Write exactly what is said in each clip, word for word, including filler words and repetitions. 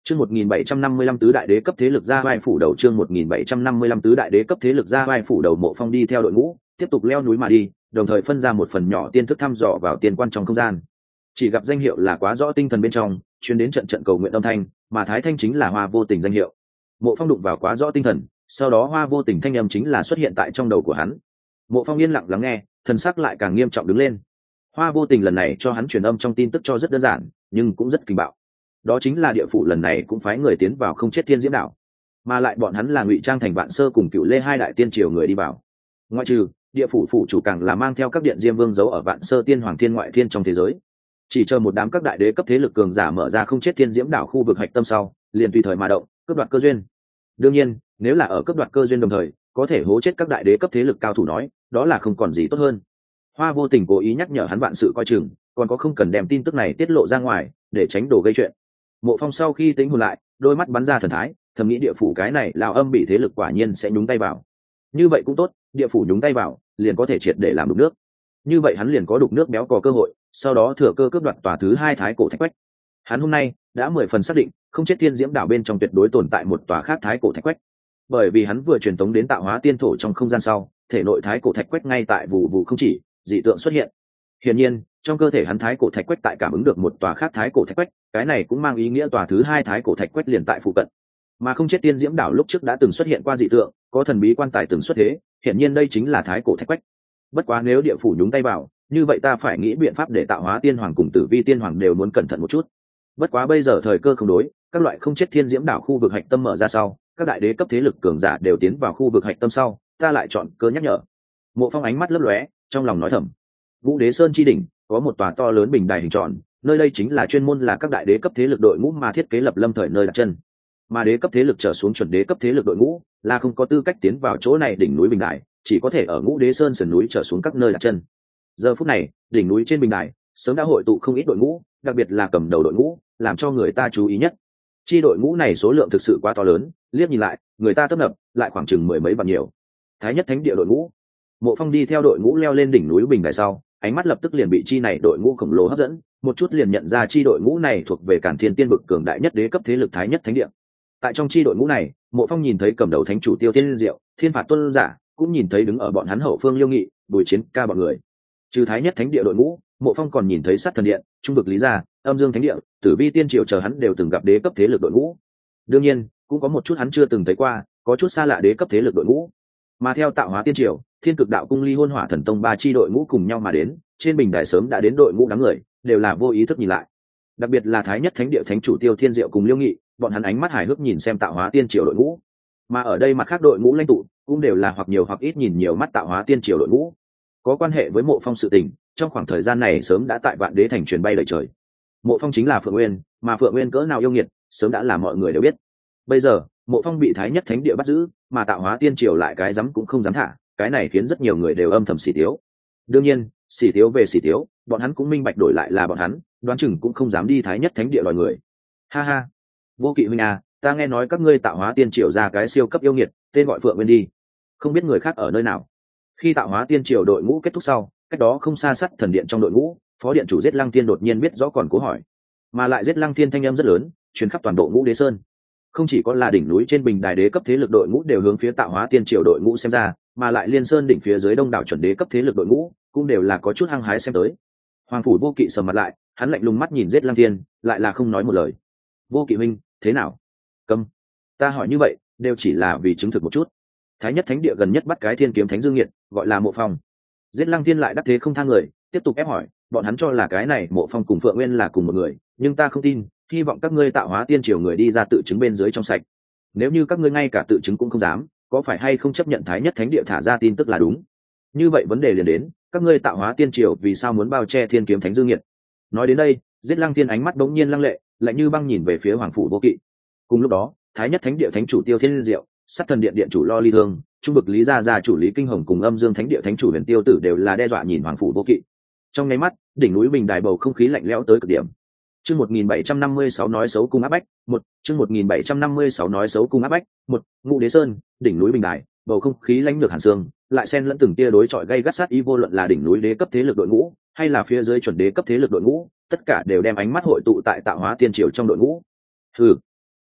Chương một nghìn bảy trăm năm mươi lăm tứ đại đế cấp thế lực ra vai phủ đầu chương một nghìn bảy trăm năm mươi lăm tứ đại đế cấp thế lực ra vai phủ đầu Mộ Phong đi theo đội ngũ, tiếp tục leo núi mà đi, đồng thời phân ra một phần nhỏ tiên thức thăm dò vào tiên quan trong không gian. Chỉ gặp danh hiệu là quá rõ tinh thần bên trong, truyền đến trận trận cầu nguyện âm thanh, mà Thái Thanh chính là Hoa Vô Tình danh hiệu. Mộ Phong đụng vào quá rõ tinh thần, sau đó Hoa Vô Tình thanh âm chính là xuất hiện tại trong đầu của hắn. Mộ Phong yên lặng lắng nghe, thần sắc lại càng nghiêm trọng đứng lên. Hoa Vô Tình lần này cho hắn truyền âm trong tin tức cho rất đơn giản, nhưng cũng rất kinh bạo. Đó chính là địa phủ lần này cũng phái người tiến vào không chết thiên diễm đảo, mà lại bọn hắn là ngụy trang thành Vạn Sơ cùng Cựu Lê hai đại tiên triều người đi vào. Ngoại trừ địa phủ phủ chủ càng là mang theo các điện diêm vương giấu ở Vạn Sơ tiên hoàng thiên ngoại thiên trong thế giới, chỉ chờ một đám các đại đế cấp thế lực cường giả mở ra không chết thiên diễm đảo khu vực hạch tâm sau, liền tùy thời mà động, cướp đoạt cơ duyên. Đương nhiên, nếu là ở cướp đoạt cơ duyên đồng thời có thể hố chết các đại đế cấp thế lực cao thủ nói, đó là không còn gì tốt hơn. Hoa Vô Tình cố ý nhắc nhở hắn vạn sự coi chừng, còn có không cần đem tin tức này tiết lộ ra ngoài, để tránh đồ gây chuyện. Mộ Phong sau khi tính hồn lại, đôi mắt bắn ra thần thái, thầm nghĩ địa phủ cái này lão âm bị thế lực quả nhiên sẽ nhúng tay vào. Như vậy cũng tốt, địa phủ nhúng tay vào, liền có thể triệt để làm đục nước. Như vậy hắn liền có đục nước béo có cơ hội, sau đó thừa cơ cướp đoạt tòa thứ hai thái cổ thạch quách. Hắn hôm nay đã mười phần xác định, không chết thiên diễm đảo bên trong tuyệt đối tồn tại một tòa khác thái cổ thạch quách. Bởi vì hắn vừa truyền tống đến tạo hóa tiên thổ trong không gian sau, thể nội thái cổ thạch quách ngay tại vụ vụ không chỉ, dị tượng xuất hiện. Hiển nhiên, trong cơ thể hắn thái cổ thạch quách tại cảm ứng được một tòa khác thái cổ thạch quách, cái này cũng mang ý nghĩa tòa thứ hai thái cổ thạch quách liền tại phụ cận. Mà không chết tiên diễm đảo lúc trước đã từng xuất hiện qua dị tượng, có thần bí quan tài từng xuất thế, hiển nhiên đây chính là thái cổ thạch quách. Bất quá nếu địa phủ nhúng tay vào, như vậy ta phải nghĩ biện pháp để tạo hóa tiên hoàng cùng tử vi tiên hoàng đều muốn cẩn thận một chút. Bất quá bây giờ thời cơ không đối, các loại không chết thiên diễm đảo khu vực hạch tâm mở ra sau, các đại đế cấp thế lực cường giả đều tiến vào khu vực hạch tâm sau, ta lại chọn cơ nhắc nhở. Mộ Phong ánh mắt lấp lóe, trong lòng nói thầm. Vũ Đế Sơn chi đỉnh có một tòa to lớn bình đài hình tròn, nơi đây chính là chuyên môn là các đại đế cấp thế lực đội ngũ mà thiết kế lập lâm thời nơi đặt chân. Mà đế cấp thế lực trở xuống chuẩn đế cấp thế lực đội ngũ là không có tư cách tiến vào chỗ này đỉnh núi bình đài, chỉ có thể ở Ngũ Đế Sơn sườn núi trở xuống các nơi đặt chân. Giờ phút này, đỉnh núi trên bình đài sớm đã hội tụ không ít đội ngũ, đặc biệt là cầm đầu đội ngũ, làm cho người ta chú ý nhất. Chi đội ngũ này số lượng thực sự quá to lớn, liếc nhìn lại, người ta tấp nập, lại khoảng chừng mười mấy vạn nhiều. Thái Nhất Thánh Địa đội ngũ. Mộ Phong đi theo đội ngũ leo lên đỉnh núi bình đài sau, ánh mắt lập tức liền bị chi này đội ngũ khổng lồ hấp dẫn, một chút liền nhận ra chi đội ngũ này thuộc về Càn Thiên Tiên vực cường đại nhất đế cấp thế lực Thái Nhất Thánh Địa. Tại trong chi đội ngũ này, Mộ Phong nhìn thấy cầm đầu thánh chủ Tiêu Thiên Diệu, Thiên Phạt Tuân Giả, cũng nhìn thấy đứng ở bọn hắn hậu phương Liêu Nghị, Bùi Chiến Ca bọn người. Trừ Thái Nhất Thánh Địa đội ngũ, Mộ Phong còn nhìn thấy Sát Thần Điện, Trung vực Lý Gia, Âm Dương Thánh Địa, Tử Vi Tiên Triều chờ hắn đều từng gặp đế cấp thế lực đội ngũ. Đương nhiên, cũng có một chút hắn chưa từng thấy qua, có chút xa lạ đế cấp thế lực đội ngũ. Mà theo Tạo Hóa Tiên Triều, Thiên Cực Đạo Cung Ly Hôn Hỏa Thần Tông ba chi đội ngũ cùng nhau mà đến, trên bình đài sớm đã đến đội ngũ đám người, đều là vô ý thức nhìn lại. Đặc biệt là Thái Nhất Thánh Địa thánh chủ Tiêu Thiên Diệu cùng Liêu Nghị, bọn hắn ánh mắt hài hước nhìn xem Tạo Hóa Tiên Triều đội ngũ. Mà ở đây mặt khác đội ngũ lãnh tụ, cũng đều là hoặc nhiều hoặc ít nhìn nhiều mắt Tạo Hóa Tiên Triều đội ngũ. Có quan hệ với Mộ Phong sự tình, trong khoảng thời gian này sớm đã tại Vạn Đế thành truyền bay lời trời. Mộ Phong chính là Phượng Nguyên, mà Phượng Nguyên cỡ nào yêu nghiệt, sớm đã là mọi người đều biết. Bây giờ, Mộ Phong bị Thái Nhất Thánh Địa bắt giữ, mà Tạo Hóa Tiên Triều lại cái dám cũng không dám thả, cái này khiến rất nhiều người đều âm thầm xỉ tiếu. Đương nhiên, xỉ tiếu về xỉ tiếu, bọn hắn cũng minh bạch đổi lại là bọn hắn, đoán chừng cũng không dám đi Thái Nhất Thánh Địa loài người. Ha ha, Vô Kỵ huynh à, ta nghe nói các ngươi Tạo Hóa Tiên Triều ra cái siêu cấp yêu nghiệt, tên gọi Phượng Nguyên đi, không biết người khác ở nơi nào. Khi Tạo Hóa Tiên Triều đội ngũ kết thúc sau, cách đó không xa Sắt Thần Điện trong đội ngũ, phó điện chủ Giết Lăng Thiên đột nhiên biết rõ còn cố hỏi, mà lại Giết Lăng Thiên thanh âm rất lớn, truyền khắp toàn bộ Ngũ Đế Sơn. Không chỉ có là đỉnh núi trên bình đài đế cấp thế lực đội ngũ đều hướng phía Tạo Hóa Tiên Triều đội ngũ xem ra, mà lại Liên Sơn đỉnh phía dưới đông đảo chuẩn đế cấp thế lực đội ngũ cũng đều là có chút hăng hái xem tới. Hoàng phủ Vô Kỵ sầm mặt lại, hắn lạnh lùng mắt nhìn Giết Lăng Thiên, lại là không nói một lời. Vô Kỵ huynh, thế nào? Câm. Ta hỏi như vậy, đều chỉ là vì chứng thực một chút. Thái Nhất Thánh Địa gần nhất bắt cái Thiên Kiếm Thánh Dương Nghiệt, gọi là Mộ Phong. Giết Lăng Thiên lại đắc thế không thang người, tiếp tục ép hỏi, bọn hắn cho là cái này Mộ Phong cùng Phượng Nguyên là cùng một người, nhưng ta không tin, hy vọng các ngươi Tạo Hóa Tiên Triều người đi ra tự chứng bên dưới trong sạch. Nếu như các ngươi ngay cả tự chứng cũng không dám, có phải hay không chấp nhận Thái Nhất Thánh Địa thả ra tin tức là đúng? Như vậy vấn đề liền đến, các ngươi Tạo Hóa Tiên Triều vì sao muốn bao che Thiên Kiếm Thánh Dương Nghiệt? Nói đến đây, Giết Lăng Thiên ánh mắt bỗng nhiên lăng lệ, lạnh như băng nhìn về phía Hoàng phủ Vô Kỵ. Cùng lúc đó, Thái Nhất Thánh Địa thánh chủ Tiêu Thiên Diệu, Sát Thần Điện điện chủ Lo Ly Thương, Trung vực Lý Gia gia chủ Lý Kinh Hồng cùng Âm Dương Thánh Địa thánh chủ Huyền Tiêu Tử đều là đe dọa nhìn Hoàng phủ Vô Kỵ. Trong nháy mắt, đỉnh núi bình đài bầu không khí lạnh lẽo tới cực điểm. Chương một nghìn bảy trăm năm mươi sáu nói xấu cung áp bách, một, chương một nghìn bảy trăm năm mươi sáu nói xấu cung áp bách, một, Ngũ Đế Sơn, đỉnh núi bình đài, bầu không khí lãnh lược hàn xương, lại xen lẫn từng tia đối chọi gay gắt sát ý vô luận là đỉnh núi đế cấp thế lực đội ngũ, hay là phía dưới chuẩn đế cấp thế lực đội ngũ, tất cả đều đem ánh mắt hội tụ tại Tạo Hóa Tiên Triều trong đội ngũ. Hừ,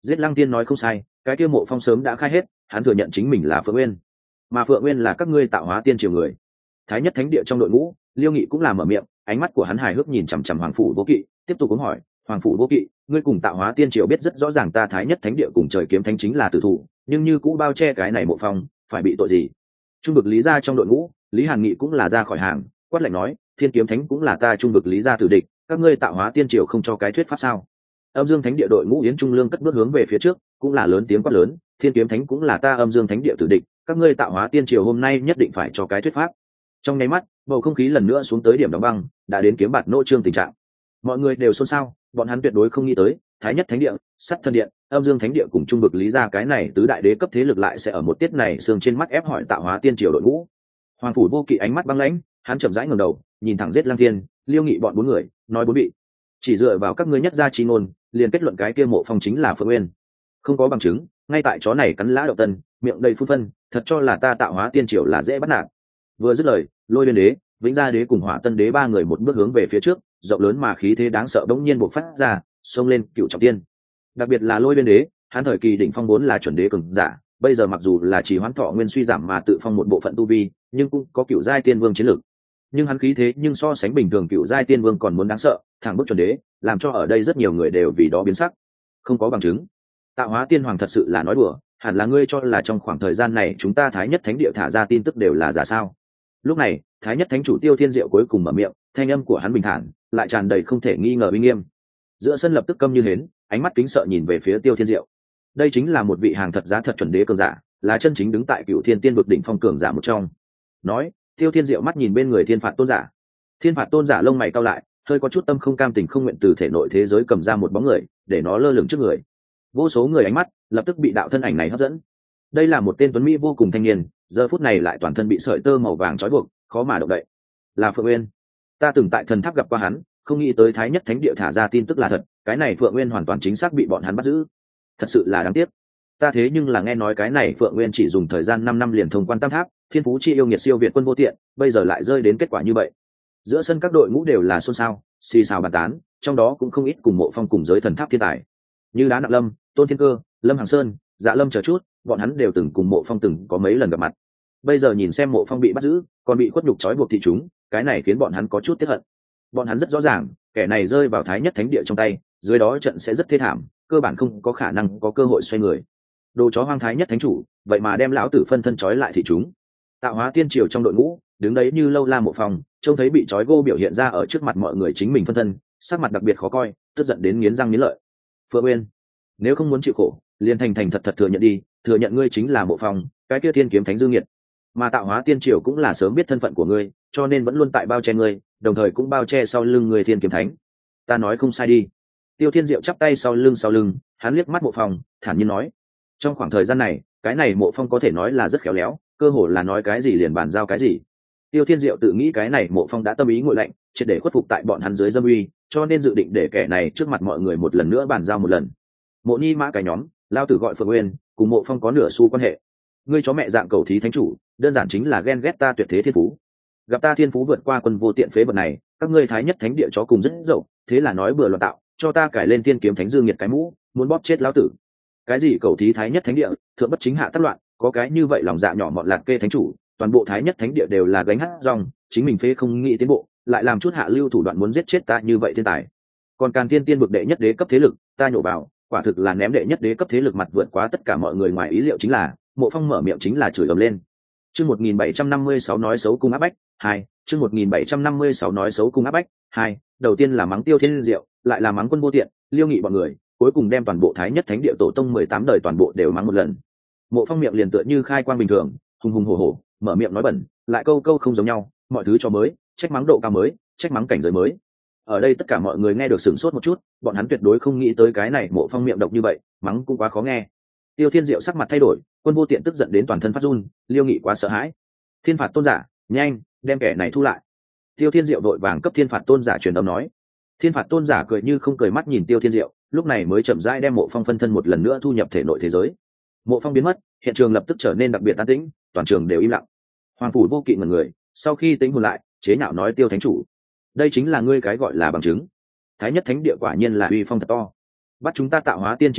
Giết Lăng Tiên nói không sai, cái kia mộ phong sớm đã khai hết, hắn thừa nhận chính mình là Phượng Nguyên, mà Phượng Nguyên là các ngươi tạo hóa tiên triều người. Thái nhất thánh địa trong đội ngũ, Liêu Nghị cũng là mở miệng, ánh mắt của hắn hài hước nhìn chằm chằm Hoàng phủ Vô Kỵ, tiếp tục cũng hỏi, Hoàng phủ Vô Kỵ, ngươi cùng tạo hóa tiên triều biết rất rõ ràng ta Thái nhất thánh địa cùng trời kiếm thánh chính là tử thủ, nhưng như cũ bao che cái này mộ phong, phải bị tội gì? Trung vực Lý gia trong đội ngũ, Lý Hàn Nghị cũng là ra khỏi hàng, quát lạnh nói, Thiên kiếm thánh cũng là ta Trung vực Lý gia tử địch, các ngươi tạo hóa tiên triều không cho cái thuyết pháp sao? Âm Dương thánh địa đội ngũ Yến Trung Lương cất bước hướng về phía trước, cũng là lớn tiếng quát lớn, Thiên kiếm thánh cũng là ta Âm Dương thánh địa tử địch, các ngươi tạo hóa tiên triều hôm nay nhất định phải cho cái thuyết pháp. Trong nháy mắt, bầu không khí lần nữa xuống tới điểm đóng băng, đã đến kiếm bạt nô trương tình trạng. Mọi người đều xôn xao, bọn hắn tuyệt đối không nghĩ tới, Thái nhất thánh địa, Sắt thân điện, Âm Dương thánh địa cùng Trung vực Lý gia cái này tứ đại đế cấp thế lực lại sẽ ở một tiết này sương trên mắt ép hỏi tạo hóa tiên triều đội ngũ. Hoàng phủ Vô Kỵ ánh mắt băng lãnh, hắn chậm rãi ngẩng đầu, nhìn thẳng giết Lăng Thiên, Liêu Nghị bọn bốn người, nói bốn vị. Chỉ dựa vào các ngươi nhất gia chi ngôn, liền kết luận cái kia mộ phong chính là Phượng Nguyên. Không có bằng chứng, ngay tại chó này cắn lã đậu tân, miệng đầy phun phân, thật cho là ta tạo hóa tiên triều là dễ bắt nạt. Vừa dứt lời, Lôi Liên đế, Vĩnh Gia đế cùng Hỏa Tân đế ba người một bước hướng về phía trước, rộng lớn mà khí thế đáng sợ bỗng nhiên bộc phát ra, xông lên cựu trọng tiên. Đặc biệt là Lôi Liên đế, hắn thời kỳ đỉnh phong vốn là chuẩn đế cường giả, bây giờ mặc dù là chỉ hoán thọ nguyên suy giảm mà tự phong một bộ phận tu vi, nhưng cũng có cựu giai tiên vương chiến lược. Nhưng hắn khí thế nhưng so sánh bình thường cựu giai tiên vương còn muốn đáng sợ, thẳng bước chuẩn đế, làm cho ở đây rất nhiều người đều vì đó biến sắc. Không có bằng chứng, tạo hóa tiên hoàng thật sự là nói đùa, hẳn là ngươi cho là trong khoảng thời gian này chúng ta Thái nhất thánh địa thả ra tin tức đều là giả sao? Lúc này, Thái nhất thánh chủ Tiêu Thiên Diệu cuối cùng mở miệng, thanh âm của hắn bình thản, lại tràn đầy không thể nghi ngờ uy nghiêm. Giữa sân lập tức câm như hến, ánh mắt kính sợ nhìn về phía Tiêu Thiên Diệu. Đây chính là một vị hàng thật giá thật chuẩn đế cường giả, là chân chính đứng tại cựu thiên tiên vực đỉnh phong cường giả một trong. Nói, Tiêu Thiên Diệu mắt nhìn bên người Thiên Phạt tôn giả. Thiên Phạt tôn giả lông mày cau lại, hơi có chút tâm không cam tình không nguyện từ thể nội thế giới cầm ra một bóng người, để nó lơ lửng trước người. Vô số người ánh mắt lập tức bị đạo thân ảnh này hấp dẫn. Đây là một tên tuấn mỹ vô cùng thanh niên, giờ phút này lại toàn thân bị sợi tơ màu vàng trói buộc, khó mà động đậy. Là Phượng Nguyên. Ta từng tại thần tháp gặp qua hắn, không nghĩ tới Thái nhất thánh địa thả ra tin tức là thật, cái này Phượng Nguyên hoàn toàn chính xác bị bọn hắn bắt giữ. Thật sự là đáng tiếc. Ta thế nhưng là nghe nói cái này Phượng Nguyên chỉ dùng thời gian năm năm liền thông quan tam tháp, thiên phú chi yêu nghiệt siêu việt quân vô tiện, bây giờ lại rơi đến kết quả như vậy. Giữa sân các đội ngũ đều là xôn xao, xì xào bàn tán, trong đó cũng không ít cùng Mộ Phong cùng giới thần tháp thiên tài, như Đá Nặng Lâm, Tôn Thiên Cơ, Lâm Hàng Sơn, Dạ Lâm chờ chút, bọn hắn đều từng cùng Mộ Phong từng có mấy lần gặp mặt. Bây giờ nhìn xem Mộ Phong bị bắt giữ, còn bị khuất nhục trói buộc thị chúng, cái này khiến bọn hắn có chút tiếc hận. Bọn hắn rất rõ ràng, kẻ này rơi vào Thái nhất thánh địa trong tay, dưới đó trận sẽ rất thê thảm, cơ bản không có khả năng có cơ hội xoay người. Đồ chó hoang Thái nhất thánh chủ, vậy mà đem lão tử phân thân trói lại thị chúng. Tạo hóa tiên triều trong đội ngũ, đứng đấy như lâu la Mộ Phong, trông thấy bị trói gô biểu hiện ra ở trước mặt mọi người chính mình phân thân, sắc mặt đặc biệt khó coi, tức giận đến nghiến răng nghiến lợi. Phượng Nguyên, nếu không muốn chịu khổ, liền thành thành thật thật thừa nhận đi, thừa nhận ngươi chính là Mộ Phong, cái kia thiên kiếm thánh dương nghiệt. Mà tạo hóa tiên triều cũng là sớm biết thân phận của ngươi, cho nên vẫn luôn tại bao che ngươi, đồng thời cũng bao che sau lưng người thiên kiếm thánh. Ta nói không sai đi. Tiêu Thiên Diệu chắp tay sau lưng sau lưng, hắn liếc mắt Mộ Phong, thản nhiên nói, trong khoảng thời gian này, cái này Mộ Phong có thể nói là rất khéo léo, cơ hồ là nói cái gì liền bàn giao cái gì. Tiêu Thiên Diệu tự nghĩ cái này Mộ Phong đã tâm ý nguội lạnh, triệt để khuất phục tại bọn hắn dưới dâm uy, cho nên dự định để kẻ này trước mặt mọi người một lần nữa bàn giao một lần. Mộ Ni Mã cái nhóm, lao tử gọi Phượng Nguyên, cùng Mộ Phong có nửa xu quan hệ. Ngươi chó mẹ dạng cầu thí thánh chủ, đơn giản chính là ghen ghét ta tuyệt thế thiên phú. Gặp ta thiên phú vượt qua quân vô tiện phế vật này, các ngươi Thái nhất thánh địa chó cùng rất dậu, thế là nói bừa loạn tạo, cho ta cải lên thiên kiếm thánh dương nghiệt cái mũ, muốn bóp chết lão tử. Cái gì cầu thí Thái nhất thánh địa, thượng bất chính hạ tất loạn, có cái như vậy lòng dạ nhỏ mọn lạc kê thánh chủ, toàn bộ Thái nhất thánh địa đều là gánh hát rong, chính mình phế không nghĩ tiến bộ, lại làm chút hạ lưu thủ đoạn muốn giết chết ta như vậy thiên tài. Còn Càn Thiên tiên vực đệ nhất đế cấp thế lực, ta nhổ vào, quả thực là ném đệ nhất đế cấp thế lực mặt vượt quá tất cả mọi người ngoài ý liệu chính là, Mộ Phong mở miệng chính là chửi ầm lên. Chương một nghìn bảy trăm năm mươi sáu nói xấu cung áp bách, hai, chương một nghìn bảy trăm năm mươi sáu nói xấu cung áp bách, hai, đầu tiên là mắng Tiêu Thiên Diệu, lại là mắng quân vô tiện, Liêu Nghị bọn người, cuối cùng đem toàn bộ Thái nhất thánh địa tổ tông mười tám đời toàn bộ đều mắng một lần. Mộ Phong miệng liền tựa như khai quang bình thường, hùng hùng hổ hổ, mở miệng nói bẩn, lại câu câu không giống nhau, mọi thứ cho mới, trách mắng độ cao mới, trách mắng cảnh giới mới. Ở đây tất cả mọi người nghe được sửng sốt một chút, bọn hắn tuyệt đối không nghĩ tới cái này Mộ Phong miệng độc như vậy, mắng cũng quá khó nghe. Tiêu Thiên Diệu sắc mặt thay đổi, quân vô tiện tức giận đến toàn thân phát run, Liêu Nghị quá sợ hãi. Thiên phạt tôn giả, nhanh, đem kẻ này thu lại. Tiêu Thiên Diệu đội vàng cấp thiên phạt tôn giả truyền âm nói. Thiên phạt tôn giả cười như không cười mắt nhìn Tiêu Thiên Diệu, lúc này mới chậm rãi đem Mộ Phong phân thân một lần nữa thu nhập thể nội thế giới. Mộ Phong biến mất, hiện trường lập tức trở nên đặc biệt an tĩnh, toàn trường đều im lặng. Hoàng phủ Vô Kỵ ngẩn người, sau khi tính hồn lại, chế nhạo nói Tiêu thánh chủ, đây chính là ngươi cái gọi là bằng chứng. Thái nhất thánh địa quả nhiên là uy phong thật to, bắt chúng ta tạo hóa tiên triều người,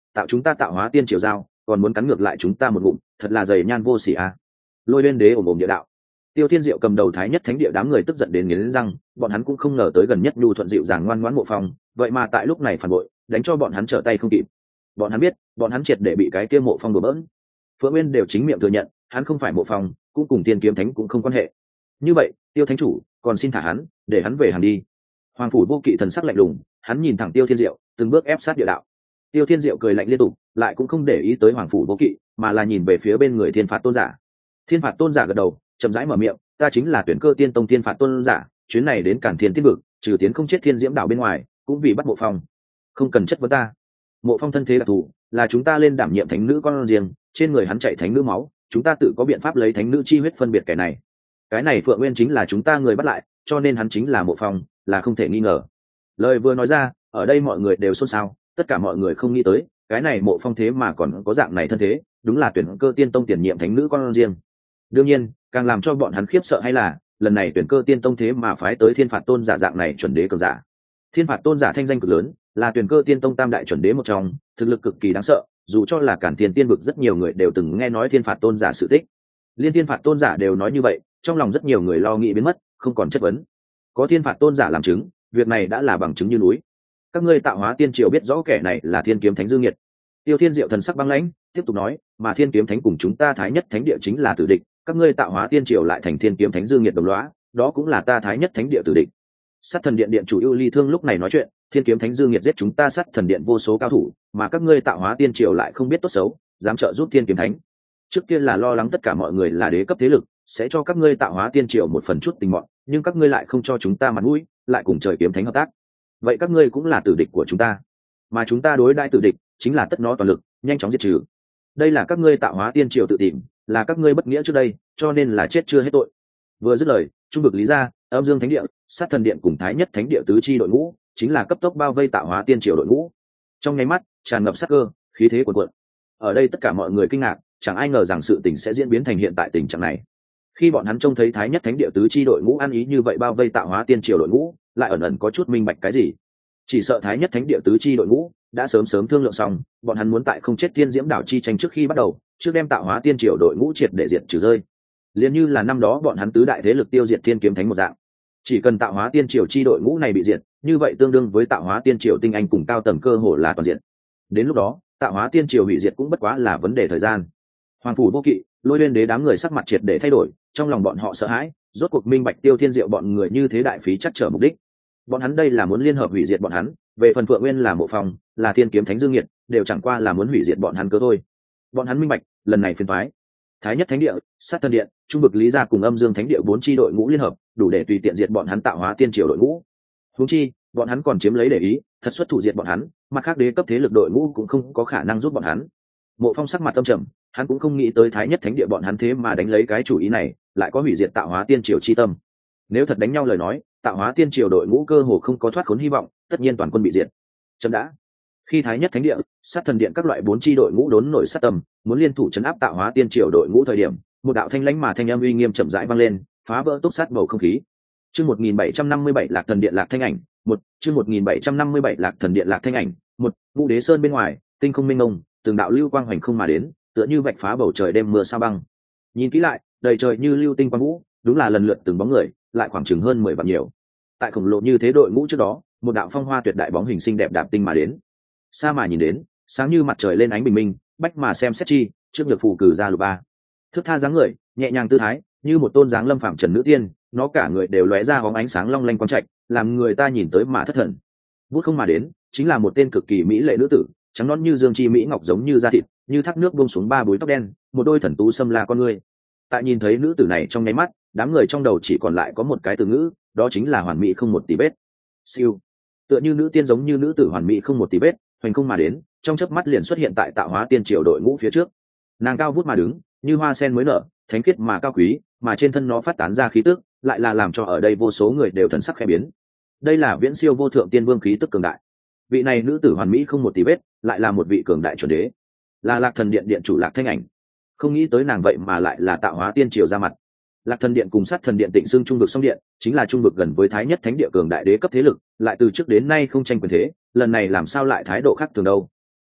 tạo chúng ta tạo hóa tiên triều giao còn muốn cắn ngược lại chúng ta một ngụm, thật là dày nhan vô sỉ à. Lôi Bên Đế ồm ồm địa đạo. Tiêu Thiên Diệu cầm đầu thái nhất thánh địa đám người tức giận đến nghiến răng, bọn hắn cũng không ngờ tới gần nhất nhu thuận dịu dàng ngoan ngoãn Mộ Phong, vậy mà tại lúc này phản bội, đánh cho bọn hắn trở tay không kịp. Bọn hắn biết, bọn hắn triệt để bị cái kia Mộ Phong đùa bỡn. Phượng Nguyên đều chính miệng thừa nhận, hắn không phải Mộ Phong, cũng cùng Tiên Kiếm Thánh cũng không quan hệ. Như vậy, Tiêu Thánh chủ, còn xin thả hắn, để hắn về hàng đi. Hoàng phủ Vô Kỵ thần sắc lạnh lùng, hắn nhìn thẳng Tiêu Thiên Diệu, từng bước ép sát địa đạo. Tiêu Thiên Diệu cười lạnh liên tục, lại cũng không để ý tới Hoàng phủ Vô Kỵ, mà là nhìn về phía bên người Thiên Phạt Tôn giả. Thiên Phạt Tôn giả gật đầu, chậm rãi mở miệng, ta chính là Tuyển Cơ Tiên Tông Thiên Phạt Tôn giả, chuyến này đến Cản Thiên Tiên vực, trừ tiến không chết Thiên Diễm đảo bên ngoài, cũng vì bắt Mộ Phong. Không cần chất vấn ta. Mộ Phong thân thế đặc thù, là chúng ta lên đảm nhiệm thánh nữ con riêng, trên người hắn chạy thánh nữ máu, chúng ta tự có biện pháp lấy thánh nữ chi huyết phân biệt cái này. Cái này Phượng Nguyên chính là chúng ta người bắt lại, cho nên hắn chính là Mộ Phong, là không thể nghi ngờ. Lời vừa nói ra, ở đây mọi người đều xôn xao, tất cả mọi người không nghĩ tới, cái này Mộ Phong thế mà còn có dạng này thân thế, đúng là Tuyển Cơ Tiên Tông tiền nhiệm thánh nữ con riêng. Đương nhiên, càng làm cho bọn hắn khiếp sợ hay là, lần này Tuyển Cơ Tiên Tông thế mà phái tới Thiên Phạt Tôn giả dạng này chuẩn đế cường giả. Thiên Phạt Tôn giả thanh danh cực lớn, là Tuyển Cơ Tiên Tông tam đại chuẩn đế một trong, thực lực cực kỳ đáng sợ, dù cho là Cản Thiên Tiên vực rất nhiều người đều từng nghe nói Thiên Phạt Tôn giả sự tích. Liên Thiên Phạt Tôn giả đều nói như vậy, trong lòng rất nhiều người lo nghĩ biến mất, không còn chất vấn. Có Thiên Phạt Tôn giả làm chứng, việc này đã là bằng chứng như núi. Các ngươi tạo hóa tiên triều biết rõ kẻ này là Thiên Kiếm Thánh Dương Nhiệt. Tiêu Thiên Diệu thần sắc băng lãnh, tiếp tục nói, mà Thiên Kiếm Thánh cùng chúng ta Thái Nhất Thánh địa chính là tử địch, các ngươi tạo hóa tiên triều lại thành Thiên Kiếm Thánh Dương Nhiệt đồng lõa, đó cũng là ta Thái Nhất Thánh địa tử địch. Sát Thần Điện điện chủ ưu ly thương lúc này nói chuyện, Thiên Kiếm Thánh Dương Nhiệt giết chúng ta Sát Thần Điện vô số cao thủ, mà các ngươi tạo hóa tiên triều lại không biết tốt xấu, dám trợ giúp Thiên Kiếm Thánh. Trước kia là lo lắng tất cả mọi người là đế cấp thế lực, sẽ cho các ngươi tạo hóa tiên triều một phần chút tình mọn, nhưng các ngươi lại không cho chúng ta mặt mũi, lại cùng Trời Kiếm Thánh hợp tác. Vậy các ngươi cũng là tử địch của chúng ta, mà chúng ta đối đãi tử địch chính là tất nó toàn lực, nhanh chóng diệt trừ. Đây là các ngươi tạo hóa tiên triều tự tìm, là các ngươi bất nghĩa trước đây, cho nên là chết chưa hết tội. Vừa dứt lời, trung vực Lý gia, Âm Dương Thánh địa, Sát Thần Điện cùng Thái Nhất Thánh địa tứ chi đội ngũ, chính là cấp tốc bao vây tạo hóa tiên triều đội ngũ. Trong nháy mắt, tràn ngập sát cơ, khí thế cuồn cuộn. Ở đây tất cả mọi người kinh ngạc, chẳng ai ngờ rằng sự tình sẽ diễn biến thành hiện tại tình trạng này. Khi bọn hắn trông thấy Thái Nhất Thánh địa tứ chi đội ngũ ăn ý như vậy bao vây tạo hóa tiên triều đội ngũ, lại ẩn ẩn có chút minh bạch cái gì. Chỉ sợ Thái Nhất Thánh địa tứ chi đội ngũ đã sớm sớm thương lượng xong, bọn hắn muốn tại không chết Thiên Diễm đảo chi tranh trước khi bắt đầu, trước đem tạo hóa tiên triều đội ngũ triệt để diệt trừ rơi. Liên như là năm đó bọn hắn tứ đại thế lực tiêu diệt Thiên Kiếm Thánh một dạng. Chỉ cần tạo hóa tiên triều chi đội ngũ này bị diệt, như vậy tương đương với tạo hóa tiên triều tinh anh cùng cao tầng cơ hồ là toàn diện. Đến lúc đó, tạo hóa tiên triều hủy diệt cũng bất quá là vấn đề thời gian. Hoàng phủ Vô Kỵ, Lôi Bên Đế đám người sắc mặt triệt để thay đổi, trong lòng bọn họ sợ hãi, rốt cuộc minh bạch Tiêu Thiên Diệu bọn người như thế đại phí chắc trở mục đích. Bọn hắn đây là muốn liên hợp hủy diệt bọn hắn, về phần Phượng Nguyên là Mộ Phong, là Thiên Kiếm Thánh Dương Nhiệt, đều chẳng qua là muốn hủy diệt bọn hắn cơ thôi. Bọn hắn minh bạch, lần này phiền toái. Thái Nhất Thánh địa, Sát Thần Điện, Trung vực Lý gia cùng Âm Dương Thánh địa bốn chi đội ngũ liên hợp, đủ để tùy tiện diệt bọn hắn tạo hóa tiên triều đội ngũ. Huống chi, bọn hắn còn chiếm lấy để ý, thật xuất thủ diệt bọn hắn, mặt khác đế cấp thế lực đội ngũ cũng không có khả năng giúp bọn hắn. Mộ Phong sắc mặt âm trầm, hắn cũng không nghĩ tới Thái Nhất Thánh địa bọn hắn thế mà đánh lấy cái chủ ý này, lại có hủy diệt tạo hóa tiên triều chi tâm. Nếu thật đánh nhau lời nói, tạo hóa tiên triều đội ngũ cơ hồ không có thoát khốn hy vọng, tất nhiên toàn quân bị diệt. Chấm đã. Khi Thái Nhất Thánh địa, Sát Thần Điện các loại bốn chi đội ngũ đốn nổi sát tâm, muốn liên thủ chấn áp tạo hóa tiên triều đội ngũ thời điểm, một đạo thanh lãnh mà thanh âm uy nghiêm chậm rãi vang lên, phá vỡ túc sát bầu không khí. Chương một nghìn bảy trăm năm mươi bảy Lạc Thần Điện Lạc Thanh Ảnh, một, chương một nghìn bảy trăm năm mươi bảy Lạc Thần Điện Lạc Thanh Ảnh, một, Ngũ Đế Sơn bên ngoài, tinh không mênh mông, từng đạo lưu quang hoành không mà đến, tựa như vạch phá bầu trời đêm mưa sao băng. Nhìn kỹ lại, đầy trời như lưu tinh quang vũ, đúng là lần lượt từng bóng người, lại khoảng chừng hơn mười vạn nhiều. Tại khổng lồ như thế đội ngũ trước đó, một đạo phong hoa tuyệt đại bóng hình xinh đẹp đạp tinh mà đến. Xa mà nhìn đến, sáng như mặt trời lên ánh bình minh, bách mà xem xét chi, trước nhược phù cử ra lục ba. Thước tha dáng người, nhẹ nhàng tư thái, như một tôn dáng lâm phạm trần nữ tiên, nó cả người đều lóe ra bóng ánh sáng long lanh quang trạch, làm người ta nhìn tới mà thất thần. Vút không mà đến, chính là một tên cực kỳ mỹ lệ nữ tử, trắng nõn như dương chi mỹ ngọc giống như da thịt, như thác nước buông xuống ba búi tóc đen, một đôi thần tú xâm la con người. Tại nhìn thấy nữ tử này trong nháy mắt, đám người trong đầu chỉ còn lại có một cái từ ngữ, đó chính là hoàn mỹ không một tí vết. Siêu. Tựa như nữ tiên giống như nữ tử hoàn mỹ không một tí vết, hoành không mà đến, trong chớp mắt liền xuất hiện tại tạo hóa tiên triều đội ngũ phía trước. Nàng cao vút mà đứng, như hoa sen mới nở, thánh khiết mà cao quý, mà trên thân nó phát tán ra khí tức, lại là làm cho ở đây vô số người đều thần sắc khẽ biến. Đây là viễn siêu vô thượng tiên vương khí tức cường đại. Vị này nữ tử hoàn mỹ không một tí vết, lại là một vị cường đại chuẩn đế, là Lạc Thần Điện điện chủ Lạc Thanh Ảnh. Không nghĩ tới nàng vậy mà lại là tạo hóa tiên triều ra mặt. Lạc Thần Điện cùng Sát Thần Điện tịnh xưng trung vực song điện, chính là trung vực gần với Thái Nhất Thánh địa cường đại đế cấp thế lực, lại từ trước đến nay không tranh quyền thế, lần này làm sao lại thái độ khác thường đâu.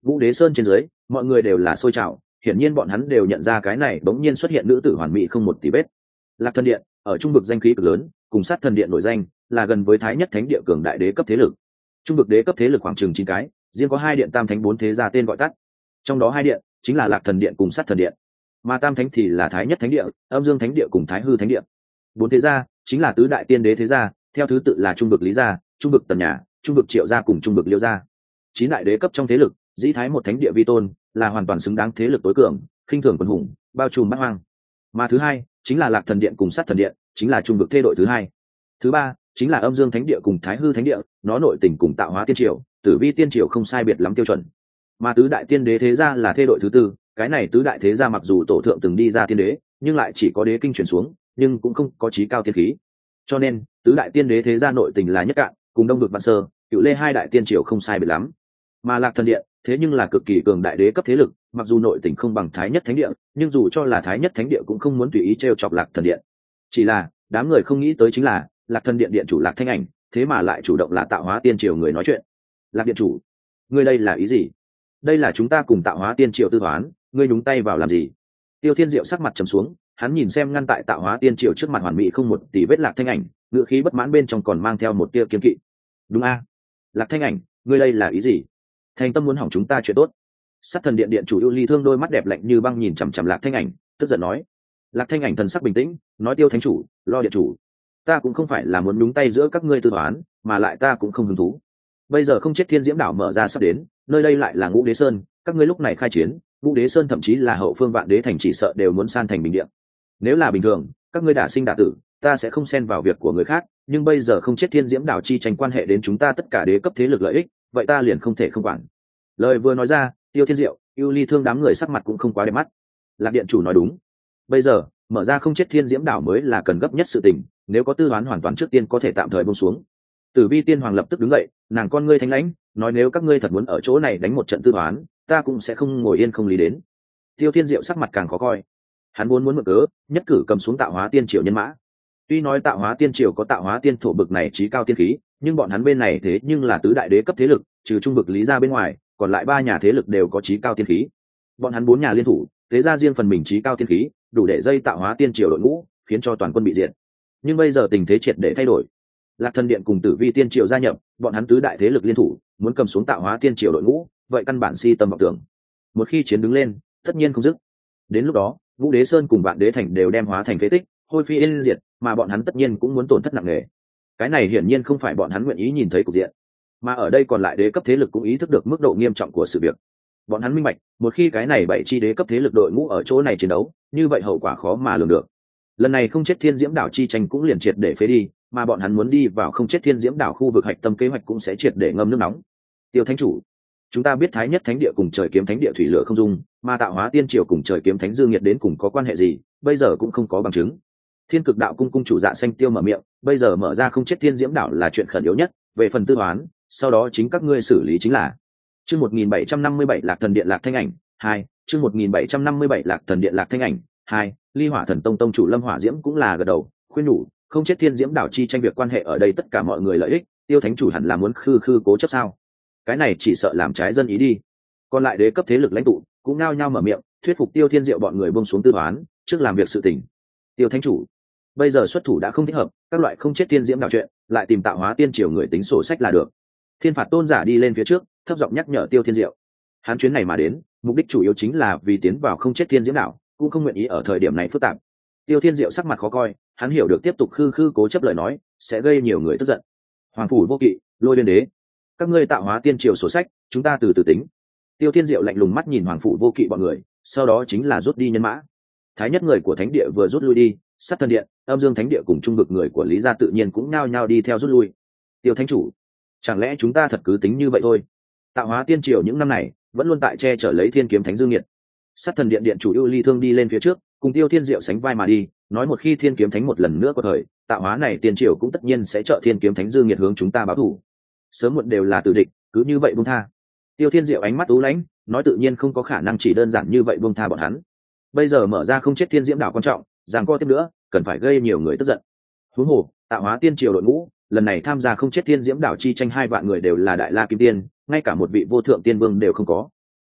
Vũ Đế Sơn trên dưới mọi người đều là sôi trào, hiển nhiên bọn hắn đều nhận ra cái này bỗng nhiên xuất hiện nữ tử hoàn mỹ không một tí vết. Lạc Thần Điện ở trung vực danh khí cực lớn, cùng Sát Thần Điện nổi danh là gần với Thái Nhất Thánh Địa cường đại đế cấp thế lực. Trung vực đế cấp thế lực khoảng chừng chín cái, riêng có hai điện tam thánh bốn thế gia tên gọi tắt. Trong đó hai điện chính là Lạc Thần Điện cùng Sát Thần Điện, mà tam thánh thì là Thái Nhất Thánh Địa, Âm Dương Thánh Địa cùng Thái Hư Thánh Địa. Bốn thế gia chính là tứ đại tiên đế thế gia, theo thứ tự là trung vực Lý gia, trung vực Tần nhà, trung vực Triệu gia cùng trung vực Liêu gia. Chín đại đế cấp trong thế lực, dĩ Thái một thánh địa vi tôn, là hoàn toàn xứng đáng thế lực tối cường, khinh thường quần hùng, bao trùm bát hoang. Mà thứ hai chính là Lạc Thần Điện cùng Sát Thần Điện, chính là trung vực thê đội thứ hai. Thứ ba chính là Âm Dương Thánh Địa cùng Thái Hư Thánh Địa, nó nội tình cùng Tạo Hóa Tiên Triều, Tử Vi Tiên Triều không sai biệt lắm tiêu chuẩn. Mà tứ đại tiên đế thế gia là thê đội thứ tư, cái này tứ đại thế gia mặc dù tổ thượng từng đi ra tiên đế, nhưng lại chỉ có đế kinh chuyển xuống, nhưng cũng không có chí cao tiên khí. Cho nên tứ đại tiên đế thế gia nội tình là nhất cạn, cùng Đông vực Vạn Sơ, Cựu Lê hai đại tiên triều không sai biệt lắm. Mà Lạc Thần Điện thế nhưng là cực kỳ cường đại đế cấp thế lực, mặc dù nội tình không bằng Thái Nhất Thánh Địa, nhưng dù cho là Thái Nhất Thánh Địa cũng không muốn tùy ý trêu chọc Lạc Thần Điện. Chỉ là đám người không nghĩ tới chính là Lạc Thần Điện điện chủ Lạc Thanh Ảnh thế mà lại chủ động là Tạo Hóa Tiên Triều người nói chuyện. Lạc điện chủ, ngươi đây là ý gì? Đây là chúng ta cùng Tạo Hóa Tiên Triều tư toán, ngươi nhúng tay vào làm gì? Tiêu Thiên Diệu sắc mặt trầm xuống, hắn nhìn xem ngăn tại Tạo Hóa Tiên Triều trước mặt hoàn mỹ không một tỷ vết Lạc Thanh Ảnh, ngữ khí bất mãn bên trong còn mang theo một tia kiên kỵ. Đúng a, Lạc Thanh Ảnh, ngươi đây là ý gì? Thành tâm muốn hỏng chúng ta chuyện tốt? Sát Thần Điện điện chủ ưu ly thương đôi mắt đẹp lạnh như băng nhìn chằm chằm Lạc Thanh Ảnh, tức giận nói. Lạc Thanh Ảnh thần sắc bình tĩnh, nói Tiêu thánh chủ, lo điện chủ, ta cũng không phải là muốn nhúng tay giữa các ngươi tư toán, mà lại ta cũng không hứng thú. Bây giờ không chết Thiên Diễm đảo mở ra sắp đến, nơi đây lại là Ngũ Đế Sơn, các ngươi lúc này khai chiến, Ngũ Đế Sơn thậm chí là hậu phương Vạn Đế thành chỉ sợ đều muốn san thành bình địa. Nếu là bình thường, các ngươi đã sinh đã tử, ta sẽ không xen vào việc của người khác, nhưng bây giờ không chết Thiên Diễm đảo chi tranh quan hệ đến chúng ta tất cả đế cấp thế lực lợi ích, vậy ta liền không thể không quản. Lời vừa nói ra, Tiêu Thiên Diệu, ưu ly thương đám người sắc mặt cũng không quá đẹp mắt. Lạc điện chủ nói đúng, bây giờ mở ra không chết Thiên Diễm đảo mới là cần gấp nhất sự tình, nếu có tư toán hoàn toàn trước tiên có thể tạm thời buông xuống. Tử Vi Tiên Hoàng lập tức đứng dậy, nàng con ngươi thánh lãnh, nói nếu các ngươi thật muốn ở chỗ này đánh một trận tư toán, ta cũng sẽ không ngồi yên không lý đến. Tiêu Thiên Diệu sắc mặt càng khó coi, hắn vốn muốn mượn cớ nhất cử cầm xuống Tạo Hóa Tiên Triều nhân mã. Tuy nói Tạo Hóa Tiên Triều có Tạo Hóa Tiên thổ bực này trí cao tiên khí, nhưng bọn hắn bên này thế nhưng là tứ đại đế cấp thế lực, trừ trung bực Lý gia bên ngoài, còn lại ba nhà thế lực đều có trí cao tiên khí. Bọn hắn bốn nhà liên thủ, thế ra riêng phần mình trí cao tiên khí, đủ để dây Tạo Hóa Tiên Triều đội ngũ, khiến cho toàn quân bị diệt. Nhưng bây giờ tình thế triệt để thay đổi. Lạc Thần Điện cùng Tử Vi Tiên Triều gia nhập, bọn hắn tứ đại thế lực liên thủ, muốn cầm xuống Tạo Hóa Tiên Triều đội ngũ, vậy căn bản si tâm vọng tưởng. Một khi chiến đứng lên, tất nhiên không dứt. Đến lúc đó, Ngũ Đế Sơn cùng Vạn Đế thành đều đem hóa thành phế tích, hôi phi yên diệt, mà bọn hắn tất nhiên cũng muốn tổn thất nặng nề. Cái này hiển nhiên không phải bọn hắn nguyện ý nhìn thấy cục diện. Mà ở đây còn lại đế cấp thế lực cũng ý thức được mức độ nghiêm trọng của sự việc. Bọn hắn minh bạch, một khi cái này bảy chi đế cấp thế lực đội ngũ ở chỗ này chiến đấu, như vậy hậu quả khó mà lường được. Lần này không chết Thiên Diễm đảo chi tranh cũng liền triệt để phế đi, mà bọn hắn muốn đi vào không chết Thiên Diễm đảo khu vực hạch tâm kế hoạch cũng sẽ triệt để ngâm nước nóng. Tiêu thánh chủ, chúng ta biết Thái Nhất Thánh Địa cùng Trời Kiếm Thánh Địa thủy lửa không dung, mà Tạo Hóa Tiên Triều cùng Trời Kiếm Thánh Dương Nhiệt đến cùng có quan hệ gì, bây giờ cũng không có bằng chứng. Thiên Cực Đạo cung cung chủ Dạ Xanh Tiêu mở miệng, bây giờ mở ra không chết Thiên Diễm đảo là chuyện khẩn yếu nhất, về phần tư toán, sau đó chính các ngươi xử lý chính là. Chương một nghìn bảy trăm năm mươi bảy Lạc Thần Điện Lạc Thanh Ảnh hai, chương một nghìn bảy trăm năm mươi bảy Lạc Thần Điện Lạc Thanh Ảnh hai, Ly Hỏa Thần Tông tông chủ Lâm Hỏa Diễm cũng là gật đầu, khuyên nhủ, không chết Thiên Diễm đảo chi tranh việc quan hệ ở đây tất cả mọi người lợi ích, Tiêu thánh chủ hẳn là muốn khư khư cố chấp sao? Cái này chỉ sợ làm trái dân ý đi. Còn lại đế cấp thế lực lãnh tụ cũng nao nhao mở miệng, thuyết phục Tiêu Thiên Diệu bọn người buông xuống tư toán, trước làm việc sự tình. Tiêu thánh chủ, bây giờ xuất thủ đã không thích hợp, các loại không chết Thiên Diễm đảo chuyện, lại tìm Tạo Hóa Tiên Triều người tính sổ sách là được. Thiên Phạt Tôn giả đi lên phía trước, thấp giọng nhắc nhở Tiêu Thiên Diệu. Hắn chuyến này mà đến, mục đích chủ yếu chính là vì tiến vào không chết Thiên Diễm đảo, cũng không nguyện ý ở thời điểm này phức tạp. Tiêu Thiên Diệu sắc mặt khó coi, hắn hiểu được tiếp tục khư khư cố chấp lời nói sẽ gây nhiều người tức giận. Hoàng phủ Vô Kỵ, Lôi Biên Đế, các ngươi Tạo Hóa Tiên Triều sổ sách, chúng ta từ từ tính. Tiêu Thiên Diệu lạnh lùng mắt nhìn Hoàng phủ Vô Kỵ bọn người, sau đó chính là rút đi nhân mã. Thái Nhất người của Thánh Địa vừa rút lui đi, Sát Thần Điện, Âm Dương Thánh Địa cùng trung vực người của Lý gia tự nhiên cũng nhao nhao đi theo rút lui. Tiêu thánh chủ, chẳng lẽ chúng ta thật cứ tính như vậy thôi? Tạo Hóa Tiên Triều những năm này vẫn luôn tại che chở lấy Thiên Kiếm Thánh Dương Nhiệt. Sát Thần Điện điện chủ ưu ly thương đi lên phía trước, cùng Tiêu Thiên Diệu sánh vai mà đi, nói một khi Thiên Kiếm Thánh một lần nữa có thời, Tạo Hóa này Tiên Triều cũng tất nhiên sẽ trợ Thiên Kiếm Thánh Dương Nhiệt hướng chúng ta báo thù. Sớm muộn đều là tử địch, cứ như vậy buông tha. Tiêu Thiên Diệu ánh mắt u lãnh, nói tự nhiên không có khả năng chỉ đơn giản như vậy buông tha bọn hắn. Bây giờ mở ra không chết Thiên Diễm đảo quan trọng, giằng co tiếp nữa, cần phải gây nhiều người tức giận. Huống hồ, Tạo Hóa Tiên Triều đội ngũ, lần này tham gia không chết Thiên Diễm đảo chi tranh hai vạn người đều là đại la kim tiên, ngay cả một vị vô thượng tiên vương đều không có.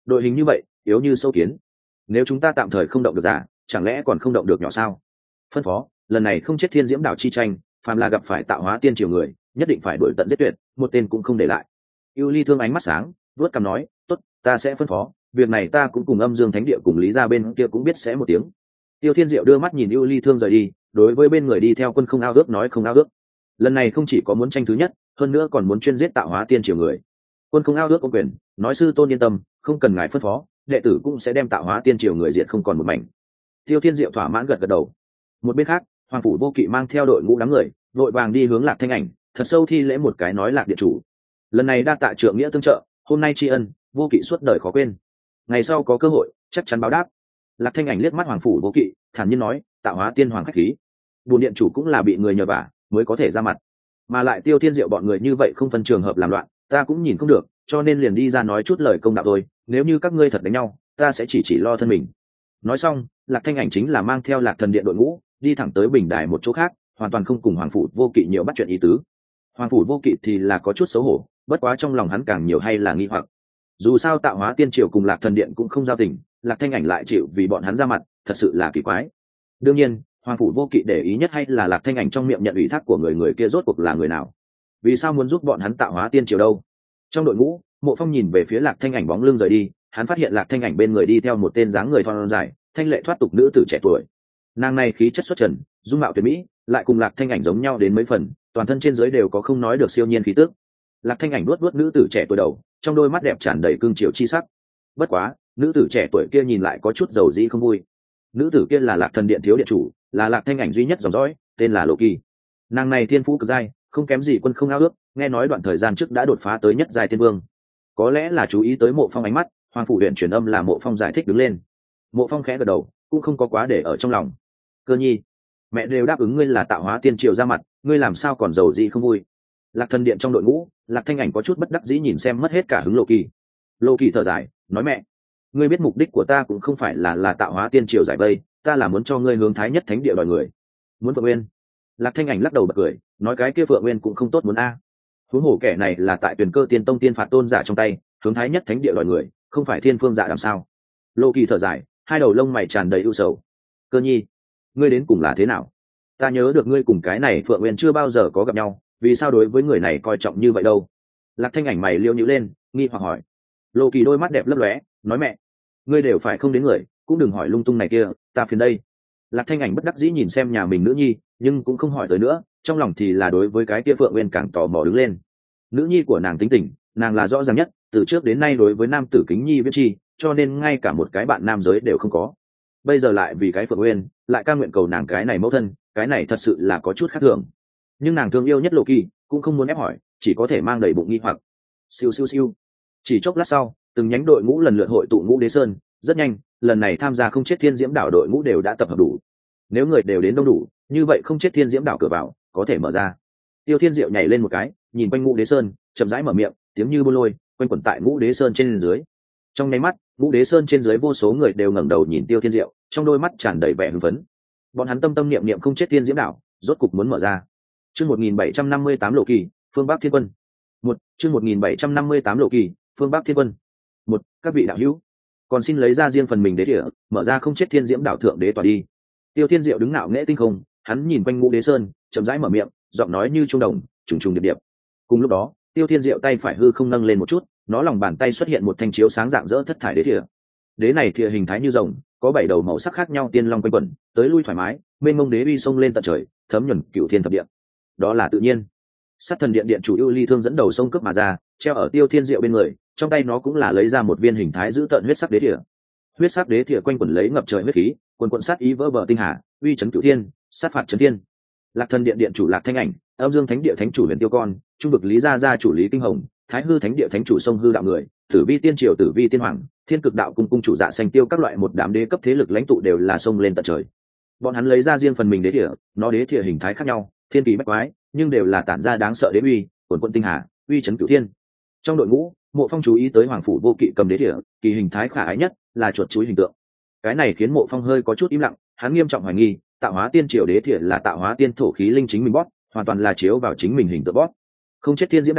đội hình như vậy yếu như sâu kiến, nếu chúng ta tạm thời không động được giả, chẳng lẽ còn không động được nhỏ sao? Phân phó, lần này không chết thiên diễm đảo chi tranh, phàm là gặp phải tạo hóa tiên triều người, nhất định phải đuổi tận giết tuyệt, một tên cũng không để lại. Ưu Ly Thương ánh mắt sáng, vuốt cằm nói, tốt, ta sẽ phân phó, việc này ta cũng cùng Âm Dương Thánh Địa cùng Lý gia bên kia cũng biết sẽ một tiếng. Tiêu Thiên Diệu đưa mắt nhìn Ưu Ly Thương rời đi, đối với bên người đi theo quân không ao ước nói không ao ước. Lần này không chỉ có muốn tranh thứ nhất, hơn nữa còn muốn chuyên giết tạo hóa tiên triều người. Quân không ao ước có quyền, nói sư tôn yên tâm, không cần ngài phân phó, đệ tử cũng sẽ đem tạo hóa tiên triều người diệt không còn một mảnh. Tiêu Thiên Diệu thỏa mãn gật gật đầu. Một bên khác, Hoàng phủ Vô Kỵ mang theo đội ngũ đám người, vội vàng đi hướng Lạc Thanh Ảnh, thật sâu thi lễ một cái nói Lạc điện chủ. Lần này đa tạ trượng nghĩa tương trợ, hôm nay tri ân, Vô Kỵ suốt đời khó quên. Ngày sau có cơ hội, chắc chắn báo đáp. Lạc Thanh Ảnh liếc mắt Hoàng phủ Vô Kỵ, thản nhiên nói, tạo hóa tiên hoàng khách khí. Bùn điện chủ cũng là bị người nhờ vả, mới có thể ra mặt. Mà lại Tiêu Thiên Diệu bọn người như vậy không phân trường hợp làm loạn, ta cũng nhìn không được, cho nên liền đi ra nói chút lời công đạo thôi, nếu như các ngươi thật đánh nhau, ta sẽ chỉ chỉ lo thân mình. Nói xong, Lạc Thanh Ảnh chính là mang theo Lạc Thần Điện đội ngũ, đi thẳng tới bình đài một chỗ khác, hoàn toàn không cùng Hoàng phủ Vô Kỵ nhiều bắt chuyện ý tứ. Hoàng phủ Vô Kỵ thì là có chút xấu hổ, bất quá trong lòng hắn càng nhiều hay là nghi hoặc. Dù sao tạo hóa tiên triều cùng Lạc Thần Điện cũng không giao tình, Lạc Thanh Ảnh lại chịu vì bọn hắn ra mặt, thật sự là kỳ quái. Đương nhiên, Hoàng phủ Vô Kỵ để ý nhất hay là Lạc Thanh Ảnh trong miệng nhận ủy thác của người người kia rốt cuộc là người nào, vì sao muốn giúp bọn hắn tạo hóa tiên triều đâu. Trong đội ngũ, Mộ Phong nhìn về phía Lạc Thanh Ảnh bóng lưng rời đi, hắn phát hiện Lạc Thanh Ảnh bên người đi theo một tên dáng người thon dài, thanh lệ thoát tục nữ tử trẻ tuổi. Nàng này khí chất xuất trần, dung mạo tuyệt mỹ, lại cùng Lạc Thanh Ảnh giống nhau đến mấy phần, toàn thân trên dưới đều có không nói được siêu nhiên khí tức. Lạc Thanh Ảnh nuốt nuốt nữ tử trẻ tuổi đầu, trong đôi mắt đẹp tràn đầy cương triều chi sắc. Bất quá, nữ tử trẻ tuổi kia nhìn lại có chút dầu dĩ không vui. Nữ tử kia là Lạc Thần Điện thiếu điện chủ, là Lạc Thanh Ảnh duy nhất dòng dõi, tên là Lộ Kỳ. Nàng này thiên phú cực giai, không kém gì quân không ao ước, nghe nói đoạn thời gian trước đã đột phá tới nhất giai tiên vương. Có lẽ là chú ý tới Mộ Phong ánh mắt, Hoàng phủ huyện truyền âm là Mộ Phong giải thích đứng lên. Mộ Phong khẽ gật đầu, cũng không có quá để ở trong lòng. Cơ nhi, mẹ đều đáp ứng ngươi là tạo hóa tiên triều ra mặt, ngươi làm sao còn giàu gì không vui? Lạc Thần Điện trong đội ngũ, Lạc Thanh Ảnh có chút bất đắc dĩ nhìn xem mất hết cả hứng Lộ Kỳ. Lộ Kỳ thở dài, nói mẹ, ngươi biết mục đích của ta cũng không phải là là tạo hóa tiên triều giải vây, ta là muốn cho ngươi hướng Thái Nhất Thánh Địa đòi người. Muốn Phượng Nguyên? Lạc Thanh Ảnh lắc đầu bật cười, nói cái kia Phượng Nguyên cũng không tốt muốn a. Huống hồ kẻ này là tại Tuyền Cơ Tiên Tông tiên phạt tôn giả trong tay, hướng Thái Nhất Thánh Địa đòi người, không phải thiên phương dạ làm sao? Lộ Kỳ thở dài, hai đầu lông mày tràn đầy ưu sầu. Cơ nhi, ngươi đến cùng là thế nào? Ta nhớ được ngươi cùng cái này Phượng Nguyên chưa bao giờ có gặp nhau, vì sao đối với người này coi trọng như vậy đâu? Lạc Thanh Ảnh mày liêu nhíu lên, nghi hoặc hỏi. Lộ Kỳ đôi mắt đẹp lấp lóe, nói mẹ, ngươi đều phải không đến người, cũng đừng hỏi lung tung này kia, ta phiền đây. Lạc Thanh Ảnh bất đắc dĩ nhìn xem nhà mình nữ nhi, nhưng cũng không hỏi tới nữa, trong lòng thì là đối với cái kia Phượng Nguyên càng tò mò đứng lên. Nữ nhi của nàng tính tình, nàng là rõ ràng nhất, từ trước đến nay đối với nam tử kính nhi viết chi, cho nên ngay cả một cái bạn nam giới đều không có. Bây giờ lại vì cái Phượng Nguyên, lại ca nguyện cầu nàng cái này mẫu thân, cái này thật sự là có chút khác thường. Nhưng nàng thương yêu nhất Lộ Kỳ, cũng không muốn ép hỏi, chỉ có thể mang đầy bụng nghi hoặc. Siêu siêu siêu. Chỉ chốc lát sau, từng nhánh đội ngũ lần lượt hội tụ Ngũ Đế Sơn, rất nhanh, lần này tham gia không chết thiên diễm đảo đội ngũ đều đã tập hợp đủ. Nếu người đều đến đông đủ, như vậy không chết thiên diễm đảo cửa vào có thể mở ra. Tiêu Thiên Diệu nhảy lên một cái, nhìn quanh Ngũ Đế Sơn, chậm rãi mở miệng, tiếng như bô lôi quanh quẩn tại Ngũ Đế Sơn trên dưới. Trong nháy mắt, Ngũ Đế Sơn trên dưới vô số người đều ngẩng đầu nhìn Tiêu Thiên Diệu, trong đôi mắt tràn đầy vẻ hưng phấn. Bọn hắn tâm tâm niệm niệm không chết thiên diễm đảo, rốt cục muốn mở ra. Chương một nghìn bảy trăm năm mươi tám Lộ Kỳ, phương Bắc Thiên Quân. Một, chương một nghìn bảy trăm năm mươi tám Lộ Kỳ, phương Bắc Thiên Quân. Một, các vị đạo hữu, còn xin lấy ra riêng phần mình đế địa, mở ra không chết thiên diễm đảo thượng đế tòa đi. Tiêu Thiên Diệu đứng ngạo nghễ tinh không, hắn nhìn quanh Ngũ Đế Sơn, chậm rãi mở miệng, giọng nói như trung đồng, trùng trùng điệp điệp. Cùng lúc đó, Tiêu Thiên Diệu tay phải hư không nâng lên một chút, nó lòng bàn tay xuất hiện một thanh chiếu sáng rạng rỡ thất thải đế thìa. Đế này thìa hình thái như rồng, có bảy đầu màu sắc khác nhau tiên long quanh quẩn, tới lui thoải mái, mênh mông đế uy xông lên tận trời, thấm nhuần cửu thiên thập địa. Đó là tự nhiên. Sát Thần Điện điện chủ Ưu Ly Thương dẫn đầu sông cướp mà ra, treo ở Tiêu Thiên Diệu bên người, trong tay nó cũng là lấy ra một viên hình thái giữ tợn huyết sắc đế thìa. Huyết sắc đế thìa quanh quẩn lấy ngập trời huyết khí, quần quần sát ý vỡ bờ tinh hà, uy chấn cửu thiên, sát phạt chấn thiên. Lạc Thần Điện điện chủ Lạc Thanh Ảnh, Âm Dương Thánh Địa thánh chủ Huyền Tiêu Con, Trung vực Lý gia gia chủ Lý Kinh Hồng, Thái Hư Thánh Địa thánh chủ Sông Hư đạo người, Tử Vi Tiên triều Tử Vi Tiên Hoàng, Thiên Cực đạo cung cung chủ Dạ Xanh Tiêu các loại một đám đế cấp thế lực lãnh tụ đều là sông lên tận trời. Bọn hắn lấy ra riêng phần mình đế thìa, nó đế thìa hình thái khác nhau, thiên kỳ bách quái, nhưng đều là tản ra đáng sợ đế uy, quần quần tinh hà, uy chấn cửu thiên. Trong đội ngũ, Mộ Phong chú ý tới Hoàng phủ Vô Kỵ cầm đế thìa, kỳ hình thái khả ái nhất là chuột chuối hình tượng. Cái này khiến Mộ Phong hơi có chút im lặng, hắn nghiêm trọng hoài nghi, tạo hóa tiên triều đế thìa là tạo hóa tiên thổ khí linh chính mình bóp, hoàn toàn là chiếu vào chính mình hình tượng bóp. Không chết thiên diễm đảo,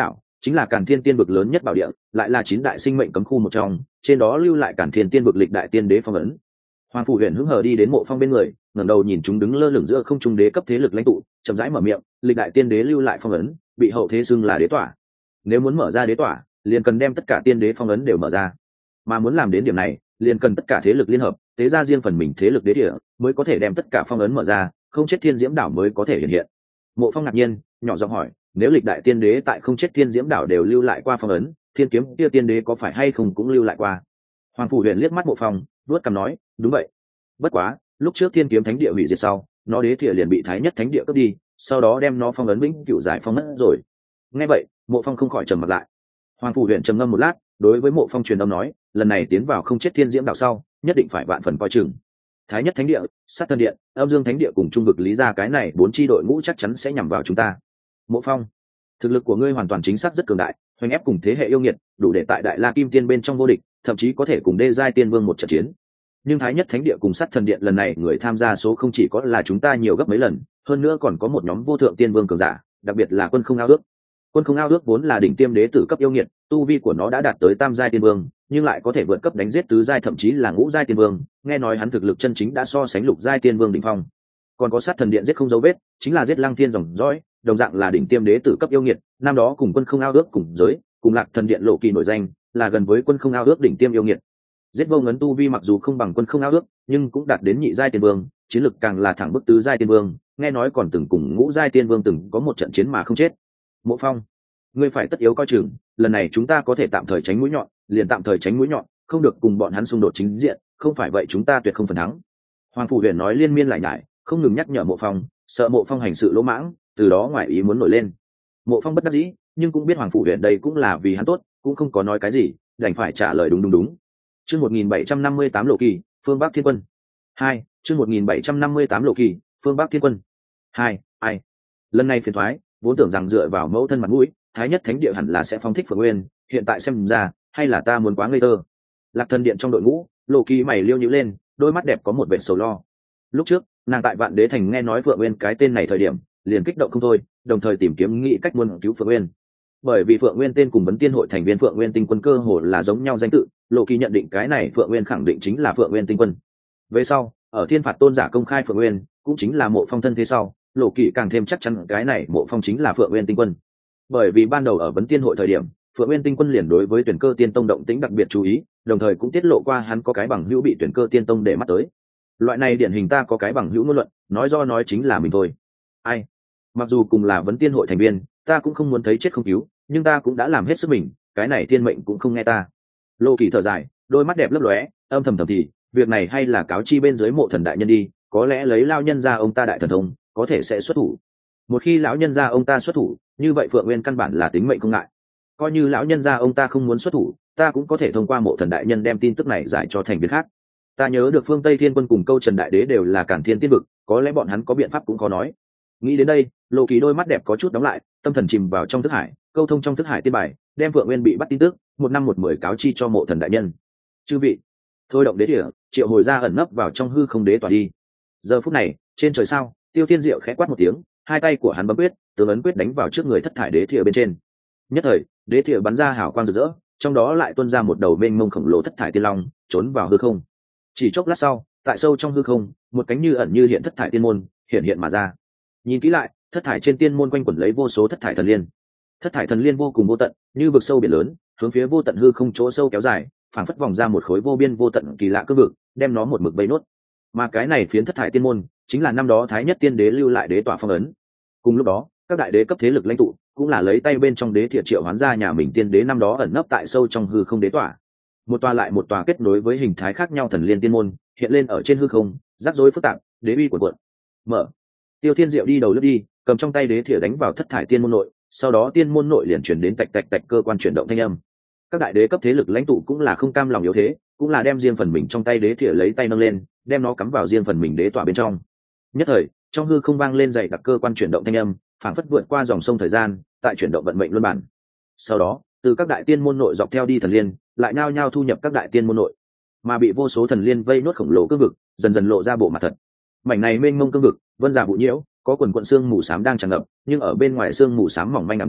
chính là Càn Thiên Tiên vực lớn nhất bảo địa, lại là chín đại sinh mệnh cấm khu một trong, trên đó lưu lại Càn Thiên Tiên vực lịch đại tiên đế phong ấn. Hoàng Phủ Huyền hứng hờ đi đến Mộ Phong bên người, ngẩng đầu nhìn chúng đứng lơ lửng giữa không trung đế cấp thế lực lãnh tụ, chậm rãi mở miệng, lịch đại tiên đế lưu lại phong ấn, bị hậu thế xưng là đế tỏa. Nếu muốn mở ra đế tỏa, liền cần đem tất cả tiên đế phong ấn đều mở ra. Mà muốn làm đến điểm này, liền cần tất cả thế lực liên hợp, tế ra riêng phần mình thế lực đế địa, mới có thể đem tất cả phong ấn mở ra, không chết thiên diễm đảo mới có thể hiện hiện. Mộ Phong ngạc nhiên, nhỏ giọng hỏi, nếu lịch đại tiên đế tại không chết thiên diễm đảo đều lưu lại qua phong ấn, thiên kiếm kia tiên đế có phải hay không cũng lưu lại qua? Hoàng Phủ Huyền liếc mắt Mộ Phong, vuốt cằm nói, đúng vậy. Bất quá, lúc trước thiên kiếm thánh địa hủy diệt sau, nó đế địa liền bị thái nhất thánh địa cướp đi, sau đó đem nó phong ấn vĩnh cửu giải phong mất rồi. Nghe vậy, Mộ Phong không khỏi trầm mặt lại. Hoàng Phủ Huyền trầm ngâm một lát, đối với Mộ Phong truyền âm nói, lần này tiến vào không chết thiên diễm đảo sau, nhất định phải vạn phần coi chừng. Thái nhất thánh địa, sát thân điện, âm dương thánh địa cùng trung vực lý gia cái này bốn chi đội ngũ chắc chắn sẽ nhằm vào chúng ta. Mộ Phong, thực lực của ngươi hoàn toàn chính xác rất cường đại, hoành ép cùng thế hệ yêu nghiệt, đủ để tại đại la kim tiên bên trong vô địch, thậm chí có thể cùng đê giai tiên vương một trận chiến. Nhưng thái nhất thánh địa cùng sát thần điện lần này người tham gia số không chỉ có là chúng ta nhiều gấp mấy lần, hơn nữa còn có một nhóm vô thượng tiên vương cường giả, đặc biệt là quân không ao ước. Quân không ao ước vốn là đỉnh tiêm đế tử cấp yêu nghiệt, tu vi của nó đã đạt tới tam giai tiên vương, nhưng lại có thể vượt cấp đánh giết tứ giai thậm chí là ngũ giai tiên vương, nghe nói hắn thực lực chân chính đã so sánh lục giai tiên vương đỉnh phong. Còn có sát thần điện giết không dấu vết, chính là giết lăng thiên dòng dõi, đồng dạng là đỉnh tiêm đế tử cấp yêu nghiệt, năm đó cùng quân không ao ước cùng giới, cùng lạc thần điện lộ kỳ nổi danh, là gần với quân không ao ước đỉnh tiêm yêu nghiệt. Giết vô ngấn tu vi mặc dù không bằng quân không ao ước, nhưng cũng đạt đến nhị giai tiên vương, chiến lực càng là thẳng bức tứ giai tiên vương, nghe nói còn từng cùng ngũ giai tiên vương từng có một trận chiến mà không chết. Mộ Phong, ngươi phải tất yếu coi chừng, lần này chúng ta có thể tạm thời tránh mũi nhọn, liền tạm thời tránh mũi nhọn, không được cùng bọn hắn xung đột chính diện, không phải vậy chúng ta tuyệt không phần thắng. Hoàng Phủ Huyền nói liên miên lại nhải, không ngừng nhắc nhở Mộ Phong, sợ Mộ Phong hành sự lỗ mãng, từ đó ngoài ý muốn nổi lên. Mộ Phong bất đắc dĩ, nhưng cũng biết Hoàng Phủ Huyền đây cũng là vì hắn tốt, cũng không có nói cái gì, đành phải trả lời đúng đúng đúng. Chương một nghìn bảy trăm năm mươi tám Lộ Kỳ, phương Bắc Thiên Quân. hai, chương một nghìn bảy trăm năm mươi tám Lộ Kỳ, phương Bắc Thiên Quân. hai, ai. Lần này phiền toái, vốn tưởng rằng dựa vào mẫu thân mặt mũi, thái nhất thánh địa hẳn là sẽ phóng thích Phượng Nguyên, hiện tại xem ra, hay là ta muốn quá ngây thơ. Lạc Thần điện trong đội ngũ, Lộ Kỳ mày liêu nhíu lên, đôi mắt đẹp có một vẻ sầu lo. Lúc trước, nàng tại Vạn Đế thành nghe nói Phượng Nguyên cái tên này thời điểm, liền kích động không thôi, đồng thời tìm kiếm nghĩ cách muốn cứu Phượng Nguyên. Bởi vì Phượng Nguyên tên cùng Vấn Tiên hội thành viên Phượng Nguyên tinh quân cơ hồ là giống nhau danh tự, Lộ Kỳ nhận định cái này Phượng Nguyên khẳng định chính là Phượng Nguyên tinh quân. Về sau, ở Thiên Phạt tôn giả công khai Phượng Nguyên, cũng chính là Mộ Phong thân thế sau, Lộ Kỳ càng thêm chắc chắn cái này Mộ Phong chính là Phượng Nguyên tinh quân. Bởi vì ban đầu ở Vấn Tiên hội thời điểm, Phượng Nguyên tinh quân liền đối với Tuyển Cơ Tiên tông động tĩnh đặc biệt chú ý, đồng thời cũng tiết lộ qua hắn có cái bằng hữu bị Tuyển Cơ Tiên tông để mắt tới. Loại này điển hình ta có cái bằng hữu ngôn luận, nói do nói chính là mình thôi. Ai? Mặc dù cùng là Vấn Tiên hội thành viên, ta cũng không muốn thấy chết không cứu, nhưng ta cũng đã làm hết sức mình, cái này thiên mệnh cũng không nghe ta. Lộ Kỳ thở dài, đôi mắt đẹp lấp lóe, âm thầm thầm thì, việc này hay là cáo chi bên dưới Mộ thần đại nhân đi, có lẽ lấy lao nhân ra ông ta đại thần thông, có thể sẽ xuất thủ. Một khi lão nhân ra ông ta xuất thủ, như vậy Phượng Nguyên căn bản là tính mệnh không ngại. Coi như lão nhân ra ông ta không muốn xuất thủ, ta cũng có thể thông qua Mộ thần đại nhân đem tin tức này giải cho thành viên khác. Ta nhớ được phương Tây Thiên Quân cùng Câu Trần đại đế đều là Cản Thiên tiên vực, có lẽ bọn hắn có biện pháp cũng khó nói. Nghĩ đến đây, Lộ Kỳ đôi mắt đẹp có chút đóng lại, tâm thần chìm vào trong thức hải, câu thông trong thức hải tiên bài, đem Phượng Nguyên bị bắt tin tức, một năm một mười cáo chi cho Mộ thần đại nhân. Chư vị, thôi động đế địa, triệu hồi ra ẩn nấp vào trong hư không đế tỏa đi. Giờ phút này, trên trời sao, Tiêu Thiên Diệu khẽ quát một tiếng, hai tay của hắn bấm quyết, tướng ấn quyết đánh vào trước người thất thải đế thìa bên trên. Nhất thời, đế thìa bắn ra hào quang rực rỡ, trong đó lại tuôn ra một đầu mênh mông khổng lồ thất thải tiên long, trốn vào hư không. Chỉ chốc lát sau, tại sâu trong hư không, một cánh như ẩn như hiện thất thải tiên môn hiện hiện mà ra. Nhìn kỹ lại, thất thải trên tiên môn quanh quẩn lấy vô số thất thải thần liên. Thất thải thần liên vô cùng vô tận, như vực sâu biển lớn, hướng phía vô tận hư không chỗ sâu kéo dài, phảng phất vòng ra một khối vô biên vô tận kỳ lạ cương vực, đem nó một mực vây nốt. Mà cái này phiến thất thải tiên môn, chính là năm đó Thái Nhất Tiên Đế lưu lại đế tỏa phong ấn. Cùng lúc đó, các đại đế cấp thế lực lãnh tụ cũng là lấy tay bên trong đế thiện triệu hoán ra nhà mình tiên đế năm đó ẩn nấp tại sâu trong hư không đế tỏa. Một tòa lại một tòa kết nối với hình thái khác nhau thần liên tiên môn hiện lên ở trên hư không, rắc rối phức tạp, đế uy cuộn cuộn. Mở. Tiêu Thiên Diệu đi đầu lướt đi, cầm trong tay đế thiện đánh vào thất thải tiên môn nội, sau đó tiên môn nội liền chuyển đến tạch tạch tạch cơ quan chuyển động thanh âm. Các đại đế cấp thế lực lãnh tụ cũng là không cam lòng yếu thế, cũng là đem riêng phần mình trong tay đế thiện lấy tay nâng lên, đem nó cắm vào riêng phần mình đế tỏa bên trong. Nhất thời, trong hư không vang lên dày đặc cơ quan chuyển động thanh âm, phảng phất vượt qua dòng sông thời gian, tại chuyển động vận mệnh luân bản. Sau đó, từ các đại tiên môn nội dọc theo đi thần liên, lại nhao nhao thu nhập các đại tiên môn nội, mà bị vô số thần liên vây nuốt khổng lồ cương vực, dần dần lộ ra bộ mặt thật. Mảnh này mênh mông cương vực, vân giả vụ nhiễu, có quần quần xương mù xám đang tràn ngập, nhưng ở bên ngoài xương mù xám mỏng manh ảm đạm,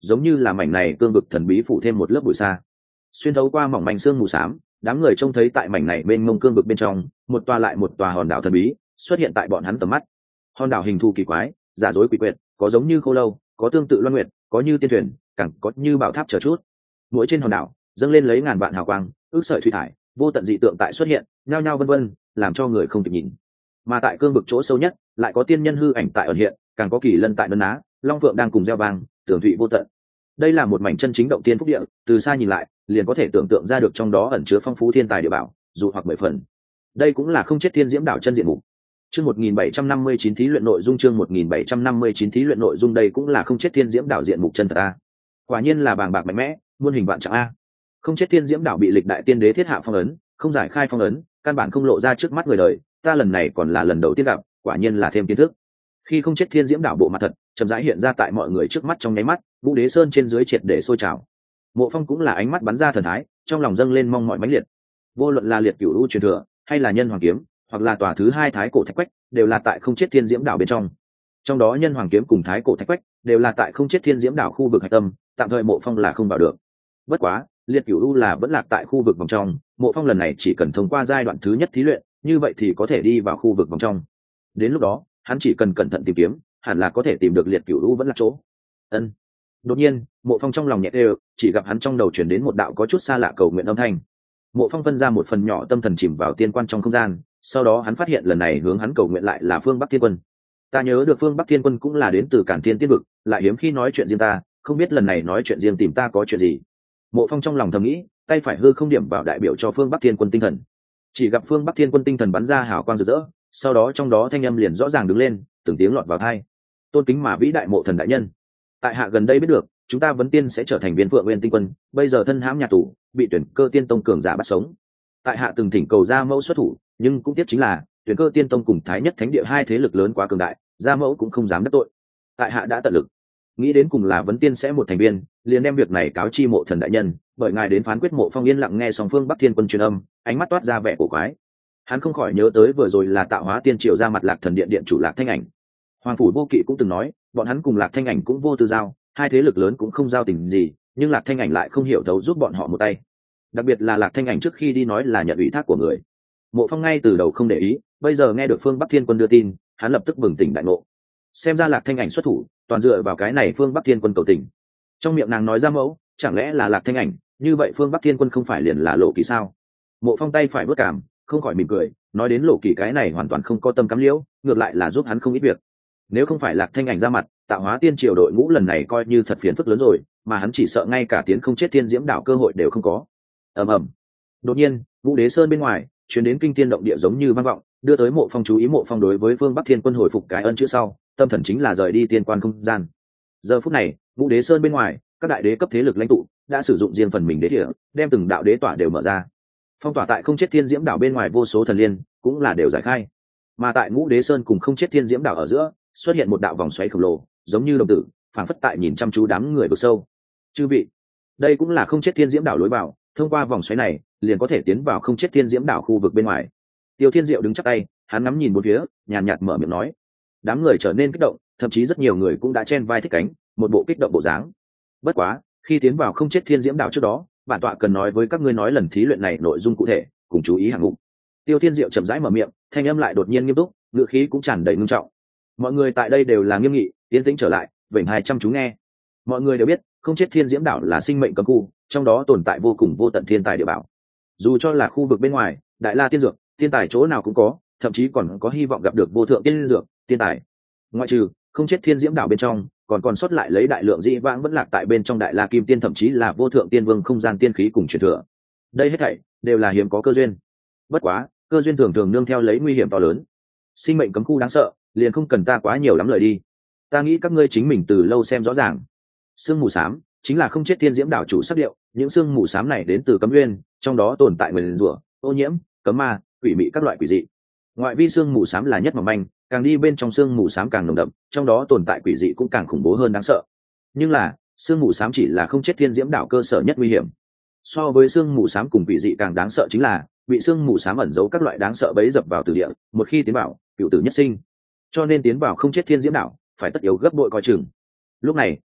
giống như là mảnh này cương vực thần bí phủ thêm một lớp bụi sa. Xuyên thấu qua mỏng manh xương mù xám, đám người trông thấy tại mảnh này bên ngông cương vực bên trong, một tòa lại một tòa hòn đảo thần bí xuất hiện tại bọn hắn tầm mắt. Hòn đảo hình thù kỳ quái, giả dối quỷ quyệt, có giống như khô lâu, có tương tự loan nguyệt, có như tiên thuyền, càng có như bảo tháp chờ chút. Mỗi trên hòn đảo dâng lên lấy ngàn vạn hào quang, ước sợi thủy thải, vô tận dị tượng tại xuất hiện, nhao nhao vân vân, làm cho người không kịp nhìn. Mà tại cương vực chỗ sâu nhất, lại có tiên nhân hư ảnh tại ẩn hiện, càng có kỳ lân tại nấn ná, long phượng đang cùng gieo vang, tường thụy vô tận. Đây là một mảnh chân chính động tiên phúc địa, từ xa nhìn lại, liền có thể tưởng tượng ra được trong đó ẩn chứa phong phú thiên tài địa bảo, dù hoặc mười phần. Đây cũng là không chết thiên diễm đảo chân diện mục. Chương một nghìn bảy trăm năm mươi chín thí luyện nội dung chương một nghìn bảy trăm năm mươi chín thí luyện nội dung đây cũng là không chết thiên diễm đảo diện mục chân thật a. Quả nhiên là bàng bạc mạnh mẽ, muôn hình vạn trạng a. Không chết thiên diễm đảo bị lịch đại tiên đế thiết hạ phong ấn, không giải khai phong ấn, căn bản không lộ ra trước mắt người đời, ta lần này còn là lần đầu tiên gặp, quả nhiên là thêm kiến thức. Khi không chết thiên diễm đảo bộ mặt thật chậm rãi hiện ra tại mọi người trước mắt trong nháy mắt, Vũ Đế Sơn trên dưới triệt để sôi trào. Mộ Phong cũng là ánh mắt bắn ra thần thái, trong lòng dâng lên mong mỏi mãnh liệt. Vô luận là liệt cửu u truyền thừa, hay là nhân hoàng kiếm, hoặc là tòa thứ hai thái cổ thạch quách, đều là tại không chết thiên diễm đảo bên trong. Trong đó nhân hoàng kiếm cùng thái cổ thạch quách đều là tại không chết thiên diễm đảo khu vực hạch tâm, tạm thời Mộ Phong là không vào được. Bất quá, liệt cửu u là vẫn lạc tại khu vực vòng trong, Mộ Phong lần này chỉ cần thông qua giai đoạn thứ nhất thí luyện, như vậy thì có thể đi vào khu vực vòng trong. Đến lúc đó, hắn chỉ cần cẩn thận tìm kiếm, hẳn là có thể tìm được liệt cửu u vẫn là chỗ. Ân. Đột nhiên, Mộ Phong trong lòng nhẹ đều, chỉ gặp hắn trong đầu truyền đến một đạo có chút xa lạ cầu nguyện âm thanh. Mộ Phong phân ra một phần nhỏ tâm thần chìm vào tiên quan trong không gian, sau đó hắn phát hiện lần này hướng hắn cầu nguyện lại là Phương Bắc Thiên Quân. Ta nhớ được Phương Bắc Thiên Quân cũng là đến từ Cản Thiên Tiên vực, lại hiếm khi nói chuyện riêng ta, không biết lần này nói chuyện riêng tìm ta có chuyện gì. Mộ Phong trong lòng thầm nghĩ, tay phải hư không điểm vào đại biểu cho Phương Bắc Thiên Quân tinh thần. Chỉ gặp Phương Bắc Thiên Quân tinh thần bắn ra hào quang rực rỡ, sau đó trong đó thanh âm liền rõ ràng đứng lên, từng tiếng lọt vào tai. Tôn kính mà vĩ đại Mộ Thần đại nhân, tại hạ gần đây biết được, chúng ta vấn tiên sẽ trở thành viên Phượng Nguyên Tinh Quân, bây giờ thân hãm nhà tù, bị tuyển cơ tiên tông cường giả bắt sống. Tại hạ từng thỉnh cầu ra mẫu xuất thủ, nhưng cũng tiếc chính là tuyển cơ tiên tông cùng thái nhất thánh địa hai thế lực lớn quá cường đại, ra mẫu cũng không dám đắc tội. Tại hạ đã tận lực, nghĩ đến cùng là vấn tiên sẽ một thành viên, liền đem việc này cáo chi Mộ Thần đại nhân, bởi ngài đến phán quyết. Mộ Phong yên lặng nghe song Phương Bắc Thiên Quân truyền âm, ánh mắt toát ra vẻ cổ quái. Hắn không khỏi nhớ tới vừa rồi là Tạo Hóa Tiên Triều ra mặt Lạc Thần điện điện chủ Lạc Thanh Ảnh. Hoàng phủ Vô Kỵ cũng từng nói, bọn hắn cùng Lạc Thanh Ảnh cũng vô tư giao, hai thế lực lớn cũng không giao tình gì, nhưng Lạc Thanh Ảnh lại không hiểu thấu giúp bọn họ một tay. Đặc biệt là Lạc Thanh Ảnh trước khi đi nói là nhận ủy thác của người. Mộ Phong ngay từ đầu không để ý, bây giờ nghe được Phương Bắc Thiên Quân đưa tin, hắn lập tức bừng tỉnh đại ngộ. Xem ra Lạc Thanh Ảnh xuất thủ, toàn dựa vào cái này Phương Bắc Thiên Quân cầu tình. Trong miệng nàng nói ra mẫu, chẳng lẽ là Lạc Thanh Ảnh, như vậy Phương Bắc Thiên Quân không phải liền là Lộ Kỳ sao? Mộ Phong tay phải vớt cảm, không khỏi mỉm cười, nói đến Lộ Kỳ cái này hoàn toàn không có tâm cắm liễu, ngược lại là giúp hắn không ít việc. Nếu không phải Lạc Thanh Ảnh ra mặt, Tạo Hóa Tiên Triều đội ngũ lần này coi như thật phiền phức lớn rồi, mà hắn chỉ sợ ngay cả tiến không chết thiên diễm đảo cơ hội đều không có. Ầm ầm. Đột nhiên, Vũ Đế Sơn bên ngoài truyền đến kinh thiên động địa giống như vang vọng, đưa tới Mộ Phong chú ý. Mộ Phong đối với Phương Bắc Thiên Quân hồi phục cái ân chữ sau, tâm thần chính là rời đi tiên quan không gian. Giờ phút này, Vũ Đế Sơn bên ngoài, các đại đế cấp thế lực lãnh tụ đã sử dụng riêng phần mình đế địa, đem từng đạo đế tỏa đều mở ra. Phong tỏa tại không chết thiên diễm đảo bên ngoài vô số thần liên cũng là đều giải khai. Mà tại Ngũ Đế Sơn cùng không chết thiên diễm đảo ở giữa, xuất hiện một đạo vòng xoáy khổng lồ, giống như đồng tử, phảng phất tại nhìn chăm chú đám người vực sâu. Chư vị, đây cũng là không chết thiên diễm đảo lối vào, thông qua vòng xoáy này, liền có thể tiến vào không chết thiên diễm đảo khu vực bên ngoài. Tiêu Thiên Diệu đứng chắp tay, hắn ngắm nhìn bốn phía, nhàn nhạt mở miệng nói. Đám người trở nên kích động, thậm chí rất nhiều người cũng đã chen vai thích cánh, một bộ kích động bộ dáng. Bất quá, khi tiến vào không chết thiên diễm đảo trước đó, bản tọa cần nói với các ngươi nói lần thí luyện này nội dung cụ thể, cùng chú ý hạng mục. Tiêu Thiên Diệu chậm rãi mở miệng, thanh âm lại đột nhiên nghiêm túc, ngữ khí cũng tràn đầy nghiêm trọng. Mọi người tại đây đều là nghiêm nghị, tiến tĩnh trở lại, vểnh hai chăm chú nghe. Mọi người đều biết, không chết thiên diễm đảo là sinh mệnh cấm khu, trong đó tồn tại vô cùng vô tận thiên tài địa bảo. Dù cho là khu vực bên ngoài, đại la tiên dược, thiên tài chỗ nào cũng có, thậm chí còn có hy vọng gặp được vô thượng tiên dược, tiên tài. Ngoại trừ không chết thiên diễm đảo bên trong, còn còn sót lại lấy đại lượng dĩ vãng vẫn lạc tại bên trong đại la kim tiên, thậm chí là vô thượng tiên vương không gian tiên khí cùng truyền thừa. Đây hết thảy đều là hiếm có cơ duyên. Bất quá, cơ duyên thường thường nương theo lấy nguy hiểm to lớn. Sinh mệnh cấm khu đáng sợ, liền không cần ta quá nhiều lắm lời đi. Ta nghĩ các ngươi chính mình từ lâu xem rõ ràng. Sương mù xám chính là không chết thiên diễm đảo chủ sắc điệu, những sương mù xám này đến từ cấm nguyên, trong đó tồn tại nguyền rủa, ô nhiễm, cấm ma, quỷ mị các loại quỷ dị. Ngoại vi sương mù xám là nhất mỏng manh, càng đi bên trong sương mù xám càng nồng đậm, trong đó tồn tại quỷ dị cũng càng khủng bố hơn đáng sợ. Nhưng là, sương mù xám chỉ là không chết thiên diễm đảo cơ sở nhất nguy hiểm. So với sương mù xám cùng quỷ dị càng đáng sợ chính là bị sương mù xám ẩn giấu các loại đáng sợ bấy dập vào từ địa, một khi tiến vào, cựu tử nhất sinh. Cho nên tiến vào không chết thiên diễm đảo, phải tất yếu gấp bội coi chừng. Lúc này,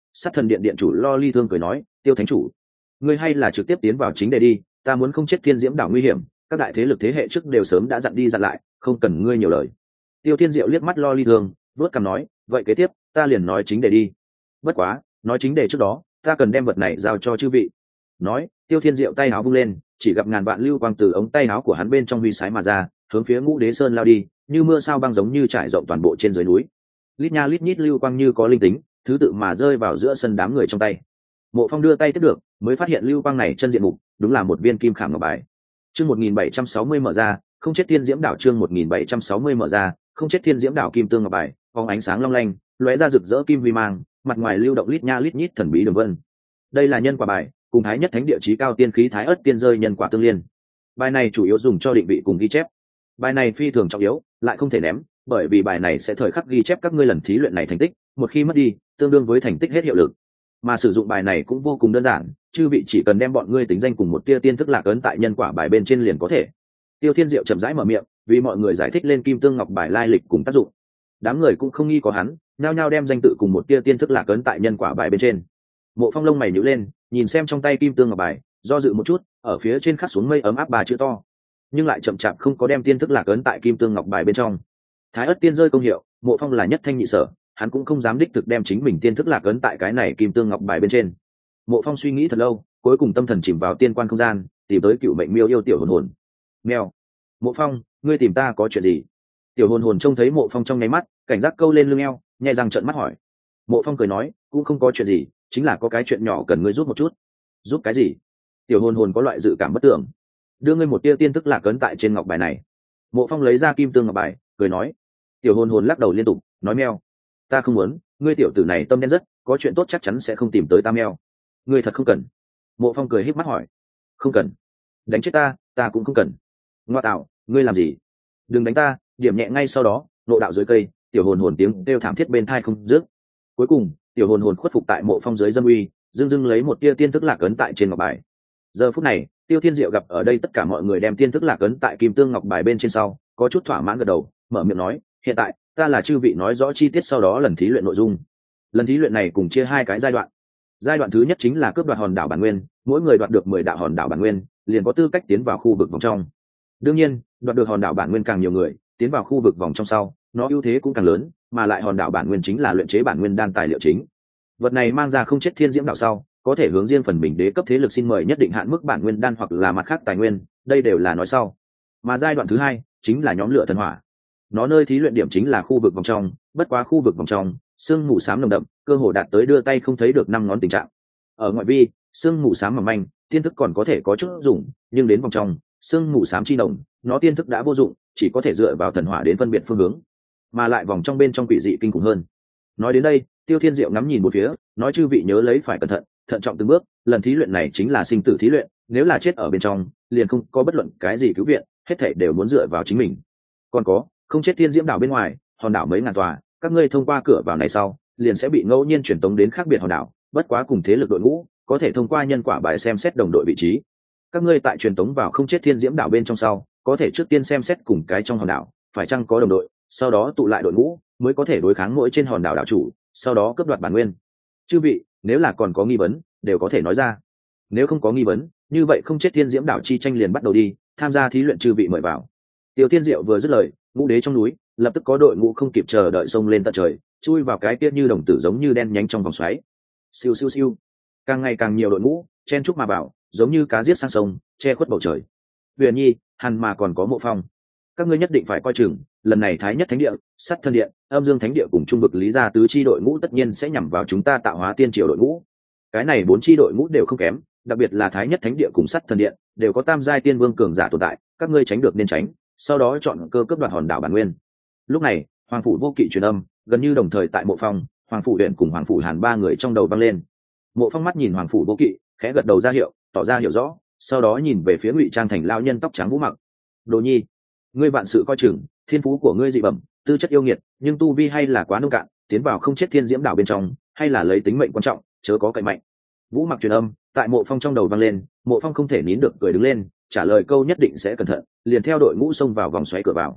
Sát thần điện điện chủ Lo Ly Thương cười nói, Tiêu thánh chủ, ngươi hay là trực tiếp tiến vào chính đề đi, ta muốn không chết thiên diễm đảo nguy hiểm, các đại thế lực thế hệ trước đều sớm đã dặn đi dặn lại, không cần ngươi nhiều lời. Tiêu Thiên Diệu liếc mắt Lo Ly Thương, vớt cằm nói, vậy kế tiếp ta liền nói chính đề đi. Bất quá nói chính đề trước đó ta cần đem vật này giao cho chư vị. Nói, Tiêu Thiên Diệu tay áo vung lên, chỉ gặp ngàn vạn lưu quang từ ống tay áo của hắn bên trong huy sái mà ra, hướng phía Ngũ Đế Sơn lao đi, như mưa sao băng giống như trải rộng toàn bộ trên dưới núi. Lít nha lít nhít lưu quang như có linh tính, thứ tự mà rơi vào giữa sân đám người trong tay. Mộ Phong đưa tay tiếp được, mới phát hiện lưu quang này chân diện mục, đúng là một viên kim khảm ngọc bài. Chương một nghìn bảy trăm sáu mươi mở ra, không chết thiên diễm đảo chương một nghìn bảy trăm sáu mươi mở ra, không chết thiên diễm đảo kim tương ngọc bài, phóng ánh sáng long lanh, lóe ra rực rỡ kim huy mang, mặt ngoài lưu động lít nha lít nhít thần bí đường vân. Đây là nhân quả bài, cùng thái nhất thánh địa chí cao tiên khí thái ất tiên rơi nhân quả tương liên. Bài này chủ yếu dùng cho định vị cùng ghi chép. Bài này phi thường trọng yếu, lại không thể ném, bởi vì bài này sẽ thời khắc ghi chép các ngươi lần thí luyện này thành tích, một khi mất đi, tương đương với thành tích hết hiệu lực. Mà sử dụng bài này cũng vô cùng đơn giản, chư vị chỉ cần đem bọn ngươi tính danh cùng một tia tiên thức lạc ấn tại nhân quả bài bên trên liền có thể. Tiêu Thiên Diệu chậm rãi mở miệng, vì mọi người giải thích lên kim tương ngọc bài lai lịch cùng tác dụng. Đám người cũng không nghi có hắn, nhao nhao đem danh tự cùng một tia tiên thức lạc ấn tại nhân quả bài bên trên. Mộ Phong lông mày nhíu lên, nhìn xem trong tay kim tương ngọc bài, do dự một chút, ở phía trên khắc xuống mây ấm áp ba chữ to, nhưng lại chậm chạp không có đem tiên thức lạc ấn tại kim tương ngọc bài bên trong. Thái ất tiên rơi công hiệu, Mộ Phong là nhất thanh nhị sở, hắn cũng không dám đích thực đem chính mình tiên thức lạc ấn tại cái này kim tương ngọc bài bên trên. Mộ Phong suy nghĩ thật lâu, cuối cùng tâm thần chìm vào tiên quan không gian, tìm tới cựu mệnh miêu yêu tiểu hồn hồn. Mèo, Mộ Phong, ngươi tìm ta có chuyện gì? Tiểu hồn hồn trông thấy Mộ Phong trong nháy mắt, cảnh giác câu lên lưng eo, nhẹ răng trợn mắt hỏi. Mộ Phong cười nói, cũng không có chuyện gì, chính là có cái chuyện nhỏ cần ngươi giúp một chút. Giúp cái gì? Tiểu hồn hồn có loại dự cảm bất tưởng. Đưa ngươi một tia tiên thức lạc ấn tại trên ngọc bài này. Mộ Phong lấy ra kim tương ngọc bài, cười nói. Tiểu hồn hồn lắc đầu liên tục, nói meo, ta không muốn, ngươi tiểu tử này tâm đen rất, có chuyện tốt chắc chắn sẽ không tìm tới ta meo. Ngươi thật không cần. Mộ Phong cười híp mắt hỏi. Không cần. Đánh chết ta, ta cũng không cần. Ngoa tạo, ngươi làm gì? Đừng đánh ta, điểm nhẹ ngay sau đó, nộ đạo dưới cây, tiểu hồn hồn tiếng kêu thảm thiết bên thai không dứt. Cuối cùng, tiểu hồn hồn khuất phục tại Mộ Phong dưới dâm uy, dưng dưng lấy một tia tiên thức lạc ấn tại trên ngọc bài. Giờ phút này, Tiêu Thiên Diệu gặp ở đây tất cả mọi người đem tiên thức lạc ấn tại kim tương ngọc bài bên trên sau, có chút thỏa mãn gật đầu, mở miệng nói, hiện tại ta là chư vị nói rõ chi tiết sau đó lần thí luyện nội dung. Lần thí luyện này cùng chia hai cái giai đoạn. Giai đoạn thứ nhất chính là cướp đoạt hòn đảo bản nguyên, mỗi người đoạt được mười đạo hòn đảo bản nguyên, liền có tư cách tiến vào khu vực vòng trong. Đương nhiên, đoạt được hòn đảo bản nguyên càng nhiều người, tiến vào khu vực vòng trong sau, nó ưu thế cũng càng lớn, mà lại hòn đảo bản nguyên chính là luyện chế bản nguyên đan tài liệu chính. Vật này mang ra không chết thiên diễm đảo sau, có thể hướng riêng phần mình đế cấp thế lực xin mời nhất định hạn mức bản nguyên đan hoặc là mặt khác tài nguyên, đây đều là nói sau. Mà giai đoạn thứ hai chính là nhóm lửa thần hỏa. Nó nơi thí luyện điểm chính là khu vực vòng trong, bất quá khu vực vòng trong, sương mù xám nồng đậm, cơ hồ đạt tới đưa tay không thấy được năm ngón tình trạng. Ở ngoại vi, sương mù xám mỏng manh, tiên thức còn có thể có chút dùng, nhưng đến vòng trong, sương mù xám chi nồng, nó tiên thức đã vô dụng, chỉ có thể dựa vào thần hỏa đến phân biệt phương hướng. Mà lại vòng trong bên trong quỷ dị kinh khủng hơn. Nói đến đây, Tiêu Thiên Diệu ngắm nhìn một phía, nói chư vị nhớ lấy phải cẩn thận, thận trọng từng bước, lần thí luyện này chính là sinh tử thí luyện, nếu là chết ở bên trong, liền không có bất luận cái gì cứu viện, hết thảy đều muốn dựa vào chính mình. Còn có, không chết thiên diễm đảo bên ngoài, hòn đảo mấy ngàn tòa, các ngươi thông qua cửa vào này sau, liền sẽ bị ngẫu nhiên truyền tống đến khác biệt hòn đảo, bất quá cùng thế lực đội ngũ, có thể thông qua nhân quả bài xem xét đồng đội vị trí. Các ngươi tại truyền tống vào không chết thiên diễm đảo bên trong sau, có thể trước tiên xem xét cùng cái trong hòn đảo, phải chăng có đồng đội, sau đó tụ lại đội ngũ, mới có thể đối kháng mỗi trên hòn đảo đảo chủ, sau đó cướp đoạt bản nguyên. Chư vị, nếu là còn có nghi vấn, đều có thể nói ra. Nếu không có nghi vấn, như vậy không chết thiên diễm đảo chi tranh liền bắt đầu đi, tham gia thí luyện chư vị mời vào. Tiêu Thiên Diệu vừa dứt lời, Ngũ Đế trong núi lập tức có đội ngũ không kịp chờ đợi xông lên tận trời, chui vào cái tiết như đồng tử giống như đen nhánh trong vòng xoáy. Siêu siêu siêu, càng ngày càng nhiều đội ngũ chen chúc mà vào, giống như cá giết sang sông, che khuất bầu trời. Huyền Nhi, Hàn mà còn có Mộ Phong, các ngươi nhất định phải coi chừng, lần này Thái Nhất Thánh Địa, Sắt Thân Điện, Âm Dương Thánh Địa cùng Trung vực Lý Gia tứ chi đội ngũ tất nhiên sẽ nhằm vào chúng ta tạo hóa tiên triều đội ngũ. Cái này bốn chi đội ngũ đều không kém, đặc biệt là Thái Nhất Thánh Địa cùng Sắt Thân Điện đều có tam giai tiên vương cường giả tồn tại, các ngươi tránh được nên tránh, sau đó chọn cơ cướp đoạt hòn đảo bản nguyên. Lúc này, Hoàng phủ Vô Kỵ truyền âm, gần như đồng thời tại Mộ Phong, Hoàng phủ Huyền cùng Hoàng phủ Hàn ba người trong đầu vang lên. Mộ Phong mắt nhìn Hoàng phủ Vô Kỵ, khẽ gật đầu ra hiệu, tỏ ra hiểu rõ, sau đó nhìn về phía Ngụy Trang thành lão nhân tóc trắng Vũ Mặc. Đồ Nhi, ngươi vạn sự coi chừng, thiên phú của ngươi dị bẩm, tư chất yêu nghiệt, nhưng tu vi hay là quá nông cạn, tiến vào không chết thiên diễm đảo bên trong, hay là lấy tính mệnh quan trọng, chớ có cậy mạnh. Vũ Mặc truyền âm, tại Mộ Phong trong đầu vang lên, Mộ Phong không thể nín được cười đứng lên, trả lời câu nhất định sẽ cẩn thận, liền theo đội ngũ xông vào vòng xoáy cửa vào.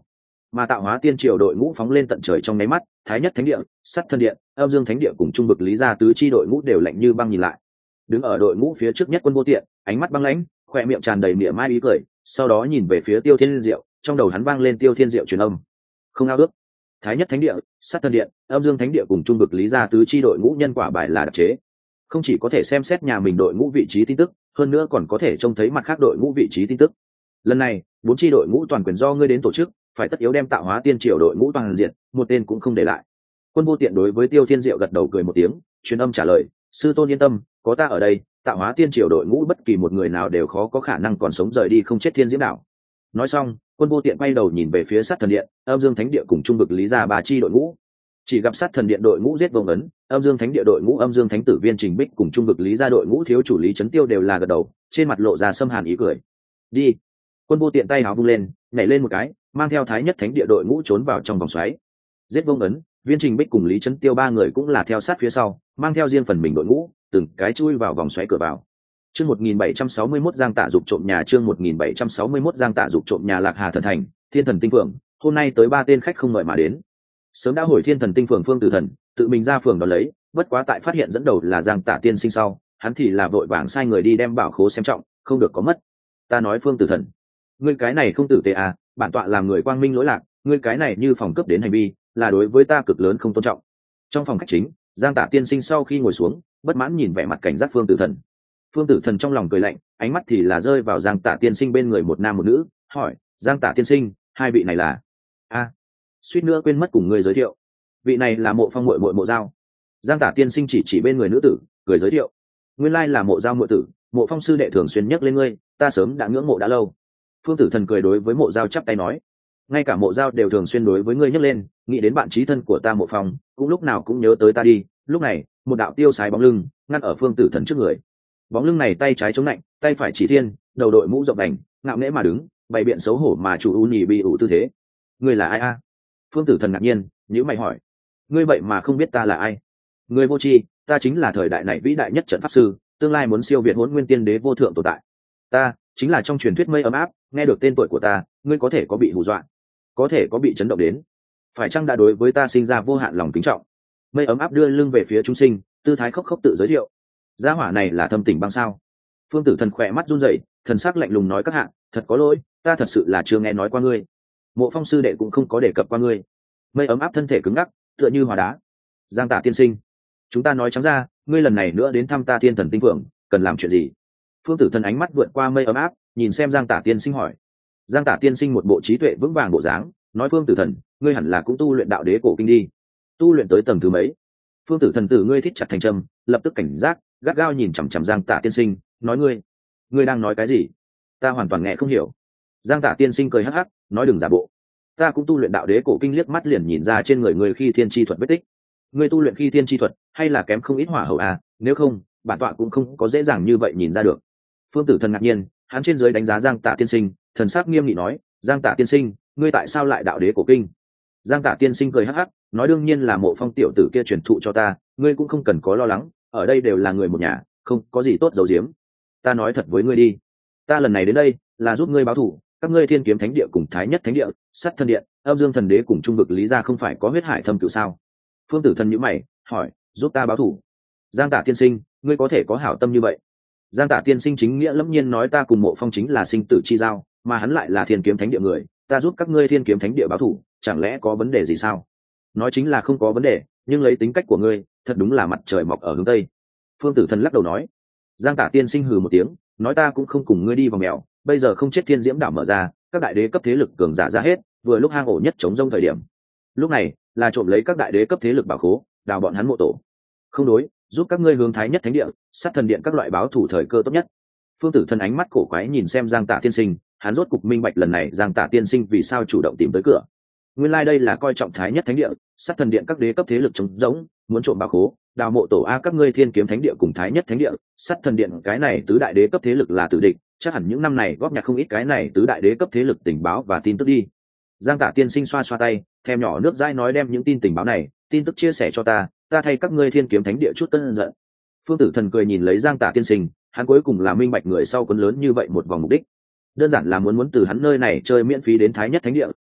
mà tạo hóa tiên triều đội ngũ phóng lên tận trời trong nháy mắt, thái nhất thánh địa, sắt thân điện, âm dương thánh địa cùng trung vực lý gia tứ chi đội ngũ đều lạnh như băng nhìn lại. Đứng ở đội ngũ phía trước nhất Quân Vô Tiện, ánh mắt băng lãnh, khỏe miệng tràn đầy mỉa mai ý cười, sau đó nhìn về phía Tiêu Thiên Diệu, trong đầu hắn vang lên Tiêu Thiên Diệu truyền âm: không ao ước, thái nhất thánh địa, sắt thân điện, âm dương thánh địa cùng trung vực lý gia tứ chi đội ngũ nhân quả bài là đặc chế, không chỉ có thể xem xét nhà mình đội ngũ vị trí tin tức, hơn nữa còn có thể trông thấy mặt khác đội ngũ vị trí tin tức. Lần này bốn chi đội ngũ toàn quyền do ngươi đến tổ chức, phải tất yếu đem tạo hóa tiên triều đội ngũ toàn diện, một tên cũng không để lại. Quân Vô Tiện đối với Tiêu Thiên Diệu gật đầu cười một tiếng, truyền âm trả lời: sư tôn yên tâm, có ta ở đây, tạo hóa tiên triều đội ngũ bất kỳ một người nào đều khó có khả năng còn sống rời đi không chết thiên diễm đảo. Nói xong, Quân Vô Tiện quay đầu nhìn về phía sát thần điện, âm dương thánh địa cùng trung vực lý gia ba chi đội ngũ. Chỉ gặp sát thần điện đội ngũ giết vông ấn, âm dương thánh địa đội ngũ âm dương thánh tử viên trình bích cùng trung vực lý gia đội ngũ thiếu chủ lý trấn tiêu đều là gật đầu, trên mặt lộ ra xâm hàn ý cười. Đi. Quân Vô Tiện tay áo vung lên, nhảy lên một cái, mang theo thái nhất thánh địa đội ngũ trốn vào trong vòng xoáy. Giết vông ấn, viên trình bích cùng lý trấn tiêu ba người cũng là theo sát phía sau, mang theo riêng phần mình đội ngũ, từng cái chui vào vòng xoáy cửa vào. Chương một nghìn bảy trăm sáu mươi mốt Giang Tạ dục trộm nhà, chương một nghìn bảy trăm sáu mươi mốt Giang Tạ dục trộm nhà. Lạc Hà thần thành, Thiên Thần Tinh Phường, hôm nay tới ba tên khách không mời mà đến. Sớm đã hồi Thiên Thần Tinh Phường Phương Tử Thần, tự mình ra phường đón lấy, bất quá tại phát hiện dẫn đầu là Giang Tạ tiên sinh sau, hắn thì là vội vàng sai người đi đem bảo khố xem trọng, không được có mất. Ta nói Phương Tử Thần, ngươi cái này không tử tế à, bản tọa làm người quang minh lỗi lạc, ngươi cái này như phòng cướp đến hành vi, là đối với ta cực lớn không tôn trọng. Trong phòng khách chính, Giang Tạ tiên sinh sau khi ngồi xuống, bất mãn nhìn vẻ mặt cảnh giác Phương Tử Thần. Phương Tử Thần trong lòng cười lạnh, ánh mắt thì là rơi vào Giang Tạ tiên sinh bên người một nam một nữ, hỏi: Giang Tạ tiên sinh, hai vị này là? A, à, suýt nữa quên mất cùng người giới thiệu, vị này là Mộ Phong muội muội Mộ Giao. Giang Tạ tiên sinh chỉ chỉ bên người nữ tử, cười giới thiệu: nguyên lai là Mộ Giao muội tử, Mộ Phong sư đệ thường xuyên nhắc lên ngươi, ta sớm đã ngưỡng mộ đã lâu. Phương Tử Thần cười đối với Mộ Giao chắp tay nói: ngay cả Mộ Giao đều thường xuyên đối với ngươi nhắc lên, nghĩ đến bạn chí thân của ta Mộ Phong, cũng lúc nào cũng nhớ tới ta đi. Lúc này, một đạo tiêu sái bóng lưng ngăn ở Phương Tử Thần trước người. Bóng lưng này tay trái chống lạnh, tay phải chỉ thiên, đầu đội mũ rộng đành, ngạo nghễ mà đứng, bày biện xấu hổ mà chủ u nhì bị ủ tư thế. Ngươi là ai a? Phương Tử Thần ngạc nhiên, nhíu mày hỏi: ngươi vậy mà không biết ta là ai? Ngươi vô tri, ta chính là thời đại này vĩ đại nhất trận pháp sư, tương lai muốn siêu việt Hỗn Nguyên Tiên Đế vô thượng tồn tại. Ta chính là trong truyền thuyết mây ấm áp, nghe được tên tuổi của ta, ngươi có thể có bị hù dọa, có thể có bị chấn động đến, phải chăng đã đối với ta sinh ra vô hạn lòng kính trọng? Mây ấm áp đưa lưng về phía chúng sinh, tư thái khốc khốc tự giới thiệu: gia hỏa này là Thâm Tình Băng sao? Phương Tử Thần khỏe mắt run rẩy, thần sắc lạnh lùng nói: các hạ, thật có lỗi, ta thật sự là chưa nghe nói qua ngươi. Mộ Phong sư đệ cũng không có đề cập qua ngươi. Mây ấm áp thân thể cứng ngắc, tựa như hóa đá. Giang Tạ tiên sinh, chúng ta nói trắng ra, ngươi lần này nữa đến thăm ta Thiên Thần Tinh Phường, cần làm chuyện gì? Phương Tử Thần ánh mắt vượt qua mây ấm áp, nhìn xem Giang Tạ tiên sinh hỏi. Giang Tạ tiên sinh một bộ trí tuệ vững vàng bộ dáng, nói: Phương Tử Thần, ngươi hẳn là cũng tu luyện đạo đế cổ kinh đi. Tu luyện tới tầng thứ mấy? Phương Tử Thần tử ngươi thích chặt thành trầm, lập tức cảnh giác, gắt gao nhìn chằm chằm Giang Tạ tiên sinh, nói: ngươi, ngươi đang nói cái gì? Ta hoàn toàn nghe không hiểu. Giang Tạ tiên sinh cười hắc hắc, nói: đừng giả bộ. Ta cũng tu luyện đạo đế cổ kinh, liếc mắt liền nhìn ra trên người ngươi khi thiên chi thuật vết tích. Ngươi tu luyện khi thiên chi thuật, hay là kém không ít hỏa hậu à? Nếu không, bản tọa cũng không có dễ dàng như vậy nhìn ra được. Phương Tử Thần ngạc nhiên, hắn trên dưới đánh giá Giang Tạ tiên sinh, thần sắc nghiêm nghị nói: Giang Tạ tiên sinh, ngươi tại sao lại đạo đế cổ kinh? Giang Tạ tiên sinh cười hắc hắc, nói: đương nhiên là Mộ Phong tiểu tử kia truyền thụ cho ta, ngươi cũng không cần có lo lắng, ở đây đều là người một nhà, không có gì tốt giấu giếm. Ta nói thật với ngươi đi, ta lần này đến đây là giúp ngươi báo thù. Các ngươi Thiên Kiếm Thánh địa cùng Thái Nhất Thánh địa, Sắt Thân điện, Âm Dương Thần đế cùng trung vực lý gia không phải có huyết hải thâm cửu sao? Phương Tử Thần nhíu mày, hỏi: giúp ta báo thù? Giang Tạ tiên sinh, ngươi có thể có hảo tâm như vậy? Giang Tạ tiên sinh chính nghĩa lẫm nhiên nói: ta cùng Mộ Phong chính là sinh tử chi giao, mà hắn lại là Thiên Kiếm Thánh địa người, ta giúp các ngươi Thiên Kiếm Thánh địa báo thù, chẳng lẽ có vấn đề gì sao? Nói chính là không có vấn đề, nhưng lấy tính cách của ngươi, thật đúng là mặt trời mọc ở hướng tây. Phương Tử Thần lắc đầu nói. Giang Tạ tiên sinh hừ một tiếng, nói: ta cũng không cùng ngươi đi vào mèo, bây giờ không chết thiên diễm đảo mở ra, các đại đế cấp thế lực cường giả ra hết, vừa lúc hang ổ nhất chống rông thời điểm. Lúc này là trộm lấy các đại đế cấp thế lực bảo khố, đào bọn hắn mộ tổ. Không đối, giúp các ngươi hướng Thái Nhất Thánh địa, Sát Thần điện các loại báo thủ thời cơ tốt nhất. Phương Tử Thần ánh mắt cổ quái nhìn xem Giang Tạ tiên sinh, hắn rốt cục minh bạch lần này Giang Tạ tiên sinh vì sao chủ động tìm tới cửa. Nguyên lai like đây là coi trọng Thái Nhất Thánh địa, Sát Thần điện các đế cấp thế lực chống rỗng, muốn trộm bảo khố, đào mộ tổ. A, các ngươi Thiên Kiếm Thánh địa cùng Thái Nhất Thánh địa, Sát Thần điện cái này tứ đại đế cấp thế lực là tử địch, chắc hẳn những năm này góp nhặt không ít cái này tứ đại đế cấp thế lực tình báo và tin tức đi. Giang Tạ tiên sinh xoa xoa tay, thèm nhỏ nước dãi nói: đem những tin tình báo này, tin tức chia sẻ cho ta, ta thay các ngươi Thiên Kiếm Thánh địa chút cơn giận. Phương Tử Thần cười nhìn lấy Giang Tạ tiên sinh, hắn cuối cùng là minh bạch người sau cuốn lớn như vậy một vòng mục đích, đơn giản là muốn muốn từ hắn nơi này chơi miễn phí đến Thái Nhất Thánh địa,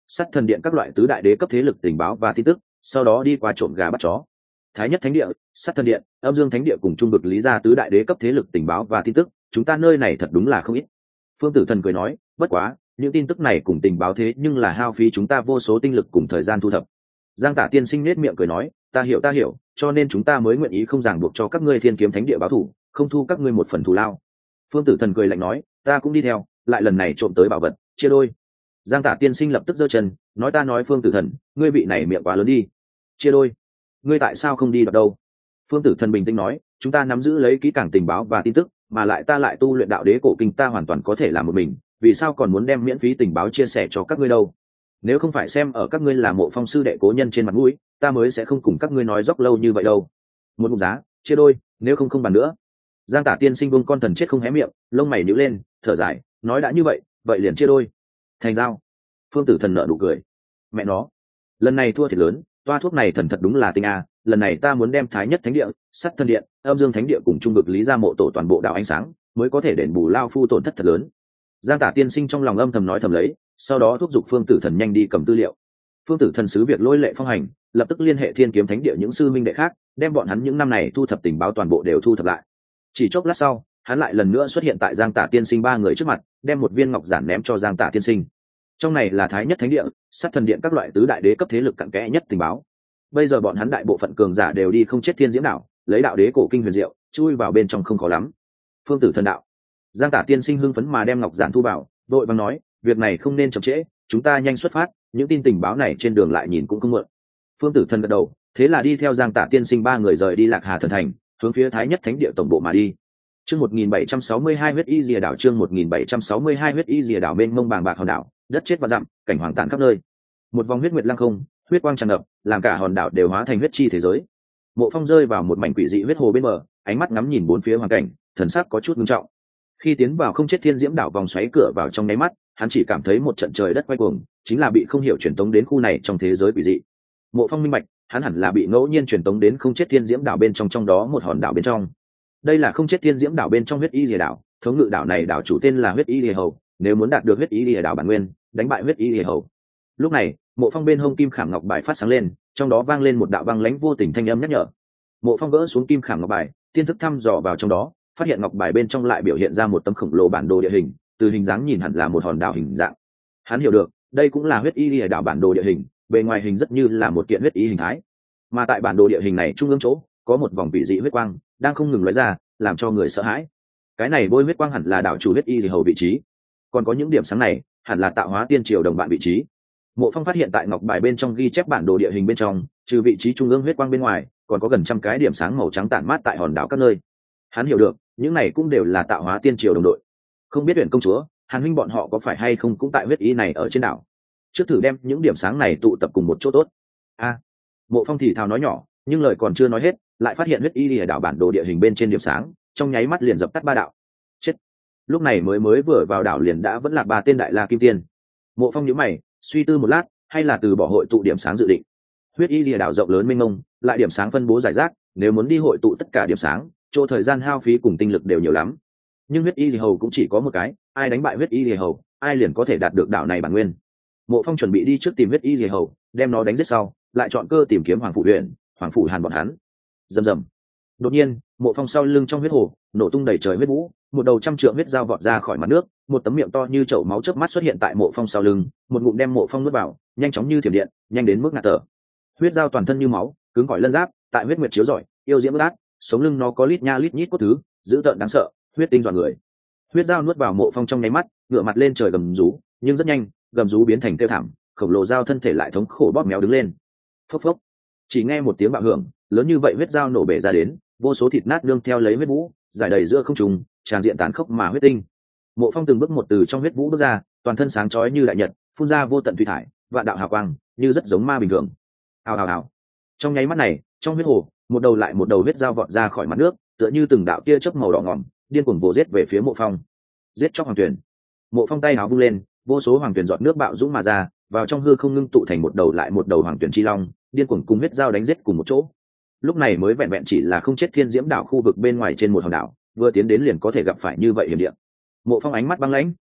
sắt thần điện các loại tứ đại đế cấp thế lực tình báo và tin tức, sau đó đi qua trộm gà bắt chó. Thái nhất thánh địa, sắt thần điện, âm dương thánh địa cùng trung vực lý gia tứ đại đế cấp thế lực tình báo và tin tức, chúng ta nơi này thật đúng là không ít. Phương Tử Thần cười nói, bất quá những tin tức này cùng tình báo thế nhưng là hao phí chúng ta vô số tinh lực cùng thời gian thu thập. Giang Tả tiên sinh nết miệng cười nói, ta hiểu ta hiểu, cho nên chúng ta mới nguyện ý không ràng buộc cho các ngươi Thiên Kiếm Thánh địa báo thủ, không thu các ngươi một phần thù lao. Phương Tử Thần cười lạnh nói, ta cũng đi theo, lại lần này trộm tới bảo vật, chia đôi. Giang Tả tiên sinh lập tức giơ chân, nói ta nói Phương Tử Thần, ngươi vị này miệng quá lớn đi, chia đôi, ngươi tại sao không đi đoạt đâu? Phương Tử Thần bình tĩnh nói, chúng ta nắm giữ lấy kỹ càng tình báo và tin tức, mà lại ta lại tu luyện đạo đế cổ kinh, ta hoàn toàn có thể làm một mình, vì sao còn muốn đem miễn phí tình báo chia sẻ cho các ngươi đâu? Nếu không phải xem ở các ngươi là Mộ Phong sư đệ cố nhân trên mặt mũi, ta mới sẽ không cùng các ngươi nói dốc lâu như vậy đâu. Một ngụm giá, chia đôi, nếu không không bàn nữa. Giang Tả tiên sinh buông con thần chết không hé miệng, lông mày nhíu lên, thở dài, nói đã như vậy, vậy liền chia đôi. Thành giao. Phương Tử Thần nở nụ cười. Mẹ nó, lần này thua thiệt lớn, toa thuốc này thần thật đúng là tinh a, lần này ta muốn đem Thái nhất thánh địa, sắt thần điện, âm dương thánh địa cùng trung vực lý gia mộ tổ toàn bộ đạo ánh sáng, mới có thể đền bù lao phu tổn thất thật lớn. Giang Tả tiên sinh trong lòng âm thầm nói thầm lấy, sau đó thúc giục Phương Tử Thần nhanh đi cầm tư liệu. Phương Tử Thần sứ việc lôi lệ phong hành, lập tức liên hệ Thiên Kiếm Thánh địa những sư minh đệ khác, đem bọn hắn những năm này thu thập tình báo toàn bộ đều thu thập lại. Chỉ chốc lát sau, hắn lại lần nữa xuất hiện tại Giang Tả tiên sinh ba người trước mặt, đem một viên ngọc giản ném cho Giang Tả tiên sinh. Trong này là Thái nhất thánh địa, sắt thần điện các loại tứ đại đế cấp thế lực cặn kẽ nhất tình báo. Bây giờ bọn hắn đại bộ phận cường giả đều đi không chết Thiên Diễm đảo, lấy đạo đế cổ kinh huyền diệu, chui vào bên trong không khó lắm. Phương Tử Thần đạo. Giang Tả tiên sinh hưng phấn mà đem ngọc giản thu vào, đội bằng nói, việc này không nên chậm trễ, chúng ta nhanh xuất phát, những tin tình báo này trên đường lại nhìn cũng không muộn. Phương Tử Thần gật đầu, thế là đi theo Giang Tả tiên sinh ba người rời đi Lạc Hà thần thành, hướng phía Thái nhất thánh địa tổng bộ mà đi. Chương một nghìn bảy trăm sáu mươi hai huyết y rìa đảo, chương một nghìn bảy trăm sáu mươi hai huyết y rìa đảo, bên mông bàng bạc hòn đảo, đất chết và dặm, cảnh hoàng tàn khắp nơi. Một vòng huyết nguyệt lăng không, huyết quang tràn ngập, làm cả hòn đảo đều hóa thành huyết chi thế giới. Mộ Phong rơi vào một mảnh quỷ dị huyết hồ bên bờ, ánh mắt ngắm nhìn bốn phía hoàn cảnh, thần sắc có chút nghiêm trọng. Khi tiến vào không chết Thiên Diễm đảo vòng xoáy cửa vào trong nháy mắt, hắn chỉ cảm thấy một trận trời đất quay cuồng, chính là bị không hiểu truyền tống đến khu này trong thế giới quỷ dị. Mộ Phong minh bạch, hắn hẳn là bị ngẫu nhiên truyền tống đến không chết Thiên Diễm đảo bên trong trong đó một hòn đảo bên trong. Đây là không chết Thiên Diễm đảo bên trong huyết y lìa đảo, thống ngự đảo này đảo chủ tên là huyết y lìa hầu, nếu muốn đạt được huyết y lìa đảo bản nguyên, đánh bại huyết y lìa hầu. Lúc này, Mộ Phong bên hông kim khảm ngọc bài phát sáng lên, trong đó vang lên một đạo băng lãnh vô tình thanh âm nhắc nhở. Mộ Phong gỡ xuống kim khảm ngọc bài, tiên thức thăm dò vào trong đó, phát hiện ngọc bài bên trong lại biểu hiện ra một tấm khổng lồ bản đồ địa hình, từ hình dáng nhìn hẳn là một hòn đảo hình dạng. Hắn hiểu được, đây cũng là huyết y lìa đảo bản đồ địa hình, bề ngoài hình rất như là một kiện huyết y hình thái. Mà tại bản đồ địa hình này trung ương chỗ, có một vòng vị dị huyết quang đang không ngừng lóe ra, làm cho người sợ hãi. Cái này bôi huyết quang hẳn là đảo chủ huyết y lìa hầu vị trí. Còn có những điểm sáng này, hẳn là tạo hóa tiên triều đồng bạn vị trí. Mộ Phong phát hiện tại ngọc bài bên trong ghi chép bản đồ địa hình bên trong, trừ vị trí trung ương huyết quang bên ngoài, còn có gần trăm cái điểm sáng màu trắng tản mát tại hòn đảo các nơi. Hắn hiểu được, những này cũng đều là tạo hóa tiên triều đồng đội. Không biết Uyển công chúa, Hàn huynh bọn họ có phải hay không cũng tại huyết y này ở trên đảo. Trước thử đem những điểm sáng này tụ tập cùng một chỗ tốt. A, Mộ Phong thì thào nói nhỏ, nhưng lời còn chưa nói hết, lại phát hiện huyết y ở đảo bản đồ địa hình bên trên điểm sáng, trong nháy mắt liền dập tắt ba đạo. Chết. Lúc này mới mới vừa vào đảo liền đã vẫn là ba tên đại la kim tiên. Mộ Phong nhíu mày, suy tư một lát, hay là từ bỏ hội tụ điểm sáng dự định. Huyết y lìa đảo rộng lớn mênh mông, lại điểm sáng phân bố rải rác, nếu muốn đi hội tụ tất cả điểm sáng, chỗ thời gian hao phí cùng tinh lực đều nhiều lắm. Nhưng huyết y lìa hầu cũng chỉ có một cái, ai đánh bại huyết y lìa hầu, ai liền có thể đạt được đảo này bản nguyên. Mộ Phong chuẩn bị đi trước tìm huyết y lìa hầu, đem nó đánh giết sau, lại chọn cơ tìm kiếm Hoàng phủ huyện, Hoàng phủ Hàn bọn hắn. Rầm rầm. Đột nhiên, Mộ Phong sau lưng trong huyết hồ nổ tung đầy trời huyết vũ, một đầu trăm trượng huyết dao vọt ra khỏi mặt nước, một tấm miệng to như chậu máu chớp mắt xuất hiện tại Mộ Phong sau lưng, một ngụm đem Mộ Phong nuốt vào, nhanh chóng như thiểm điện, nhanh đến mức ngạt thở. Huyết dao toàn thân như máu, cứng cỏi lân giáp, tại huyết nguyệt chiếu rọi, yêu diễm bất át, sống lưng nó có lít nha lít nhít cốt thứ, dữ tợn đáng sợ, huyết tinh dọa người. Huyết dao nuốt vào Mộ Phong trong nháy mắt, ngửa mặt lên trời gầm rú, nhưng rất nhanh, gầm rú biến thành kêu thảm, khổng lồ dao thân thể lại thống khổ bóp méo đứng lên. Phốc phốc. Chỉ nghe một tiếng bạo hưởng, lớn như vậy huyết dao nổ bể ra đến, vô số thịt nát nương theo lấy huyết vũ, giải đầy giữa không trung, tràn diện tàn khốc mà huyết tinh. Mộ Phong từng bước một từ trong huyết vũ bước ra, toàn thân sáng chói như đại nhật, phun ra vô tận thủy thải, vạn đạo hào quang, như rất giống ma bình thường. Hào hào hào. Trong nháy mắt này, trong huyết hồ, một đầu lại một đầu huyết dao vọt ra khỏi mặt nước, tựa như từng đạo tia chớp màu đỏ ngòm, điên cuồng vồ giết về phía Mộ Phong. Giết chóc hoàng tuyển. Mộ Phong tay áo vung lên, vô số hoàng tuyển giọt nước bạo dũng mà ra, vào trong hư không ngưng tụ thành một đầu lại một đầu hoàng tuyển chi long, điên cuồng cùng huyết dao đánh giết cùng một chỗ. Lúc này mới vẹn vẹn chỉ là không chết Thiên Diễm đảo khu vực bên ngoài trên một hòn đảo, vừa tiến đến liền có thể gặp phải như vậy hiểm địa. Mộ Phong ánh mắt băng lãnh,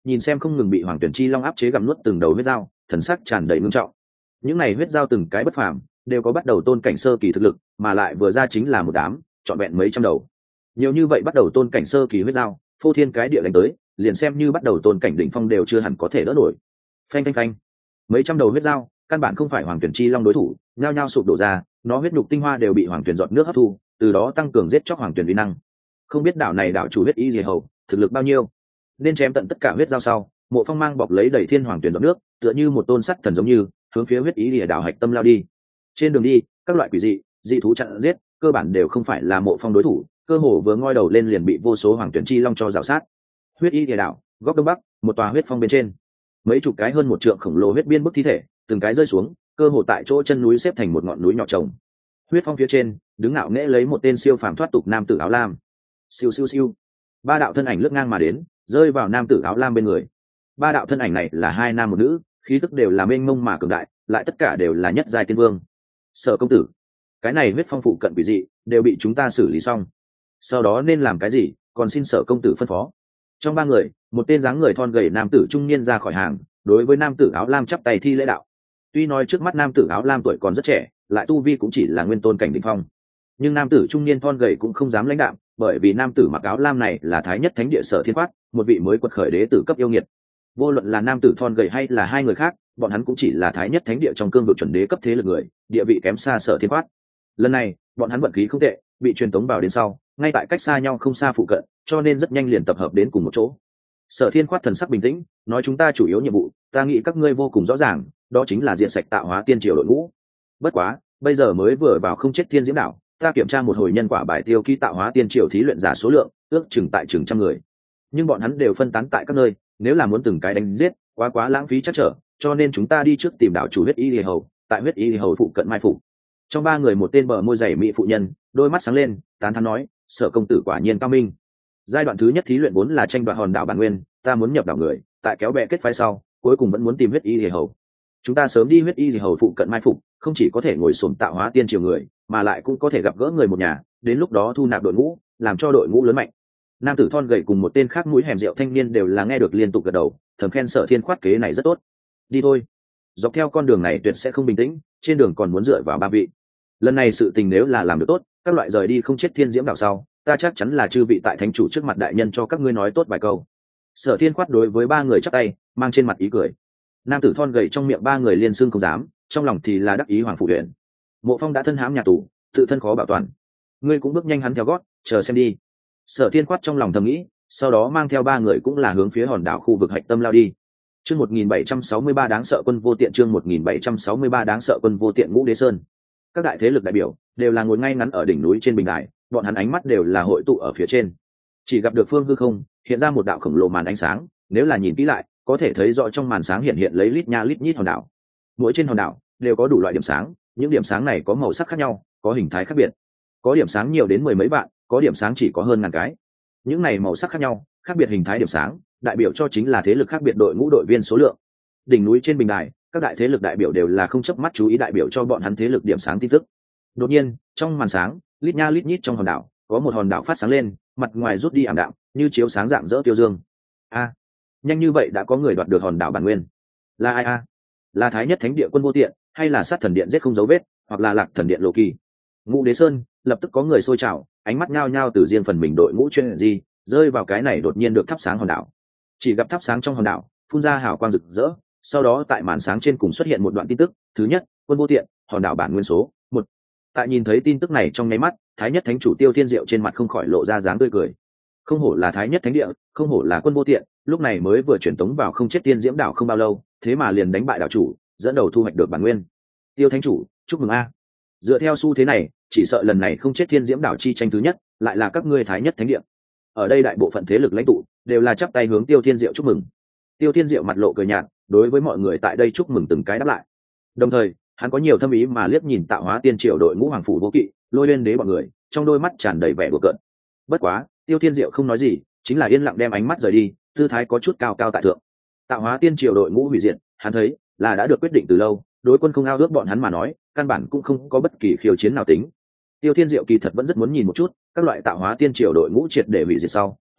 nhìn xem không ngừng bị Hoàng Tuyển Chi Long áp chế gặm nuốt từng đầu huyết dao, thần sắc tràn đầy nghiêm trọng. Những này huyết dao từng cái bất phàm, đều có bắt đầu tôn cảnh sơ kỳ thực lực, mà lại vừa ra chính là một đám, trọn vẹn mấy trăm đầu. Nhiều như vậy bắt đầu tôn cảnh sơ kỳ huyết dao, phô thiên cái địa đánh tới, liền xem như bắt đầu tôn cảnh đỉnh phong đều chưa hẳn có thể đỡ nổi. Phanh phanh phanh, mấy trăm đầu huyết dao, căn bản không phải Hoàng Tuyển Chi Long đối thủ, nhao nhao sụp đổ ra, nó huyết nhục tinh hoa đều bị Hoàng Tuyển giọt nước hấp thu, từ đó tăng cường giết chóc Hoàng Tuyển uy năng. Không biết đảo này đảo chủ huyết y gì hầu, thực lực bao nhiêu? Nên chém tận tất cả huyết dao sau, Mộ Phong mang bọc lấy đầy thiên Hoàng Tuyển giọt nước, tựa như một tôn sắt thần giống như, hướng phía huyết y lìa đảo hạch tâm lao đi. Trên đường đi, các loại quỷ dị, dị thú chặn giết, cơ bản đều không phải là Mộ Phong đối thủ, cơ hồ vừa ngoi đầu lên liền bị vô số Hoàng Tuyển Chi Long cho rào sát. Huyết y lìa đảo, góc đông bắc, một tòa huyết phong bên trên, mấy chục cái hơn một trượng khổng lồ huyết biên bức thi thể, từng cái rơi xuống, cơ hồ tại chỗ chân núi xếp thành một ngọn núi nhỏ trồng. Huyết phong phía trên, đứng ngạo nghễ lấy một tên siêu phàm thoát tục nam tử áo lam. Siêu siêu siêu, ba đạo thân ảnh lướt ngang mà đến, rơi vào nam tử áo lam bên người. Ba đạo thân ảnh này là hai nam một nữ, khí tức đều là mênh mông mà cường đại, lại tất cả đều là nhất giai tiên vương. Sở công tử, cái này huyết phong phụ cận quỷ dị đều bị chúng ta xử lý xong, sau đó nên làm cái gì còn xin Sở công tử phân phó. Trong ba người, một tên dáng người thon gầy nam tử trung niên ra khỏi hàng, đối với nam tử áo lam chắp tay thi lễ đạo. Tuy nói trước mắt nam tử áo lam tuổi còn rất trẻ, lại tu vi cũng chỉ là nguyên tôn cảnh đỉnh phong, nhưng nam tử trung niên thon gầy cũng không dám lãnh đạm, bởi vì nam tử mặc áo lam này là thái nhất thánh địa Sở Thiên Quát, một vị mới quật khởi đế tử cấp yêu nghiệt. Vô luận là nam tử thon gầy hay là hai người khác, bọn hắn cũng chỉ là thái nhất thánh địa trong cương vực chuẩn đế cấp thế lực người, địa vị kém xa Sở Thiên Quát. Lần này, bọn hắn vận khí không tệ, bị truyền tống vào đến sau, ngay tại cách xa nhau không xa phụ cận, cho nên rất nhanh liền tập hợp đến cùng một chỗ. Sở Thiên Quát thần sắc bình tĩnh, nói chúng ta chủ yếu nhiệm vụ, ta nghĩ các ngươi vô cùng rõ ràng, đó chính là diện sạch tạo hóa tiên triều đội ngũ. Bất quá, bây giờ mới vừa vào không chết thiên diễm đảo, ta kiểm tra một hồi nhân quả bài tiêu ký tạo hóa tiên triều thí luyện giả số lượng, ước chừng tại chừng trăm người. Nhưng bọn hắn đều phân tán tại các nơi, nếu là muốn từng cái đánh giết, quá quá lãng phí chắc trở, cho nên chúng ta đi trước tìm đảo chủ huyết y lìa hầu, tại huyết y lìa hầu phụ cận mai phục. Trong ba người một tên bờ môi dày mỹ phụ nhân, đôi mắt sáng lên, tán thán nói, Sở công tử quả nhiên cao minh. Giai đoạn thứ nhất thí luyện vốn là tranh đoạt hòn đảo bản nguyên, ta muốn nhập đảo người, tại kéo bè kết phái sau, cuối cùng vẫn muốn tìm huyết y lìa hầu. Chúng ta sớm đi huyết y lìa hầu phụ cận mai phục, không chỉ có thể ngồi xổm tạo hóa tiên triều người, mà lại cũng có thể gặp gỡ người một nhà, đến lúc đó thu nạp đội ngũ, làm cho đội ngũ lớn mạnh. Nam tử thon gầy cùng một tên khác mũi hẻm rượu thanh niên đều là nghe được liên tục gật đầu, thầm khen Sở Thiên Khoát kế này rất tốt. Đi thôi, dọc theo con đường này tuyệt sẽ không bình tĩnh, trên đường còn muốn dựa vào ba vị. Lần này sự tình nếu là làm được tốt, các loại rời đi không chết thiên diễm đảo sau, ta chắc chắn là chư vị tại thánh chủ trước mặt đại nhân cho các ngươi nói tốt vài câu. Sở Thiên Khoát đối với ba người chắp tay, mang trên mặt ý cười. Nam tử thon gầy trong miệng ba người liên xưng không dám, trong lòng thì là đắc ý hoàng phủ huyện. Mộ Phong đã thân hãm nhà tù, tự thân khó bảo toàn, ngươi cũng bước nhanh hắn theo gót, chờ xem đi. Sở Thiên Khoát trong lòng thầm nghĩ, sau đó mang theo ba người cũng là hướng phía hòn đảo khu vực hạch tâm lao đi. Chương một nghìn bảy trăm sáu mươi ba đáng sợ quân vô tiện, chương một nghìn bảy trăm sáu mươi ba đáng sợ quân vô tiện Ngũ Đế Sơn. Các đại thế lực đại biểu đều là ngồi ngay ngắn ở đỉnh núi trên bình đài, bọn hắn ánh mắt đều là hội tụ ở phía trên. Chỉ gặp được phương hư không, hiện ra một đạo khổng lồ màn ánh sáng, nếu là nhìn kỹ lại, có thể thấy rõ trong màn sáng hiện hiện lấy lít nha lít nhít hòn đảo. Mỗi trên hòn đảo đều có đủ loại điểm sáng, những điểm sáng này có màu sắc khác nhau, có hình thái khác biệt. Có điểm sáng nhiều đến mười mấy vạn, có điểm sáng chỉ có hơn ngàn cái. Những này màu sắc khác nhau, khác biệt hình thái điểm sáng, đại biểu cho chính là thế lực khác biệt đội ngũ đội viên số lượng. Đỉnh núi trên bình đài, các đại thế lực đại biểu đều là không chớp mắt chú ý đại biểu cho bọn hắn thế lực điểm sáng tin tức. Đột nhiên, trong màn sáng, lít nha lít nhít trong hòn đảo, có một hòn đảo phát sáng lên, mặt ngoài rút đi ảm đạm, như chiếu sáng rạng rỡ tiêu dương. A, nhanh như vậy đã có người đoạt được hòn đảo bản nguyên. Là ai a? Là Thái Nhất Thánh Địa Quân Vô Tiện, hay là Sát Thần Điện giết không dấu vết, hoặc là Lạc Thần Điện Lộ Kỳ? Ngũ Đế Sơn, lập tức có người xôi trào, ánh mắt nhao nhao từ riêng phần mình đội ngũ chuyên gì, rơi vào cái này đột nhiên được thắp sáng hòn đảo. Chỉ gặp thắp sáng trong hòn đảo, phun ra hào quang rực rỡ, sau đó tại màn sáng trên cùng xuất hiện một đoạn tin tức. Thứ nhất, Quân Vô Tiện, hòn đảo bản nguyên số một. Tại nhìn thấy tin tức này trong nháy mắt, Thái Nhất Thánh chủ Tiêu Thiên Diệu trên mặt không khỏi lộ ra dáng tươi cười. Không hổ là Thái Nhất Thánh Địa, không hổ là Quân Vô Tiện, lúc này mới vừa chuyển tống vào không chết tiên diễm đảo không bao lâu, thế mà liền đánh bại đảo chủ, dẫn đầu thu hoạch được bản nguyên. Tiêu Thánh chủ, chúc mừng a. Dựa theo xu thế này, chỉ sợ lần này không chết thiên diễm đảo chi tranh thứ nhất lại là các ngươi Thái Nhất Thánh Địa. Ở đây đại bộ phận thế lực lãnh tụ đều là chắp tay hướng Tiêu Thiên Diệu chúc mừng. Tiêu Thiên Diệu mặt lộ cười nhạt, đối với mọi người tại đây chúc mừng từng cái đáp lại. Đồng thời, hắn có nhiều thâm ý mà liếc nhìn tạo hóa tiên triều đội ngũ hoàng phủ vô kỵ, Lôi Lên đế bọn người, trong đôi mắt tràn đầy vẻ đùa cợt. Bất quá, Tiêu Thiên Diệu không nói gì, chính là yên lặng đem ánh mắt rời đi, tư thái có chút cao cao tại thượng. Tạo hóa tiên triều đội ngũ hủy diệt, hắn thấy là đã được quyết định từ lâu, đối quân không ao ước bọn hắn mà nói, căn bản cũng không có bất kỳ khiêu chiến nào tính. Tiêu Thiên Diệu kỳ thật vẫn rất muốn nhìn một chút, các loại tạo hóa tiên triều đội ngũ triệt để hủy diệt sau,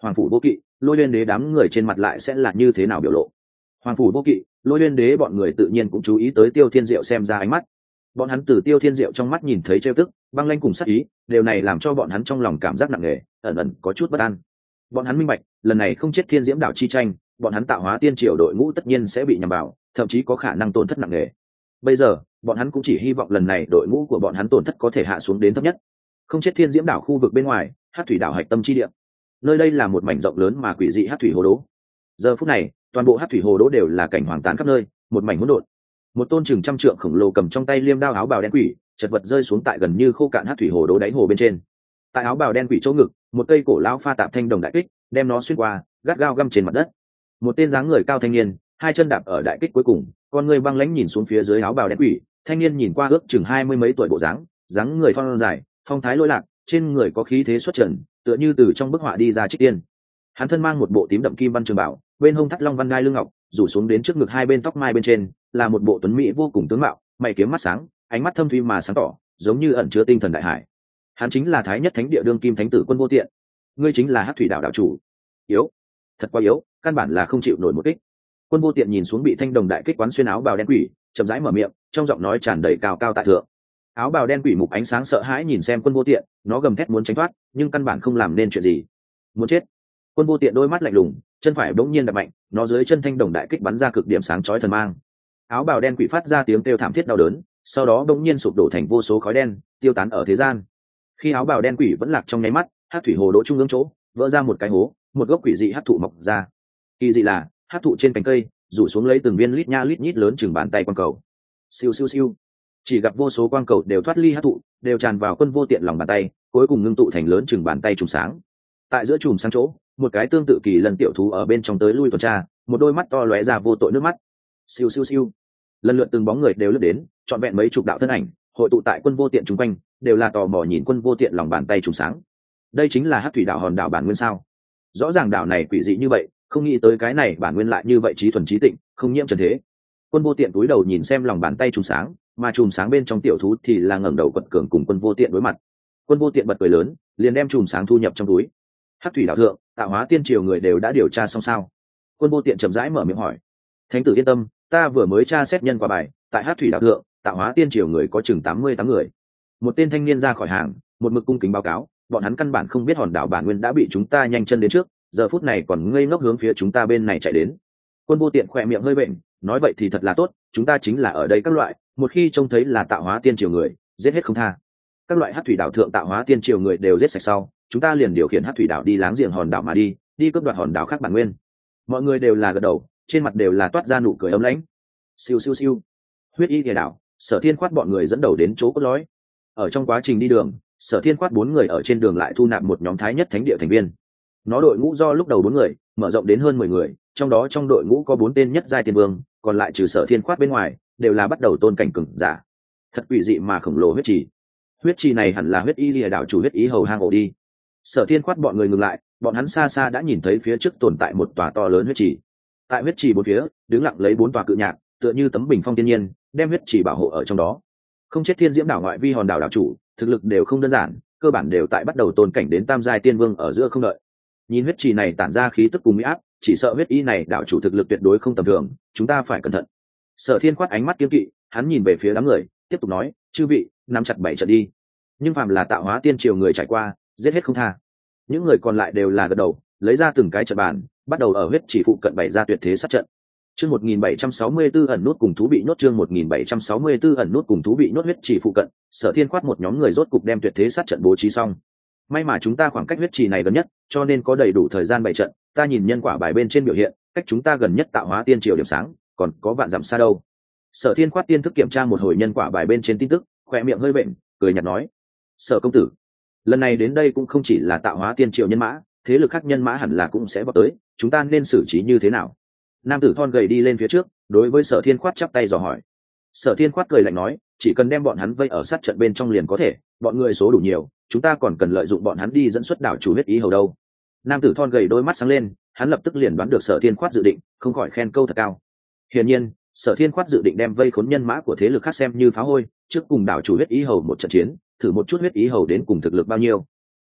Hoàng phủ vô kỵ, Lôi Uyên đế đám người trên mặt lại sẽ là như thế nào biểu lộ? Hoàng phủ vô kỵ, Lôi Uyên đế bọn người tự nhiên cũng chú ý tới Tiêu Thiên Diệu xem ra ánh mắt. Bọn hắn từ Tiêu Thiên Diệu trong mắt nhìn thấy trêu tức, băng lãnh cùng sát ý, điều này làm cho bọn hắn trong lòng cảm giác nặng nề, ẩn ẩn có chút bất an. Bọn hắn minh bạch, lần này không chết Thiên Diễm đảo chi tranh, bọn hắn tạo hóa tiên triều đội ngũ tất nhiên sẽ bị nhằm vào, thậm chí có khả năng tổn thất nặng nề. Bây giờ, bọn hắn cũng chỉ hy vọng lần này đội ngũ của bọn hắn tổn thất có thể hạ xuống đến thấp nhất. Không chết Thiên Diễm đảo khu vực bên ngoài, Hắc thủy đảo hạch tâm chi địa. Nơi đây là một mảnh rộng lớn mà quỷ dị Hắc thủy hồ đố. Giờ phút này, toàn bộ Hắc thủy hồ đố đều là cảnh hoàng tàn khắp nơi, một mảnh hỗn độn. Một tôn chừng trăm trượng khổng lồ cầm trong tay liêm đao áo bào đen quỷ, chật vật rơi xuống tại gần như khô cạn Hắc thủy hồ đố đáy hồ bên trên. Tại áo bào đen quỷ chỗ ngực, một cây cổ lão pha tạp thanh đồng đại kích, đem nó xuyên qua, gắt gao găm trên mặt đất. Một tên dáng người cao thanh niên, hai chân đạp ở đại kích cuối cùng, con người băng lãnh nhìn xuống phía dưới áo bào đen quỷ. Thanh niên nhìn qua ước chừng hai mươi mấy tuổi bộ dáng, dáng người thon dài, phong thái lỗi lạc, trên người có khí thế xuất trần, tựa như từ trong bức họa đi ra trích tiên. Hắn thân mang một bộ tím đậm kim văn trường bảo, bên hông thắt long văn gai lưng ngọc, rủ xuống đến trước ngực hai bên tóc mai bên trên, là một bộ tuấn mỹ vô cùng tướng mạo, mày kiếm mắt sáng, ánh mắt thâm thúy mà sáng tỏ, giống như ẩn chứa tinh thần đại hải. Hắn chính là Thái Nhất Thánh Địa đương kim thánh tử Quân Vô Tiện. Ngươi chính là Hắc thủy đảo đảo chủ. Yếu, thật quá yếu, căn bản là không chịu nổi một kích. Quân Vô Tiện nhìn xuống bị thanh đồng đại kích quán xuyên áo bào đen quỷ, chậm rãi mở miệng, trong giọng nói tràn đầy cao cao tại thượng. Áo bào đen quỷ mục ánh sáng sợ hãi nhìn xem Quân Vô Tiện, nó gầm thét muốn tránh thoát, nhưng căn bản không làm nên chuyện gì. Muốn chết. Quân Vô Tiện đôi mắt lạnh lùng, chân phải bỗng nhiên đập mạnh, nó dưới chân thanh đồng đại kích bắn ra cực điểm sáng chói thần mang. Áo bào đen quỷ phát ra tiếng kêu thảm thiết đau đớn, sau đó bỗng nhiên sụp đổ thành vô số khói đen, tiêu tán ở thế gian. Khi áo bào đen quỷ vẫn lạc trong nháy mắt, Hắc thủy hồ đỗ trung ương chỗ vỡ ra một cái hố, một gốc quỷ dị hắc thụ mọc ra. Kỳ dị là, hắc thụ trên cành cây rủ xuống lấy từng viên lít nha lít nhít lớn chừng bàn tay quang cầu. Siêu siêu siêu. Chỉ gặp vô số quang cầu đều thoát ly hắc thụ, đều tràn vào Quân Vô Tiện lòng bàn tay, cuối cùng ngưng tụ thành lớn chừng bàn tay trùng sáng. Tại giữa chùm sáng chỗ, một cái tương tự kỳ lần tiểu thú ở bên trong tới lui tuần tra, một đôi mắt to lóe ra vô tội nước mắt. Siêu siêu siêu. Lần lượt từng bóng người đều lướt đến, trọn vẹn mấy chục đạo thân ảnh, hội tụ tại Quân Vô Tiện chung quanh, đều là tò mò nhìn Quân Vô Tiện lòng bàn tay trùng sáng. Đây chính là Hắc thủy đảo hòn đảo bản nguyên sao? Rõ ràng đảo này quỷ dị như vậy, không nghĩ tới cái này bản nguyên lại như vậy trí thuần trí tịnh, không nhiễm trần thế. Quân Vô Tiện cúi đầu nhìn xem lòng bàn tay trùng sáng, mà trùng sáng bên trong tiểu thú thì là ngẩng đầu quật cường cùng Quân Vô Tiện đối mặt. Quân Vô Tiện bật cười lớn, liền đem trùng sáng thu nhập trong túi. Hắc thủy đảo thượng, tạo hóa tiên triều người đều đã điều tra xong sao? Quân Vô Tiện chậm rãi mở miệng hỏi. Thánh tử yên tâm, ta vừa mới tra xét nhân quả bài, tại Hắc thủy đảo thượng, tạo hóa tiên triều người có chừng tám mươi tám người. Một tên thanh niên ra khỏi hàng, một mực cung kính báo cáo, bọn hắn căn bản không biết hòn đảo bản nguyên đã bị chúng ta nhanh chân đến trước, giờ phút này còn ngây ngốc hướng phía chúng ta bên này chạy đến. Quân Vô Tiện khỏe miệng hơi bệnh, nói vậy thì thật là tốt, chúng ta chính là ở đây các loại, một khi trông thấy là tạo hóa tiên triều người, giết hết không tha. Các loại Hắc thủy đảo thượng tạo hóa tiên triều người đều giết sạch sau, chúng ta liền điều khiển Hắc thủy đảo đi láng giềng hòn đảo mà đi, đi cướp đoạt hòn đảo khác bản nguyên. Mọi người đều là gật đầu, trên mặt đều là toát ra nụ cười ấm lãnh. Siêu siêu siêu. Huyết Y Lìa đảo, Sở Thiên Khoát bọn người dẫn đầu đến chỗ cốt lõi. Ở trong quá trình đi đường, Sở Thiên Khoát bốn người ở trên đường lại thu nạp một nhóm Thái Nhất Thánh Địa thành viên. Nó đội ngũ do lúc đầu bốn người mở rộng đến hơn mười người, trong đó trong đội ngũ có bốn tên nhất giai tiên vương, còn lại trừ Sở Thiên Khoát bên ngoài đều là bắt đầu tôn cảnh cường giả. Thật quỷ dị mà khổng lồ huyết trì. Huyết trì này hẳn là Huyết Y Lìa đảo chủ Huyết Ý hầu hang ổ đi. Sở Thiên Khoát bọn người ngừng lại, bọn hắn xa xa đã nhìn thấy phía trước tồn tại một tòa to lớn huyết trì. Tại huyết trì bốn phía đứng lặng lấy bốn tòa cự nhạc, tựa như tấm bình phong thiên nhiên, đem huyết trì bảo hộ ở trong đó. Không chết Thiên Diễm đảo ngoại vi hòn đảo đảo chủ, thực lực đều không đơn giản, cơ bản đều tại bắt đầu tôn cảnh đến tam giai tiên vương ở giữa không đợi. Nhìn huyết trì này tản ra khí tức cùng mỹ áp, chỉ sợ huyết y này đảo chủ thực lực tuyệt đối không tầm thường, chúng ta phải cẩn thận. Sở Thiên Khoát ánh mắt kiên kỵ, hắn nhìn về phía đám người, tiếp tục nói, chư vị, nắm chặt bảy trận đi. Nhưng phàm là tạo hóa tiên triều người trải qua, giết hết không tha. Những người còn lại đều là gật đầu, lấy ra từng cái trận bàn, bắt đầu ở huyết trì phụ cận bày ra tuyệt thế sát trận. Chương một nghìn bảy trăm sáu mươi tư ẩn nút cùng thú bị nhốt chương một nghìn bảy trăm sáu mươi tư ẩn nút cùng thú bị nhốt huyết trì phụ cận, Sở Thiên Khoát một nhóm người rốt cục đem tuyệt thế sát trận bố trí xong. May mà chúng ta khoảng cách huyết trì này gần nhất, cho nên có đầy đủ thời gian bày trận, ta nhìn nhân quả bài bên trên biểu hiện, cách chúng ta gần nhất tạo hóa tiên triều điểm sáng, còn có vạn dặm xa đâu. Sở Thiên Khoát tiên thức kiểm tra một hồi nhân quả bài bên trên tin tức, khỏe miệng hơi bệnh, cười nhạt nói: "Sở công tử, lần này đến đây cũng không chỉ là tạo hóa tiên triều nhân mã, thế lực khác nhân mã hẳn là cũng sẽ vào tới, chúng ta nên xử trí như thế nào?" Nam tử thon gầy đi lên phía trước, đối với Sở Thiên Khoát chắp tay dò hỏi. Sở Thiên Khoát cười lạnh nói: "Chỉ cần đem bọn hắn vây ở sát trận bên trong liền có thể, bọn người số đủ nhiều, chúng ta còn cần lợi dụng bọn hắn đi dẫn xuất đảo chủ huyết ý hầu đâu." Nam tử thon gầy đôi mắt sáng lên, hắn lập tức liền đoán được Sở Thiên Khoát dự định, không khỏi khen câu thật cao. Hiển nhiên, Sở Thiên Khoát dự định đem vây khốn nhân mã của thế lực khác xem như phá hôi, trước cùng đảo chủ huyết ý hầu một trận chiến, thử một chút huyết ý hầu đến cùng thực lực bao nhiêu.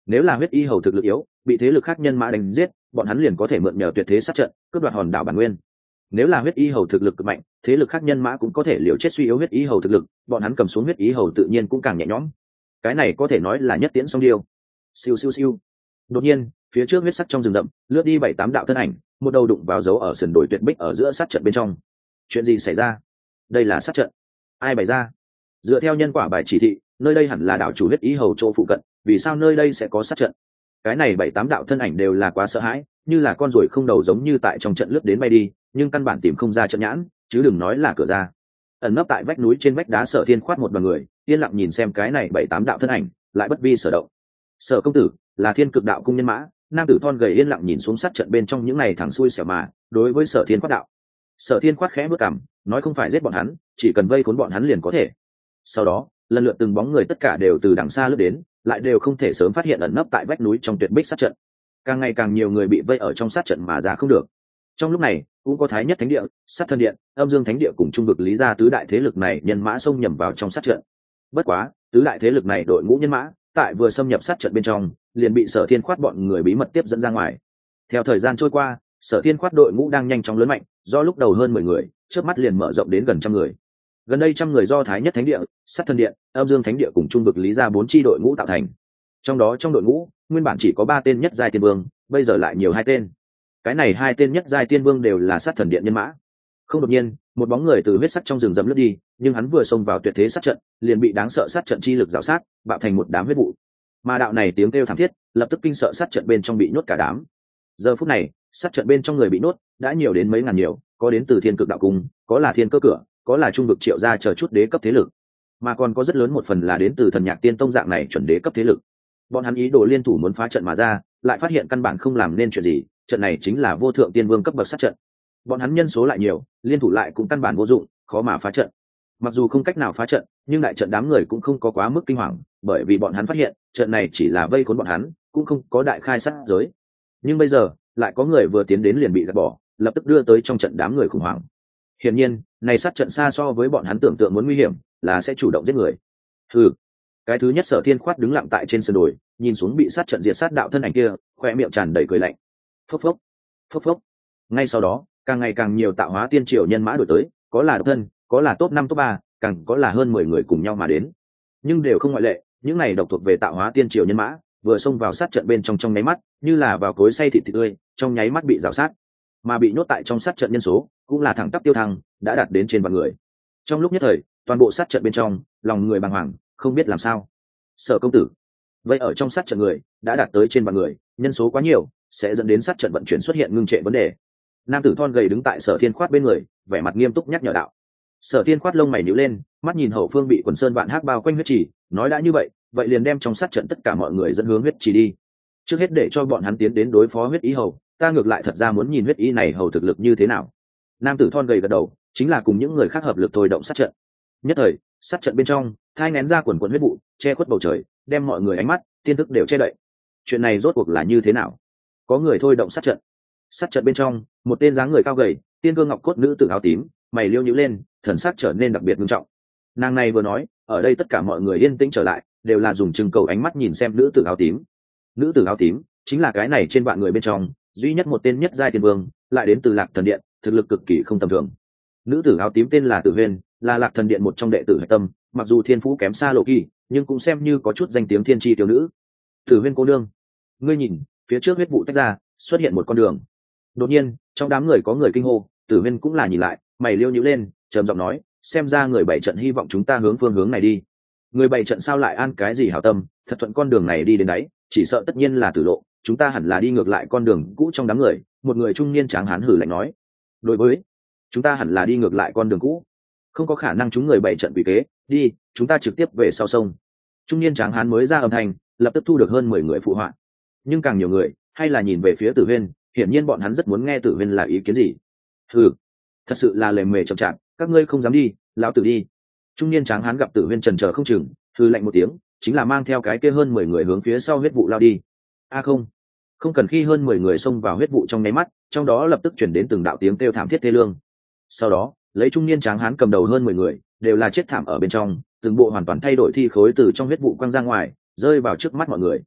Nếu là huyết y hầu thực lực yếu, bị thế lực khác nhân mã đánh giết, bọn hắn liền có thể mượn nhờ tuyệt thế sát trận cướp đoạt hòn đảo bản nguyên. Nếu là huyết y hầu thực lực cực mạnh, thế lực khác nhân mã cũng có thể liều chết suy yếu huyết y hầu thực lực, bọn hắn cầm xuống huyết y hầu tự nhiên cũng càng nhẹ nhõm. Cái này có thể nói là nhất tiễn song điêu. Siêu siêu siêu. Đột nhiên, phía trước huyết sắc trong rừng rậm, lướt đi bảy tám đạo thân ảnh, một đầu đụng vào dấu ở sườn đồi tuyệt bích ở giữa sát trận bên trong. Chuyện gì xảy ra? Đây là sát trận. Ai bày ra? Dựa theo nhân quả bài chỉ thị, nơi đây hẳn là đảo chủ huyết y hầu chỗ phụ cận, vì sao nơi đây sẽ có sát trận? Cái này bảy tám đạo thân ảnh đều là quá sợ hãi, như là con ruồi không đầu giống như tại trong trận lướt đến bay đi, nhưng căn bản tìm không ra trận nhãn, chứ đừng nói là cửa ra. Ẩn nấp tại vách núi trên vách đá Sở Thiên khoát một đoàn người, yên lặng nhìn xem cái này bảy tám đạo thân ảnh, lại bất vi sở động. Sở công tử là Thiên Cực đạo cung nhân mã, nam tử thon gầy yên lặng nhìn xuống sát trận bên trong những này thẳng xuôi xẻo mà, đối với Sở Thiên khoát đạo. Sở Thiên khoát khẽ bước cằm, nói không phải giết bọn hắn, chỉ cần vây khốn bọn hắn liền có thể. Sau đó, lần lượt từng bóng người tất cả đều từ đằng xa lướt đến, lại đều không thể sớm phát hiện ẩn nấp tại vách núi trong tuyệt bích sát trận. Càng ngày càng nhiều người bị vây ở trong sát trận mà ra không được. Trong lúc này, cũng có Thái Nhất Thánh Địa, Sát Thân Điện, Âm Dương Thánh Địa cùng trung vực Lý gia tứ đại thế lực này nhân mã xông nhầm vào trong sát trận. Bất quá, tứ đại thế lực này đội ngũ nhân mã, tại vừa xâm nhập sát trận bên trong, liền bị Sở Thiên khoát bọn người bí mật tiếp dẫn ra ngoài. Theo thời gian trôi qua, Sở Thiên khoát đội ngũ đang nhanh chóng lớn mạnh, do lúc đầu hơn mười người, chớp mắt liền mở rộng đến gần trăm người. Gần đây trăm người do Thái Nhất Thánh Địa, Sát Thân Điện, Âm Dương Thánh Địa cùng trung vực Lý gia bốn chi đội ngũ tạo thành. Trong đó trong đội ngũ, nguyên bản chỉ có ba tên nhất giai tiên vương, bây giờ lại nhiều hai tên. Cái này hai tên nhất giai tiên vương đều là Sát Thần Điện nhân mã. Không đột nhiên, một bóng người từ huyết sắc trong rừng rậm lướt đi, nhưng hắn vừa xông vào tuyệt thế sát trận, liền bị đáng sợ sát trận chi lực rào sát, bạo thành một đám huyết vụ. Mà đạo này tiếng kêu thảm thiết, lập tức kinh sợ sát trận bên trong bị nhốt cả đám. Giờ phút này, sát trận bên trong người bị nhốt đã nhiều đến mấy ngàn nhiều, có đến từ Thiên Cực đạo cung, có là Thiên Cơ cửa, có là trung vực Triệu gia chờ chút đế cấp thế lực, mà còn có rất lớn một phần là đến từ Thần Nhạc Tiên tông dạng này chuẩn đế cấp thế lực. Bọn hắn ý đồ liên thủ muốn phá trận mà ra, lại phát hiện căn bản không làm nên chuyện gì, trận này chính là vô thượng tiên vương cấp bậc sát trận. Bọn hắn nhân số lại nhiều, liên thủ lại cũng căn bản vô dụng, khó mà phá trận. Mặc dù không cách nào phá trận, nhưng đại trận đám người cũng không có quá mức kinh hoàng, bởi vì bọn hắn phát hiện, trận này chỉ là vây khốn bọn hắn, cũng không có đại khai sát giới. Nhưng bây giờ, lại có người vừa tiến đến liền bị gạt bỏ, lập tức đưa tới trong trận đám người khủng hoảng. Hiển nhiên, này sát trận xa so với bọn hắn tưởng tượng muốn nguy hiểm, là sẽ chủ động giết người. Ừ. Cái thứ nhất Sở Thiên khoát đứng lặng tại trên sườn đồi, nhìn xuống bị sát trận diệt sát đạo thân ảnh kia, khoe miệng tràn đầy cười lạnh. Phốc phốc, phốc phốc. Ngay sau đó, càng ngày càng nhiều tạo hóa tiên triều nhân mã đổi tới, có là độc thân, có là top năm top ba, càng có là hơn mười người cùng nhau mà đến. Nhưng đều không ngoại lệ, những này độc thuộc về tạo hóa tiên triều nhân mã, vừa xông vào sát trận bên trong trong nháy mắt, như là vào cối xay thịt thịt tươi, trong nháy mắt bị rào sát. Mà bị nhốt tại trong sát trận nhân số, cũng là thẳng tắp tiêu thăng, đã đạt đến trên vạn người. Trong lúc nhất thời, toàn bộ sát trận bên trong, lòng người bàng hoàng, không biết làm sao. Sở công tử, vậy ở trong sát trận người đã đạt tới trên vạn người, nhân số quá nhiều, sẽ dẫn đến sát trận vận chuyển xuất hiện ngưng trệ vấn đề. Nam tử thon gầy đứng tại Sở Thiên khoát bên người, vẻ mặt nghiêm túc nhắc nhở đạo. Sở Thiên khoát lông mày nhíu lên, mắt nhìn hậu phương bị quần sơn vạn hắc bao quanh huyết trì, nói đã như vậy, vậy liền đem trong sát trận tất cả mọi người dẫn hướng huyết trì đi. Trước hết để cho bọn hắn tiến đến đối phó huyết ý hầu, ta ngược lại thật ra muốn nhìn huyết ý này hầu thực lực như thế nào. Nam tử thon gầy gật đầu, chính là cùng những người khác hợp lực thôi động sát trận. Nhất thời, sát trận bên trong thai nén ra quần quần huyết vụ, che khuất bầu trời, đem mọi người ánh mắt tiên thức đều che đậy. Chuyện này rốt cuộc là như thế nào? Có người thôi động sát trận. Sát trận bên trong, một tên dáng người cao gầy, tiên cơ ngọc cốt nữ tử áo tím, mày liêu nhíu lên, thần sắc trở nên đặc biệt nghiêm trọng. Nàng này vừa nói, ở đây tất cả mọi người yên tĩnh trở lại, đều là dùng trừng cầu ánh mắt nhìn xem nữ tử áo tím. Nữ tử áo tím chính là cái này trên vạn người bên trong duy nhất một tên nhất giai tiên vương, lại đến từ Lạc Thần Điện, thực lực cực kỳ không tầm thường. Nữ tử áo tím tên là Tử Huyền, là Lạc Thần Điện một trong đệ tử hạch tâm, mặc dù thiên phú kém xa Lộ Kỳ, nhưng cũng xem như có chút danh tiếng thiên tri tiểu nữ. Tử Huyền cô nương, ngươi nhìn, phía trước huyết vụ tách ra, xuất hiện một con đường. Đột nhiên, trong đám người có người kinh hô, Tử Huyền cũng là nhìn lại, mày liêu nhíu lên, trầm giọng nói, xem ra người bảy trận hy vọng chúng ta hướng phương hướng này đi. Người bảy trận sao lại an cái gì hảo tâm, thật thuận con đường này đi đến đấy, chỉ sợ tất nhiên là tử lộ, chúng ta hẳn là đi ngược lại con đường cũ. Trong đám người, một người trung niên tráng hán hử lạnh nói, đối với chúng ta hẳn là đi ngược lại con đường cũ, không có khả năng chúng người bảy trận quỷ kế, đi, chúng ta trực tiếp về sau sông. Trung niên tráng hán mới ra âm thanh, lập tức thu được hơn mười người phụ họa, nhưng càng nhiều người hay là nhìn về phía Tử Huyên, hiển nhiên bọn hắn rất muốn nghe Tử Huyên là ý kiến gì. Ừ, thật sự là lề mề chậm chạp, các ngươi không dám đi, lão tử đi. Trung niên tráng hán gặp Tử Huyên chần chờ không chừng, hừ lạnh một tiếng, chính là mang theo cái kia hơn mười người hướng phía sau huyết vụ lao đi. A không, không cần. Khi hơn mười người xông vào huyết vụ trong nháy mắt, trong đó lập tức chuyển đến từng đạo tiếng kêu thảm thiết thê lương. Sau đó, lấy trung niên tráng hán cầm đầu hơn mười người, đều là chết thảm ở bên trong, từng bộ hoàn toàn thay đổi thi khối từ trong huyết vụ quăng ra ngoài, rơi vào trước mắt mọi người.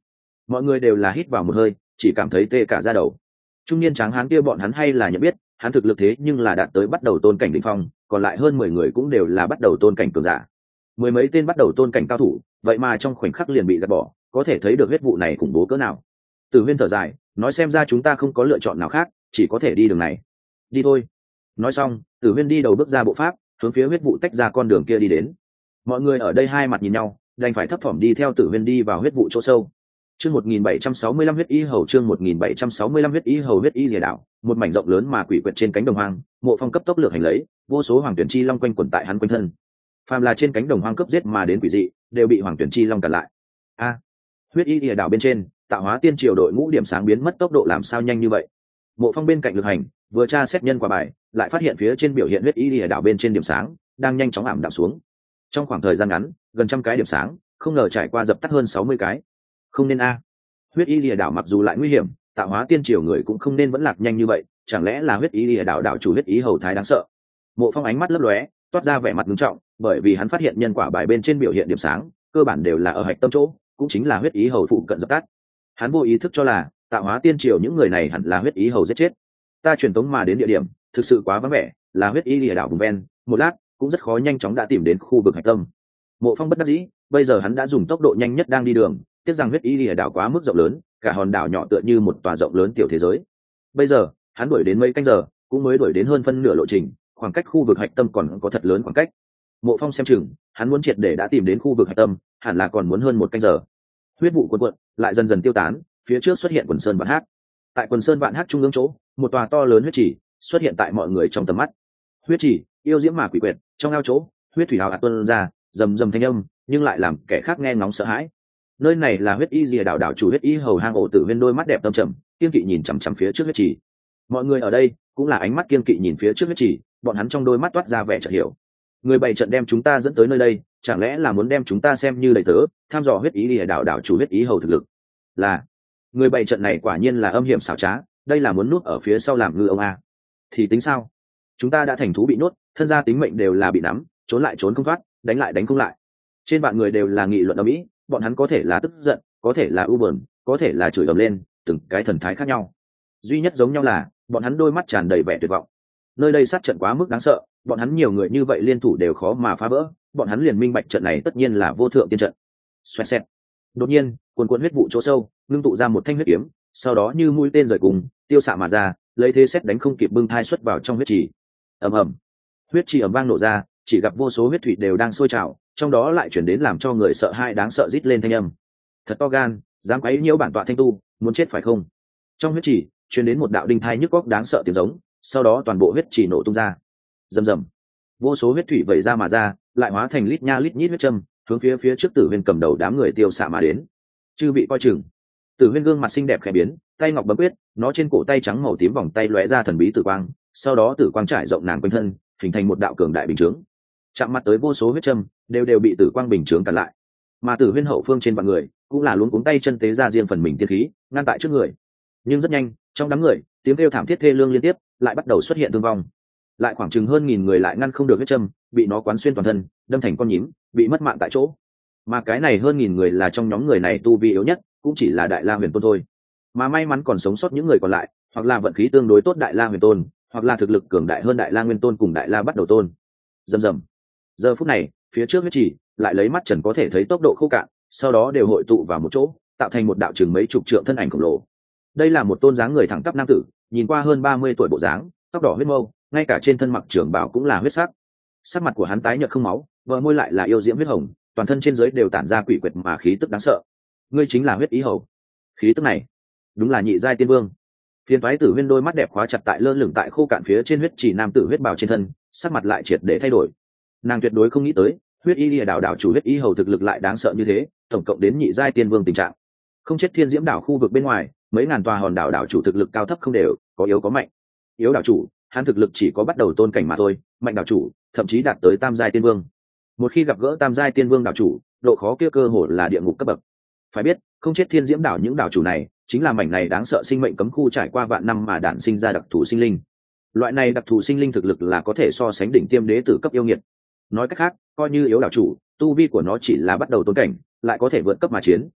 Mọi người đều là hít vào một hơi, chỉ cảm thấy tê cả da đầu. Trung niên tráng hán kia bọn hắn hay là nhận biết, hắn thực lực thế nhưng là đạt tới bắt đầu tôn cảnh đỉnh phong, còn lại hơn mười người cũng đều là bắt đầu tôn cảnh cường giả. Mười mấy tên bắt đầu tôn cảnh cao thủ, vậy mà trong khoảnh khắc liền bị gạt bỏ, có thể thấy được huyết vụ này khủng bố cỡ nào. Tử Huyên thở dài, nói xem ra chúng ta không có lựa chọn nào khác, chỉ có thể đi đường này. Đi thôi. Nói xong, Tử Huyên đi đầu bước ra bộ pháp, hướng phía huyết vụ tách ra con đường kia đi đến. Mọi người ở đây hai mặt nhìn nhau, đành phải thấp thỏm đi theo Tử Huyên đi vào huyết vụ chỗ sâu. Chương một nghìn bảy trăm sáu mươi lăm huyết y hầu chương một nghìn bảy trăm sáu mươi lăm huyết y hầu huyết y rìa đảo, một mảnh rộng lớn mà quỷ quyệt trên cánh đồng hoang, Mộ Phong cấp tốc lược hành lấy, vô số hoàng tuyển chi long quanh quẩn tại hắn quanh thân. Phàm là trên cánh đồng hoang cấp giết mà đến quỷ dị, đều bị hoàng tuyển chi long cản lại. A, huyết y rìa đảo bên trên, tạo hóa tiên triều đội ngũ điểm sáng biến mất tốc độ làm sao nhanh như vậy? Mộ Phong bên cạnh lực hành, vừa tra xét nhân quả bài, lại phát hiện phía trên biểu hiện huyết y rìa đảo bên trên điểm sáng đang nhanh chóng ảm đạm xuống. Trong khoảng thời gian ngắn, gần trăm cái điểm sáng, không ngờ trải qua dập tắt hơn sáu mươi cái. Không nên a. Huyết y lìa đảo mặc dù lại nguy hiểm, tạo hóa tiên triều người cũng không nên vẫn lạc nhanh như vậy, chẳng lẽ là huyết y lìa đảo đảo chủ huyết ý hầu thái đáng sợ? Mộ Phong ánh mắt lấp lóe, toát ra vẻ mặt nghiêm trọng, bởi vì hắn phát hiện nhân quả bài bên trên biểu hiện điểm sáng, cơ bản đều là ở hạch tâm chỗ, cũng chính là huyết ý hầu phụ cận dập tắt. Hắn vô ý thức cho là tạo hóa tiên triều những người này hẳn là huyết ý hầu giết chết. Ta truyền tống mà đến địa điểm, thực sự quá vắng vẻ, là huyết y lìa đảo vùng ven, một lát cũng rất khó nhanh chóng đã tìm đến khu vực hạch tâm. Mộ Phong bất đắc dĩ, bây giờ hắn đã dùng tốc độ nhanh nhất đang đi đường, tiếc rằng huyết y lìa đảo quá mức rộng lớn, cả hòn đảo nhỏ tựa như một tòa rộng lớn tiểu thế giới. Bây giờ hắn đuổi đến mấy canh giờ cũng mới đuổi đến hơn phân nửa lộ trình, khoảng cách khu vực hạch tâm còn có thật lớn khoảng cách. Mộ Phong xem chừng hắn muốn triệt để đã tìm đến khu vực hạch tâm, hẳn là còn muốn hơn một canh giờ. Huyết vụ cuộn cuộn lại dần dần tiêu tán, phía trước xuất hiện quần sơn vạn hắc. Tại quần sơn vạn hắc trung ương chỗ, một tòa to lớn huyết chỉ xuất hiện tại mọi người trong tầm mắt. Huyết chỉ yêu diễm mà quỷ quyệt, trong ao chỗ huyết thủy hào ạt tuôn ra, rầm rầm thanh âm, nhưng lại làm kẻ khác nghe ngóng sợ hãi. Nơi này là huyết y rìa đảo đảo chủ huyết y hầu hang ổ. Tử Huyên đôi mắt đẹp tâm trầm, kiên kỵ nhìn chằm chằm phía trước huyết chỉ. Mọi người ở đây cũng là ánh mắt kiên kỵ nhìn phía trước huyết chỉ, bọn hắn trong đôi mắt toát ra vẻ chợt hiểu. Người bày trận đem chúng ta dẫn tới nơi đây, chẳng lẽ là muốn đem chúng ta xem như đầy tớ, tham dò huyết y rìa đảo đảo chủ huyết y hầu thực lực? Là người bày trận này quả nhiên là âm hiểm xảo trá, đây là muốn nuốt ở phía sau làm ngư ông a. Thì tính sao? Chúng ta đã thành thú bị nuốt, thân gia tính mệnh đều là bị nắm, trốn lại trốn không thoát, đánh lại đánh không lại. Trên vạn người đều là nghị luận ầm ĩ, bọn hắn có thể là tức giận, có thể là u buồn, có thể là chửi ầm lên, từng cái thần thái khác nhau. Duy nhất giống nhau là bọn hắn đôi mắt tràn đầy vẻ tuyệt vọng. Nơi đây sát trận quá mức đáng sợ, bọn hắn nhiều người như vậy liên thủ đều khó mà phá vỡ, bọn hắn liền minh bạch trận này tất nhiên là vô thượng tiên trận. Xoẹt xẹt. Đột nhiên, cuồn cuộn huyết vụ chỗ sâu, ngưng tụ ra một thanh huyết kiếm, sau đó như mũi tên rời cùng, tiêu xạ mà ra, lấy thế xét đánh không kịp bưng thai xuất vào trong huyết trì. Ầm ầm. Huyết trì ầm vang nổ ra, chỉ gặp vô số huyết thủy đều đang sôi trào, trong đó lại chuyển đến làm cho người sợ hãi đáng sợ rít lên thanh âm. Thật to gan, dám quấy nhiễu bản tọa thanh tu, muốn chết phải không? Trong huyết trì truyền đến một đạo đinh thai nhức óc đáng sợ tiếng giống, sau đó toàn bộ huyết trì nổ tung ra. Rầm rầm. Vô số huyết thủy vẩy ra mà ra, lại hóa thành lít nha lít nhít huyết châm, hướng phía phía trước Tử Huyên cầm đầu đám người tiêu xạ mà đến. Chư bị coi chừng. Tử Huyên gương mặt xinh đẹp khẽ biến, tay ngọc bấm quyết, nó trên cổ tay trắng màu tím vòng tay lóe ra thần bí tử quang, sau đó tử quang trải rộng nàng quanh thân, hình thành một đạo cường đại bình chướng. Chạm mặt tới vô số huyết châm, đều đều bị tử quang bình chướng cản lại. Mà Tử Huyên hậu phương trên vạn người, cũng là luống cuống tay chân tế ra riêng phần mình tiên khí, ngăn tại trước người. Nhưng rất nhanh, trong đám người, tiếng kêu thảm thiết thê lương liên tiếp, lại bắt đầu xuất hiện thương vong. Lại khoảng chừng hơn nghìn người lại ngăn không được huyết châm, bị nó quán xuyên toàn thân, đâm thành con nhím, bị mất mạng tại chỗ. Mà cái này hơn nghìn người là trong nhóm người này tu vi yếu nhất, cũng chỉ là Đại La Huyền Tôn thôi. Mà may mắn còn sống sót những người còn lại, hoặc là vận khí tương đối tốt Đại La Huyền Tôn, hoặc là thực lực cường đại hơn Đại La Nguyên Tôn cùng Đại La Bắt Đầu Tôn. Rầm rầm. Giờ phút này, phía trước huyết chỉ lại lấy mắt trần có thể thấy tốc độ khô cạn, sau đó đều hội tụ vào một chỗ, tạo thành một đạo chừng mấy chục trượng thân ảnh khổng lồ. Đây là một tôn dáng người thẳng tắp nam tử, nhìn qua hơn ba mươi tuổi bộ dáng, tóc đỏ huyết mâu, ngay cả trên thân mặc trưởng bào cũng là huyết sắc. Sắc mặt của hắn tái nhợt không máu, bờ môi lại là yêu diễm huyết hồng, toàn thân trên dưới đều tản ra quỷ quyệt mà khí tức đáng sợ. Ngươi chính là huyết ý hầu. Khí tức này, đúng là nhị giai tiên vương. Phiên toái Tử Huyên đôi mắt đẹp khóa chặt tại lơ lửng tại khô cạn phía trên huyết chỉ nam tử huyết bào trên thân, sắc mặt lại triệt để thay đổi. Nàng tuyệt đối không nghĩ tới, huyết y lìa đảo đảo chủ huyết y hầu thực lực lại đáng sợ như thế, tổng cộng đến nhị giai tiên vương tình trạng. Không chết thiên diễm đảo khu vực bên ngoài, mấy ngàn tòa hòn đảo đảo chủ thực lực cao thấp không đều, có yếu có mạnh. Yếu đảo chủ, hắn thực lực chỉ có bắt đầu tôn cảnh mà thôi, mạnh đảo chủ, thậm chí đạt tới tam giai tiên vương. Một khi gặp gỡ tam giai tiên vương đảo chủ, độ khó kia cơ hồ là địa ngục cấp bậc. Phải biết, không chết thiên diễm đảo những đảo chủ này, chính là mảnh này đáng sợ sinh mệnh cấm khu trải qua vạn năm mà đản sinh ra đặc thù sinh linh. Loại này đặc thù sinh linh thực lực là có thể so sánh đỉnh tiêm đế tử cấp yêu nghiệt. Nói cách khác, coi như yếu đảo chủ, tu vi của nó chỉ là bắt đầu tôn cảnh, lại có thể vượt cấp mà chiến,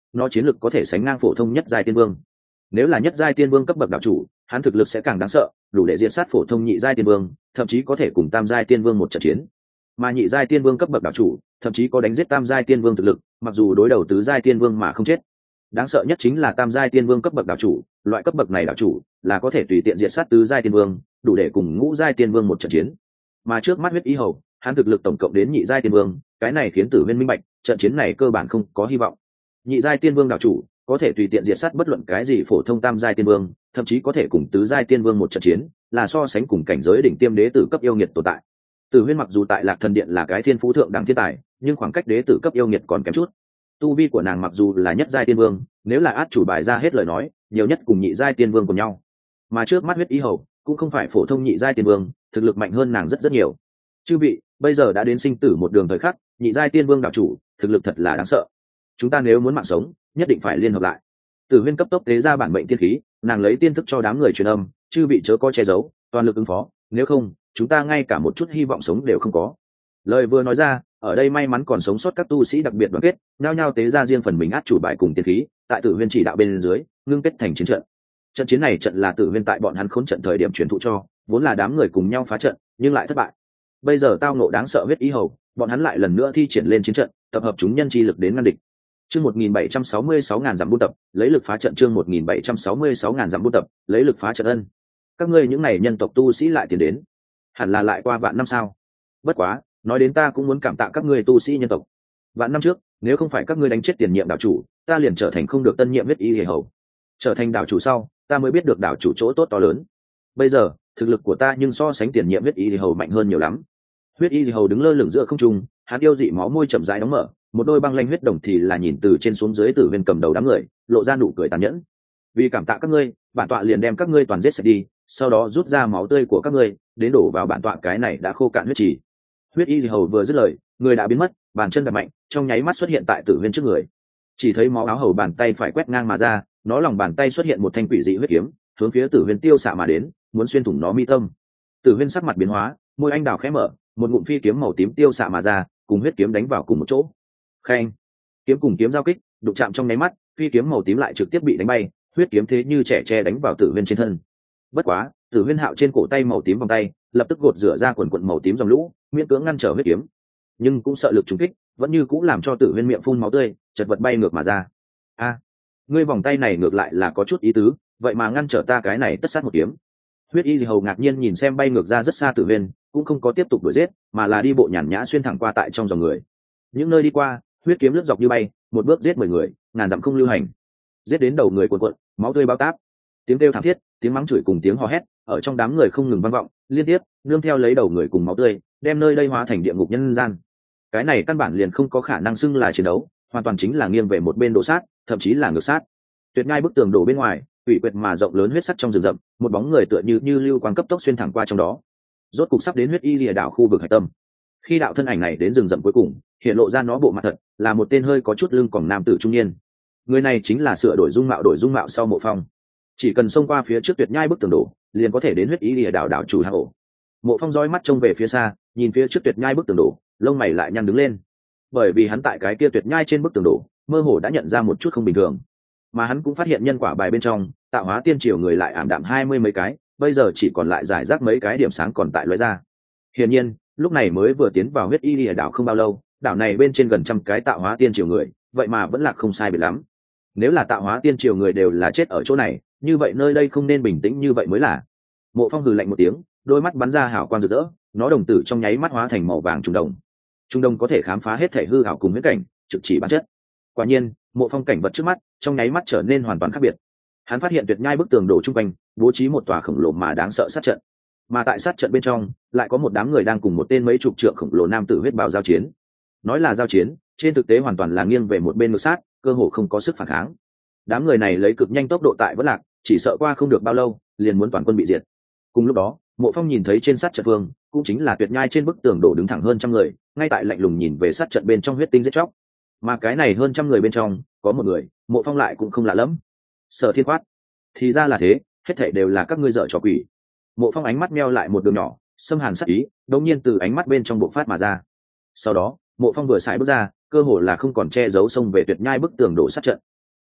nó chiến lực có thể sánh ngang phổ thông nhất giai tiên vương. Nếu là nhất giai tiên vương cấp bậc đạo chủ, hắn thực lực sẽ càng đáng sợ, đủ để diệt sát phổ thông nhị giai tiên vương, thậm chí có thể cùng tam giai tiên vương một trận chiến. Mà nhị giai tiên vương cấp bậc đạo chủ, thậm chí có đánh giết tam giai tiên vương thực lực, mặc dù đối đầu tứ giai tiên vương mà không chết. Đáng sợ nhất chính là tam giai tiên vương cấp bậc đạo chủ, loại cấp bậc này đạo chủ là có thể tùy tiện diệt sát tứ giai tiên vương, đủ để cùng ngũ giai tiên vương một trận chiến. Mà trước mắt huyết y hầu, hắn thực lực tổng cộng đến nhị giai tiên vương, cái này khiến Tử Huyên minh bạch, trận chiến này cơ bản không có hy vọng. Nhị giai tiên vương đạo chủ có thể tùy tiện diệt sát bất luận cái gì phổ thông tam giai tiên vương, thậm chí có thể cùng tứ giai tiên vương một trận chiến, là so sánh cùng cảnh giới đỉnh tiêm đế tử cấp yêu nghiệt tồn tại. Tử Huyên mặc dù tại Lạc Thần Điện là cái thiên phú thượng đẳng thiên tài, nhưng khoảng cách đế tử cấp yêu nghiệt còn kém chút. Tu vi của nàng mặc dù là nhất giai tiên vương, nếu là át chủ bài ra hết lời nói, nhiều nhất cùng nhị giai tiên vương cùng nhau. Mà trước mắt huyết y hầu cũng không phải phổ thông nhị giai tiên vương, thực lực mạnh hơn nàng rất rất nhiều. Chư vị, bây giờ đã đến sinh tử một đường thời khắc, nhị giai tiên vương đạo chủ, thực lực thật là đáng sợ. Chúng ta nếu muốn mạng sống, nhất định phải liên hợp lại. Tử Huyên cấp tốc tế ra bản mệnh tiên khí, nàng lấy tiên thức cho đám người truyền âm, chư vị chớ có che giấu, toàn lực ứng phó, nếu không, chúng ta ngay cả một chút hy vọng sống đều không có. Lời vừa nói ra, ở đây may mắn còn sống sót các tu sĩ đặc biệt đoàn kết, nhao nhao tế ra riêng phần mình át chủ bài cùng tiên khí, tại Tử Huyên chỉ đạo bên dưới, ngưng kết thành chiến trận. Trận chiến này trận là Tử Huyên tại bọn hắn khốn trận thời điểm truyền thụ cho, vốn là đám người cùng nhau phá trận, nhưng lại thất bại. Bây giờ tao nộ đáng sợ huyết ý hầu, bọn hắn lại lần nữa thi triển lên chiến trận, tập hợp chúng nhân chi lực đến ngăn địch. Chương một nghìn bảy trăm sáu mươi sáu ngàn dặm buôn tập, lấy lực phá trận. Chương một nghìn bảy trăm sáu mươi sáu ngàn dặm buôn tập, lấy lực phá trận. Ân, các ngươi những này nhân tộc tu sĩ lại tiến đến, hẳn là lại qua vạn năm sao? Bất quá, nói đến ta cũng muốn cảm tạ các ngươi tu sĩ nhân tộc. Vạn năm trước, nếu không phải các ngươi đánh chết tiền nhiệm đạo chủ, ta liền trở thành không được tân nhiệm huyết y hề hầu. Trở thành đạo chủ sau, ta mới biết được đạo chủ chỗ tốt to lớn. Bây giờ, thực lực của ta nhưng so sánh tiền nhiệm huyết y hầu mạnh hơn nhiều lắm. Huyết y hầu đứng lơ lửng giữa không trung, hắn yêu dị máu môi chậm rãi đóng mở, một đôi băng lanh huyết đồng thì là nhìn từ trên xuống dưới Tử Huyên cầm đầu đám người, lộ ra nụ cười tàn nhẫn. Vì cảm tạ các ngươi, bản tọa liền đem các ngươi toàn giết sạch đi, sau đó rút ra máu tươi của các ngươi, đến đổ vào bản tọa cái này đã khô cạn huyết trì. Huyết y hầu vừa dứt lời, người đã biến mất, bàn chân đập mạnh, trong nháy mắt xuất hiện tại Tử Huyên trước người. Chỉ thấy máu áo hầu bàn tay phải quét ngang mà ra, nó lòng bàn tay xuất hiện một thanh quỷ dị huyết kiếm, hướng phía Tử Huyên tiêu xạ mà đến, muốn xuyên thủng nó mi tâm. Tử Huyên sắc mặt biến hóa, môi anh đào khẽ mở, một ngụm phi kiếm màu tím tiêu xạ mà ra, cùng huyết kiếm đánh vào cùng một chỗ. Khen, kiếm cùng kiếm giao kích, đụng chạm trong nháy mắt, phi kiếm màu tím lại trực tiếp bị đánh bay, huyết kiếm thế như trẻ tre đánh vào Tử Huyên trên thân. Bất quá, Tử Huyên hạo trên cổ tay màu tím vòng tay, lập tức gột rửa ra quần quần màu tím dòng lũ, miễn cưỡng ngăn trở huyết kiếm, nhưng cũng sợ lực trúng kích, vẫn như cũng làm cho Tử Huyên miệng phun máu tươi, chật vật bay ngược mà ra. A, ngươi vòng tay này ngược lại là có chút ý tứ, vậy mà ngăn trở ta cái này tất sát một kiếm. Huyết y hầu ngạc nhiên nhìn xem bay ngược ra rất xa Tử Huyên, cũng không có tiếp tục đuổi giết, mà là đi bộ nhàn nhã xuyên thẳng qua tại trong dòng người. Những nơi đi qua, huyết kiếm lướt dọc như bay, một bước giết mười người, ngàn dặm không lưu hành. Giết đến đầu người cuộn cuộn, máu tươi bao táp, tiếng kêu thảm thiết, tiếng mắng chửi cùng tiếng hò hét ở trong đám người không ngừng vang vọng, liên tiếp nương theo lấy đầu người cùng máu tươi, đem nơi đây hóa thành địa ngục nhân gian. Cái này căn bản liền không có khả năng xưng là chiến đấu, hoàn toàn chính là nghiêng về một bên đổ sát, thậm chí là ngược sát. Tuyệt nhai bức tường đổ bên ngoài, ủy quyệt mà rộng lớn huyết sắc trong rừng rậm, một bóng người tựa như như lưu quang cấp tốc xuyên thẳng qua trong đó. Rốt cục sắp đến huyết y lìa đảo khu vực hải tâm. Khi đạo thân ảnh này đến rừng rậm cuối cùng, hiện lộ ra nó bộ mặt thật, là một tên hơi có chút lưng còng nam tử trung niên. Người này chính là sửa đổi dung mạo đổi dung mạo sau Mộ Phong. Chỉ cần xông qua phía trước tuyệt nhai bức tường đổ, liền có thể đến huyết y lìa đảo đảo chủ hang ổ. Mộ Phong dõi mắt trông về phía xa, nhìn phía trước tuyệt nhai bức tường đổ, lông mày lại nhăn đứng lên. Bởi vì hắn tại cái kia tuyệt nhai trên bức tường đổ, mơ hồ đã nhận ra một chút không bình thường. Mà hắn cũng phát hiện nhân quả bài bên trong, tạo hóa tiên triều người lại ảm đạm hai mươi mấy cái, bây giờ chỉ còn lại giải rác mấy cái điểm sáng còn tại lóe ra. Hiển nhiên, lúc này mới vừa tiến vào huyết y lìa đảo không bao lâu, đảo này bên trên gần trăm cái tạo hóa tiên triều người, vậy mà vẫn là không sai biệt lắm. Nếu là tạo hóa tiên triều người đều là chết ở chỗ này, như vậy nơi đây không nên bình tĩnh như vậy mới là. Mộ Phong hừ lạnh một tiếng, đôi mắt bắn ra hào quang rực rỡ, nó đồng tử trong nháy mắt hóa thành màu vàng trùng đồng. Trung đồng có thể khám phá hết thể hư ảo cùng huyễn cảnh, trực chỉ bản chất. Quả nhiên, Mộ Phong cảnh vật trước mắt, trong nháy mắt trở nên hoàn toàn khác biệt. Hắn phát hiện tuyệt nhai bức tường đổ trung quanh, bố trí một tòa khổng lồ mà đáng sợ sát trận. Mà tại sát trận bên trong, lại có một đám người đang cùng một tên mấy chục trượng khổng lồ nam tử huyết bào giao chiến. Nói là giao chiến, trên thực tế hoàn toàn là nghiêng về một bên ngược sát, cơ hồ không có sức phản kháng. Đám người này lấy cực nhanh tốc độ tại vỡ lạc, chỉ sợ qua không được bao lâu, liền muốn toàn quân bị diệt. Cùng lúc đó, Mộ Phong nhìn thấy trên sát trận vương, cũng chính là tuyệt nhai trên bức tường đổ đứng thẳng hơn trăm người, ngay tại lạnh lùng nhìn về sát trận bên trong huyết tinh giết chóc. Mà cái này hơn trăm người bên trong, có một người, Mộ Phong lại cũng không lạ lẫm. Sở Thiên Quát. Thì ra là thế, hết thảy đều là các ngươi dở trò quỷ. Mộ Phong ánh mắt meo lại một đường nhỏ, xâm hàn sắc ý, đột nhiên từ ánh mắt bên trong bộc phát mà ra. Sau đó, Mộ Phong vừa xài bước ra, cơ hồ là không còn che giấu xông về tuyệt nhai bức tường đổ sát trận.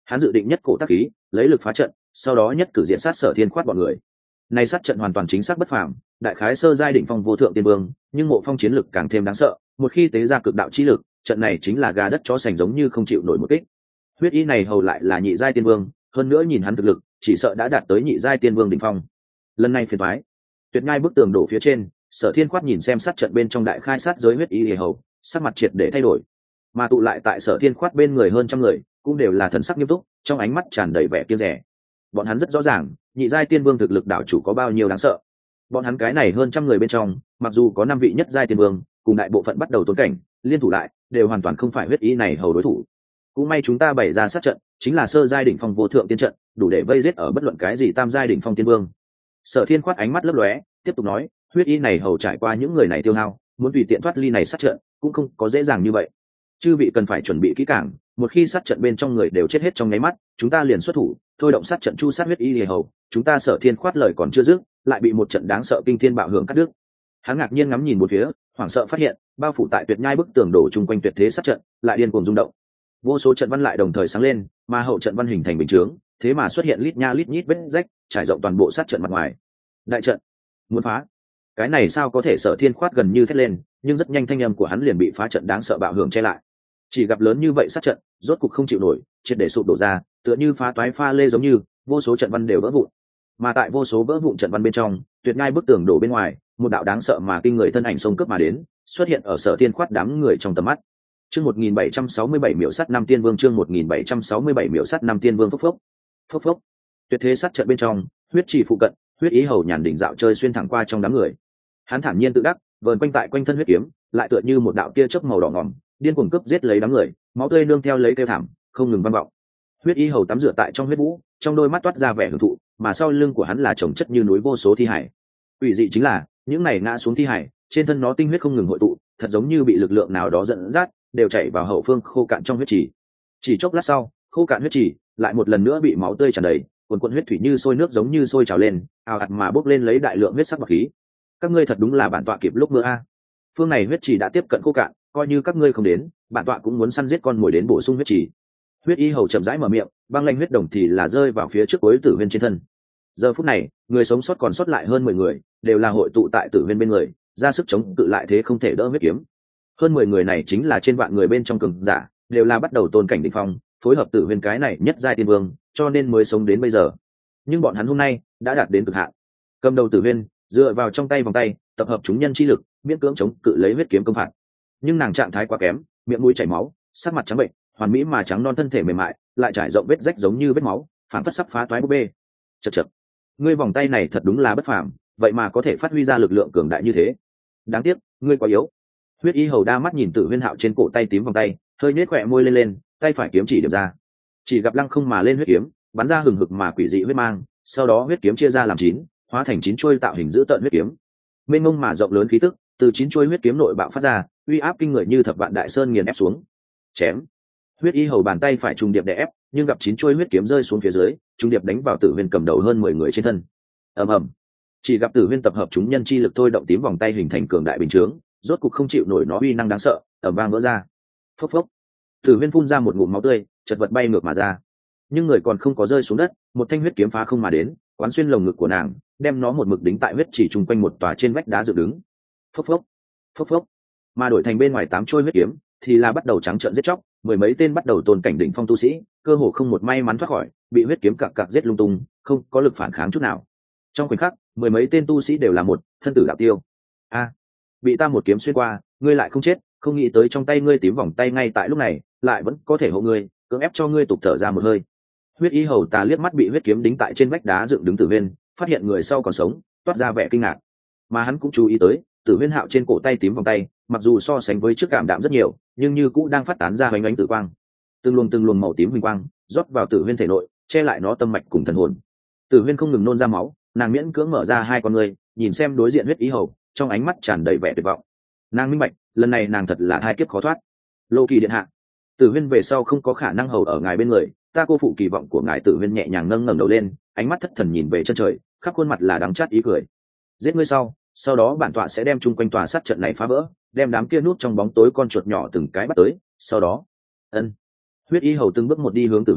Hắn dự định nhất cổ tác khí, lấy lực phá trận, sau đó nhất cử diện sát Sở Thiên Khoát bọn người. Này sát trận hoàn toàn chính xác bất phàm, đại khái sơ giai đỉnh phong vô thượng tiên vương, nhưng Mộ Phong chiến lực càng thêm đáng sợ, một khi tế ra cực đạo chi lực, trận này chính là gà đất chó sành giống như không chịu nổi một kích. Huyết y này hầu lại là nhị giai tiên vương, hơn nữa nhìn hắn thực lực, chỉ sợ đã đạt tới nhị giai tiên vương đỉnh phong. Lần này phiền toái. Tuyệt Nhai bức tường đổ phía trên, Sở Thiên Khoát nhìn xem sát trận bên trong đại khai sát giới huyết y hầu, sắc mặt triệt để thay đổi. Mà tụ lại tại Sở Thiên Khoát bên người hơn trăm người, cũng đều là thần sắc nghiêm túc, trong ánh mắt tràn đầy vẻ kiêng dè. Bọn hắn rất rõ ràng, nhị giai tiên vương thực lực đảo chủ có bao nhiêu đáng sợ. Bọn hắn cái này hơn trăm người bên trong, mặc dù có năm vị nhất giai tiên vương, cùng đại bộ phận bắt đầu tốn cảnh, liên thủ lại, đều hoàn toàn không phải huyết y này hầu đối thủ. Cũng may chúng ta bày ra sát trận, chính là sơ giai đỉnh phong vô thượng tiên trận, đủ để vây giết ở bất luận cái gì tam giai đỉnh phong tiên vương. Sở Thiên Khoát ánh mắt lấp lóe, tiếp tục nói, huyết y này hầu trải qua những người này tiêu hao, muốn tùy tiện thoát ly này sát trận, cũng không có dễ dàng như vậy. Chư vị cần phải chuẩn bị kỹ càng, một khi sát trận bên trong người đều chết hết trong nháy mắt, chúng ta liền xuất thủ, thôi động sát trận chu sát huyết y hầu. Chúng ta Sở Thiên Khoát lời còn chưa dứt, lại bị một trận đáng sợ kinh thiên bạo hưởng cắt đứt. Hắn ngạc nhiên ngắm nhìn một phía, hoảng sợ phát hiện, bao phủ tại Tuyệt Nhai bức tường đổ chung quanh tuyệt thế sát trận, lại điên cuồng rung động. Vô số trận văn lại đồng thời sáng lên, mà hậu trận văn hình thành bình chướng, thế mà xuất hiện lít nha lít nhít vết rách, trải rộng toàn bộ sát trận mặt ngoài. Đại trận muốn phá, cái này sao có thể? Sở Thiên Khoát gần như thét lên, nhưng rất nhanh thanh âm của hắn liền bị phá trận đáng sợ bạo hưởng che lại. Chỉ gặp lớn như vậy sát trận, rốt cục không chịu nổi, triệt để sụp đổ ra, tựa như phá toái pha lê giống như, vô số trận văn đều vỡ vụn. Mà tại vô số vỡ vụn trận văn bên trong, Tuyệt Nhai bức tường đổ bên ngoài, một đạo đáng sợ mà kinh người thân ảnh xông cướp mà đến, xuất hiện ở Sở Thiên Khoát đám người trong tầm mắt. Chương một nghìn bảy trăm sáu mươi bảy miểu sát năm tiên vương, chương một nghìn bảy trăm sáu mươi bảy miểu sát năm tiên vương. Phốc phốc. Phốc phốc. Tuyệt thế sát trận bên trong, huyết chỉ phụ cận, huyết ý hầu nhàn đỉnh dạo chơi xuyên thẳng qua trong đám người. Hắn thản nhiên tự đắc, vờn quanh tại quanh thân huyết kiếm, lại tựa như một đạo tia chớp màu đỏ ngòm, điên cuồng cướp giết lấy đám người, máu tươi nương theo lấy kêu thảm, không ngừng vang vọng. Huyết ý hầu tắm rửa tại trong huyết vũ, trong đôi mắt toát ra vẻ hưởng thụ, mà sau lưng của hắn là chồng chất như núi vô số thi hải. Ủy dị chính là, những này ngã xuống thi hải, trên thân nó tinh huyết không ngừng hội tụ, thật giống như bị lực lượng nào đó dẫn dắt, đều chảy vào hậu phương khô cạn trong huyết trì. Chỉ chốc lát sau, khô cạn huyết trì lại một lần nữa bị máu tươi tràn đầy, cuồn cuộn huyết thủy như sôi nước giống như sôi trào lên, ào ạt mà bốc lên lấy đại lượng huyết sắc bạc khí. Các ngươi thật đúng là bản tọa kịp lúc mưa a. Phương này huyết trì đã tiếp cận khô cạn, coi như các ngươi không đến, bản tọa cũng muốn săn giết con mồi đến bổ sung huyết trì. Huyết y hầu chậm rãi mở miệng, băng lanh huyết đồng thì là rơi vào phía trước cuối Tử Huyên trên thân. Giờ phút này, người sống sót còn sót lại hơn mười người, đều là hội tụ tại Tử Huyên bên người, ra sức chống cự lại thế không thể đỡ huyết kiếm. Hơn mười người này chính là trên vạn người bên trong cường giả, đều là bắt đầu tôn cảnh đỉnh phong, phối hợp Tử Huyên cái này nhất giai tiên vương, cho nên mới sống đến bây giờ. Nhưng bọn hắn hôm nay đã đạt đến cực hạn. Cầm đầu Tử Huyên, dựa vào trong tay vòng tay, tập hợp chúng nhân chi lực, miễn cưỡng chống cự lấy huyết kiếm công phạt. Nhưng nàng trạng thái quá kém, miệng mũi chảy máu, sắc mặt trắng bệnh, hoàn mỹ mà trắng non thân thể mềm mại, lại trải rộng vết rách giống như vết máu, phản phất sắp phá toái búp bê. Chậc chậc, ngươi vòng tay này thật đúng là bất phàm, vậy mà có thể phát huy ra lực lượng cường đại như thế. Đáng tiếc, ngươi quá yếu. Huyết y hầu đa mắt nhìn Tử Huyên Hạo trên cổ tay tím vòng tay, hơi nhếch khóe môi lên lên, tay phải kiếm chỉ điểm ra. Chỉ gặp lăng không mà lên huyết kiếm, bắn ra hừng hực mà quỷ dị huyết mang, sau đó huyết kiếm chia ra làm chín, hóa thành chín chuôi tạo hình dữ tợn huyết kiếm. Mênh mông mà rộng lớn khí tức, từ chín chuôi huyết kiếm nội bạo phát ra, uy áp kinh người như thập vạn đại sơn nghiền ép xuống. Chém. Huyết y hầu bàn tay phải trùng điệp đè ép, nhưng gặp chín chuôi huyết kiếm rơi xuống phía dưới, trùng điệp đánh vào Tử Huyên cầm đầu hơn mười người trên thân. Ầm ầm. Chỉ gặp Tử Huyên tập hợp chúng nhân chi lực thôi động tím vòng tay hình thành cường đại bình chướng, rốt cục không chịu nổi nó uy năng đáng sợ, ầm vang vỡ ra. Phốc phốc. Tử Huyên phun ra một ngụm máu tươi, chật vật bay ngược mà ra. Nhưng người còn không có rơi xuống đất, một thanh huyết kiếm phá không mà đến, quán xuyên lồng ngực của nàng, đem nó một mực đính tại huyết chỉ chung quanh một tòa trên vách đá dựng đứng. Phốc phốc. Phốc phốc. Mà đổi thành bên ngoài tám chuôi huyết kiếm, thì là bắt đầu trắng trợn giết chóc, mười mấy tên bắt đầu tôn cảnh đỉnh phong tu sĩ, cơ hồ không một may mắn thoát khỏi, bị huyết kiếm cặc cặc giết lung tung, không có lực phản kháng chút nào. Trong khoảnh khắc, mười mấy tên tu sĩ đều là một thân tử đạo tiêu. A, bị ta một kiếm xuyên qua, ngươi lại không chết, không nghĩ tới trong tay ngươi tím vòng tay ngay tại lúc này, lại vẫn có thể hộ ngươi, cưỡng ép cho ngươi tục thở ra một hơi. Huyết y hầu tà liếc mắt bị huyết kiếm đính tại trên vách đá dựng đứng Tử Huyên, phát hiện người sau còn sống, toát ra vẻ kinh ngạc. Mà hắn cũng chú ý tới, Tử Huyên Hạo trên cổ tay tím vòng tay, mặc dù so sánh với trước cảm đạm rất nhiều, nhưng như cũng đang phát tán ra ánh ánh tử quang. Từng luồng từng luồng màu tím huỳnh quang rót vào Tử Huyên thể nội, che lại nó tâm mạch cùng thần hồn. Tử Huyên không ngừng nôn ra máu, nàng miễn cưỡng mở ra hai con ngươi, nhìn xem đối diện huyết ý hầu, trong ánh mắt tràn đầy vẻ tuyệt vọng. Nàng minh bạch, lần này nàng thật là hai kiếp khó thoát. Lô Kỳ điện hạ, Tử Huyên về sau không có khả năng hầu ở ngài bên người, ta cô phụ kỳ vọng của ngài. Tử Huyên nhẹ nhàng nâng ngẩng đầu lên, ánh mắt thất thần nhìn về chân trời, khắp khuôn mặt là đắng chát ý cười. Giết ngươi sau, sau đó bản tọa sẽ đem chung quanh tòa sát trận này phá vỡ, đem đám kia nút trong bóng tối con chuột nhỏ từng cái bắt tới, sau đó ân huyết y hầu từng bước một đi hướng Tử Huyên,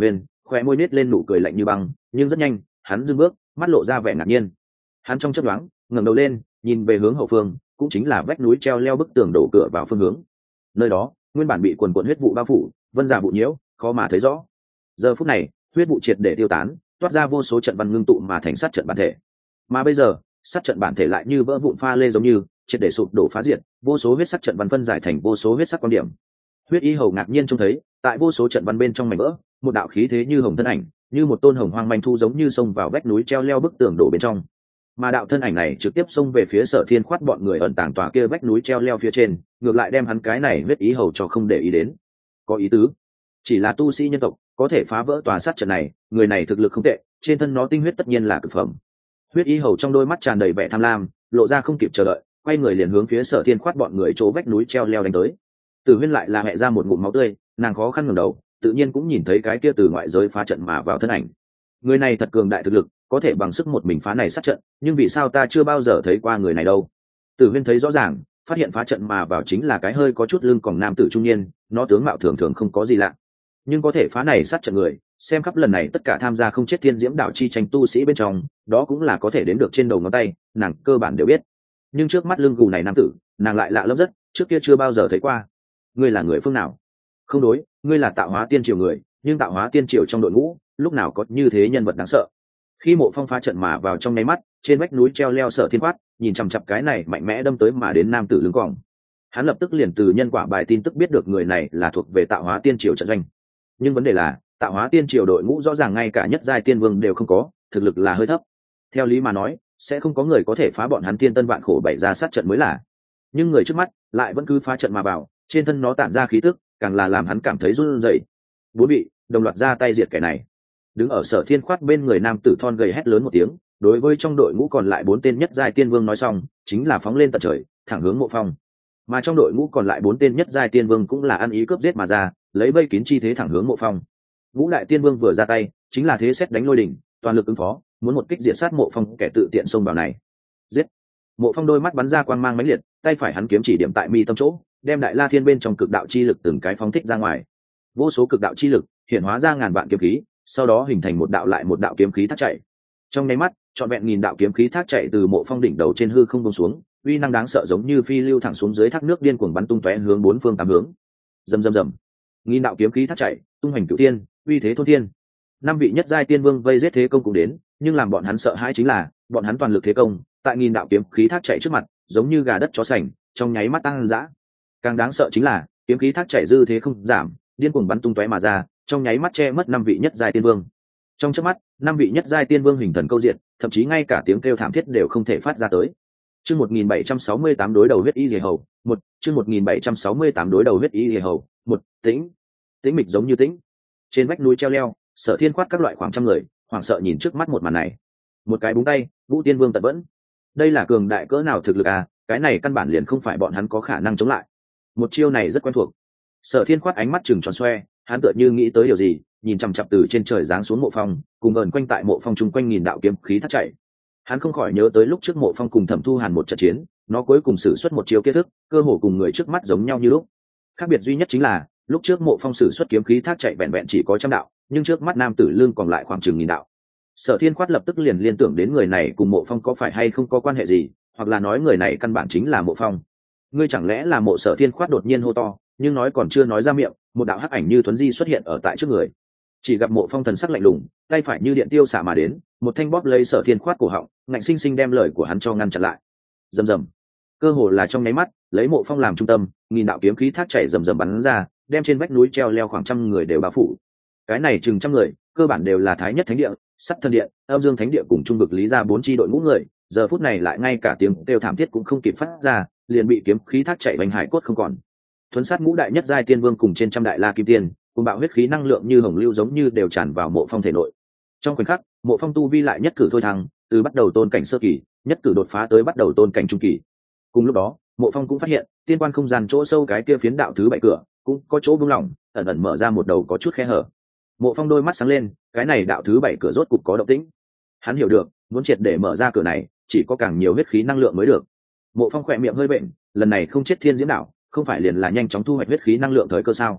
khoe môi nết lên nụ cười lạnh như băng, nhưng rất nhanh hắn dừng bước, mắt lộ ra vẻ ngạc nhiên. Hắn trong chớp nhoáng ngẩng đầu lên, nhìn về hướng hậu phương, cũng chính là vách núi treo leo bức tường đổ cửa vào phương hướng. Nơi đó nguyên bản bị quần quần huyết vụ bao phủ, vân giả vụ nhiễu, khó mà thấy rõ. Giờ phút này huyết vụ triệt để tiêu tán, toát ra vô số trận văn ngưng tụ mà thành sát trận bản thể. Mà bây giờ sát trận bản thể lại như vỡ vụn pha lê giống như triệt để sụp đổ phá diệt, vô số huyết sắc trận văn phân giải thành vô số huyết sắc quan điểm. Huyết y hầu ngạc nhiên trông thấy tại vô số trận văn bên trong mảnh vỡ, một đạo khí thế như hồng thân ảnh, như một tôn hồng hoang manh thu giống như xông vào vách núi treo leo bức tường đổ bên trong. Mà đạo thân ảnh này trực tiếp xông về phía Sở Thiên Khoát bọn người ẩn tàng tòa kia vách núi treo leo phía trên, ngược lại đem hắn cái này huyết ý hầu cho không để ý đến. Có ý tứ, chỉ là tu sĩ nhân tộc có thể phá vỡ tòa sát trận này, người này thực lực không tệ, trên thân nó tinh huyết tất nhiên là cực phẩm. Huyết ý hầu trong đôi mắt tràn đầy vẻ tham lam, lộ ra không kịp chờ đợi, quay người liền hướng phía Sở Thiên Khoát bọn người chỗ vách núi treo leo đánh tới. Tử Huyên lại là hẹ ra một ngụm máu tươi, nàng khó khăn ngẩng đầu, tự nhiên cũng nhìn thấy cái kia từ ngoại giới phá trận mà vào thân ảnh. Người này thật cường đại thực lực, có thể bằng sức một mình phá này sát trận, nhưng vì sao ta chưa bao giờ thấy qua người này đâu? Tử Huyên thấy rõ ràng, phát hiện phá trận mà vào chính là cái hơi có chút lưng còng nam tử trung niên, nó tướng mạo thường thường không có gì lạ, nhưng có thể phá này sát trận người, xem khắp lần này tất cả tham gia không chết thiên diễm đạo chi tranh tu sĩ bên trong, đó cũng là có thể đến được trên đầu ngón tay, nàng cơ bản đều biết. Nhưng trước mắt lưng gù này nam tử, nàng lại lạ lẫm rất, trước kia chưa bao giờ thấy qua. Ngươi là người phương nào? Không đối, ngươi là Tạo Hóa Tiên Triều người, nhưng Tạo Hóa Tiên Triều trong đội ngũ, lúc nào có như thế nhân vật đáng sợ. Khi Mộ Phong phá trận mà vào trong nháy mắt, trên vách núi treo leo Sở Thiên Khoát nhìn chằm chằm cái này mạnh mẽ đâm tới mà đến nam tử lưng còng. Hắn lập tức liền từ nhân quả bài tin tức biết được người này là thuộc về Tạo Hóa Tiên Triều trận doanh. Nhưng vấn đề là, Tạo Hóa Tiên Triều đội ngũ rõ ràng ngay cả nhất giai tiên vương đều không có, thực lực là hơi thấp. Theo lý mà nói, sẽ không có người có thể phá bọn hắn tiên tân vạn khổ bày ra sát trận mới là. Nhưng người trước mắt lại vẫn cứ phá trận mà vào, trên thân nó tản ra khí tức, càng là làm hắn cảm thấy run rẩy. Bốn vị đồng loạt ra tay diệt kẻ này. Đứng ở Sở Thiên Khoát bên người nam tử thon gầy hét lớn một tiếng, đối với trong đội ngũ còn lại bốn tên nhất giai tiên vương nói xong, chính là phóng lên tận trời, thẳng hướng Mộ Phong. Mà trong đội ngũ còn lại bốn tên nhất giai tiên vương cũng là ăn ý cướp giết mà ra, lấy vây kín chi thế thẳng hướng Mộ Phong. Ngũ đại tiên vương vừa ra tay, chính là thế xét đánh lôi đỉnh, toàn lực ứng phó, muốn một kích diệt sát Mộ Phong kẻ tự tiện xông vào này. Giết! Mộ Phong đôi mắt bắn ra quang mang mãnh liệt, tay phải hắn kiếm chỉ điểm tại mi tâm chỗ, đem đại la thiên bên trong cực đạo chi lực từng cái phóng thích ra ngoài. Vô số cực đạo chi lực hiện hóa ra ngàn vạn kiếm khí, sau đó hình thành một đạo lại một đạo kiếm khí thác chạy. Trong nháy mắt, trọn vẹn nghìn đạo kiếm khí thác chạy từ Mộ Phong đỉnh đầu trên hư không buông xuống, uy năng đáng sợ giống như phi lưu thẳng xuống dưới thác nước điên cuồng bắn tung tóe hướng bốn phương tám hướng. Rầm rầm rầm. Nghìn đạo kiếm khí thác chạy, tung hành cửu thiên, uy thế thôn thiên. Năm vị nhất giai tiên vương vây giết thế công cũng đến, nhưng làm bọn hắn sợ hãi chính là, bọn hắn toàn lực thế công, tại nghìn đạo kiếm khí thác chạy trước mặt, giống như gà đất chó sành, trong nháy mắt tăng dã. Càng đáng sợ chính là, kiếm khí thác chạy dư thế không giảm, điên cuồng bắn tung tóe mà ra, trong nháy mắt che mất năm vị nhất giai tiên vương. Trong chớp mắt, năm vị nhất giai tiên vương hình thần câu diện, thậm chí ngay cả tiếng kêu thảm thiết đều không thể phát ra tới. Chương một nghìn bảy trăm sáu mươi tám đối đầu huyết y liệt hầu, một, chương một nghìn bảy trăm sáu mươi tám đối đầu huyết y liệt hầu, một, tĩnh. Tĩnh mịch giống như tĩnh. Trên vách núi treo leo, Sở Thiên Khoát các loại khoảng trăm người, hoảng sợ nhìn trước mắt một màn này. Một cái búng tay, Vũ Tiên Vương tận vẫn. Đây là cường đại cỡ nào thực lực à, cái này căn bản liền không phải bọn hắn có khả năng chống lại. Một chiêu này rất quen thuộc. Sở Thiên Khoát ánh mắt trừng tròn xoe, hắn tựa như nghĩ tới điều gì, nhìn chằm chằm từ trên trời giáng xuống Mộ Phong, cùng vờn quanh tại Mộ Phong chung quanh nghìn đạo kiếm khí thắt chạy. Hắn không khỏi nhớ tới lúc trước Mộ Phong cùng Thẩm Thu Hàn một trận chiến, nó cuối cùng sử xuất một chiêu kết thức, cơ hồ cùng người trước mắt giống nhau như lúc. Khác biệt duy nhất chính là, lúc trước Mộ Phong sử xuất kiếm khí thác chạy vẹn vẹn chỉ có trăm đạo, nhưng trước mắt nam tử lương còn lại khoảng chừng nghìn đạo. Sở Thiên Khoát lập tức liền liên tưởng đến người này cùng Mộ Phong có phải hay không có quan hệ gì, hoặc là nói người này căn bản chính là Mộ Phong. Ngươi chẳng lẽ là Mộ Sở Thiên Khoát đột nhiên hô to, nhưng nói còn chưa nói ra miệng, một đạo hắc ảnh như thuấn di xuất hiện ở tại trước người. Chỉ gặp Mộ Phong thần sắc lạnh lùng, tay phải như điện tiêu xả mà đến, một thanh bóp lấy Sở Thiên Khoát cổ họng, ngạnh sinh sinh đem lời của hắn cho ngăn chặn lại. Rầm rầm. Cơ hồ là trong nháy mắt, lấy Mộ Phong làm trung tâm, nghìn đạo kiếm khí thác chảy rầm rầm bắn ra, đem trên vách núi treo leo khoảng trăm người đều bao phủ. Cái này chừng trăm người, cơ bản đều là Thái Nhất Thánh Địa, Sắt Thân Điện, Âm Dương Thánh Địa cùng trung vực lý ra bốn chi đội ngũ người, giờ phút này lại ngay cả tiếng kêu thảm thiết cũng không kịp phát ra, liền bị kiếm khí thác chảy vành hải cốt không còn. Thuấn sát ngũ đại nhất giai tiên vương cùng trên trăm đại la kim tiên, cùng bạo huyết khí năng lượng như hồng lưu giống như đều tràn vào Mộ Phong thể nội. Trong khoảnh khắc, Mộ Phong tu vi lại nhất cử thôi thăng, từ bắt đầu tôn cảnh sơ kỳ, nhất cử đột phá tới bắt đầu tôn cảnh trung kỳ. Cùng lúc đó, Mộ Phong cũng phát hiện, tiên quan không gian chỗ sâu cái kia phiến đạo thứ bảy cửa, cũng có chỗ buông lỏng, ẩn ẩn mở ra một đầu có chút khe hở. Mộ Phong đôi mắt sáng lên, cái này đạo thứ bảy cửa rốt cục có động tĩnh. Hắn hiểu được, muốn triệt để mở ra cửa này, chỉ có càng nhiều huyết khí năng lượng mới được. Mộ Phong khỏe miệng hơi bệnh, lần này không chết thiên diễm đạo, không phải liền là nhanh chóng thu hoạch huyết khí năng lượng thời cơ sao?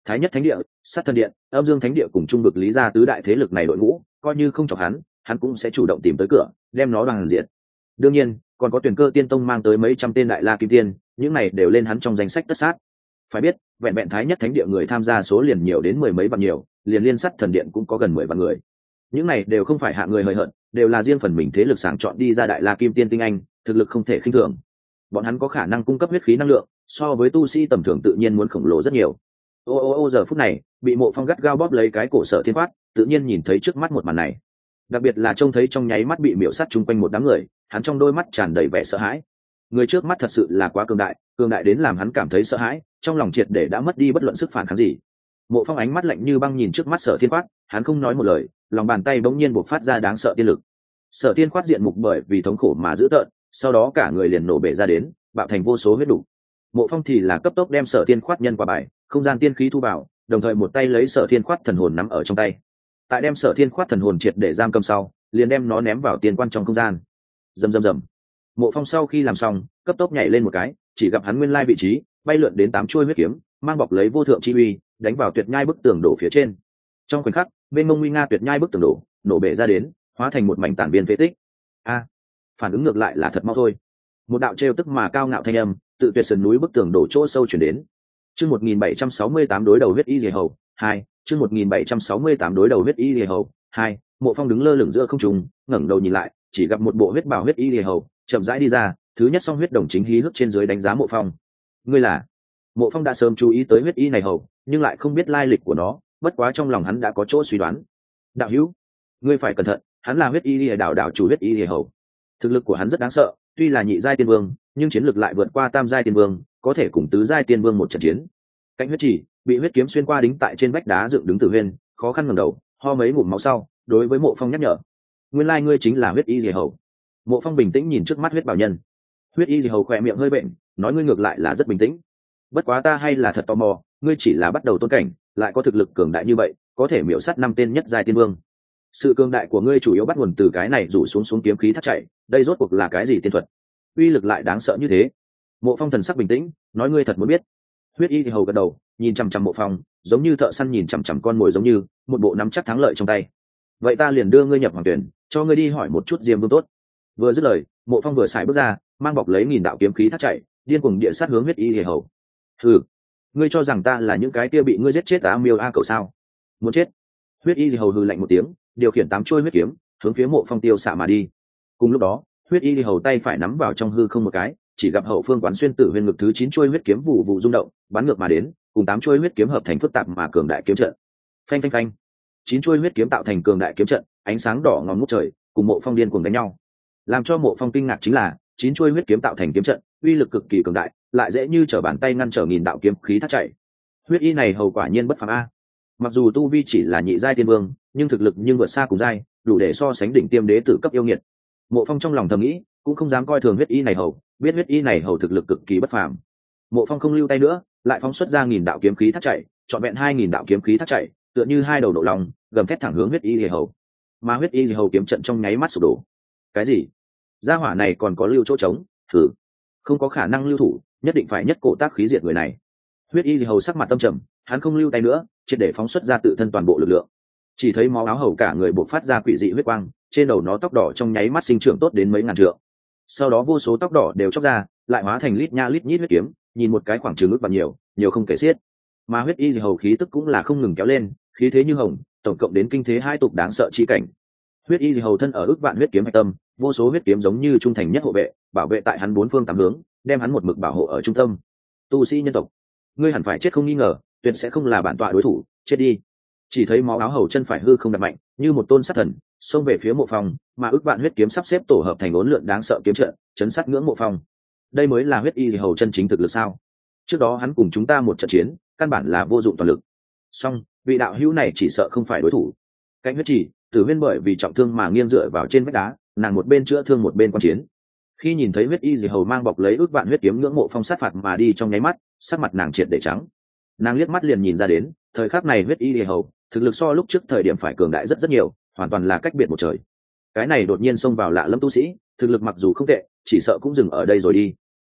Thái nhất thánh địa, sát thần điện, âm dương thánh địa cùng trung vực lý gia tứ đại thế lực này đội ngũ, coi như không chọc hắn, hắn cũng sẽ chủ động tìm tới cửa, đem nó đoàn diện. Đương nhiên, còn có tuyển cơ tiên tông mang tới mấy trăm tên đại la kim tiên, những này đều lên hắn trong danh sách tất sát. Phải biết, vẹn vẹn thái nhất thánh địa người tham gia số liền nhiều đến mười mấy vạn nhiều, liền liên sát thần điện cũng có gần mười vạn người. Những này đều không phải hạ người hời hợt, đều là riêng phần mình thế lực sàng chọn đi ra đại la kim tiên tinh anh, thực lực không thể khinh thường. Bọn hắn có khả năng cung cấp huyết khí năng lượng, so với tu sĩ tầm thường tự nhiên muốn khổng lồ rất nhiều. Ô ô ô giờ phút này, bị Mộ Phong gắt gao bóp lấy cái cổ Sở Thiên Quát, tự nhiên nhìn thấy trước mắt một màn này. Đặc biệt là trông thấy trong nháy mắt bị miểu sát chung quanh một đám người, hắn trong đôi mắt tràn đầy vẻ sợ hãi. Người trước mắt thật sự là quá cường đại, cường đại đến làm hắn cảm thấy sợ hãi, trong lòng triệt để đã mất đi bất luận sức phản kháng gì. Mộ Phong ánh mắt lạnh như băng nhìn trước mắt Sở Thiên Quát, hắn không nói một lời, lòng bàn tay bỗng nhiên bộc phát ra đáng sợ tiên lực. Sở Thiên Quát diện mục bởi vì thống khổ mà dữ tợn, sau đó cả người liền nổ bể ra đến, bạo thành vô số huyết đủ. Mộ Phong thì là cấp tốc đem Sở Thiên Quát nhân qua bài, không gian tiên khí thu vào, đồng thời một tay lấy Sở Thiên Quát thần hồn nắm ở trong tay. Tại đem Sở Thiên Quát thần hồn triệt để giam cầm sau, liền đem nó ném vào tiên quan trong không gian. Rầm rầm rầm. Mộ Phong sau khi làm xong, cấp tốc nhảy lên một cái, chỉ gặp hắn nguyên lai vị trí, bay lượn đến tám chuôi huyết kiếm, mang bọc lấy vô thượng chi uy, đánh vào tuyệt nhai bức tường đổ phía trên. Trong khoảnh khắc, bên mông nguy nga tuyệt nhai bức tường đổ, nổ bể ra đến, hóa thành một mảnh tàn viên phế tích. A, phản ứng ngược lại là thật mau thôi. Một đạo trêu tức mà cao ngạo thanh âm, tự tuyệt sườn núi bức tường đổ chỗ sâu chuyển đến. Chương một nghìn bảy trăm sáu mươi tám đối đầu huyết y liề hầu hai, chương một nghìn bảy trăm sáu mươi tám đối đầu huyết y liề hầu hai. Mộ Phong đứng lơ lửng giữa không trung, ngẩng đầu nhìn lại, chỉ gặp một bộ huyết bào huyết y liề hầu chậm rãi đi ra, thứ nhất song huyết đồng chính hí hước trên dưới đánh giá Mộ Phong. Ngươi là? Mộ Phong đã sớm chú ý tới huyết y này hầu, nhưng lại không biết lai lịch của nó, bất quá trong lòng hắn đã có chỗ suy đoán. Đạo hữu, ngươi phải cẩn thận, hắn là huyết y liề đạo đạo chủ huyết y liề hầu. Thực lực của hắn rất đáng sợ, tuy là nhị giai tiên vương, nhưng chiến lực lại vượt qua tam giai tiên vương, có thể cùng tứ giai tiên vương một trận chiến. Cạnh huyết chỉ, bị huyết kiếm xuyên qua đính tại trên vách đá dựng đứng Tử Huyên, khó khăn ngẩng đầu, ho mấy ngụm máu sau, đối với Mộ Phong nhắc nhở: "Nguyên lai ngươi chính là huyết y liề hầu." Mộ Phong bình tĩnh nhìn trước mắt huyết bảo nhân. Huyết y liề hầu khỏe miệng hơi bệnh, nói: "Ngươi ngược lại là rất bình tĩnh. Bất quá ta hay là thật tò mò, ngươi chỉ là bắt đầu tôn cảnh, lại có thực lực cường đại như vậy, có thể miểu sát năm tên nhất giai tiên vương. Sự cường đại của ngươi chủ yếu bắt nguồn từ cái này rủ xuống xuống kiếm khí thắt chạy, đây rốt cuộc là cái gì tiên thuật? Uy lực lại đáng sợ như thế?" Mộ Phong thần sắc bình tĩnh, nói: "Ngươi thật muốn biết." Huyết y thì hầu gật đầu, nhìn chằm chằm Mộ Phong, giống như thợ săn nhìn chằm chằm con mồi giống như, một bộ nắm chắc thắng lợi trong tay. "Vậy ta liền đưa ngươi nhập hoàng tuyển, cho ngươi đi hỏi một chút Diêm Vương tốt." Vừa dứt lời, Mộ Phong vừa xài bước ra, mang bọc lấy nghìn đạo kiếm khí thắt chạy, điên cuồng địa sát hướng huyết y thì hầu. "Hừ, ngươi cho rằng ta là những cái kia bị ngươi giết chết á miêu a cậu sao? Muốn chết?" Huyết y thì hầu hừ lạnh một tiếng, điều khiển tám chuôi huyết kiếm, hướng phía Mộ Phong tiêu xạ mà đi. Cùng lúc đó, huyết y thì hầu tay phải nắm vào trong hư không một cái, chỉ gặp hậu phương quán xuyên Tử Huyên ngực thứ chín chuôi huyết kiếm vụ vụ rung động, bắn ngược mà đến, cùng tám chuôi huyết kiếm hợp thành phức tạp mà cường đại kiếm trận. Phanh phanh phanh, chín chuôi huyết kiếm tạo thành cường đại kiếm trận, ánh sáng đỏ ngòm ngút trời, cùng Mộ Phong điên cuồng đánh nhau. Làm cho Mộ Phong kinh ngạc chính là, chín chuôi huyết kiếm tạo thành kiếm trận, uy lực cực kỳ cường đại, lại dễ như trở bàn tay ngăn trở nghìn đạo kiếm khí thắt chạy. Huyết y này hầu quả nhiên bất phàm a. Mặc dù tu vi chỉ là nhị giai tiên vương, nhưng thực lực nhưng vượt xa cùng giai, đủ để so sánh đỉnh tiêm đế tử cấp yêu nghiệt. Mộ Phong trong lòng thầm nghĩ, cũng không dám coi thường huyết y này hầu, biết huyết y này hầu thực lực cực kỳ bất phàm. Mộ Phong không lưu tay nữa, lại phóng xuất ra nghìn đạo kiếm khí thắt chạy, trọn vẹn hai nghìn đạo kiếm khí thắt chạy, tựa như hai đầu nộ lòng, gầm thét thẳng hướng huyết y này hầu. Mà huyết y này hầu kiếm trận trong nháy mắt sụp đổ. Cái gì? Gia hỏa này còn có lưu chỗ trống? Thử, không có khả năng lưu thủ, nhất định phải nhất cổ tác khí diệt người này. Huyết y này hầu sắc mặt tâm trầm, hắn không lưu tay nữa, triệt để phóng xuất ra tự thân toàn bộ lực lượng. Chỉ thấy máu áo hầu cả người bộc phát ra quỷ dị huyết quang, trên đầu nó tóc đỏ trong nháy mắt sinh trưởng tốt đến mấy ngàn trượng. Sau đó vô số tóc đỏ đều chóc ra, lại hóa thành lít nha lít nhít huyết kiếm, nhìn một cái khoảng trường ước bằng nhiều, nhiều không kể xiết. Mà huyết y hầu khí tức cũng là không ngừng kéo lên, khí thế như hồng, tổng cộng đến kinh thế hai tục đáng sợ chi cảnh. Huyết y hầu thân ở ước vạn huyết kiếm hạch tâm, vô số huyết kiếm giống như trung thành nhất hộ vệ, bảo vệ tại hắn bốn phương tám hướng, đem hắn một mực bảo hộ ở trung tâm. Tu sĩ nhân tộc, ngươi hẳn phải chết không nghi ngờ, tuyệt sẽ không là bản tọa đối thủ, chết đi. Chỉ thấy máu áo hầu chân phải hư không đặt mạnh, như một tôn sát thần, xông về phía Mộ Phong, mà ước vạn huyết kiếm sắp xếp tổ hợp thành uốn lượn đáng sợ kiếm trận, chấn sát ngưỡng Mộ Phong. Đây mới là huyết y hầu chân chính thực lực sao? Trước đó hắn cùng chúng ta một trận chiến, căn bản là vô dụng toàn lực. Song, vị đạo hữu này chỉ sợ không phải đối thủ. Cạnh huyết chỉ, Tử Huyên bởi vì trọng thương mà nghiêng dựa vào trên vách đá, nàng một bên chữa thương một bên quan chiến. Khi nhìn thấy huyết y hầu mang bọc lấy ước vạn huyết kiếm ngưỡng Mộ Phong sát phạt mà đi trong nháy mắt, sắc mặt nàng triệt để trắng. Nàng liếc mắt liền nhìn ra đến, thời khắc này huyết y hầu thực lực so lúc trước thời điểm phải cường đại rất rất nhiều, hoàn toàn là cách biệt một trời. Cái này đột nhiên xông vào lạ lâm tu sĩ, thực lực mặc dù không tệ, chỉ sợ cũng dừng ở đây rồi đi.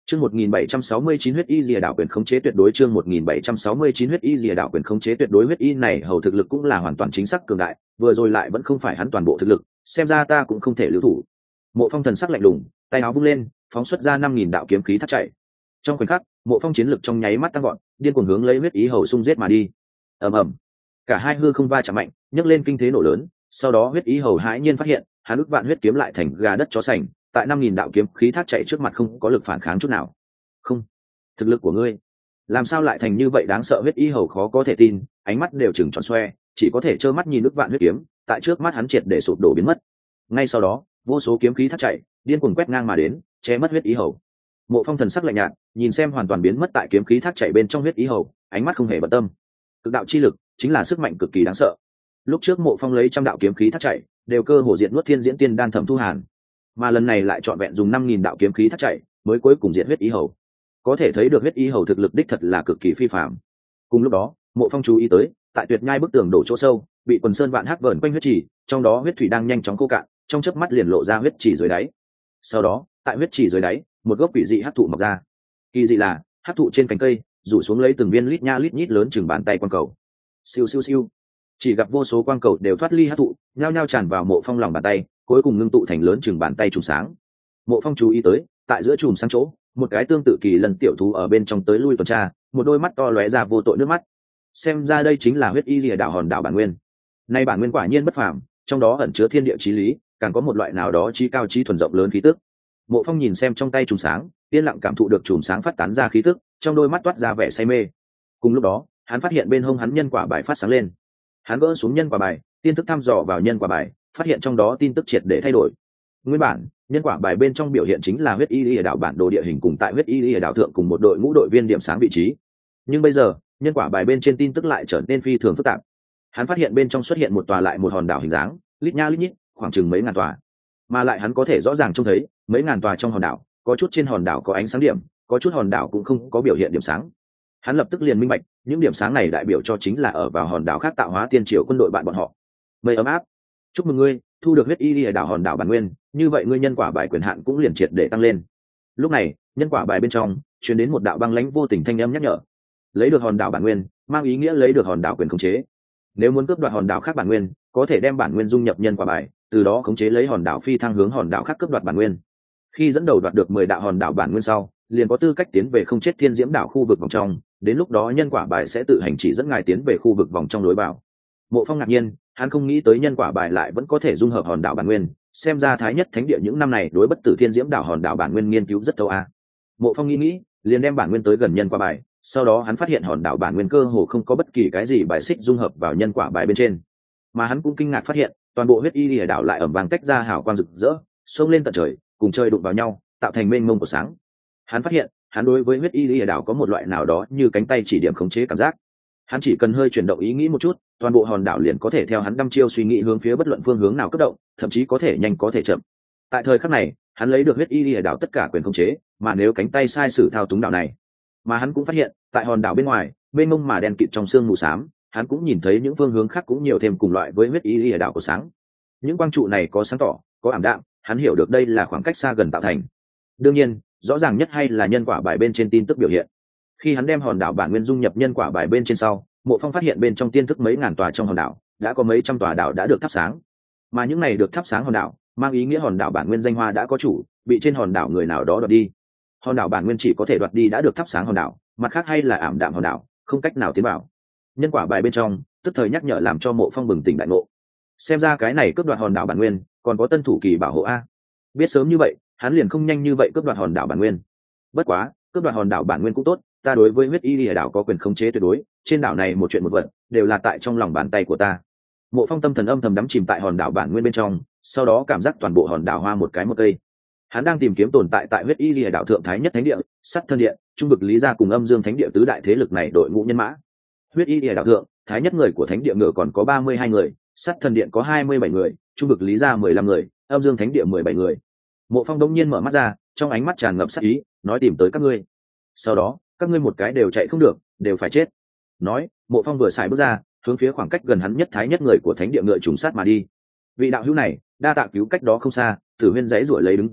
Chương một nghìn bảy trăm sáu mươi chín huyết y lìa đảo quyền khống chế tuyệt đối chương một nghìn bảy trăm sáu mươi chín huyết y lìa đảo quyền khống chế tuyệt đối huyết y này hầu thực lực cũng là hoàn toàn chính xác cường đại, vừa rồi lại vẫn không phải hắn toàn bộ thực lực, xem ra ta cũng không thể lưu thủ. Mộ Phong thần sắc lạnh lùng, tay áo vung lên, phóng xuất ra năm nghìn đạo kiếm khí thắt chạy. Trong khoảnh khắc, Mộ Phong chiến lực trong nháy mắt tăng vọt, điên cuồng hướng lấy huyết y hầu xung giết mà đi. Ầm ầm. Cả hai hư không va chạm mạnh, nhấc lên kinh thế nổ lớn, sau đó huyết y hầu hãi nhiên phát hiện, hắn ức vạn huyết kiếm lại thành gà đất chó sành, tại năm nghìn đạo kiếm khí thắt chạy trước mặt không có lực phản kháng chút nào. Không, thực lực của ngươi làm sao lại thành như vậy đáng sợ? Huyết y hầu khó có thể tin, ánh mắt đều chừng tròn xoe, chỉ có thể trơ mắt nhìn nước vạn huyết kiếm tại trước mắt hắn triệt để sụp đổ biến mất. Ngay sau đó, vô số kiếm khí thắt chạy điên cuồng quét ngang mà đến, che mất huyết y hầu. Mộ Phong thần sắc lạnh nhạt, nhìn xem hoàn toàn biến mất tại kiếm khí thắt chạy bên trong huyết y hầu, ánh mắt không hề bận tâm. Cực đạo chi lực chính là sức mạnh cực kỳ đáng sợ. Lúc trước Mộ Phong lấy trăm đạo kiếm khí thắt chạy đều cơ hồ diện nuốt thiên diễn tiên đan Thẩm Thu Hàn, mà lần này lại trọn vẹn dùng năm nghìn đạo kiếm khí thắt chạy mới cuối cùng diệt huyết y hầu. Có thể thấy được huyết y hầu thực lực đích thật là cực kỳ phi phàm. Cùng lúc đó, Mộ Phong chú ý tới, tại tuyệt nhai bức tường đổ chỗ sâu, bị quần sơn vạn hắc vờn quanh huyết chỉ, trong đó huyết thủy đang nhanh chóng khô cạn, trong chớp mắt liền lộ ra huyết chỉ dưới đáy. Sau đó, tại huyết chỉ dưới đáy, một gốc quỷ dị hắc thụ mọc ra. Kỳ dị là, hắc thụ trên cành cây, rủ xuống lấy từng viên lít nha lít nhít lớn chừng bàn tay quang cầu. Siêu siêu siêu. Chỉ gặp vô số quang cầu đều thoát ly hắc thụ, nhao nhao tràn vào Mộ Phong lòng bàn tay, cuối cùng ngưng tụ thành lớn chừng bàn tay chùm sáng. Mộ Phong chú ý tới, tại giữa chùm sáng chỗ, một cái tương tự kỳ lân tiểu thú ở bên trong tới lui tuần tra, một đôi mắt to lóe ra vô tội nước mắt. Xem ra đây chính là huyết y lìa đảo hòn đảo bản nguyên. Nay bản nguyên quả nhiên bất phàm, trong đó ẩn chứa thiên địa chí lý, càng có một loại nào đó chí cao chí thuần rộng lớn khí tức. Mộ Phong nhìn xem trong tay chùm sáng, yên lặng cảm thụ được chùm sáng phát tán ra khí tức, trong đôi mắt toát ra vẻ say mê. Cùng lúc đó, hắn phát hiện bên hông hắn nhân quả bài phát sáng lên. Hắn gỡ xuống nhân quả bài, tiên thức thăm dò vào nhân quả bài, phát hiện trong đó tin tức triệt để thay đổi. Nguyên bản, nhân quả bài bên trong biểu hiện chính là huyết y lìa đảo bản đồ địa hình cùng tại huyết y lìa đảo thượng cùng một đội ngũ đội viên điểm sáng vị trí. Nhưng bây giờ, nhân quả bài bên trên tin tức lại trở nên phi thường phức tạp. Hắn phát hiện bên trong xuất hiện một tòa lại một hòn đảo hình dáng, lít nha lít nhít, khoảng chừng mấy ngàn tòa. Mà lại hắn có thể rõ ràng trông thấy, mấy ngàn tòa trong hòn đảo, có chút trên hòn đảo có ánh sáng điểm, có chút hòn đảo cũng không có biểu hiện điểm sáng. Hắn lập tức liền minh bạch, những điểm sáng này đại biểu cho chính là ở vào hòn đảo khác tạo hóa tiên triều quân đội bạn bọn họ. Mây ấm áp, chúc mừng ngươi thu được huyết y lìa đảo hòn đảo bản nguyên, như vậy ngươi nhân quả bài quyền hạn cũng liền triệt để tăng lên. Lúc này, nhân quả bài bên trong truyền đến một đạo băng lãnh vô tình thanh âm nhắc nhở. Lấy được hòn đảo bản nguyên, mang ý nghĩa lấy được hòn đảo quyền khống chế. Nếu muốn cướp đoạt hòn đảo khác bản nguyên, có thể đem bản nguyên dung nhập nhân quả bài, từ đó khống chế lấy hòn đảo phi thăng hướng hòn đảo khác cướp đoạt bản nguyên. Khi dẫn đầu đoạt được mười đạo hòn đảo bản nguyên sau, liền có tư cách tiến về không chết thiên diễm đảo khu vực vòng trong, đến lúc đó nhân quả bài sẽ tự hành chỉ dẫn ngài tiến về khu vực vòng trong lối vào. Mộ Phong ngạc nhiên, hắn không nghĩ tới nhân quả bài lại vẫn có thể dung hợp hòn đảo bản nguyên, xem ra thái nhất thánh địa những năm này đối bất tử thiên diễm đảo hòn đảo bản nguyên nghiên cứu rất thấu a. Mộ Phong nghĩ nghĩ, liền đem bản nguyên tới gần nhân quả bài, sau đó hắn phát hiện hòn đảo bản nguyên cơ hồ không có bất kỳ cái gì bài xích dung hợp vào nhân quả bài bên trên, mà hắn cũng kinh ngạc phát hiện toàn bộ huyết y lìa đảo lại ẩm vàng tách ra hào quang rực rỡ, xông lên tận trời, cùng trời đụng vào nhau, tạo thành mênh mông của sáng. Hắn phát hiện, hắn đối với huyết y lìa đảo có một loại nào đó như cánh tay chỉ điểm khống chế cảm giác. Hắn chỉ cần hơi chuyển động ý nghĩ một chút, toàn bộ hòn đảo liền có thể theo hắn đăm chiêu suy nghĩ hướng phía bất luận phương hướng nào cấp động, thậm chí có thể nhanh có thể chậm. Tại thời khắc này, hắn lấy được huyết y lìa đảo tất cả quyền khống chế, mà nếu cánh tay sai sử thao túng đảo này, mà hắn cũng phát hiện, tại hòn đảo bên ngoài, bên mông mà đen kịt trong sương mù xám, hắn cũng nhìn thấy những phương hướng khác cũng nhiều thêm cùng loại với huyết y lìa đảo của sáng. Những quang trụ này có sáng tỏ, có ảm đạm, hắn hiểu được đây là khoảng cách xa gần tạo thành. Đương nhiên, rõ ràng nhất hay là nhân quả bài bên trên tin tức biểu hiện. Khi hắn đem hòn đảo bản nguyên dung nhập nhân quả bài bên trên sau, Mộ Phong phát hiện bên trong tiên thức mấy ngàn tòa trong hòn đảo đã có mấy trăm tòa đảo đã được thắp sáng, mà những này được thắp sáng hòn đảo mang ý nghĩa hòn đảo bản nguyên danh hoa đã có chủ, bị trên hòn đảo người nào đó đoạt đi. Hòn đảo bản nguyên chỉ có thể đoạt đi đã được thắp sáng hòn đảo, mặt khác hay là ảm đạm hòn đảo, không cách nào tiến vào. Nhân quả bài bên trong tức thời nhắc nhở làm cho Mộ Phong bừng tỉnh đại ngộ. Xem ra cái này cướp đoạt hòn đảo bản nguyên còn có tân thủ kỳ bảo hộ a. Biết sớm như vậy, hắn liền không nhanh như vậy cướp đoạt hòn đảo bản nguyên. Bất quá, cướp đoạt hòn đảo bản nguyên cũng tốt, ta đối với huyết y lìa đảo có quyền khống chế tuyệt đối, trên đảo này một chuyện một vật đều là tại trong lòng bàn tay của ta. Mộ Phong tâm thần âm thầm đắm chìm tại hòn đảo bản nguyên bên trong, sau đó cảm giác toàn bộ hòn đảo hoa một cái một cây. Hắn đang tìm kiếm tồn tại tại huyết y lìa đảo thượng thái nhất thánh địa, sắt thân địa, trung vực lý gia cùng âm dương thánh địa tứ đại thế lực này đội ngũ nhân mã. Huyết y lìa đảo thượng, thái nhất người của thánh địa ngựa còn có ba mươi hai người, sắt thân điện có hai mươi bảy người, trung vực lý gia mười lăm người, âm dương thánh địa mười bảy người. Mộ Phong đống nhiên mở mắt ra, trong ánh mắt tràn ngập sát ý, nói tìm tới các ngươi. Sau đó, các ngươi một cái đều chạy không được, đều phải chết. Nói, Mộ Phong vừa xài bước ra, hướng phía khoảng cách gần hắn nhất thái nhất người của thánh địa ngựa trùng sát mà đi. Vị đạo hữu này, đa tạ cứu cách đó không xa, Tử Huyên giãy giụa lấy đứng dậy,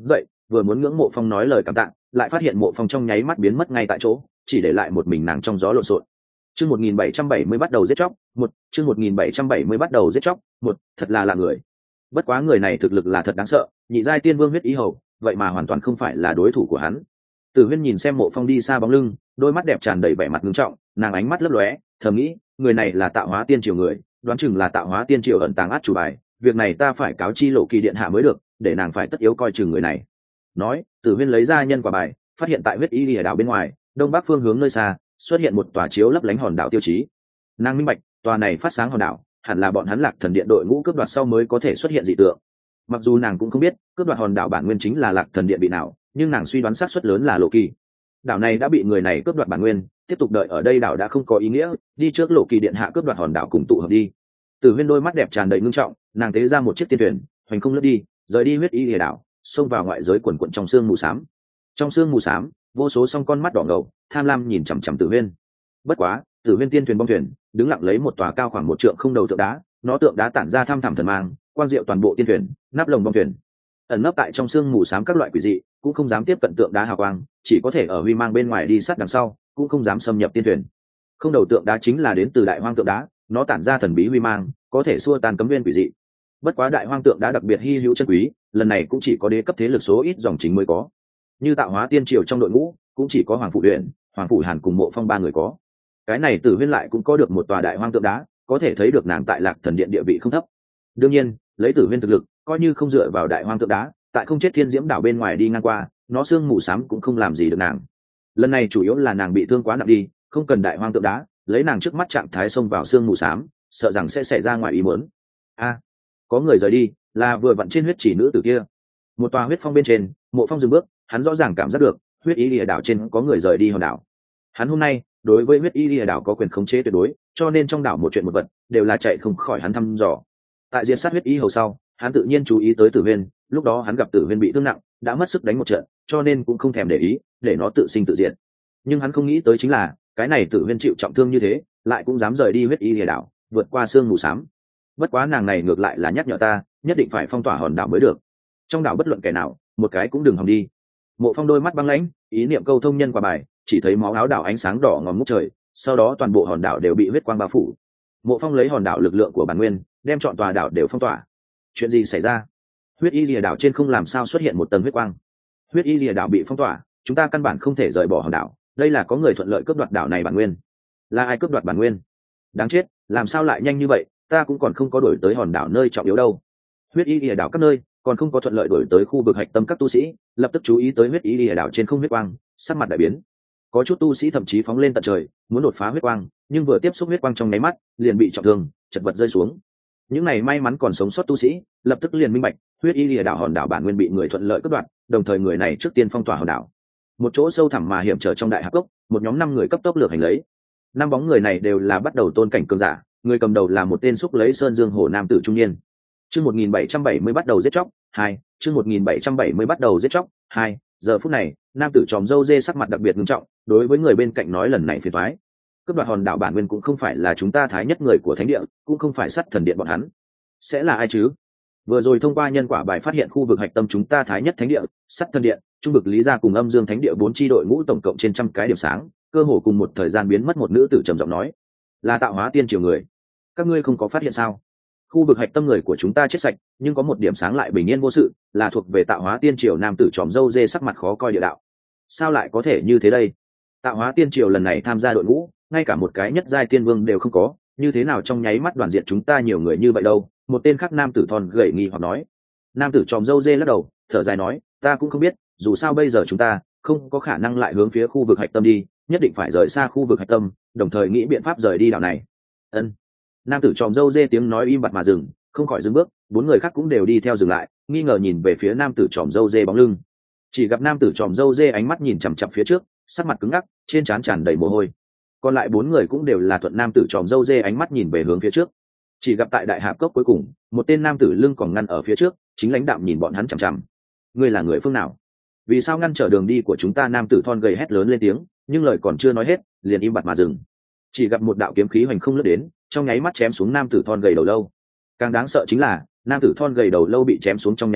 vừa muốn ngưỡng Mộ Phong nói lời cảm tạ, lại phát hiện Mộ Phong trong nháy mắt biến mất ngay tại chỗ, chỉ để lại một mình nàng trong gió lộn xộn. Chương một nghìn bảy trăm bảy mươi bắt đầu giết chóc, một, chương một nghìn bảy trăm bảy mươi bắt đầu giết chóc, một, thật là lạ người. Bất quá người này thực lực là thật đáng sợ, nhị giai tiên vương huyết ý hầu, vậy mà hoàn toàn không phải là đối thủ của hắn. Tử Huyên nhìn xem Mộ Phong đi xa bóng lưng, đôi mắt đẹp tràn đầy vẻ mặt nghiêm trọng, nàng ánh mắt lấp lóe, thầm nghĩ, người này là Tạo Hóa Tiên Triều người, đoán chừng là Tạo Hóa Tiên Triều ẩn tàng át chủ bài, việc này ta phải cáo chi Lộ Kỳ điện hạ mới được, để nàng phải tất yếu coi chừng người này. Nói, Tử Huyên lấy ra nhân quả bài, phát hiện tại huyết y lìa đảo bên ngoài, đông bắc phương hướng nơi xa, xuất hiện một tòa chiếu lấp lánh hòn đảo tiêu chí. Nàng minh bạch, tòa này phát sáng hòn đảo, hẳn là bọn hắn Lạc Thần Điện đội ngũ cướp đoạt sau mới có thể xuất hiện dị tượng. Mặc dù nàng cũng không biết, cướp đoạt hòn đảo bản nguyên chính là Lạc Thần Điện bị nào, nhưng nàng suy đoán xác suất lớn là Lộ Kỳ. Đảo này đã bị người này cướp đoạt bản nguyên, tiếp tục đợi ở đây đảo đã không có ý nghĩa, đi trước Lộ Kỳ điện hạ cướp đoạt hòn đảo cùng tụ hợp đi. Tử Huyên đôi mắt đẹp tràn đầy ngưng trọng, nàng tế ra một chiếc tiên thuyền, hoành không lướt đi, rời đi huyết y lìa đảo, xông vào ngoại giới quần quần trong sương mù xám. Trong sương mù xám, vô số song con mắt đỏ ngầu, tham lam nhìn chằm chằm Tử Huyên. Bất quá, Tử Huyên tiên thuyền bong thuyền, đứng lặng lấy một tòa cao khoảng một trượng không đầu tượng đá, nó tượng đá tản ra thăm thẳm thần mang, quang diệu toàn bộ tiên thuyền, nắp lồng bong thuyền. Ẩn nấp tại trong sương mù xám các loại quỷ dị, cũng không dám tiếp cận tượng đá hào quang, chỉ có thể ở huy mang bên ngoài đi sát đằng sau, cũng không dám xâm nhập tiên thuyền. Không đầu tượng đá chính là đến từ Đại Hoang tượng đá, nó tản ra thần bí huy mang, có thể xua tan cấm nguyên quỷ dị. Bất quá Đại Hoang tượng đá đặc biệt hi hữu chân quý, lần này cũng chỉ có đế cấp thế lực số ít dòng chính mới có. Như Tạo Hóa Tiên Triều trong đội ngũ, cũng chỉ có Hoàng Phủ Uyển, Hoàng Phủ Hàn cùng Mộ Phong ba người có. Cái này Tử Huyên lại cũng có được một tòa Đại Hoang tượng đá, có thể thấy được nàng tại Lạc Thần Điện địa vị không thấp. Đương nhiên, lấy Tử Huyên thực lực, coi như không dựa vào Đại Hoang tượng đá, tại không chết Thiên Diễm đảo bên ngoài đi ngang qua, nó sương mù xám cũng không làm gì được nàng. Lần này chủ yếu là nàng bị thương quá nặng đi, không cần Đại Hoang tượng đá, lấy nàng trước mắt trạng thái xông vào sương mù xám, sợ rằng sẽ xảy ra ngoài ý muốn. A, có người rời đi, là vừa vặn trên huyết chỉ nữ tử kia. Một tòa huyết phong bên trên, Mộ Phong dừng bước, hắn rõ ràng cảm giác được huyết y lìa đảo trên có người rời đi hòn đảo. Hắn hôm nay đối với huyết y lìa đảo có quyền khống chế tuyệt đối, cho nên trong đảo một chuyện một vật đều là chạy không khỏi hắn thăm dò. Tại diệt sát huyết y hầu sau, hắn tự nhiên chú ý tới Tử Huyên, lúc đó hắn gặp Tử Huyên bị thương nặng, đã mất sức đánh một trận, cho nên cũng không thèm để ý, để nó tự sinh tự diệt. Nhưng hắn không nghĩ tới chính là, cái này Tử Huyên chịu trọng thương như thế, lại cũng dám rời đi huyết y lìa đảo, vượt qua sương mù xám. Bất quá nàng này ngược lại là nhắc nhở ta, nhất định phải phong tỏa hòn đảo mới được. Trong đảo bất luận kẻ nào, một cái cũng đừng hòng đi. Mộ Phong đôi mắt băng lãnh, ý niệm câu thông nhân quả bài, chỉ thấy máu áo đảo ánh sáng đỏ ngòm ngút trời, sau đó toàn bộ hòn đảo đều bị huyết quang bao phủ. Mộ Phong lấy hòn đảo lực lượng của bản nguyên, đem chọn tòa đảo đều phong tỏa. Chuyện gì xảy ra? Huyết y lìa đảo trên không làm sao xuất hiện một tầng huyết quang? Huyết y lìa đảo bị phong tỏa, chúng ta căn bản không thể rời bỏ hòn đảo, đây là có người thuận lợi cướp đoạt đảo này bản nguyên. Là ai cướp đoạt bản nguyên? Đáng chết, làm sao lại nhanh như vậy, ta cũng còn không có đổi tới hòn đảo nơi trọng yếu đâu. Huyết y lìa đảo các nơi còn không có thuận lợi đổi tới khu vực hạch tâm các tu sĩ, lập tức chú ý tới huyết y lìa đảo trên không huyết quang, sắc mặt đại biến. Có chút tu sĩ thậm chí phóng lên tận trời, muốn đột phá huyết quang, nhưng vừa tiếp xúc huyết quang trong nháy mắt, liền bị trọng thương, chật vật rơi xuống. Những này may mắn còn sống sót tu sĩ, lập tức liền minh bạch, huyết y lìa đảo hòn đảo bản nguyên bị người thuận lợi cướp đoạt, đồng thời người này trước tiên phong tỏa hòn đảo. Một chỗ sâu thẳm mà hiểm trở trong đại hạp cốc, một nhóm năm người cấp tốc lược hành lấy. Năm bóng người này đều là bắt đầu tôn cảnh cường giả, người cầm đầu là một tên xúc lấy sơn dương hổ nam tử trung niên. Chương một nghìn bảy trăm bảy mươi bắt đầu giết chóc, hai, chương một nghìn bảy trăm bảy mươi bắt đầu giết chóc, hai. Giờ phút này, nam tử tròm râu dê sắc mặt đặc biệt nghiêm trọng, đối với người bên cạnh nói lần này phiền toái. Cướp đoạt hòn đảo bản nguyên cũng không phải là chúng ta thái nhất người của thánh địa, cũng không phải Sắt Thần Điện bọn hắn. Sẽ là ai chứ? Vừa rồi thông qua nhân quả bài phát hiện khu vực hạch tâm chúng ta thái nhất thánh địa, Sắt Thần Điện, trung vực Lý gia cùng Âm Dương thánh địa bốn chi đội ngũ tổng cộng trên trăm cái điểm sáng, cơ hồ cùng một thời gian biến mất. Một nữ tử trầm giọng nói, là Tạo Hóa Tiên Triều người. Các ngươi không có phát hiện sao? Khu vực hạch tâm người của chúng ta chết sạch, nhưng có một điểm sáng lại bình yên vô sự, là thuộc về Tạo Hóa Tiên Triều. Nam tử tròm râu dê sắc mặt khó coi địa đạo. Sao lại có thể như thế đây? Tạo Hóa Tiên Triều lần này tham gia đội ngũ, ngay cả một cái nhất giai tiên vương đều không có, như thế nào trong nháy mắt đoàn diện chúng ta nhiều người như vậy đâu? Một tên khác nam tử thon gầy nghi hoặc nói. Nam tử tròm râu dê lắc đầu, thở dài nói, ta cũng không biết, dù sao bây giờ chúng ta không có khả năng lại hướng phía khu vực hạch tâm đi, nhất định phải rời xa khu vực hạch tâm, đồng thời nghĩ biện pháp rời đi đảo này. Ân. Nam tử tròm râu dê tiếng nói im bặt mà dừng, không khỏi dừng bước, bốn người khác cũng đều đi theo dừng lại, nghi ngờ nhìn về phía nam tử tròm râu dê bóng lưng. Chỉ gặp nam tử tròm râu dê ánh mắt nhìn chằm chằm phía trước, sắc mặt cứng ngắc, trên trán tràn đầy mồ hôi. Còn lại bốn người cũng đều là thuận nam tử tròm râu dê ánh mắt nhìn về hướng phía trước. Chỉ gặp tại đại hạp cốc cuối cùng, một tên nam tử lưng còn ngăn ở phía trước, chính lãnh đạm nhìn bọn hắn chằm chằm. Ngươi là người phương nào? Vì sao ngăn trở đường đi của chúng ta? Nam tử thon gầy hét lớn lên tiếng, nhưng lời còn chưa nói hết, liền im bặt mà dừng. Chỉ gặp một đạo kiếm khí hoành không lướt đến, trong nháy mắt chém xuống nam tử thon gầy đầu lâu. Càng đáng sợ chính là, nam tử thon gầy đầu lâu bị chém xuống trong nháy mắt,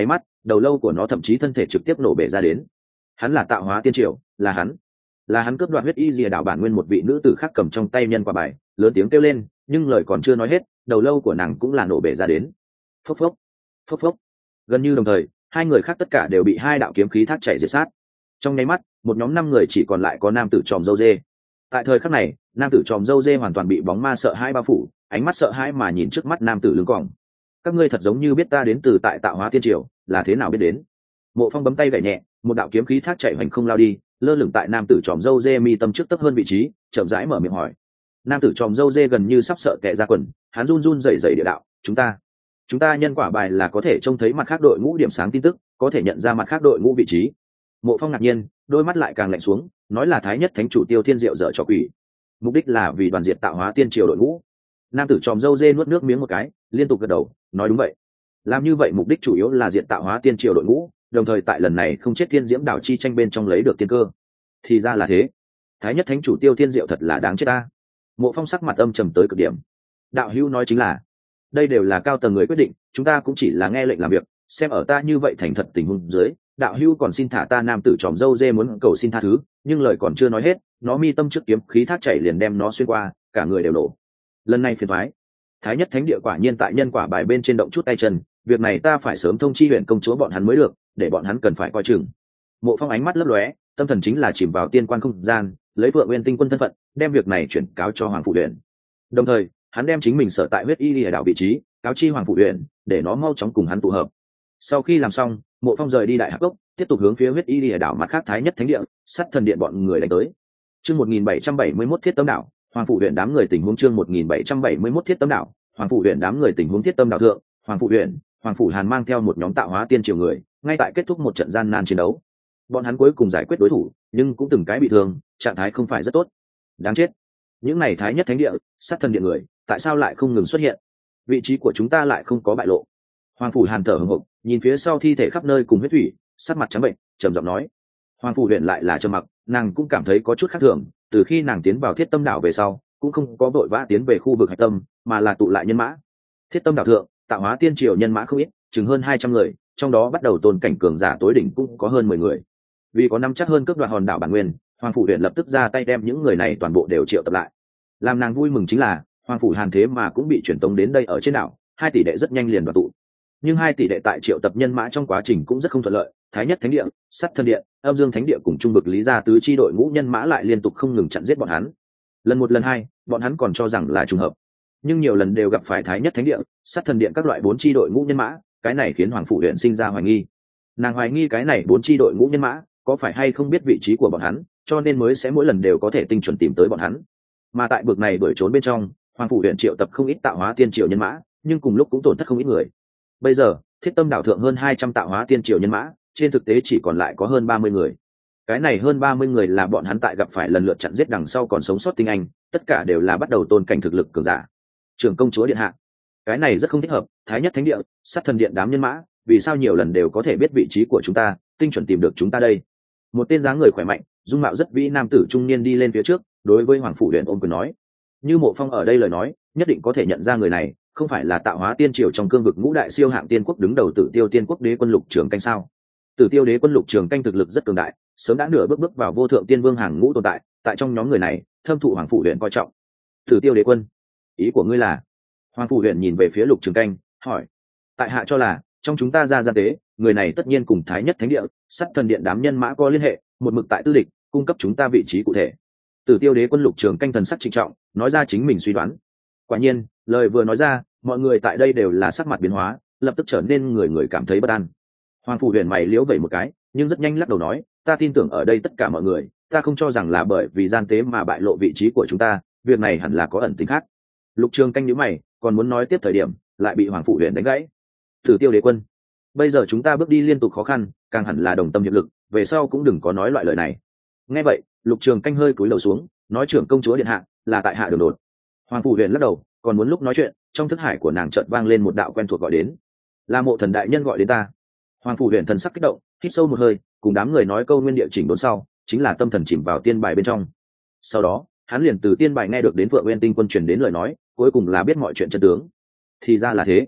đầu lâu của nó thậm chí thân thể trực tiếp nổ bể ra đến. Hắn là tạo hóa tiên triều, là hắn là hắn cướp đoạt huyết y rìa đảo bản nguyên một vị nữ tử khác cầm trong tay nhân quả bài, lớn tiếng kêu lên, nhưng lời còn chưa nói hết, đầu lâu của nàng cũng là nổ bể ra đến. Phốc phốc phốc phốc. Gần như đồng thời, hai người khác tất cả đều bị hai đạo kiếm khí thác chảy diệt sát. Trong nháy mắt, một nhóm năm người chỉ còn lại có nam tử tròm dâu dê. Tại thời khắc này, nam tử tròm dâu dê hoàn toàn bị bóng ma sợ hãi bao phủ, ánh mắt sợ hãi mà nhìn trước mắt nam tử lưng còng. Các ngươi thật giống như biết ta đến từ tại tạo hóa tiên triều, là thế nào biết đến? Mộ Phong bấm tay gảy nhẹ, một đạo kiếm khí thác chạy hoành không lao đi, lơ lửng tại nam tử tròm dâu dê mi tâm trước tấp hơn vị trí, chậm rãi mở miệng hỏi. Nam tử tròm dâu dê gần như sắp sợ tè ra quần, hắn run run rẩy rẩy địa đạo, chúng ta chúng ta nhân quả bài là có thể trông thấy mặt khác đội ngũ điểm sáng tin tức, có thể nhận ra mặt khác đội ngũ vị trí. Mộ Phong ngạc nhiên, đôi mắt lại càng lạnh xuống, nói là thái nhất thánh chủ Tiêu Thiên Diệu dở trò quỷ, mục đích là vì đoàn diệt tạo hóa tiên triều đội ngũ. Nam tử tròm dâu dê nuốt nước miếng một cái, liên tục gật đầu, nói đúng vậy. Làm như vậy mục đích chủ yếu là diệt tạo hóa tiên triều đội ngũ, đồng thời tại lần này không chết thiên diễm đảo chi tranh bên trong lấy được tiên cơ. Thì ra là thế, thái nhất thánh chủ Tiêu Thiên Diệu thật là đáng chết ta. Mộ Phong sắc mặt âm trầm tới cực điểm. Đạo hữu nói chính là, đây đều là cao tầng người quyết định, chúng ta cũng chỉ là nghe lệnh làm việc, xem ở ta như vậy thành thật tình huống dưới, đạo hữu còn xin thả ta. Nam tử tròm dâu dê muốn cầu xin tha thứ, nhưng lời còn chưa nói hết, nó mi tâm trước kiếm khí thác chảy liền đem nó xuyên qua, cả người đều nổ. Lần này phiền toái, thái nhất thánh địa quả nhiên tại nhân quả bài bên trên động chút tay chân, việc này ta phải sớm thông chi huyện công chúa bọn hắn mới được, để bọn hắn cần phải coi chừng. Mộ Phong ánh mắt lấp lóe, tâm thần chính là chìm vào tiên quan không gian, lấy Phượng Nguyên Tinh quân thân phận, đem việc này chuyển cáo cho Hoàng Phủ Uyển. Đồng thời, hắn đem chính mình sở tại huyết y lìa đảo vị trí cáo chi Hoàng Phủ Uyển, để nó mau chóng cùng hắn tụ hợp. Sau khi làm xong, Mộ Phong rời đi Đại Hạp Cốc, tiếp tục hướng phía huyết y lìa đảo mặt khác thái nhất thánh địa, sắt thần điện bọn người đánh tới. Chương một nghìn bảy trăm bảy mươi mốt Thiết Tâm Đảo, Hoàng Phủ Uyển đám người tình huống chương một nghìn bảy trăm bảy mươi mốt Thiết Tâm Đảo, Hoàng Phủ Uyển đám người tình huống Thiết Tâm Đảo thượng, Hoàng Phủ Uyển, Hoàng Phủ Hàn mang theo một nhóm tạo hóa tiên triều người, ngay tại kết thúc một trận gian nan chiến đấu. Bọn hắn cuối cùng giải quyết đối thủ, nhưng cũng từng cái bị thương, trạng thái không phải rất tốt. Đáng chết, những này thái nhất thánh địa, sát thần điện người, tại sao lại không ngừng xuất hiện? Vị trí của chúng ta lại không có bại lộ. Hoàng Phủ Hàn thở hổn hộc, nhìn phía sau thi thể khắp nơi cùng huyết thủy, sắc mặt trắng bệnh, trầm giọng nói. Hoàng Phủ Uyển lại là trầm mặc, nàng cũng cảm thấy có chút khác thường, từ khi nàng tiến vào Thiết Tâm Đảo về sau, cũng không có vội vã tiến về khu vực hạch tâm, mà là tụ lại nhân mã. Thiết Tâm Đảo thượng, tạo hóa tiên triều nhân mã không ít, chừng hơn hai trăm người, trong đó bắt đầu tôn cảnh cường giả tối đỉnh cũng có hơn mười người. Vì có nắm chắc hơn cướp đoạt hòn đảo bản nguyên, Hoàng Phủ Uyển lập tức ra tay đem những người này toàn bộ đều triệu tập lại. Làm nàng vui mừng chính là, Hoàng Phủ Hàn thế mà cũng bị truyền tống đến đây ở trên đảo, hai tỷ đệ rất nhanh liền đoàn tụ. Nhưng hai tỷ đệ tại triệu tập nhân mã trong quá trình cũng rất không thuận lợi, thái nhất thánh địa, sắt thân điện, âm dương thánh địa cùng trung vực lý gia tứ chi đội ngũ nhân mã lại liên tục không ngừng chặn giết bọn hắn. Lần một lần hai, bọn hắn còn cho rằng là trùng hợp, nhưng nhiều lần đều gặp phải thái nhất thánh địa, sắt thần điện các loại bốn chi đội ngũ nhân mã, cái này khiến Hoàng Phủ Uyển sinh ra hoài nghi. Nàng hoài nghi cái này bốn chi đội ngũ nhân mã có phải hay không biết vị trí của bọn hắn, cho nên mới sẽ mỗi lần đều có thể tinh chuẩn tìm tới bọn hắn. Mà tại bực này đuổi trốn bên trong, Hoàng Phủ Uyển triệu tập không ít tạo hóa tiên triều nhân mã, nhưng cùng lúc cũng tổn thất không ít người. Bây giờ, Thiết Tâm Đảo thượng hơn hai trăm tạo hóa tiên triều nhân mã, trên thực tế chỉ còn lại có hơn ba mươi người. Cái này hơn ba mươi người là bọn hắn tại gặp phải lần lượt chặn giết đằng sau còn sống sót tinh anh, tất cả đều là bắt đầu tôn cảnh thực lực cường giả. Trưởng công chúa điện hạ, cái này rất không thích hợp, thái nhất thánh địa, sát thần điện đám nhân mã, vì sao nhiều lần đều có thể biết vị trí của chúng ta, tinh chuẩn tìm được chúng ta đây? Một tên dáng người khỏe mạnh, dung mạo rất vĩ nam tử trung niên đi lên phía trước, đối với Hoàng Phủ Uyển ôm quyền nói. Như Mộ Phong ở đây lời nói, nhất định có thể nhận ra người này, không phải là tạo hóa tiên triều trong cương vực ngũ đại siêu hạng tiên quốc đứng đầu Tử Tiêu tiên quốc đế quân Lục Trường Canh sao? Tử Tiêu đế quân Lục Trường Canh thực lực rất cường đại, sớm đã nửa bước bước vào vô thượng tiên vương hàng ngũ tồn tại, tại trong nhóm người này, thâm thụ Hoàng Phủ Uyển coi trọng. Tử Tiêu đế quân, ý của ngươi là? Hoàng Phủ Uyển nhìn về phía Lục Trường Canh, hỏi. Tại hạ cho là, trong chúng ta ra gian tế, người này tất nhiên cùng thái nhất thánh địa, sắt thần điện đám nhân mã có liên hệ, một mực tại tư địch, cung cấp chúng ta vị trí cụ thể. Tử Tiêu đế quân Lục Trường Canh thần sắc trịnh trọng, nói ra chính mình suy đoán. Quả nhiên, lời vừa nói ra, mọi người tại đây đều là sắc mặt biến hóa, lập tức trở nên người người cảm thấy bất an. Hoàng Phủ Uyển mày liễu vẩy một cái, nhưng rất nhanh lắc đầu nói, ta tin tưởng ở đây tất cả mọi người, ta không cho rằng là bởi vì gian tế mà bại lộ vị trí của chúng ta, việc này hẳn là có ẩn tình khác. Lục Trường Canh nhíu mày, còn muốn nói tiếp thời điểm, lại bị Hoàng Phủ Uyển đánh gãy. Tử Tiêu đế quân, bây giờ chúng ta bước đi liên tục khó khăn, càng hẳn là đồng tâm hiệp lực, về sau cũng đừng có nói loại lời này. Nghe vậy, Lục Trường Canh hơi cúi đầu xuống, nói trưởng công chúa điện hạ, là tại hạ đường đột. Hoàng Phủ Uyển lắc đầu, còn muốn lúc nói chuyện, trong thức hải của nàng chợt vang lên một đạo quen thuộc gọi đến. Là Mộ Thần đại nhân gọi đến ta. Hoàng Phủ Uyển thần sắc kích động, hít sâu một hơi, cùng đám người nói câu nguyên địa chỉnh đốn sau, chính là tâm thần chìm vào tiên bài bên trong. Sau đó, hắn liền từ tiên bài nghe được đến Phượng Nguyên Tinh quân truyền đến lời nói, cuối cùng là biết mọi chuyện chân tướng. Thì ra là thế.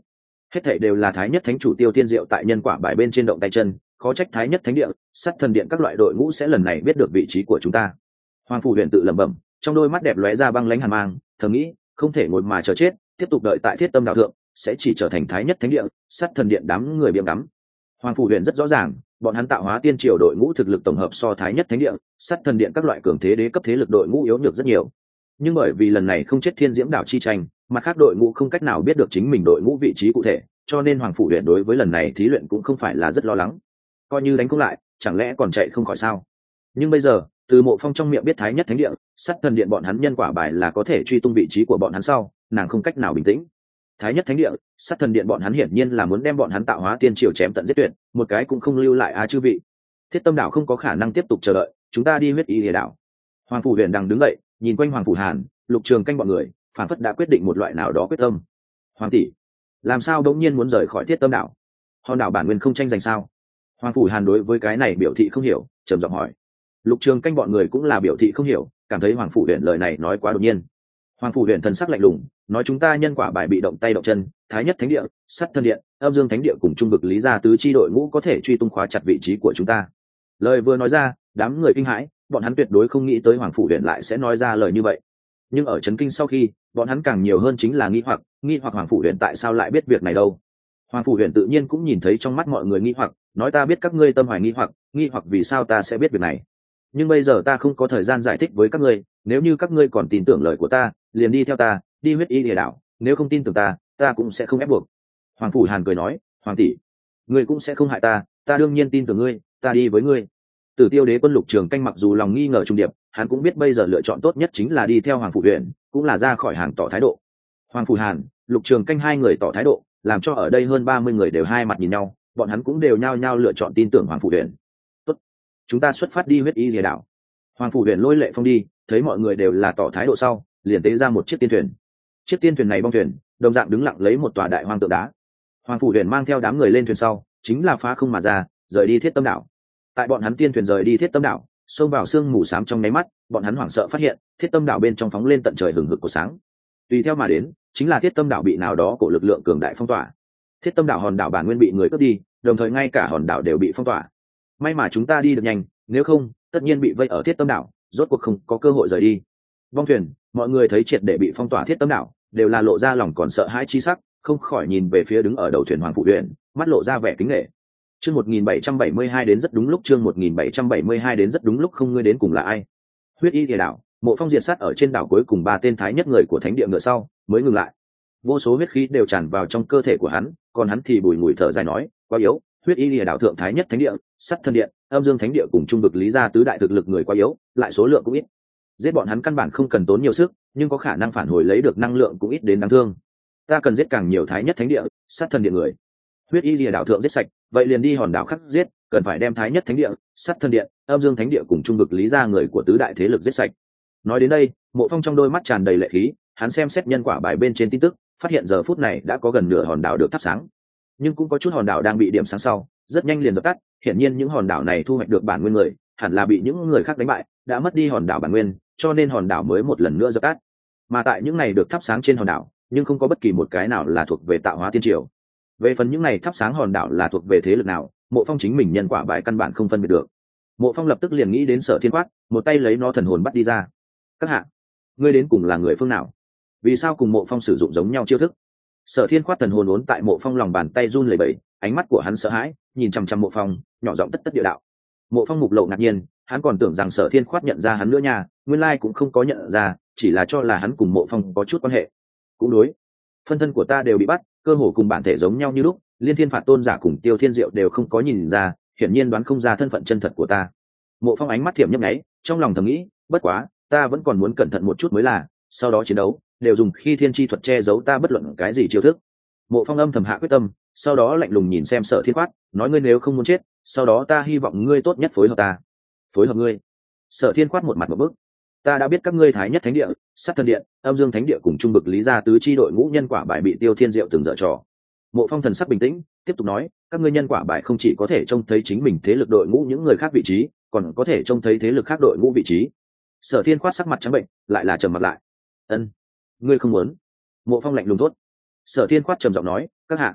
hết thảy đều là thái nhất thánh chủ Tiêu Thiên Diệu tại nhân quả bài bên trên động tay chân, khó trách thái nhất thánh địa, sát thần điện các loại đội ngũ sẽ lần này biết được vị trí của chúng ta. Hoàng phủ huyền tự lẩm bẩm, trong đôi mắt đẹp lóe ra băng lãnh hàn mang, thầm nghĩ không thể ngồi mà chờ chết, tiếp tục đợi tại thiết tâm đạo thượng sẽ chỉ trở thành thái nhất thánh địa, sát thần điện đám người biếng ngắm. Hoàng phủ huyền rất rõ ràng, bọn hắn tạo hóa tiên triều đội ngũ thực lực tổng hợp so thái nhất thánh địa, sát thần điện các loại cường thế đế cấp thế lực đội ngũ yếu nhược rất nhiều. Nhưng bởi vì lần này không chết thiên diễm đảo chi tranh, mặt khác đội ngũ không cách nào biết được chính mình đội ngũ vị trí cụ thể, cho nên Hoàng phủ huyền đối với lần này thí luyện cũng không phải là rất lo lắng. Coi như đánh không lại, chẳng lẽ còn chạy không khỏi sao? Nhưng bây giờ, từ Mộ Phong trong miệng biết thái nhất thánh địa, sát thần điện bọn hắn nhân quả bài là có thể truy tung vị trí của bọn hắn sau, nàng không cách nào bình tĩnh. Thái nhất thánh địa, sát thần điện bọn hắn hiển nhiên là muốn đem bọn hắn tạo hóa tiên triều chém tận giết tuyệt, một cái cũng không lưu lại á chư vị. Thiết tâm đảo không có khả năng tiếp tục chờ đợi, chúng ta đi huyết y lìa đảo. Hoàng phủ huyền đằng đứng dậy, nhìn quanh Hoàng phủ Hàn, Lục Trường Canh bọn người, phản phất đã quyết định một loại nào đó quyết tâm. Hoàng tỷ, làm sao đống nhiên muốn rời khỏi thiết tâm đảo? Hòn đảo bản nguyên không tranh giành sao? Hoàng phủ Hàn đối với cái này biểu thị không hiểu, trầm giọng hỏi. Lục Trường Canh bọn người cũng là biểu thị không hiểu, cảm thấy Hoàng phủ huyền lời này nói quá đột nhiên. Hoàng phủ huyền thần sắc lạnh lùng, nói chúng ta nhân quả bài bị động tay động chân, thái nhất thánh địa, sắt thân điện, âm dương thánh địa cùng trung vực lý gia tứ chi đội ngũ có thể truy tung khóa chặt vị trí của chúng ta. Lời vừa nói ra, đám người kinh hãi, bọn hắn tuyệt đối không nghĩ tới Hoàng phủ huyền lại sẽ nói ra lời như vậy. Nhưng ở chấn kinh sau khi, bọn hắn càng nhiều hơn chính là nghi hoặc, nghi hoặc Hoàng phủ huyền tại sao lại biết việc này đâu. Hoàng phủ huyền tự nhiên cũng nhìn thấy trong mắt mọi người nghi hoặc, nói ta biết các ngươi tâm hoài nghi hoặc, nghi hoặc vì sao ta sẽ biết việc này. Nhưng bây giờ ta không có thời gian giải thích với các ngươi, nếu như các ngươi còn tin tưởng lời của ta, liền đi theo ta, đi huyết y địa đảo, nếu không tin tưởng ta, ta cũng sẽ không ép buộc. Hoàng phủ Hàn cười nói, Hoàng tỷ, ngươi cũng sẽ không hại ta, ta đương nhiên tin tưởng ngươi, ta đi với ngươi. Tử Tiêu Đế quân Lục Trường Canh mặc dù lòng nghi ngờ trung điệp, hắn cũng biết bây giờ lựa chọn tốt nhất chính là đi theo Hoàng phủ Huyền, cũng là ra khỏi hàng tỏ thái độ. Hoàng phủ Hàn, Lục Trường Canh hai người tỏ thái độ, làm cho ở đây hơn ba mươi người đều hai mặt nhìn nhau, bọn hắn cũng đều nhao nhao lựa chọn tin tưởng Hoàng phủ Huyền. Tốt, chúng ta xuất phát đi huyết y địa đảo. Hoàng phủ Huyền lôi lệ phong đi, thấy mọi người đều là tỏ thái độ sau, liền tế ra một chiếc tiên thuyền. Chiếc tiên thuyền này bong thuyền, đồng dạng đứng lặng lấy một tòa đại hoang tượng đá. Hoàng phủ Huyền mang theo đám người lên thuyền sau, chính là phá không mà ra, rời đi thiết tâm đảo. Tại bọn hắn tiên thuyền rời đi thiết tâm đảo, xông vào sương mù xám trong nháy mắt, bọn hắn hoảng sợ phát hiện, thiết tâm đảo bên trong phóng lên tận trời hừng hực của sáng. Tùy theo mà đến, chính là thiết tâm đảo bị nào đó của lực lượng cường đại phong tỏa. Thiết tâm đảo hòn đảo bản nguyên bị người cướp đi, đồng thời ngay cả hòn đảo đều bị phong tỏa. May mà chúng ta đi được nhanh, nếu không, tất nhiên bị vây ở thiết tâm đảo, rốt cuộc không có cơ hội rời đi. Bong thuyền, mọi người thấy triệt để bị phong tỏa thiết tâm đảo, đều là lộ ra lòng còn sợ hãi chi sắc, không khỏi nhìn về phía đứng ở đầu thuyền Hoàng phủ Huyền, mắt lộ ra vẻ kính nể. Chương một nghìn bảy trăm bảy mươi hai đến rất đúng lúc, chương một nghìn bảy trăm bảy mươi hai đến rất đúng lúc, không ngươi đến cùng là ai? Huyết y địa đảo, Mộ Phong diệt sát ở trên đảo cuối cùng ba tên thái nhất người của thánh địa ngựa sau, mới ngừng lại. Vô số huyết khí đều tràn vào trong cơ thể của hắn, còn hắn thì bùi ngùi thở dài nói, quá yếu, huyết y địa đảo thượng thái nhất thánh địa, sắt thân điện, âm dương thánh địa cùng trung vực lý gia tứ đại thực lực người quá yếu, lại số lượng cũng ít. Giết bọn hắn căn bản không cần tốn nhiều sức, nhưng có khả năng phản hồi lấy được năng lượng cũng ít đến đáng thương. Ta cần giết càng nhiều thái nhất thánh địa, sát thần điện người. Huyết y lìa đảo thượng giết sạch, vậy liền đi hòn đảo khác giết, cần phải đem thái nhất thánh địa, sát thần điện, âm dương thánh địa cùng trung vực lý gia người của tứ đại thế lực giết sạch. Nói đến đây, Mộ Phong trong đôi mắt tràn đầy lệ khí, hắn xem xét nhân quả bài bên trên tin tức, phát hiện giờ phút này đã có gần nửa hòn đảo được thắp sáng, nhưng cũng có chút hòn đảo đang bị điểm sáng sau, rất nhanh liền dập tắt. Hiển nhiên những hòn đảo này thu hoạch được bản nguyên người, hẳn là bị những người khác đánh bại, đã mất đi hòn đảo bản nguyên, cho nên hòn đảo mới một lần nữa dập tắt. Mà tại những này được thắp sáng trên hòn đảo, nhưng không có bất kỳ một cái nào là thuộc về tạo hóa tiên triều. Về phần những này thắp sáng hòn đảo là thuộc về thế lực nào, Mộ Phong chính mình nhân quả bài căn bản không phân biệt được. Mộ Phong lập tức liền nghĩ đến Sở Thiên Quát, một tay lấy nó thần hồn bắt đi ra. Các hạ, ngươi đến cùng là người phương nào? Vì sao cùng Mộ Phong sử dụng giống nhau chiêu thức? Sở Thiên Quát thần hồn uốn tại Mộ Phong lòng bàn tay run lẩy bẩy, ánh mắt của hắn sợ hãi, nhìn chằm chằm Mộ Phong, nhỏ giọng tất tất địa đạo. Mộ Phong mục lộ ngạc nhiên, hắn còn tưởng rằng Sở Thiên Quát nhận ra hắn nữa nha, nguyên lai cũng không có nhận ra, chỉ là cho là hắn cùng Mộ Phong có chút quan hệ. Cũng đối, phân thân của ta đều bị bắt, cơ hồ cùng bản thể giống nhau như lúc, Liên Thiên Phạt Tôn giả cùng Tiêu Thiên Diệu đều không có nhìn ra, hiển nhiên đoán không ra thân phận chân thật của ta. Mộ Phong ánh mắt thiểm nhấp nháy, trong lòng thầm nghĩ, bất quá, ta vẫn còn muốn cẩn thận một chút mới là, sau đó chiến đấu, đều dùng khi thiên chi thuật che giấu ta bất luận cái gì chiêu thức. Mộ Phong âm thầm hạ quyết tâm, sau đó lạnh lùng nhìn xem Sở Thiên Quát, nói ngươi nếu không muốn chết, sau đó ta hy vọng ngươi tốt nhất phối hợp ta. Phối hợp ngươi? Sở Thiên Quát một mặt một bức. Ta đã biết các ngươi thái nhất thánh địa, sát thần điện, âm dương thánh địa cùng trung bực lý gia tứ chi đội ngũ nhân quả bài bị Tiêu Thiên Diệu từng dở trò. Mộ Phong thần sắc bình tĩnh, tiếp tục nói, các ngươi nhân quả bài không chỉ có thể trông thấy chính mình thế lực đội ngũ những người khác vị trí, còn có thể trông thấy thế lực khác đội ngũ vị trí. Sở Thiên Quát sắc mặt trắng bệnh, lại là trầm mặt lại. Ân, ngươi không muốn? Mộ Phong lạnh lùng thốt. Sở Thiên Quát trầm giọng nói, các hạ,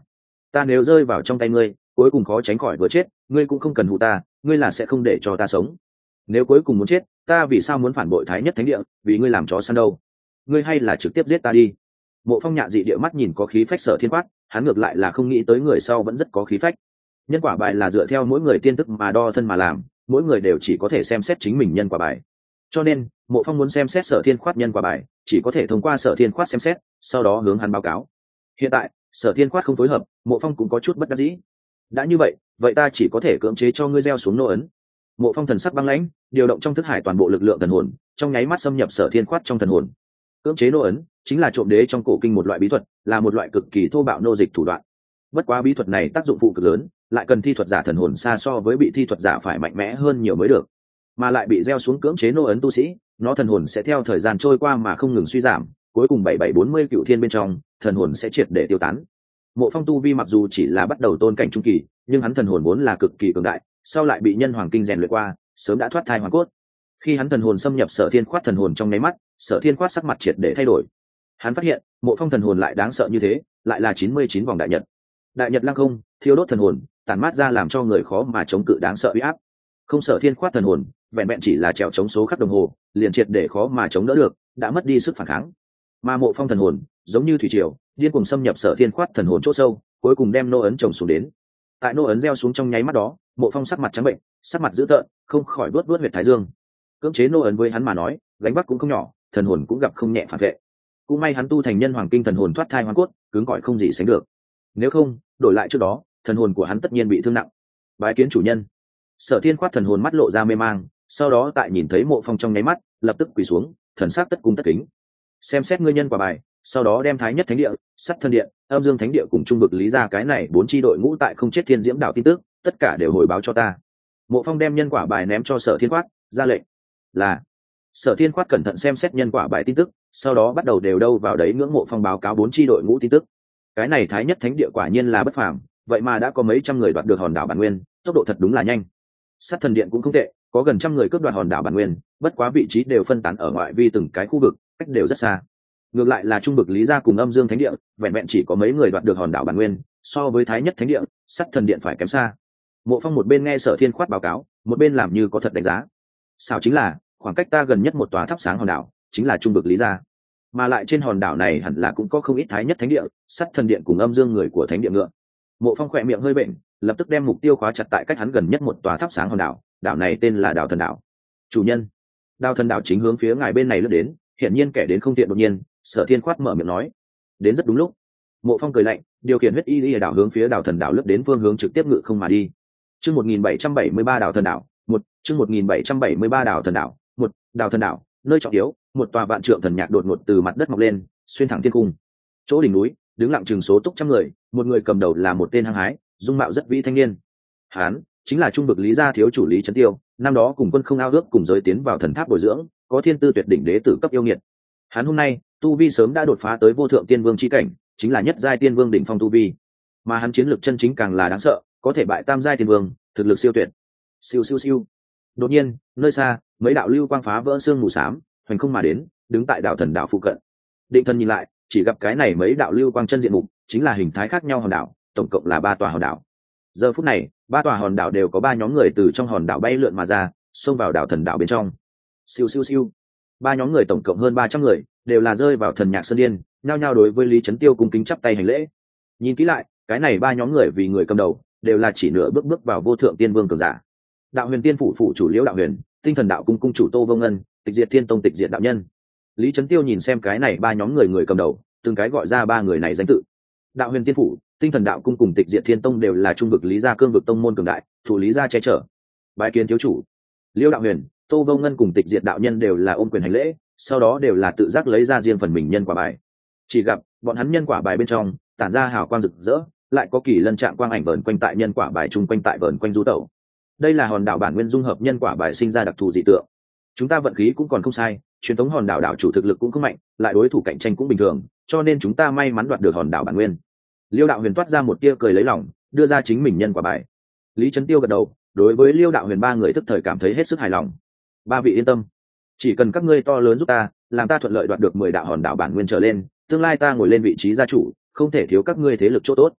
ta nếu rơi vào trong tay ngươi, cuối cùng khó tránh khỏi vừa chết, ngươi cũng không cần hù ta, ngươi là sẽ không để cho ta sống. Nếu cuối cùng muốn chết, ta vì sao muốn phản bội thái nhất thánh địa, vì ngươi làm chó săn đâu? Ngươi hay là trực tiếp giết ta đi. Mộ Phong nhạ dị địa mắt nhìn có khí phách Sở Thiên Quát, hắn ngược lại là không nghĩ tới người sau vẫn rất có khí phách. Nhân quả bài là dựa theo mỗi người tiên thức mà đo thân mà làm, mỗi người đều chỉ có thể xem xét chính mình nhân quả bài. Cho nên, Mộ Phong muốn xem xét Sở Thiên Khoát nhân quả bài, chỉ có thể thông qua Sở Thiên Khoát xem xét, sau đó hướng hắn báo cáo. Hiện tại, Sở Thiên Khoát không phối hợp, Mộ Phong cũng có chút bất đắc dĩ. Đã như vậy, vậy ta chỉ có thể cưỡng chế cho ngươi gieo xuống nô ấn. Mộ Phong thần sắc băng lãnh, điều động trong thức hải toàn bộ lực lượng thần hồn, trong nháy mắt xâm nhập Sở Thiên Khoát trong thần hồn. Cưỡng chế nô ấn chính là trộm đế trong cổ kinh một loại bí thuật, là một loại cực kỳ thô bạo nô dịch thủ đoạn. Bất quá bí thuật này tác dụng phụ cực lớn, lại cần thi thuật giả thần hồn xa so với bị thi thuật giả phải mạnh mẽ hơn nhiều mới được, mà lại bị gieo xuống cưỡng chế nô ấn tu sĩ, nó thần hồn sẽ theo thời gian trôi qua mà không ngừng suy giảm, cuối cùng bảy bảy bốn mươi cựu thiên bên trong, thần hồn sẽ triệt để tiêu tán. Mộ Phong tu vi mặc dù chỉ là bắt đầu tôn cảnh trung kỳ, nhưng hắn thần hồn vốn là cực kỳ cường đại, sau lại bị nhân hoàng kinh rèn luyện qua, sớm đã thoát thai hoàn cốt. Khi hắn thần hồn xâm nhập Sở Thiên Khoát thần hồn trong nháy mắt, Sở Thiên Khoát sắc mặt triệt để thay đổi. Hắn phát hiện, Mộ Phong thần hồn lại đáng sợ như thế, lại là chín mươi chín vòng đại nhật. Đại nhật lăng không, thiêu đốt thần hồn, tản mát ra làm cho người khó mà chống cự đáng sợ uy áp. Không Sở Thiên Khoát thần hồn, vẹn vẹn chỉ là trèo chống số khắc đồng hồ, liền triệt để khó mà chống đỡ được, đã mất đi sức phản kháng. Mà Mộ Phong thần hồn, giống như thủy triều, điên cuồng xâm nhập Sở Thiên Khoát thần hồn chỗ sâu, cuối cùng đem nô ấn chồng xuống đến. Tại nô ấn gieo xuống trong nháy mắt đó, Mộ Phong sắc mặt trắng bệnh, sắc mặt dữ tợn, không khỏi đuốt đuốt huyệt thái dương. Cưỡng chế nô ấn với hắn mà nói, gánh vác cũng không nhỏ, thần hồn cũng gặp không nhẹ phản vệ. Cũng may hắn tu thành nhân hoàng kinh thần hồn thoát thai hoàn cốt, cứng cỏi không gì sánh được. Nếu không, đổi lại trước đó, thần hồn của hắn tất nhiên bị thương nặng. Bái kiến chủ nhân. Sở Thiên Khoát thần hồn mắt lộ ra mê mang, sau đó tại nhìn thấy Mộ Phong trong nháy mắt, lập tức quỳ xuống, thần sắc tất cung tất kính. Xem xét ngươi nhân quả bài, sau đó đem Thái Nhất Thánh Địa, Sắt Thân Điện, Âm Dương Thánh Địa cùng Trung Vực Lý ra cái này bốn chi đội ngũ tại không chết Thiên Diễm Đảo tin tức, tất cả đều hồi báo cho ta. Mộ Phong đem nhân quả bài ném cho Sở Thiên Khoát, ra lệnh. Là. Sở Thiên Khoát cẩn thận xem xét nhân quả bài tin tức, sau đó bắt đầu đều đâu vào đấy ngưỡng Mộ Phong báo cáo bốn chi đội ngũ tin tức. Cái này Thái Nhất Thánh Địa quả nhiên là bất phàm, vậy mà đã có mấy trăm người đoạt được hòn đảo bản nguyên, tốc độ thật đúng là nhanh. Sát Thần Điện cũng không tệ, có gần trăm người cướp đoạt hòn đảo bản nguyên, bất quá vị trí đều phân tán ở ngoại vi từng cái khu vực, cách đều rất xa. Ngược lại là Trung Vực Lý gia cùng Âm Dương Thánh Địa, vẹn vẹn chỉ có mấy người đoạt được hòn đảo bản nguyên, so với Thái Nhất Thánh Địa, Sát Thần Điện phải kém xa. Mộ Phong một bên nghe Sở Thiên Khoát báo cáo, một bên làm như có thật đánh giá. Sao chính là, khoảng cách ta gần nhất một tòa thắp sáng hòn đảo, chính là Trung Vực Lý gia. Mà lại trên hòn đảo này hẳn là cũng có không ít Thái Nhất Thánh Địa, Sát Thần Điện cùng Âm Dương người của Thánh Địa ngựa. Mộ Phong khỏe miệng hơi bệnh, lập tức đem mục tiêu khóa chặt tại cách hắn gần nhất một tòa thắp sáng hòn đảo, đảo này tên là đảo Thần đảo. Chủ nhân, đảo Thần đảo chính hướng phía ngài bên này lướt đến, hiển nhiên kẻ đến không tiện đột nhiên, Sở Thiên Khoát mở miệng nói, đến rất đúng lúc. Mộ Phong cười lạnh, điều khiển huyết y y đảo hướng phía đảo Thần đảo lướt đến phương hướng trực tiếp ngự không mà đi. Chương một nghìn bảy trăm bảy mươi ba đảo Thần đảo, một, chương một nghìn bảy trăm bảy mươi ba đảo Thần đảo, một, đảo Thần đảo, nơi trọng yếu, một tòa vạn trượng thần nhạc đột ngột từ mặt đất mọc lên, xuyên thẳng thiên cung. Chỗ đỉnh núi, đứng lặng chừng số túc trăm người, một người cầm đầu là một tên hăng hái, dung mạo rất vĩ thanh niên. Hán chính là Trung Vực Lý gia thiếu chủ Lý Trấn Tiêu, năm đó cùng quân không ao ước cùng giới tiến vào thần tháp bồi dưỡng, có thiên tư tuyệt đỉnh đế tử cấp yêu nghiệt. Hắn hôm nay tu vi sớm đã đột phá tới vô thượng tiên vương chi cảnh, chính là nhất giai tiên vương đỉnh phong tu vi, mà hắn chiến lược chân chính càng là đáng sợ, có thể bại tam giai tiên vương, thực lực siêu tuyệt. Siêu siêu siêu. Đột nhiên, nơi xa, mấy đạo lưu quang phá vỡ sương mù xám, hoành không mà đến, đứng tại đảo Thần đảo phụ cận. Định Thần nhìn lại, chỉ gặp cái này mấy đạo lưu quang chân diện mục, chính là hình thái khác nhau hòn đảo, tổng cộng là ba tòa hòn đảo. Giờ phút này, ba tòa hòn đảo đều có ba nhóm người từ trong hòn đảo bay lượn mà ra, xông vào đảo Thần đảo bên trong. Siêu siêu siêu. Ba nhóm người tổng cộng hơn ba trăm người, đều là rơi vào Thần Nhạc Sơn Điên, nhao nhao đối với Lý Trấn Tiêu cung kính chắp tay hành lễ. Nhìn kỹ lại, cái này ba nhóm người vì người cầm đầu, đều là chỉ nửa bước bước vào vô thượng tiên vương cường giả. Đạo Huyền Tiên phủ phủ chủ Liễu Đạo Huyền, Tinh Thần Đạo cung cung chủ Tô Vô Ngân, Tịch Diệt Thiên Tông Tịch Diệt đạo nhân. Lý Trấn Tiêu nhìn xem cái này ba nhóm người người cầm đầu, từng cái gọi ra ba người này danh tự. Đạo Huyền Tiên phủ, Tinh Thần Đạo cung cùng Tịch Diệt Thiên Tông đều là trung vực Lý gia cương vực tông môn cường đại, thủ Lý gia che chở. Bái kiến thiếu chủ. Liễu Đạo Huyền, Tô Vô Ngân cùng Tịch Diệt đạo nhân đều là ôm quyền hành lễ, sau đó đều là tự giác lấy ra riêng phần mình nhân quả bài. Chỉ gặp bọn hắn nhân quả bài bên trong tản ra hào quang rực rỡ, lại có kỳ lân trạng quang ảnh vờn quanh tại nhân quả bài chung quanh tại vờn quanh du tẩu. Đây là hòn đảo bản nguyên dung hợp nhân quả bài sinh ra đặc thù dị tượng. Chúng ta vận khí cũng còn không sai, truyền thống hòn đảo đảo chủ thực lực cũng không mạnh, lại đối thủ cạnh tranh cũng bình thường, cho nên chúng ta may mắn đoạt được hòn đảo bản nguyên. Liêu Đạo Huyền toát ra một tia cười lấy lòng, đưa ra chính mình nhân quả bài. Lý Trấn Tiêu gật đầu, đối với Liêu Đạo Huyền ba người tức thời cảm thấy hết sức hài lòng. Ba vị yên tâm, chỉ cần các ngươi to lớn giúp ta, làm ta thuận lợi đoạt được mười đạo hòn đảo bản nguyên trở lên, tương lai ta ngồi lên vị trí gia chủ, không thể thiếu các ngươi thế lực chỗ tốt.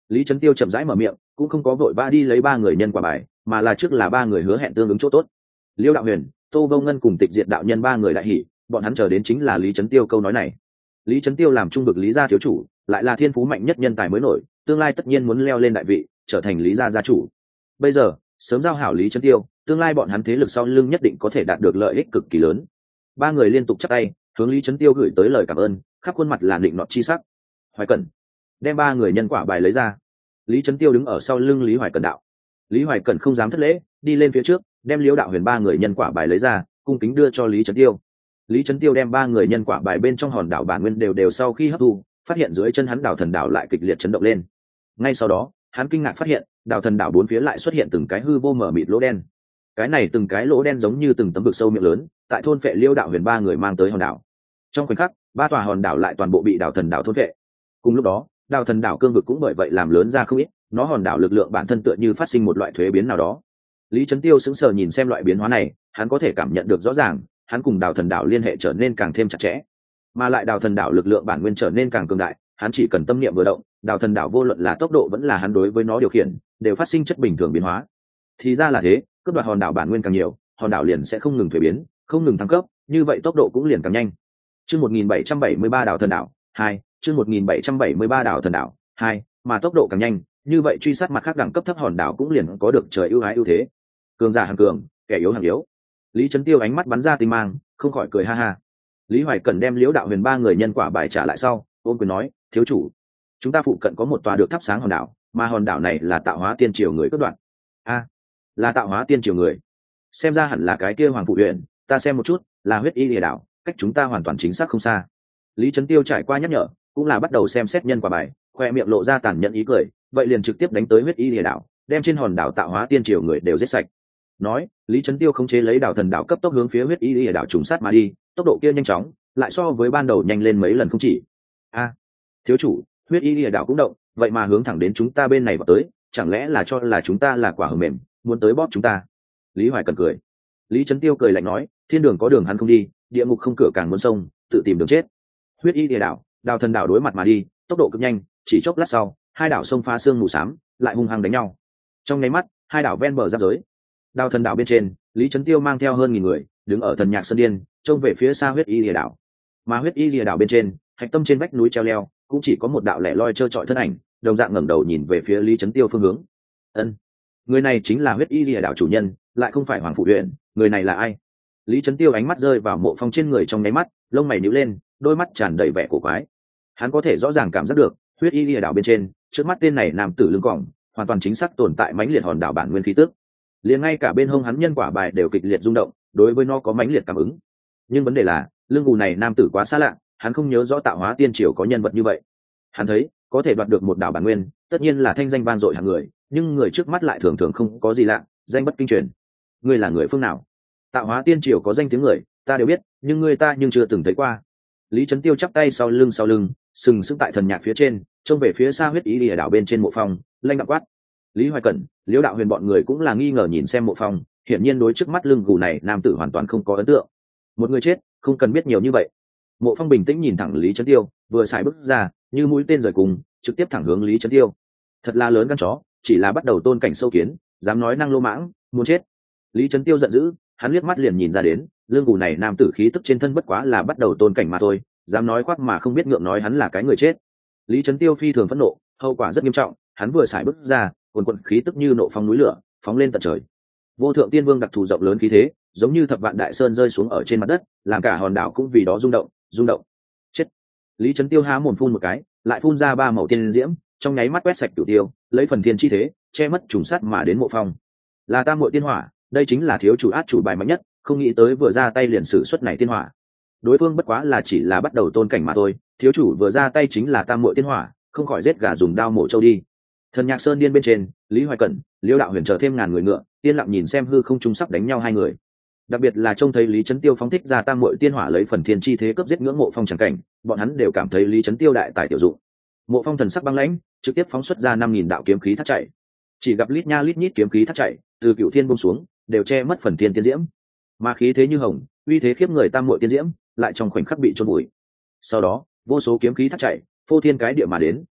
Lý Trấn Tiêu chậm rãi mở miệng, cũng không có vội vã đi lấy ba người nhân quả bài, mà là trước là ba người hứa hẹn tương ứng chỗ tốt. Liêu Đạo Huyền, Tô Vô Ngân cùng Tịch Diệt đạo nhân ba người đại hỉ, bọn hắn chờ đến chính là Lý Trấn Tiêu câu nói này. Lý Trấn Tiêu làm trung vực Lý gia thiếu chủ, lại là thiên phú mạnh nhất nhân tài mới nổi, tương lai tất nhiên muốn leo lên đại vị, trở thành Lý gia gia chủ. Bây giờ, sớm giao hảo Lý Trấn Tiêu, tương lai bọn hắn thế lực sau lưng nhất định có thể đạt được lợi ích cực kỳ lớn. Ba người liên tục chắp tay, hướng Lý Trấn Tiêu gửi tới lời cảm ơn, khắp khuôn mặt là định nọt chi sắc. Hoài Cẩn đem ba người nhân quả bài lấy ra. Lý Trấn Tiêu đứng ở sau lưng Lý Hoài Cẩn đạo. Lý Hoài Cẩn không dám thất lễ, đi lên phía trước, đem Liễu Đạo Huyền ba người nhân quả bài lấy ra, cung kính đưa cho Lý Trấn Tiêu. Lý Trấn Tiêu đem ba người nhân quả bài bên trong hòn đảo bản nguyên đều đều sau khi hấp thu, phát hiện dưới chân hắn đảo thần đảo lại kịch liệt chấn động lên. Ngay sau đó, hắn kinh ngạc phát hiện, đảo thần đảo bốn phía lại xuất hiện từng cái hư vô mở mịt lỗ đen. Cái này từng cái lỗ đen giống như từng tấm vực sâu miệng lớn, tại thôn phệ Liễu Đạo Huyền ba người mang tới hòn đảo. Trong khoảnh khắc, ba tòa hòn đảo lại toàn bộ bị đảo thần đảo thôn phệ. Cùng lúc đó, đảo thần đảo cương vực cũng bởi vậy làm lớn ra không ít, nó hòn đảo lực lượng bản thân tựa như phát sinh một loại thuế biến nào đó. Lý Trấn Tiêu sững sờ nhìn xem loại biến hóa này, hắn có thể cảm nhận được rõ ràng, hắn cùng đào thần đảo liên hệ trở nên càng thêm chặt chẽ, mà lại đào thần đảo lực lượng bản nguyên trở nên càng cường đại, hắn chỉ cần tâm niệm vừa động, đào thần đảo vô luận là tốc độ vẫn là hắn đối với nó điều khiển đều phát sinh chất bình thường biến hóa. Thì ra là thế, cướp đoạt hòn đảo bản nguyên càng nhiều, hòn đảo liền sẽ không ngừng thuế biến, không ngừng thăng cấp, như vậy tốc độ cũng liền càng nhanh. Chương một nghìn bảy trăm bảy mươi ba đảo thần đảo hai, chương một nghìn bảy trăm bảy mươi ba đảo thần đảo hai, mà tốc độ càng nhanh, như vậy truy sát mặt khác đẳng cấp thấp hòn đảo cũng liền có được trời ưu ái ưu thế. Cường giả hàng cường, kẻ yếu hàng yếu. Lý Trấn Tiêu ánh mắt bắn ra tinh mang, không khỏi cười ha ha. Lý Hoài Cẩn đem Liễu Đạo Huyền ba người nhân quả bài trả lại sau, ôm quyền nói, thiếu chủ, chúng ta phụ cận có một tòa được thắp sáng hòn đảo, mà hòn đảo này là tạo hóa tiên triều người cất đoạn. A, là tạo hóa tiên triều người. Xem ra hẳn là cái kia Hoàng Phụ huyện, ta xem một chút, là huyết y lìa đảo, cách chúng ta hoàn toàn chính xác không xa. Lý Trấn Tiêu trải qua nhắc nhở, cũng là bắt đầu xem xét nhân quả bài, khoe miệng lộ ra tàn nhẫn ý cười, vậy liền trực tiếp đánh tới huyết y lìa đảo, đem trên hòn đảo tạo hóa tiên triều người đều giết sạch. Nói, Lý Trấn Tiêu khống chế lấy đảo thần đảo cấp tốc hướng phía huyết y lìa đảo trùng sát mà đi, tốc độ kia nhanh chóng, lại so với ban đầu nhanh lên mấy lần không chỉ. A, thiếu chủ, huyết y lìa đảo cũng động, vậy mà hướng thẳng đến chúng ta bên này vào tới, chẳng lẽ là cho là chúng ta là quả hờ mềm, muốn tới bóp chúng ta? Lý Hoài Cần cười. Lý Trấn Tiêu cười lạnh nói, thiên đường có đường hắn không đi, địa ngục không cửa càng muốn sông, tự tìm đường chết. Huyết y lìa đảo, đào thần đảo đối mặt mà đi, tốc độ cực nhanh, chỉ chốc lát sau, hai đảo sông phá xương mù xám, lại hung hăng đánh nhau. Trong nháy mắt, hai đảo ven bờ giáp giới. Đào thần đảo bên trên, Lý Trấn Tiêu mang theo hơn nghìn người, đứng ở thần nhạc sơn điên, trông về phía xa huyết y lìa đảo. Mà huyết y lìa đảo bên trên, hạch tâm trên vách núi treo leo, cũng chỉ có một đạo lẻ loi trơ trọi thân ảnh, đồng dạng ngẩng đầu nhìn về phía Lý Trấn Tiêu phương hướng. Ân, người này chính là huyết y lìa đảo chủ nhân, lại không phải Hoàng Phụ huyện, người này là ai? Lý Trấn Tiêu ánh mắt rơi vào Mộ Phong trên người trong nháy mắt, lông mày nhíu lên, đôi mắt tràn đầy vẻ cổ quái. Hắn có thể rõ ràng cảm giác được, huyết y lìa đảo bên trên, trước mắt tên này nam tử lưng còng, hoàn toàn chính xác tồn tại mãnh liệt hòn đảo bản nguyên khí tức. Liền ngay cả bên hông hắn nhân quả bài đều kịch liệt rung động, đối với nó có mãnh liệt cảm ứng. Nhưng vấn đề là, lưng gù này nam tử quá xa lạ, hắn không nhớ rõ tạo hóa tiên triều có nhân vật như vậy. Hắn thấy, có thể đoạt được một đảo bản nguyên, tất nhiên là thanh danh vang dội hạng người, nhưng người trước mắt lại thường thường không có gì lạ, danh bất kinh truyền. Ngươi là người phương nào? Tạo hóa tiên triều có danh tiếng người, ta đều biết, nhưng ngươi ta nhưng chưa từng thấy qua. Lý Trấn Tiêu chắp tay sau lưng sau lưng, sừng sững tại thần nhạc phía trên, trông về phía xa huyết ý lìa đảo bên trên Mộ Phong, lanh đạm quát. Lý Hoài Cẩn, Liễu Đạo Huyền bọn người cũng là nghi ngờ nhìn xem Mộ Phong, hiển nhiên đối trước mắt lưng gù này nam tử hoàn toàn không có ấn tượng. Một người chết, không cần biết nhiều như vậy. Mộ Phong bình tĩnh nhìn thẳng Lý Trấn Tiêu, vừa xài bước ra, như mũi tên rời cùng, trực tiếp thẳng hướng Lý Trấn Tiêu. Thật là lớn gan chó, chỉ là bắt đầu tôn cảnh sâu kiến, dám nói năng lô mãng, muốn chết. Lý Trấn Tiêu giận dữ, hắn liếc mắt liền nhìn ra đến, lưng gù này nam tử khí tức trên thân bất quá là bắt đầu tôn cảnh mà thôi, dám nói khoác mà không biết ngượng nói hắn là cái người chết. Lý Trấn Tiêu phi thường phẫn nộ, hậu quả rất nghiêm trọng, hắn vừa xài bước ra, cuồn cuộn khí tức như nộ phong núi lửa, phóng lên tận trời. Vô thượng tiên vương đặc thù rộng lớn khí thế, giống như thập vạn đại sơn rơi xuống ở trên mặt đất, làm cả hòn đảo cũng vì đó rung động, rung động. Chết! Lý Trấn Tiêu há mồm phun một cái, lại phun ra ba màu tiên diễm, trong nháy mắt quét sạch cửu tiêu, lấy phần thiên chi thế, che mất trùng sát mà đến Mộ Phong. Là tam muội tiên hỏa, đây chính là thiếu chủ át chủ bài mạnh nhất, không nghĩ tới vừa ra tay liền sử xuất này tiên hỏa. Đối phương bất quá là chỉ là bắt đầu tôn cảnh mà thôi, thiếu chủ vừa ra tay chính là tam muội tiên hỏa, không khỏi giết gà dùng đao mổ trâu đi. Thần nhạc sơn điên bên trên, Lý Hoài Cẩn, Liễu Đạo Huyền chờ thêm ngàn người ngựa, tiên lặng nhìn xem hư không trung sắp đánh nhau hai người. Đặc biệt là trông thấy Lý Trấn Tiêu phóng thích ra tam muội tiên hỏa lấy phần thiên chi thế cướp giết ngưỡng Mộ Phong chẳng cảnh, bọn hắn đều cảm thấy Lý Trấn Tiêu đại tài tiểu dụng. Mộ Phong thần sắc băng lãnh, trực tiếp phóng xuất ra năm nghìn đạo kiếm khí thắt chạy. Chỉ gặp lít nha lít nhít kiếm khí thắt chạy, từ cửu thiên buông xuống, đều che mất phần thiên tiên diễm. Mà khí thế như hồng, uy thế khiếp người tam muội tiên diễm, lại trong khoảnh khắc bị chôn bụi. Sau đó, vô số kiếm khí thắt chạy, phô thiên cái địa mà đến,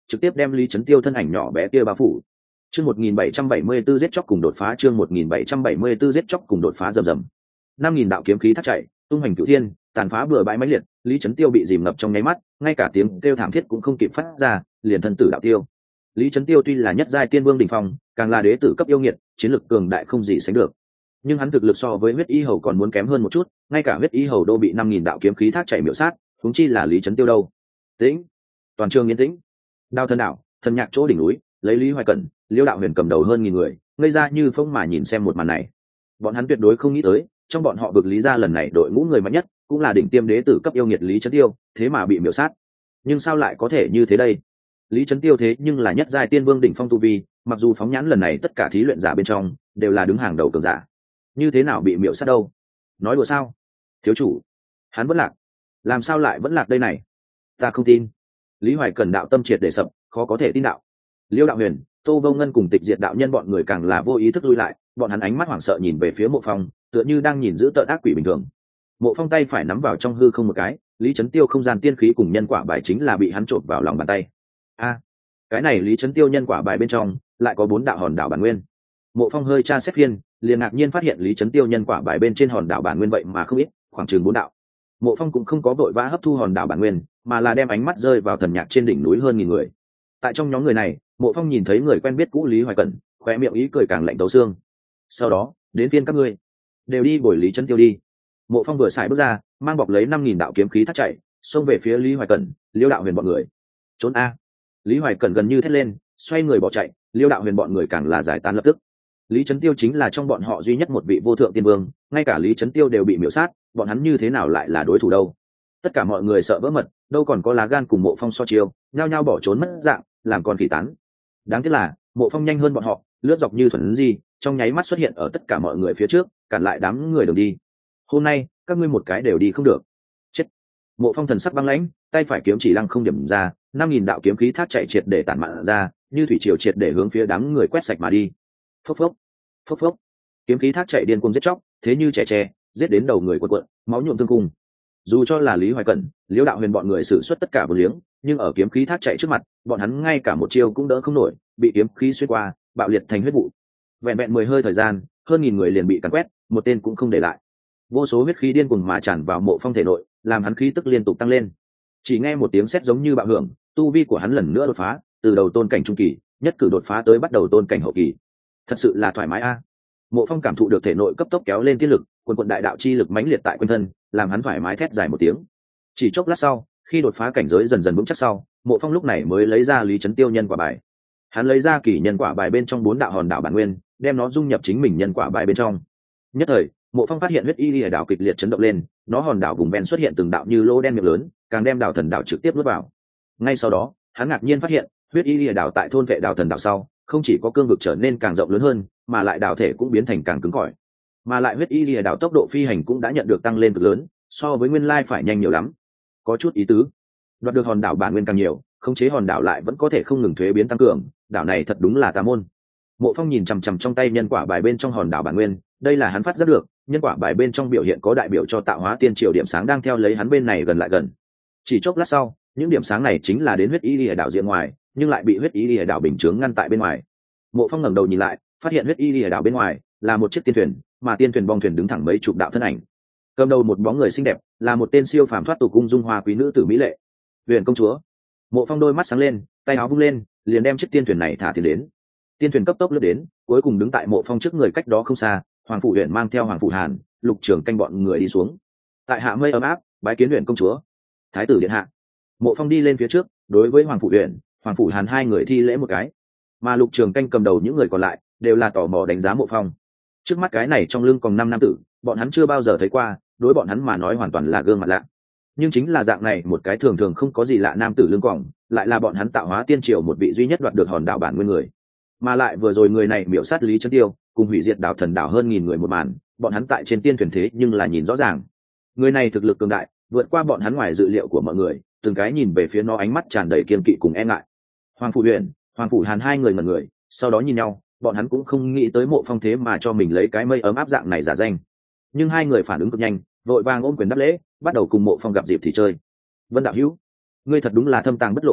trực tiếp đem Lý Chấn Tiêu thân ảnh nhỏ bé kia bao phủ. Chương một nghìn bảy trăm bảy mươi tư giết chóc cùng đột phá, chương một nghìn bảy trăm bảy mươi tư giết chóc cùng đột phá rầm rầm. năm nghìn đạo kiếm khí thắt chạy, tung hoành cửu thiên, tàn phá bừa bãi mãnh liệt, Lý Chấn Tiêu bị dìm ngập trong nháy mắt, ngay cả tiếng kêu thảm thiết cũng không kịp phát ra, liền thân tử đạo tiêu. Lý Chấn Tiêu tuy là nhất giai tiên vương đỉnh phong, càng là đế tử cấp yêu nghiệt, chiến lực cường đại không gì sánh được. Nhưng hắn thực lực so với huyết y hầu còn muốn kém hơn một chút, ngay cả huyết y hầu đô bị năm nghìn đạo kiếm khí thác chạy miểu sát, huống chi là Lý Chấn Tiêu đâu. Tĩnh, toàn trường yên tĩnh. Đao thân đạo, thần nhạc chỗ đỉnh núi, lấy Lý Hoài Cẩn, Liêu Đạo Huyền cầm đầu hơn nghìn người, ngây ra như phông mà nhìn xem một màn này. Bọn hắn tuyệt đối không nghĩ tới, trong bọn họ vực Lý gia lần này đội ngũ người mạnh nhất, cũng là đỉnh tiêm đế tử cấp yêu nghiệt Lý Chấn Tiêu, thế mà bị miểu sát. Nhưng sao lại có thể như thế đây? Lý Chấn Tiêu thế nhưng là nhất giai tiên vương đỉnh phong tu vi, mặc dù phóng nhãn lần này tất cả thí luyện giả bên trong đều là đứng hàng đầu cường giả, như thế nào bị miểu sát đâu? Nói đùa sao? Thiếu chủ, hắn vẫn lạc, làm sao lại vẫn lạc đây này? Ta không tin. Lý Hoài Cẩn đạo tâm triệt để sập, khó có thể tin đạo. Liêu Đạo Huyền, Tô Vô Ngân cùng Tịch Diệt đạo nhân bọn người càng là vô ý thức lui lại, bọn hắn ánh mắt hoảng sợ nhìn về phía Mộ Phong, tựa như đang nhìn giữ tợn ác quỷ bình thường. Mộ Phong tay phải nắm vào trong hư không một cái, Lý Chấn Tiêu không gian tiên khí cùng nhân quả bài chính là bị hắn trộn vào lòng bàn tay. A, cái này Lý Chấn Tiêu nhân quả bài bên trong lại có bốn đạo hòn đảo bản nguyên. Mộ Phong hơi tra xét phiên, liền ngạc nhiên phát hiện Lý Chấn Tiêu nhân quả bài bên trên hòn đảo bản nguyên vậy mà không ít, khoảng chừng bốn đạo. Mộ Phong cũng không có vội vã hấp thu hòn đảo bản nguyên, mà là đem ánh mắt rơi vào thần nhạc trên đỉnh núi hơn nghìn người. Tại trong nhóm người này, Mộ Phong nhìn thấy người quen biết cũ Lý Hoài Cẩn, khóe miệng ý cười càng lạnh tấu xương. Sau đó, đến phiên các ngươi, đều đi bồi Lý Chấn Tiêu đi. Mộ Phong vừa xài bước ra, mang bọc lấy năm nghìn đạo kiếm khí thắt chạy, xông về phía Lý Hoài Cẩn, Liêu Đạo Huyền bọn người. Trốn a! Lý Hoài Cẩn gần như thét lên, xoay người bỏ chạy, Liêu Đạo Huyền bọn người càng là giải tán lập tức. Lý Chấn Tiêu chính là trong bọn họ duy nhất một vị vô thượng tiên vương, ngay cả Lý Chấn Tiêu đều bị miểu sát, bọn hắn như thế nào lại là đối thủ đâu? Tất cả mọi người sợ vỡ mật, đâu còn có lá gan cùng Mộ Phong so chiêu, nhao nhao bỏ trốn mất dạng, làm con khỉ tán. Đáng tiếc là Mộ Phong nhanh hơn bọn họ, lướt dọc như thuần di, trong nháy mắt xuất hiện ở tất cả mọi người phía trước, cản lại đám người đường đi. Hôm nay các ngươi một cái đều đi không được. Chết! Mộ Phong thần sắc băng lãnh, tay phải kiếm chỉ lăng không điểm ra, năm nghìn đạo kiếm khí thác chạy triệt để tản mạn ra, như thủy triều triệt để hướng phía đám người quét sạch mà đi. Phốc phốc, phốc phốc, kiếm khí thác chạy điên cuồng giết chóc, thế như trẻ tre, giết đến đầu người quật quật, máu nhuộm thương cung. Dù cho là Lý Hoài Cẩn, Liêu Đạo Huyền bọn người sử xuất tất cả vô liếng, nhưng ở kiếm khí thác chạy trước mặt, bọn hắn ngay cả một chiêu cũng đỡ không nổi, bị kiếm khí xuyên qua, bạo liệt thành huyết vụ. Vẹn vẹn mười hơi thời gian, hơn nghìn người liền bị càn quét, một tên cũng không để lại. Vô số huyết khí điên cuồng mà tràn vào Mộ Phong thể nội, làm hắn khí tức liên tục tăng lên. Chỉ nghe một tiếng sét giống như bạo hưởng, tu vi của hắn lần nữa đột phá, từ đầu tôn cảnh trung kỳ, nhất cử đột phá tới bắt đầu tôn cảnh hậu kỳ. Thật sự là thoải mái a. Mộ Phong cảm thụ được thể nội cấp tốc kéo lên tiết lực, quần quần đại đạo chi lực mãnh liệt tại quanh thân, làm hắn thoải mái thét dài một tiếng. Chỉ chốc lát sau, khi đột phá cảnh giới dần dần vững chắc sau, Mộ Phong lúc này mới lấy ra Lý Chấn Tiêu nhân quả bài. Hắn lấy ra kỷ nhân quả bài bên trong bốn đạo hòn đảo bản nguyên, đem nó dung nhập chính mình nhân quả bài bên trong. Nhất thời, Mộ Phong phát hiện huyết y lìa đảo kịch liệt chấn động lên, nó hòn đảo vùng ven xuất hiện từng đạo như lỗ đen miệng lớn, càng đem đảo thần đảo trực tiếp nuốt vào. Ngay sau đó, hắn ngạc nhiên phát hiện, huyết y lìa đảo tại thôn vệ đảo thần đảo sau, không chỉ có cương vực trở nên càng rộng lớn hơn, mà lại đảo thể cũng biến thành càng cứng cỏi. Mà lại huyết y lìa đảo tốc độ phi hành cũng đã nhận được tăng lên cực lớn, so với nguyên lai phải nhanh nhiều lắm. Có chút ý tứ. Đoạt được hòn đảo bản nguyên càng nhiều, khống chế hòn đảo lại vẫn có thể không ngừng thuế biến tăng cường, đảo này thật đúng là tà môn. Mộ Phong nhìn chằm chằm trong tay nhân quả bài bên trong hòn đảo bản nguyên, đây là hắn phát giác được, nhân quả bài bên trong biểu hiện có đại biểu cho tạo hóa tiên triều điểm sáng đang theo lấy hắn bên này gần lại gần. Chỉ chốc lát sau, những điểm sáng này chính là đến huyết y lìa đảo diện ngoài, nhưng lại bị huyết y lìa đảo bình chướng ngăn tại bên ngoài. Mộ Phong ngẩng đầu nhìn lại, phát hiện huyết y lìa đảo bên ngoài là một chiếc tiên thuyền, mà tiên thuyền bong thuyền đứng thẳng mấy chục đạo thân ảnh. Cầm đầu một bóng người xinh đẹp, là một tên siêu phàm thoát tục cung dung hoa quý nữ tử mỹ lệ, Huyền công chúa. Mộ Phong đôi mắt sáng lên, tay áo vung lên, liền đem chiếc tiên thuyền này thả tiền đến. Tiên thuyền cấp tốc lướt đến, cuối cùng đứng tại Mộ Phong trước người cách đó không xa, Hoàng phủ Huyền mang theo Hoàng phủ Hàn, Lục Trường canh bọn người đi xuống. Tại hạ mây ấm áp, bái kiến Huyền công chúa. Thái tử điện hạ. Mộ Phong đi lên phía trước, đối với Hoàng phủ Huyền, Hoàng phủ Hàn hai người thi lễ một cái, mà Lục Trường canh cầm đầu những người còn lại đều là tò mò đánh giá Mộ Phong. Trước mắt cái này trong lưng còn năm nam tử, bọn hắn chưa bao giờ thấy qua, đối bọn hắn mà nói hoàn toàn là gương mặt lạ. Nhưng chính là dạng này một cái thường thường không có gì lạ nam tử lưng còng, lại là bọn hắn tạo hóa tiên triều một vị duy nhất đoạt được hòn đảo bản nguyên người. Mà lại vừa rồi người này miểu sát Lý Chấn Tiêu, cùng hủy diệt đảo thần đảo hơn nghìn người một màn, bọn hắn tại trên tiên thuyền thế nhưng là nhìn rõ ràng. Người này thực lực cường đại, vượt qua bọn hắn ngoài dự liệu của mọi người, từng cái nhìn về phía nó ánh mắt tràn đầy kiên kỵ cùng e ngại. Hoàng phủ Huyền, Hoàng phủ Hàn hai người ngẩn người, sau đó nhìn nhau, bọn hắn cũng không nghĩ tới Mộ Phong thế mà cho mình lấy cái mây ấm áp dạng này giả danh. Nhưng hai người phản ứng cực nhanh, vội vàng ôm quyền đáp lễ, bắt đầu cùng Mộ Phong gặp dịp thì chơi. Vân đạo hữu, ngươi thật đúng là thâm tàng bất lộ à,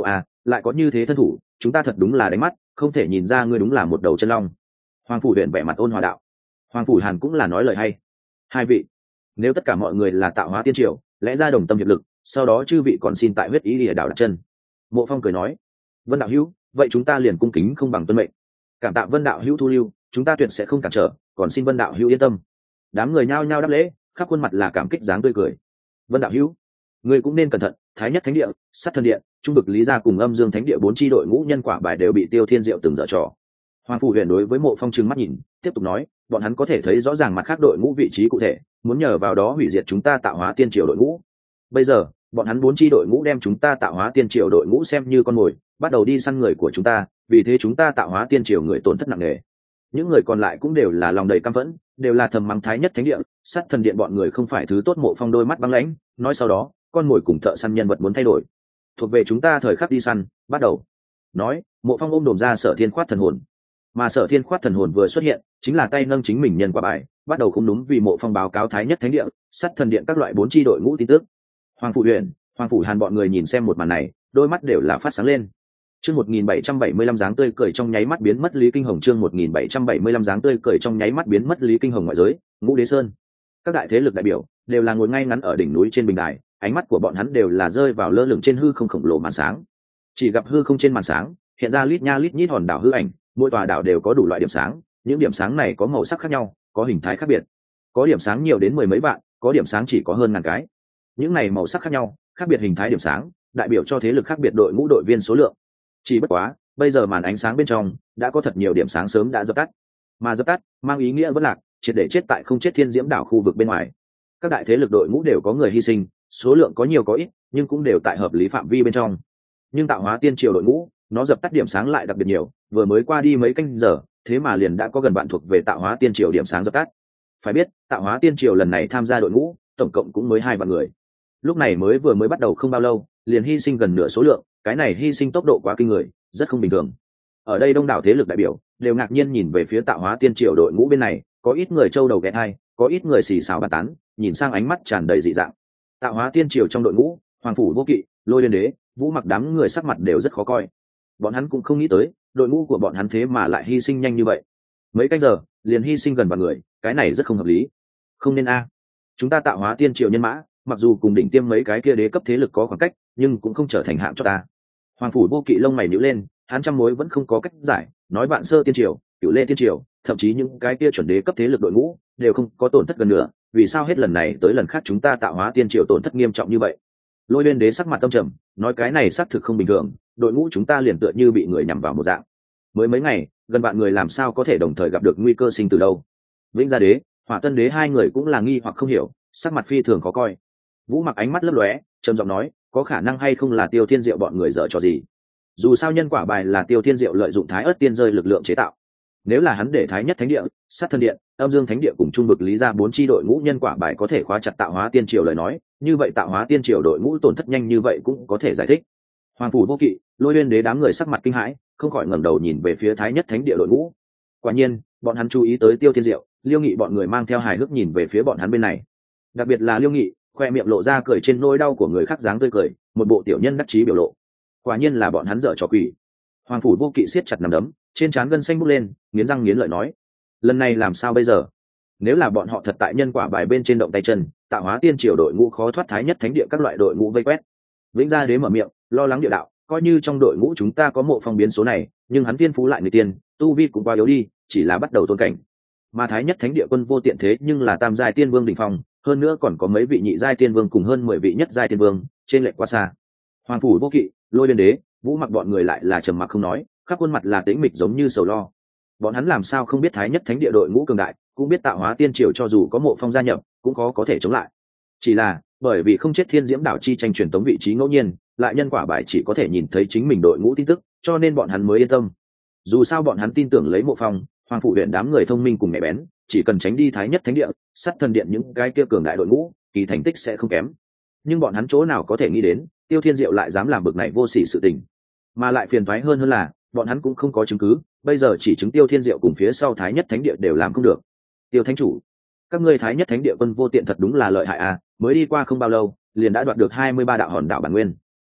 lại có như thế thân thủ, chúng ta thật đúng là đánh mắt, không thể nhìn ra ngươi đúng là một đầu chân long. Hoàng phủ huyện vẻ mặt ôn hòa đạo. Hoàng phủ Hàn cũng là nói lời hay. Hai vị, nếu tất cả mọi người là tạo hóa tiên triều, lẽ ra đồng tâm hiệp lực, sau đó chư vị còn xin tại huyết ý lìa đảo đặt chân. Mộ Phong cười nói. Vân đạo hữu, vậy chúng ta liền cung kính không bằng tuân mệnh. Cảm tạ Vân đạo hữu thu lưu, chúng ta tuyệt sẽ không cản trở, còn xin Vân đạo hữu yên tâm. Đám người nhao nhao đáp lễ, khắp khuôn mặt là cảm kích dáng tươi cười. Vân đạo hữu, ngươi cũng nên cẩn thận, thái nhất thánh địa, sát thân điện, trung vực lý gia cùng âm dương thánh địa bốn tri đội ngũ nhân quả bài đều bị Tiêu Thiên Diệu từng dở trò. Hoàng phủ huyền đối với Mộ Phong trừng mắt nhìn, tiếp tục nói, bọn hắn có thể thấy rõ ràng mặt khác đội ngũ vị trí cụ thể, muốn nhờ vào đó hủy diệt chúng ta tạo hóa tiên triều đội ngũ. Bây giờ bọn hắn bốn tri đội ngũ đem chúng ta tạo hóa tiên triều đội ngũ xem như con mồi, bắt đầu đi săn người của chúng ta, vì thế chúng ta tạo hóa tiên triều người tổn thất nặng nề. Những người còn lại cũng đều là lòng đầy căm phẫn, đều là thầm mắng thái nhất thánh địa, sát thần điện bọn người không phải thứ tốt. Mộ Phong đôi mắt băng lãnh, nói sau đó, con mồi cùng thợ săn nhân vật muốn thay đổi, thuộc về chúng ta thời khắc đi săn, bắt đầu. Nói, Mộ Phong ôm đồm ra Sở Thiên khoát thần hồn, mà Sở Thiên khoát thần hồn vừa xuất hiện, chính là tay nâng chính mình nhân quả bài, bắt đầu không đúng vì Mộ Phong báo cáo thái nhất thánh địa, sát thần điện các loại bốn tri đội ngũ tin tức. Hoàng phủ Huyền, Hoàng phủ Hàn bọn người nhìn xem một màn này, đôi mắt đều là phát sáng lên. Chương một nghìn bảy trăm bảy mươi lăm dáng tươi cười trong nháy mắt biến mất Lý Kinh Hồng. Chương một nghìn bảy trăm bảy mươi lăm dáng tươi cười trong nháy mắt biến mất Lý Kinh Hồng. Ngoại giới, Ngũ Đế Sơn, các đại thế lực đại biểu đều là ngồi ngay ngắn ở đỉnh núi trên bình đài, ánh mắt của bọn hắn đều là rơi vào lơ lửng trên hư không khổng lồ màn sáng. Chỉ gặp hư không trên màn sáng hiện ra lít nha lít nhít hòn đảo hư ảnh, mỗi tòa đảo đều có đủ loại điểm sáng, những điểm sáng này có màu sắc khác nhau, có hình thái khác biệt, có điểm sáng nhiều đến mười mấy vạn, có điểm sáng chỉ có hơn ngàn cái. Những này màu sắc khác nhau, khác biệt hình thái điểm sáng, đại biểu cho thế lực khác biệt đội ngũ đội viên số lượng. Chỉ bất quá, bây giờ màn ánh sáng bên trong đã có thật nhiều điểm sáng sớm đã dập tắt, mà dập tắt mang ý nghĩa vẫn lạc, triệt để chết tại không chết thiên diễm đảo khu vực bên ngoài. Các đại thế lực đội ngũ đều có người hy sinh, số lượng có nhiều có ít, nhưng cũng đều tại hợp lý phạm vi bên trong. Nhưng tạo hóa tiên triều đội ngũ, nó dập tắt điểm sáng lại đặc biệt nhiều, vừa mới qua đi mấy canh giờ, thế mà liền đã có gần bạn thuộc về tạo hóa tiên triều điểm sáng dập tắt. Phải biết, tạo hóa tiên triều lần này tham gia đội ngũ, tổng cộng cũng mới hai vạn người. Lúc này mới vừa mới bắt đầu không bao lâu, liền hy sinh gần nửa số lượng, cái này hy sinh tốc độ quá kinh người, rất không bình thường. Ở đây đông đảo thế lực đại biểu đều ngạc nhiên nhìn về phía tạo hóa tiên triều đội ngũ bên này, có ít người trâu đầu ghé thai, có ít người xì xào bàn tán, nhìn sang ánh mắt tràn đầy dị dạng. Tạo hóa tiên triều trong đội ngũ, Hoàng phủ Vô Kỵ, Lôi Liên Đế, Vũ Mặc đám người sắc mặt đều rất khó coi. Bọn hắn cũng không nghĩ tới, đội ngũ của bọn hắn thế mà lại hy sinh nhanh như vậy. Mấy canh giờ, liền hy sinh gần vạn người, cái này rất không hợp lý. Không nên a. Chúng ta tạo hóa tiên triều nhân mã, mặc dù cùng đỉnh tiêm mấy cái kia đế cấp thế lực có khoảng cách, nhưng cũng không trở thành hạng cho ta. Hoàng phủ Vô Kỵ lông mày nhíu lên, hắn trăm mối vẫn không có cách giải, nói Vạn Sơ tiên triều, Cửu Lê tiên triều, thậm chí những cái kia chuẩn đế cấp thế lực đội ngũ đều không có tổn thất gần nữa, vì sao hết lần này tới lần khác chúng ta tạo hóa tiên triều tổn thất nghiêm trọng như vậy? Lôi Liên Đế sắc mặt tâm trầm, nói cái này xác thực không bình thường, đội ngũ chúng ta liền tựa như bị người nhằm vào một dạng. Mới mấy ngày, gần vạn người làm sao có thể đồng thời gặp được nguy cơ sinh tử đâu? Vĩnh Gia Đế, Hỏa Tân Đế hai người cũng là nghi hoặc không hiểu, sắc mặt phi thường khó coi. Vũ Mặc ánh mắt lấp lóe, trầm giọng nói, có khả năng hay không là Tiêu Thiên Diệu bọn người dở trò gì? Dù sao nhân quả bài là Tiêu Thiên Diệu lợi dụng Thái Ức tiên rơi lực lượng chế tạo. Nếu là hắn để Thái Nhất Thánh địa, Sát Thân điện, Âm Dương Thánh địa cùng trung vực lý ra bốn chi đội ngũ nhân quả bài có thể khóa chặt tạo hóa tiên triều lời nói, như vậy tạo hóa tiên triều đội ngũ tổn thất nhanh như vậy cũng có thể giải thích. Hoàng phủ Vô Kỵ, Lôi Uyên Đế đám người sắc mặt kinh hãi, không khỏi ngẩng đầu nhìn về phía Thái Nhất Thánh địa đội ngũ. Quả nhiên, bọn hắn chú ý tới Tiêu Thiên Diệu, Liêu Nghị bọn người mang theo hài hước nhìn về phía bọn hắn bên này. Đặc biệt là Liêu Nghị, khoe miệng lộ ra cười trên nỗi đau của người khác dáng tươi cười, một bộ tiểu nhân đắc chí biểu lộ. Quả nhiên là bọn hắn dở trò quỷ. Hoàng phủ Vô Kỵ siết chặt nắm đấm, trên trán gân xanh bốc lên, nghiến răng nghiến lợi nói: lần này làm sao bây giờ? Nếu là bọn họ thật tại nhân quả bài bên trên động tay chân, tạo hóa tiên triều đội ngũ khó thoát Thái Nhất Thánh địa các loại đội ngũ vây quét. Vĩnh Gia Đế mở miệng, lo lắng địa đạo, coi như trong đội ngũ chúng ta có Mộ Phong biến số này, nhưng hắn tiên phú lại người tiên, tu vi cũng quá yếu đi, chỉ là bắt đầu tôn cảnh. Mà Thái Nhất Thánh địa quân vô tiện thế nhưng là tam giai tiên vương đỉnh phong, hơn nữa còn có mấy vị nhị giai tiên vương cùng hơn mười vị nhất giai tiên vương, trên lệch quá xa. Hoàng phủ Vô Kỵ, Lôi Liên Đế, Vũ Mặc bọn người lại là trầm mặc không nói, khắp khuôn mặt là tĩnh mịch giống như sầu lo. Bọn hắn làm sao không biết Thái Nhất Thánh địa đội ngũ cường đại, cũng biết tạo hóa tiên triều cho dù có Mộ Phong gia nhập, cũng khó có thể chống lại. Chỉ là bởi vì không chết thiên diễm đảo chi tranh truyền tống vị trí ngẫu nhiên, lại nhân quả bài chỉ có thể nhìn thấy chính mình đội ngũ tin tức, cho nên bọn hắn mới yên tâm. Dù sao bọn hắn tin tưởng lấy Mộ Phong, Hoàng phủ huyện đám người thông minh cùng mẹ bén, chỉ cần tránh đi Thái Nhất Thánh địa, Sát Thần điện những cái kia cường đại đội ngũ, kỳ thành tích sẽ không kém. Nhưng bọn hắn chỗ nào có thể nghĩ đến, Tiêu Thiên Diệu lại dám làm bực này vô sỉ sự tình. Mà lại phiền toái hơn hơn là, bọn hắn cũng không có chứng cứ, bây giờ chỉ chứng Tiêu Thiên Diệu cùng phía sau Thái Nhất Thánh địa đều làm không được. Tiêu Thánh chủ, các ngươi Thái Nhất Thánh địa quân vô tiện thật đúng là lợi hại à, mới đi qua không bao lâu, liền đã đoạt được hai mươi ba đạo hòn đảo bản nguyên.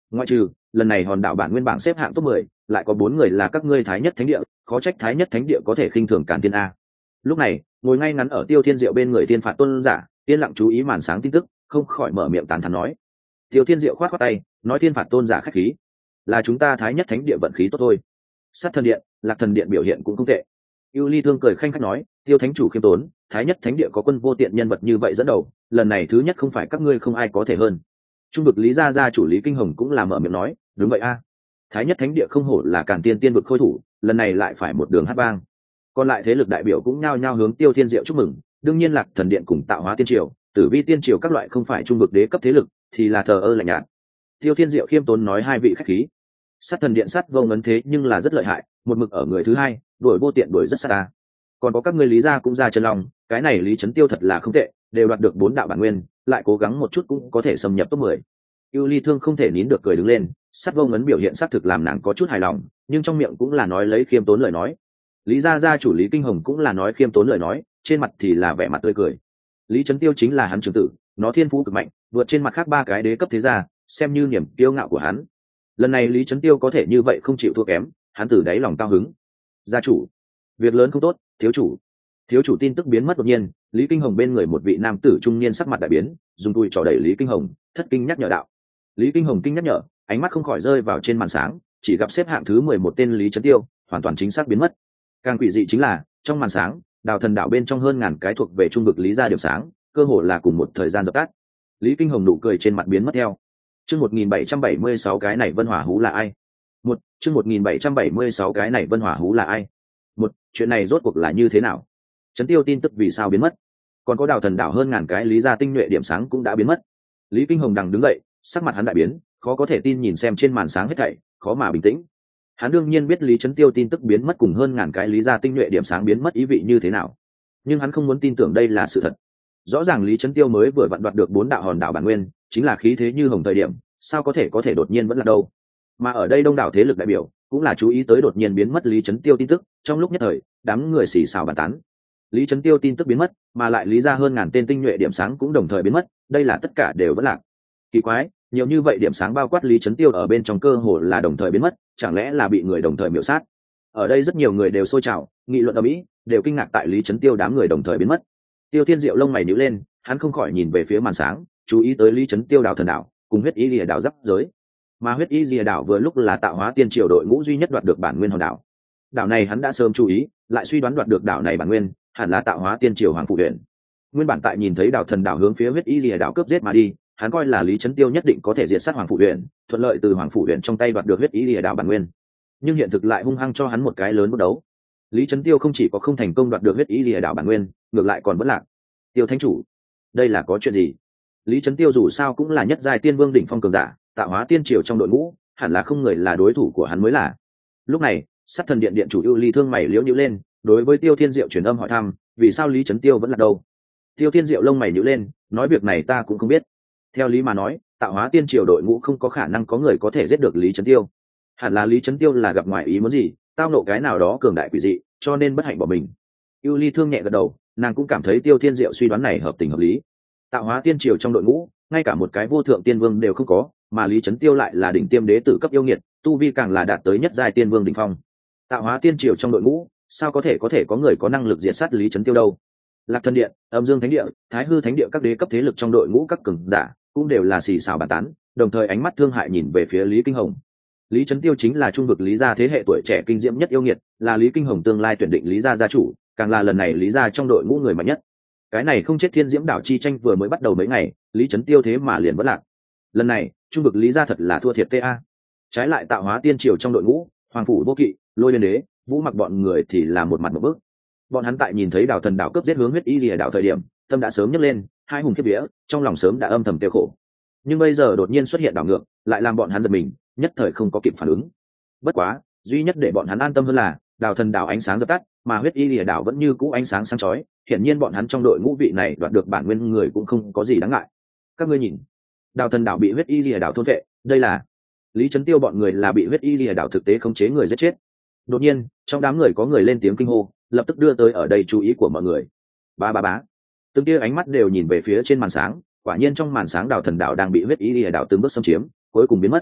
ngoại trừ lần này hòn đảo bản nguyên bảng xếp hạng top mười lại có bốn người là các ngươi thái nhất thánh địa, khó trách thái nhất thánh địa có thể khinh thường càn tiên a. Lúc này ngồi ngay ngắn ở Tiêu Thiên Diệu bên người Thiên Phạt Tôn giả yên lặng chú ý màn sáng tin tức, không khỏi mở miệng tán thán nói. Tiêu Thiên Diệu khoát khoát tay nói, Thiên Phạt Tôn giả khách khí, là chúng ta thái nhất thánh địa vận khí tốt thôi. Sát thần điện, Lạc thần điện biểu hiện cũng không tệ. Ưu Ly Thương cười khanh khách nói, Tiêu thánh chủ khiêm tốn, thái nhất thánh địa có quân vô tiện nhân vật như vậy dẫn đầu, lần này thứ nhất không phải các ngươi không ai có thể hơn. Trung vực Lý gia gia chủ Lý Kinh Hồng cũng là mở miệng nói, đúng vậy a, thái nhất thánh địa không hổ là càn tiên tiên vực khôi thủ, lần này lại phải một đường hát vang. Còn lại thế lực đại biểu cũng nhao nhao hướng Tiêu Thiên Diệu chúc mừng, đương nhiên Lạc thần điện cùng Tạo Hóa tiên triều, Tử Vi tiên triều các loại không phải trung vực đế cấp thế lực thì là thờ ơ lạnh nhạt. Tiêu Thiên Diệu khiêm tốn nói, hai vị khách khí. Sát thần điện sát vô ngấn thế nhưng là rất lợi hại, một mực ở người thứ hai, đuổi vô tiện đuổi rất sát ta. Còn có các ngươi Lý gia cũng ra chân lòng, cái này Lý Chấn Tiêu thật là không tệ, đều đoạt được bốn đạo bản nguyên, lại cố gắng một chút cũng có thể xâm nhập top mười. Ưu Ly Thương không thể nín được cười đứng lên, sát vô ngấn biểu hiện xác thực làm nàng có chút hài lòng, nhưng trong miệng cũng là nói lấy khiêm tốn lời nói. Lý gia gia chủ Lý Kinh Hồng cũng là nói khiêm tốn lời nói, trên mặt thì là vẻ mặt tươi cười. Lý Chấn Tiêu chính là hắn trưởng tử, nó thiên phú cực mạnh, vượt trên mặt khác ba cái đế cấp thế gia, xem như niềm kiêu ngạo của hắn. Lần này Lý Chấn Tiêu có thể như vậy không chịu thua kém, hắn từ đáy lòng cao hứng. Gia chủ, việc lớn không tốt, thiếu chủ. Thiếu chủ tin tức biến mất đột nhiên, Lý Kinh Hồng bên người một vị nam tử trung niên sắc mặt đại biến, dùng tui trỏ đẩy Lý Kinh Hồng, thất kinh nhắc nhở đạo. Lý Kinh Hồng kinh nhắc nhở, ánh mắt không khỏi rơi vào trên màn sáng, chỉ gặp xếp hạng thứ mười một tên Lý Chấn Tiêu, hoàn toàn chính xác biến mất. Càng quỷ dị chính là, trong màn sáng, Đào Thần Đạo bên trong hơn ngàn cái thuộc về trung vực Lý gia điểm sáng, cơ hồ là cùng một thời gian dập tắt. Lý Kinh Hồng nụ cười trên mặt biến mất theo. Chương một nghìn bảy trăm bảy mươi sáu cái này Vân Hỏa Hú là ai? Một, chương một nghìn bảy trăm bảy mươi sáu cái này Vân Hỏa Hú là ai? Một, chuyện này rốt cuộc là như thế nào? Chấn Tiêu tin tức vì sao biến mất? Còn có Đào Thần Đạo hơn ngàn cái Lý gia tinh nhuệ điểm sáng cũng đã biến mất. Lý Kinh Hồng đằng đứng dậy, sắc mặt hắn đại biến, khó có thể tin nhìn xem trên màn sáng hết thảy, khó mà bình tĩnh. Hắn đương nhiên biết Lý Chấn Tiêu tin tức biến mất cùng hơn ngàn cái Lý gia tinh nhuệ điểm sáng biến mất ý vị như thế nào, nhưng hắn không muốn tin tưởng đây là sự thật. Rõ ràng Lý Chấn Tiêu mới vừa vặn đoạt được bốn đạo hòn đảo bản nguyên, chính là khí thế như hồng thời điểm, sao có thể có thể đột nhiên vẫn là đâu? Mà ở đây đông đảo thế lực đại biểu cũng là chú ý tới đột nhiên biến mất Lý Chấn Tiêu tin tức, trong lúc nhất thời, đám người xì xào bàn tán. Lý Chấn Tiêu tin tức biến mất, mà lại Lý gia hơn ngàn tên tinh nhuệ điểm sáng cũng đồng thời biến mất, đây là tất cả đều vẫn lạc. Kỳ quái, nhiều như vậy điểm sáng bao quát Lý Chấn Tiêu ở bên trong cơ hồ là đồng thời biến mất, chẳng lẽ là bị người đồng thời miểu sát? Ở đây rất nhiều người đều sôi trào, nghị luận ầm ĩ, đều kinh ngạc tại Lý Chấn Tiêu đám người đồng thời biến mất. Tiêu Thiên Diệu lông mày nhíu lên, hắn không khỏi nhìn về phía màn sáng, chú ý tới Lý Chấn Tiêu Đào Thần Đảo cùng Huyết Y Lìa Đảo giáp giới. Mà Huyết Y Lìa Đảo vừa lúc là Tạo Hóa tiên triều đội ngũ duy nhất đoạt được bản nguyên hòn đảo. Đảo này hắn đã sớm chú ý, lại suy đoán đoạt được đảo này bản nguyên, hẳn là Tạo Hóa tiên triều Hoàng phủ huyện. Nguyên bản tại nhìn thấy Đào Thần Đảo hướng phía Huyết Y Lìa Đảo cướp giết mà đi, hắn coi là Lý Chấn Tiêu nhất định có thể diệt sát Hoàng phủ huyện, thuận lợi từ Hoàng phủ huyện trong tay đoạt được Huyết Y Lìa Đảo bản nguyên. Nhưng hiện thực lại hung hăng cho hắn một cái lớn bước đấu. Lý Chấn Tiêu không chỉ có không thành công đoạt được Huyết Y Lìa Đảo bản nguyên, ngược lại còn vẫn lạc. Tiêu thánh chủ, đây là có chuyện gì? Lý Chấn Tiêu dù sao cũng là nhất giai tiên vương đỉnh phong cường giả, Tạo Hóa tiên triều trong đội ngũ, hẳn là không người là đối thủ của hắn mới là. Lúc này, Sát thần điện điện chủ Ưu Ly Thương mày liễu nhíu lên, đối với Tiêu Thiên Diệu truyền âm hỏi thăm, vì sao Lý Chấn Tiêu vẫn là đâu? Tiêu Thiên Diệu lông mày nhíu lên, nói việc này ta cũng không biết. Theo lý mà nói, Tạo Hóa tiên triều đội ngũ không có khả năng có người có thể giết được Lý Chấn Tiêu. Hẳn là Lý Chấn Tiêu là gặp ngoài ý muốn gì, tao nộ cái nào đó cường đại quỷ dị, cho nên bất hạnh bỏ mình. Ưu Ly Thương nhẹ gật đầu, nàng cũng cảm thấy Tiêu Thiên Diệu suy đoán này hợp tình hợp lý. Tạo Hóa tiên triều trong đội ngũ, ngay cả một cái vô thượng tiên vương đều không có, mà Lý Chấn Tiêu lại là đỉnh tiêm đế tử cấp yêu nghiệt, tu vi càng là đạt tới nhất giai tiên vương đỉnh phong. Tạo Hóa tiên triều trong đội ngũ, sao có thể có thể có người có năng lực diệt sát Lý Chấn Tiêu đâu? Lạc Thần điện, Âm Dương thánh địa, Thái Hư thánh địa các đế cấp thế lực trong đội ngũ các cường giả cũng đều là xì xào bàn tán, đồng thời ánh mắt thương hại nhìn về phía Lý Kinh Hồng. Lý Chấn Tiêu chính là trung vực Lý gia thế hệ tuổi trẻ kinh diễm nhất yêu nghiệt, là Lý Kinh Hồng tương lai tuyển định Lý gia gia chủ, càng là lần này Lý gia trong đội ngũ người mạnh nhất. Cái này không chết thiên diễm đảo chi tranh vừa mới bắt đầu mấy ngày, Lý Chấn Tiêu thế mà liền vẫn lạc. Lần này, trung vực Lý gia thật là thua thiệt ta. Trái lại Tạo Hóa tiên triều trong đội ngũ, Hoàng phủ Vô Kỵ, Lôi Liên đế, Vũ Mặc bọn người thì là một mặt một bước. Bọn hắn tại nhìn thấy Đào Thần Đảo cướp giết hướng Huyết Y Lìa Đảo thời điểm, tâm đã sớm nhấc lên, hai hùng kiếp vía, trong lòng sớm đã âm thầm tiêu khổ. Nhưng bây giờ đột nhiên xuất hiện đảo ngược, lại làm bọn hắn giật mình, nhất thời không có kịp phản ứng. Bất quá, duy nhất để bọn hắn an tâm hơn là Đào Thần Đảo ánh sáng dập tắt, mà Huyết Y Lìa Đảo vẫn như cũ ánh sáng sáng chói, hiển nhiên bọn hắn trong đội ngũ vị này đoạt được bản nguyên người cũng không có gì đáng ngại. Các ngươi nhìn, Đào Thần Đảo bị Huyết Y Lìa Đảo thôn vệ, đây là Lý Chấn Tiêu bọn người là bị Huyết Y Lìa Đảo thực tế khống chế người giết chết. Đột nhiên, trong đám người có người lên tiếng kinh hô, lập tức đưa tới ở đây chú ý của mọi người. Ba ba bá, từng kia ánh mắt đều nhìn về phía trên màn sáng, quả nhiên trong màn sáng Đào Thần Đảo đang bị Huyết Y Lìa Đảo từng bước xâm chiếm, cuối cùng biến mất.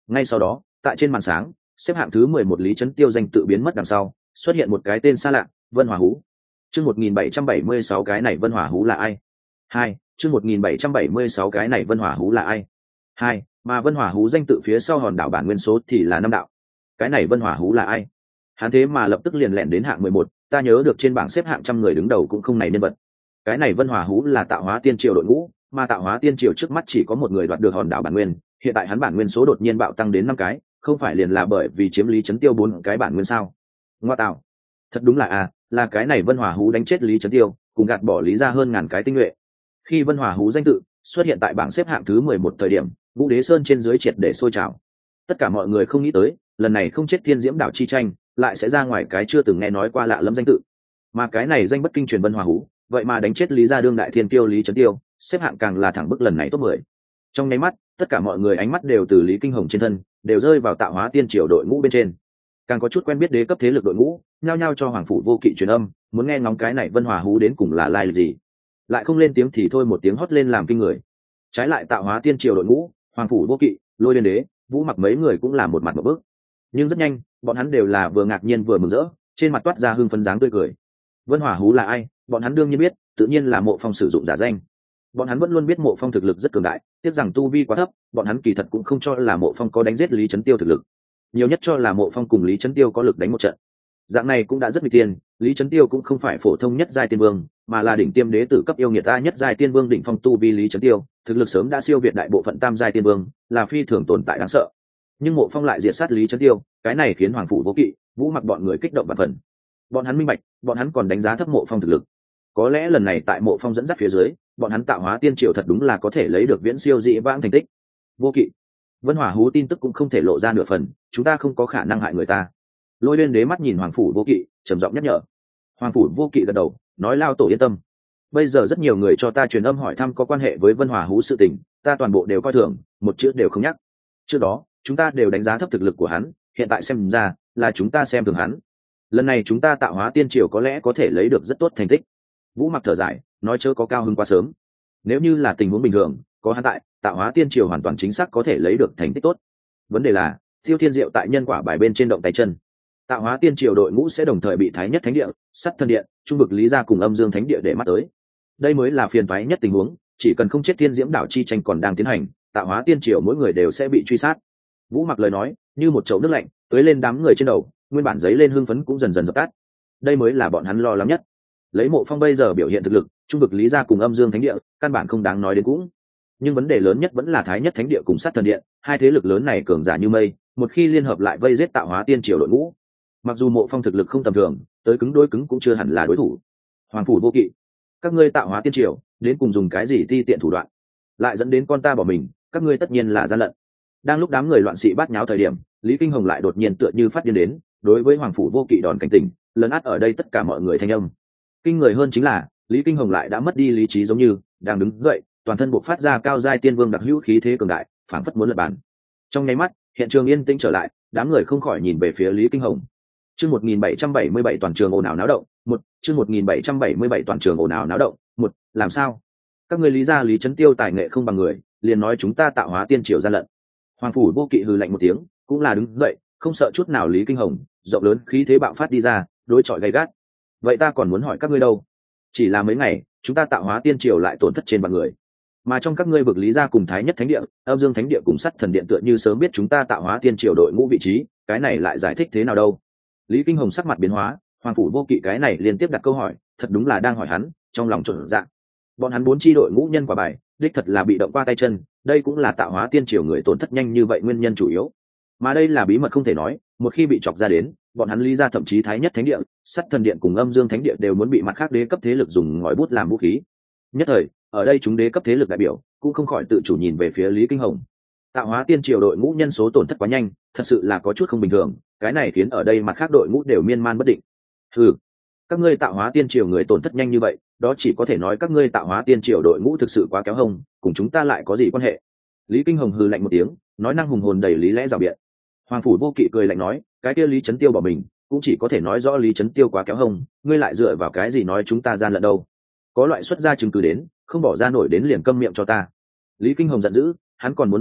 Ngay sau đó tại trên màn sáng, xếp hạng thứ mười một Lý Chấn Tiêu danh tự biến mất đằng sau, xuất hiện một cái tên xa lạ, Vân Hòa Hú. Chương một nghìn bảy trăm bảy mươi sáu cái này Vân Hòa Hú là ai? Hai, chương một nghìn bảy trăm bảy mươi sáu cái này Vân Hòa Hú là ai? Hai, mà Vân Hòa Hú danh tự phía sau hòn đảo bản nguyên số thì là năm đạo. Cái này Vân Hòa Hú là ai? Hắn thế mà lập tức liền lẹn đến hạng mười một, ta nhớ được trên bảng xếp hạng trăm người đứng đầu cũng không này nhân vật. Cái này Vân Hòa Hú là Tạo Hóa Tiên Triều đội ngũ, mà Tạo Hóa Tiên Triều trước mắt chỉ có một người đoạt được hòn đảo bản nguyên, hiện tại hắn bản nguyên số đột nhiên bạo tăng đến năm cái, không phải liền là bởi vì chiếm Lý Chấn Tiêu bốn cái bản nguyên sao? Ngoa tạo, thật đúng là à, là cái này Vân Hòa Hú đánh chết Lý Chấn Tiêu, cùng gạt bỏ Lý ra hơn ngàn cái tinh nhuệ. Khi Vân Hòa Hú danh tự xuất hiện tại bảng xếp hạng thứ mười một thời điểm, Ngũ Đế Sơn trên dưới triệt để sôi trào. Tất cả mọi người không nghĩ tới, lần này không chết Thiên Diễm đảo chi tranh, lại sẽ ra ngoài cái chưa từng nghe nói qua lạ lẫm danh tự. Mà cái này danh bất kinh truyền Vân Hòa Hú, vậy mà đánh chết Lý gia đương đại thiên kiêu Lý Chấn Tiêu, xếp hạng càng là thẳng bức lần này top mười. Trong nháy mắt, tất cả mọi người ánh mắt đều từ Lý Kinh Hồng trên thân, đều rơi vào Tạo Hóa Tiên Triều đội ngũ bên trên. Càng có chút quen biết đế cấp thế lực đội ngũ, nhao nhao cho Hoàng phủ Vô Kỵ truyền âm, muốn nghe ngóng cái này Vân Hòa Hú đến cùng là lai lịch gì. Lại không lên tiếng thì thôi, một tiếng hót lên làm kinh người. Trái lại Tạo Hóa Tiên Triều đội ngũ, Hoàng phủ Vô Kỵ, Lôi Liên Đế, Vũ Mặc mấy người cũng là một mặt một bước. Nhưng rất nhanh, bọn hắn đều là vừa ngạc nhiên vừa mừng rỡ, trên mặt toát ra hưng phấn dáng tươi cười. Vân Hòa Hú là ai? Bọn hắn đương nhiên biết, tự nhiên là Mộ Phong sử dụng giả danh. Bọn hắn vẫn luôn biết Mộ Phong thực lực rất cường đại, tiếc rằng tu vi quá thấp, bọn hắn kỳ thật cũng không cho là Mộ Phong có đánh giết Lý Chấn Tiêu thực lực. Nhiều nhất cho là Mộ Phong cùng Lý Chấn Tiêu có lực đánh một trận. Dạng này cũng đã rất nguy tiên, Lý Chấn Tiêu cũng không phải phổ thông nhất giai tiên vương, mà là đỉnh tiêm đế tử cấp yêu nghiệt ta nhất giai tiên vương đỉnh phong tu vi Lý Chấn Tiêu, thực lực sớm đã siêu việt đại bộ phận tam giai tiên vương, là phi thường tồn tại đáng sợ. Nhưng Mộ Phong lại diệt sát Lý Chấn Tiêu, cái này khiến Hoàng phủ Vô Kỵ, Vũ Mặc bọn người kích động vạn phần. Bọn hắn minh bạch, bọn hắn còn đánh giá thấp Mộ Phong thực lực. Có lẽ lần này tại Mộ Phong dẫn dắt phía dưới, bọn hắn Tạo Hóa Tiên Triều thật đúng là có thể lấy được viễn siêu dị vãng thành tích. Vô Kỵ, Vân Hòa Hú tin tức cũng không thể lộ ra nửa phần, chúng ta không có khả năng hại người ta. Lôi Liên Đế mắt nhìn Hoàng phủ Vô Kỵ, trầm giọng nhắc nhở. Hoàng phủ Vô Kỵ gật đầu, nói lao tổ yên tâm. Bây giờ rất nhiều người cho ta truyền âm hỏi thăm có quan hệ với Vân Hòa Hú sự tình, ta toàn bộ đều coi thường, một chữ đều không nhắc. Trước đó, chúng ta đều đánh giá thấp thực lực của hắn, hiện tại xem ra là chúng ta xem thường hắn. Lần này chúng ta Tạo Hóa Tiên Triều có lẽ có thể lấy được rất tốt thành tích. Vũ Mặc thở dài, nói chớ có cao hứng quá sớm. Nếu như là tình huống bình thường, có hắn tại, Tạo Hóa Tiên Triều hoàn toàn chính xác có thể lấy được thành tích tốt. Vấn đề là, Tiêu Thiên Diệu tại nhân quả bài bên trên động tay chân. Tạo Hóa Tiên Triều đội ngũ sẽ đồng thời bị Thái Nhất Thánh Địa, Sắt Thân Điện, Trung vực Lý gia cùng Âm Dương Thánh Địa để mắt tới. Đây mới là phiền toái nhất tình huống, chỉ cần không chết Thiên Diễm đảo chi tranh còn đang tiến hành, Tạo Hóa Tiên Triều mỗi người đều sẽ bị truy sát. Vũ Mặc lời nói, như một chậu nước lạnh, tưới lên đám người trên đầu, nguyên bản giấy lên hưng phấn cũng dần dần dập tắt. Đây mới là bọn hắn lo lắng nhất. Lấy Mộ Phong bây giờ biểu hiện thực lực, Trung vực Lý gia cùng Âm Dương Thánh Địa, căn bản không đáng nói đến cũng. Nhưng vấn đề lớn nhất vẫn là Thái Nhất Thánh Địa cùng Sát Thần Điện, hai thế lực lớn này cường giả như mây, một khi liên hợp lại vây giết Tạo Hóa Tiên Triều đội ngũ, mặc dù Mộ Phong thực lực không tầm thường, tới cứng đối cứng cũng chưa hẳn là đối thủ. Hoàng phủ Vô Kỵ, các ngươi Tạo Hóa Tiên Triều đến cùng dùng cái gì ti tiện thủ đoạn, lại dẫn đến con ta bỏ mình, các ngươi tất nhiên là gian lận. Đang lúc đám người loạn sĩ bát nháo thời điểm, Lý Kinh Hồng lại đột nhiên tựa như phát điên đến, đối với Hoàng phủ Vô Kỵ đòn cảnh tỉnh, lấn át ở đây tất cả mọi người thanh âm. Kinh người hơn chính là, Lý Kinh Hồng lại đã mất đi lý trí, giống như đang đứng dậy, toàn thân bộc phát ra cao giai tiên vương đặc hữu khí thế cường đại, phảng phất muốn lật bàn. Trong nháy mắt, hiện trường yên tĩnh trở lại, đám người không khỏi nhìn về phía Lý Kinh Hồng. Chương một nghìn bảy trăm bảy mươi bảy toàn trường ồn ào náo động, một, chương một nghìn bảy trăm bảy mươi bảy toàn trường ồn ào náo động, một, làm sao? Các ngươi Lý gia Lý Chấn Tiêu tài nghệ không bằng người, liền nói chúng ta Tạo Hóa Tiên Triều gian lận. Hoàng phủ Vô Kỵ hừ lạnh một tiếng, cũng là đứng dậy, không sợ chút nào Lý Kinh Hồng, rộng lớn khí thế bạo phát đi ra, đối chọi gay gắt. Vậy ta còn muốn hỏi các ngươi đâu? Chỉ là mấy ngày, chúng ta Tạo Hóa Tiên Triều lại tổn thất trên vạn người. Mà trong các ngươi vực Lý gia cùng Thái Nhất Thánh Địa, Âm Dương Thánh Địa cùng Sắt Thần Điện tựa như sớm biết chúng ta Tạo Hóa Tiên Triều đội ngũ vị trí, cái này lại giải thích thế nào đâu? Lý Kinh Hồng sắc mặt biến hóa, Hoàng phủ Vô Kỵ cái này liên tiếp đặt câu hỏi, thật đúng là đang hỏi hắn, trong lòng trộn dạ. Bọn hắn bốn chi đội ngũ nhân quả bài, đích thật là bị động qua tay chân, đây cũng là Tạo Hóa Tiên Triều người tổn thất nhanh như vậy nguyên nhân chủ yếu. Mà đây là bí mật không thể nói, một khi bị chọc ra đến, bọn hắn Lý gia thậm chí Thái Nhất Thánh Địa, Sắt Thần Điện cùng Âm Dương Thánh Địa đều muốn bị mặt khác đế cấp thế lực dùng ngòi bút làm vũ khí. Nhất thời, ở đây chúng đế cấp thế lực đại biểu cũng không khỏi tự chủ nhìn về phía Lý Kinh Hồng. Tạo Hóa Tiên Triều đội ngũ nhân số tổn thất quá nhanh, thật sự là có chút không bình thường, cái này khiến ở đây mặt khác đội ngũ đều miên man bất định. Hừ, các ngươi Tạo Hóa Tiên Triều người tổn thất nhanh như vậy, đó chỉ có thể nói các ngươi Tạo Hóa Tiên Triều đội ngũ thực sự quá kéo hông, cùng chúng ta lại có gì quan hệ? Lý Kinh Hồng hừ lạnh một tiếng, nói năng hùng hồn đầy lý lẽ rào biện. Hoàng phủ Vô Kỵ cười lạnh nói, cái kia Lý Chấn Tiêu bỏ mình, cũng chỉ có thể nói rõ Lý Chấn Tiêu quá kéo hông, ngươi lại dựa vào cái gì nói chúng ta gian lận đâu? Có loại xuất ra chứng cứ đến, không bỏ ra nổi đến liền câm miệng cho ta. Lý Kinh Hồng giận dữ, hắn còn muốn rào biện,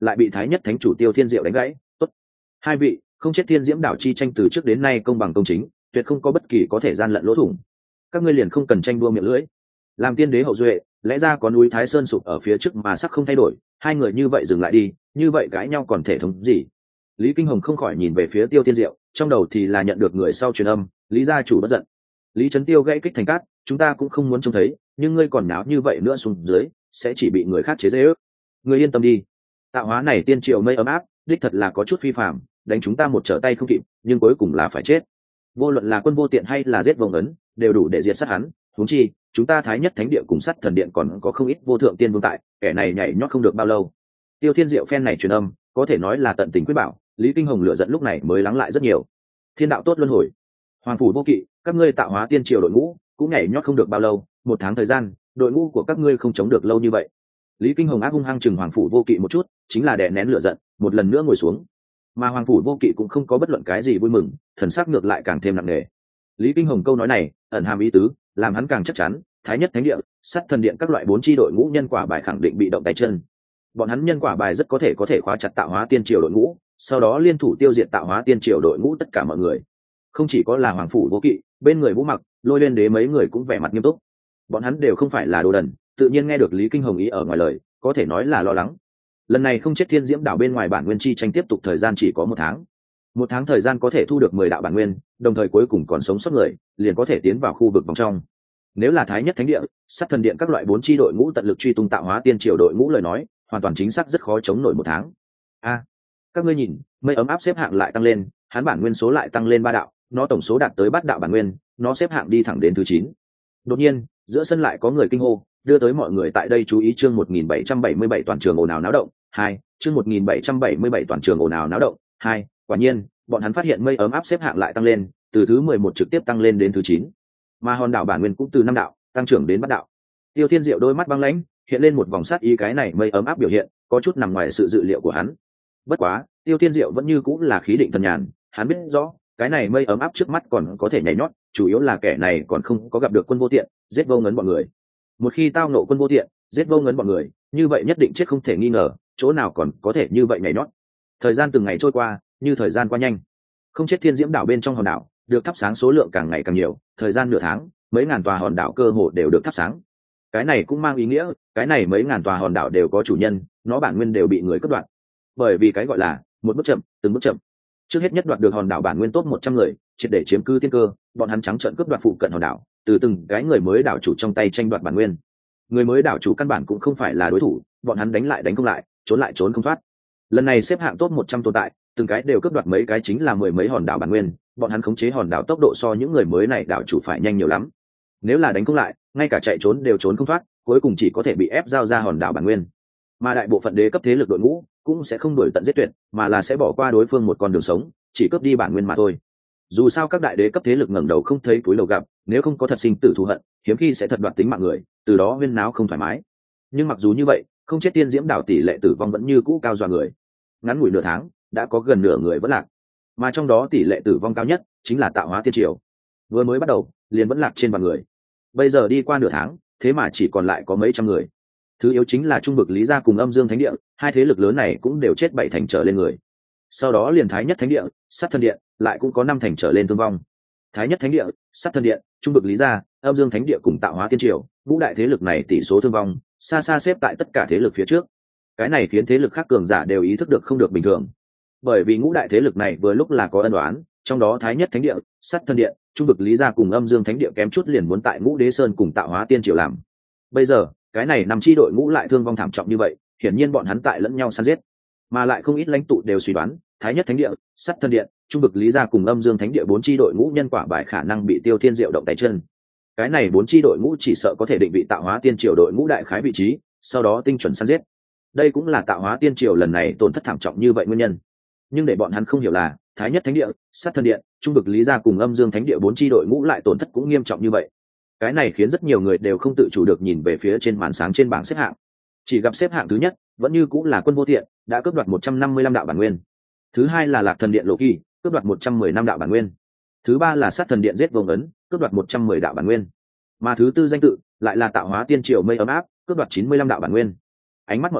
lại bị thái nhất thánh chủ Tiêu Thiên Diệu đánh gãy. Tốt, hai vị, không chết thiên diễm đảo chi tranh từ trước đến nay công bằng công chính, tuyệt không có bất kỳ có thể gian lận lỗ thủng, các ngươi liền không cần tranh đua miệng lưỡi. Làm tiên đế hậu duệ, lẽ ra có núi Thái Sơn sụp ở phía trước mà sắc không thay đổi, hai người như vậy dừng lại đi, như vậy cãi nhau còn thể thống gì? Lý Kinh Hồng không khỏi nhìn về phía Tiêu Thiên Diệu, trong đầu thì là nhận được người sau truyền âm, Lý gia chủ bất giận. Lý Trấn Tiêu gãy kích thành cát, chúng ta cũng không muốn trông thấy, nhưng ngươi còn náo như vậy nữa xuống dưới, sẽ chỉ bị người khác chế giễu. Ngươi yên tâm đi, tạo hóa này tiên triệu mây ấm áp, đích thật là có chút phi phàm, đánh chúng ta một trở tay không kịp, nhưng cuối cùng là phải chết. Vô luận là quân vô tiện hay là giết vông ấn, đều đủ để diệt sát hắn. Huống chi, chúng ta Thái Nhất Thánh Địa cùng Sắt Thần Điện còn có không ít vô thượng tiên vương tại, kẻ này nhảy nhót không được bao lâu. Tiêu Thiên Diệu phen này truyền âm, có thể nói là tận tình quyết bảo, Lý Kinh Hồng lửa giận lúc này mới lắng lại rất nhiều. Thiên đạo tốt luân hồi, Hoàng phủ vô kỵ, các ngươi tạo hóa tiên triều đội ngũ cũng nhảy nhót không được bao lâu, một tháng thời gian, đội ngũ của các ngươi không chống được lâu như vậy. Lý Kinh Hồng ác hung hăng chừng Hoàng phủ vô kỵ một chút, chính là đè nén lửa giận, một lần nữa ngồi xuống. Mà Hoàng phủ vô kỵ cũng không có bất luận cái gì vui mừng, thần sắc ngược lại càng thêm nặng nề. Lý Kinh Hồng câu nói này ẩn hàm ý tứ, làm hắn càng chắc chắn, Thái Nhất Thánh Địa, Sắt Thần Điện các loại bốn chi đội ngũ nhân quả bài khẳng định bị động tay chân. Bọn hắn nhân quả bài rất có thể có thể khóa chặt tạo hóa tiên triều đội ngũ, sau đó liên thủ tiêu diệt tạo hóa tiên triều đội ngũ tất cả mọi người. Không chỉ có là Hoàng phủ vô kỵ, bên người Vũ Mặc, Lôi Lên Đế mấy người cũng vẻ mặt nghiêm túc. Bọn hắn đều không phải là đồ đần, tự nhiên nghe được Lý Kinh Hồng ý ở ngoài lời, có thể nói là lo lắng. Lần này không chết thiên diễm đảo bên ngoài bản nguyên chi tranh tiếp tục thời gian chỉ có một tháng. Một tháng thời gian có thể thu được mười đạo bản nguyên, đồng thời cuối cùng còn sống sót người, liền có thể tiến vào khu vực vòng trong. Nếu là Thái Nhất Thánh Địa, Sắt Thần Điện các loại bốn chi đội ngũ tận lực truy tung tạo hóa tiên triều đội ngũ lời nói, hoàn toàn chính xác rất khó chống nổi một tháng. A, à, các ngươi nhìn, mây ấm áp xếp hạng lại tăng lên, hắn bản nguyên số lại tăng lên ba đạo, nó tổng số đạt tới bát đạo bản nguyên, nó xếp hạng đi thẳng đến thứ chín. Đột nhiên, giữa sân lại có người kinh hô, đưa tới mọi người tại đây chú ý chương một nghìn bảy trăm bảy mươi bảy toàn trường ồn ào náo động, hai, chương một nghìn bảy trăm bảy mươi bảy toàn trường ồn ào náo động, hai, quả nhiên, bọn hắn phát hiện mây ấm áp xếp hạng lại tăng lên, từ thứ mười một trực tiếp tăng lên đến thứ chín. Mà hòn đảo bản nguyên cũng từ năm đạo tăng trưởng đến bát đạo. Tiêu Thiên Diệu đôi mắt băng lãnh, hiện lên một vòng sát ý, cái này mây ấm áp biểu hiện, có chút nằm ngoài sự dự liệu của hắn. Bất quá, Tiêu Thiên Diệu vẫn như cũng là khí định thần nhàn, hắn biết rõ, cái này mây ấm áp trước mắt còn có thể nhảy nhót, chủ yếu là kẻ này còn không có gặp được quân vô tiện, giết vô ngấn bọn người. Một khi tao nộ quân vô tiện, giết vô ngấn bọn người, như vậy nhất định chết không thể nghi ngờ, chỗ nào còn có thể như vậy nhảy nhót. Thời gian từng ngày trôi qua, như thời gian qua nhanh. Không chết thiên diễm đảo bên trong hòn đảo, được thắp sáng số lượng càng ngày càng nhiều, thời gian nửa tháng, mấy ngàn tòa hòn đảo cơ hồ đều được thắp sáng. Cái này cũng mang ý nghĩa, cái này mấy ngàn tòa hòn đảo đều có chủ nhân, nó bản nguyên đều bị người cướp đoạt. Bởi vì cái gọi là một bước chậm, từng bước chậm. Trước hết nhất đoạt được hòn đảo bản nguyên top một trăm người, triệt để chiếm cư tiên cơ, bọn hắn trắng trợn cướp đoạt phụ cận hòn đảo, từ từng cái người mới đảo chủ trong tay tranh đoạt bản nguyên. Người mới đảo chủ căn bản cũng không phải là đối thủ, bọn hắn đánh lại đánh không lại, trốn lại trốn không thoát. Lần này xếp hạng top một trăm tồn tại, từng cái đều cướp đoạt mấy cái chính là mười mấy hòn đảo bản nguyên, bọn hắn khống chế hòn đảo tốc độ so những người mới này đảo chủ phải nhanh nhiều lắm. Nếu là đánh không lại, ngay cả chạy trốn đều trốn không thoát, cuối cùng chỉ có thể bị ép giao ra hòn đảo bản nguyên. Mà đại bộ phận đế cấp thế lực đội ngũ cũng sẽ không đuổi tận giết tuyệt, mà là sẽ bỏ qua đối phương một con đường sống, chỉ cướp đi bản nguyên mà thôi. Dù sao các đại đế cấp thế lực ngẩng đầu không thấy túi lầu gặp, nếu không có thật sinh tử thù hận, hiếm khi sẽ thật đoạt tính mạng người, từ đó huyên náo không thoải mái. Nhưng mặc dù như vậy, không chết tiên diễm đảo tỷ lệ tử vong vẫn như cũ cao dọa người. Ngắn ngủi nửa tháng, đã có gần nửa người vẫn lạc, mà trong đó tỷ lệ tử vong cao nhất chính là tạo hóa tiên triều. Vừa mới bắt đầu, liền vẫn lạc trên vạn người. Bây giờ đi qua nửa tháng, thế mà chỉ còn lại có mấy trăm người. Thứ yếu chính là trung vực Lý gia cùng Âm Dương Thánh Địa, hai thế lực lớn này cũng đều chết bảy thành trở lên người. Sau đó liền Thái Nhất Thánh Địa, Sắt Thần Điện, lại cũng có năm thành trở lên thương vong. Thái Nhất Thánh Địa, Sắt Thần Điện, trung vực Lý gia, Âm Dương Thánh Địa cùng tạo hóa tiên triều, ngũ đại thế lực này tỷ số thương vong xa xa xếp tại tất cả thế lực phía trước. Cái này khiến thế lực khác cường giả đều ý thức được không được bình thường. Bởi vì ngũ đại thế lực này vừa lúc là có ân oán, trong đó Thái Nhất Thánh Địa, Sắt Thần Điện, trung vực Lý gia cùng Âm Dương Thánh Địa kém chút liền muốn tại Ngũ Đế Sơn cùng tạo hóa tiên triều làm. Bây giờ, cái này nằm chi đội ngũ lại thương vong thảm trọng như vậy, hiển nhiên bọn hắn tại lẫn nhau săn giết, mà lại không ít lãnh tụ đều suy đoán, Thái Nhất Thánh Địa, Sắt Thần Điện, trung vực Lý gia cùng Âm Dương Thánh Địa bốn chi đội ngũ nhân quả bài khả năng bị Tiêu Thiên Diệu động tay chân. Cái này bốn chi đội ngũ chỉ sợ có thể định vị tạo hóa tiên triều đội ngũ đại khái vị trí, sau đó tinh chuẩn săn giết. Đây cũng là tạo hóa tiên triều lần này tổn thất thảm trọng như vậy nguyên nhân. Nhưng để bọn hắn không hiểu là, Thái Nhất Thánh Địa, Sắt Thần Điện, trung vực Lý gia cùng Âm Dương Thánh Địa bốn chi đội ngũ lại tổn thất cũng nghiêm trọng như vậy. Cái này khiến rất nhiều người đều không tự chủ được nhìn về phía trên màn sáng trên bảng xếp hạng. Chỉ gặp xếp hạng thứ nhất vẫn như cũng là Quân Vô Thiện, đã cướp đoạt một trăm năm mươi lăm đạo bản nguyên. Thứ hai là Lạc Thần Điện Lộ Kỳ, cướp đoạt một trăm mười năm đạo bản nguyên. Thứ ba là Sát Thần Điện Giết Vông Ấn, cướp đoạt một trăm mười đạo bản nguyên. Mà thứ tư danh tự lại là Tạo Hóa Tiên Triều Mây Ấm Áp, cướp đoạt chín mươi lăm đạo bản nguyên. Ánh mắt mọi người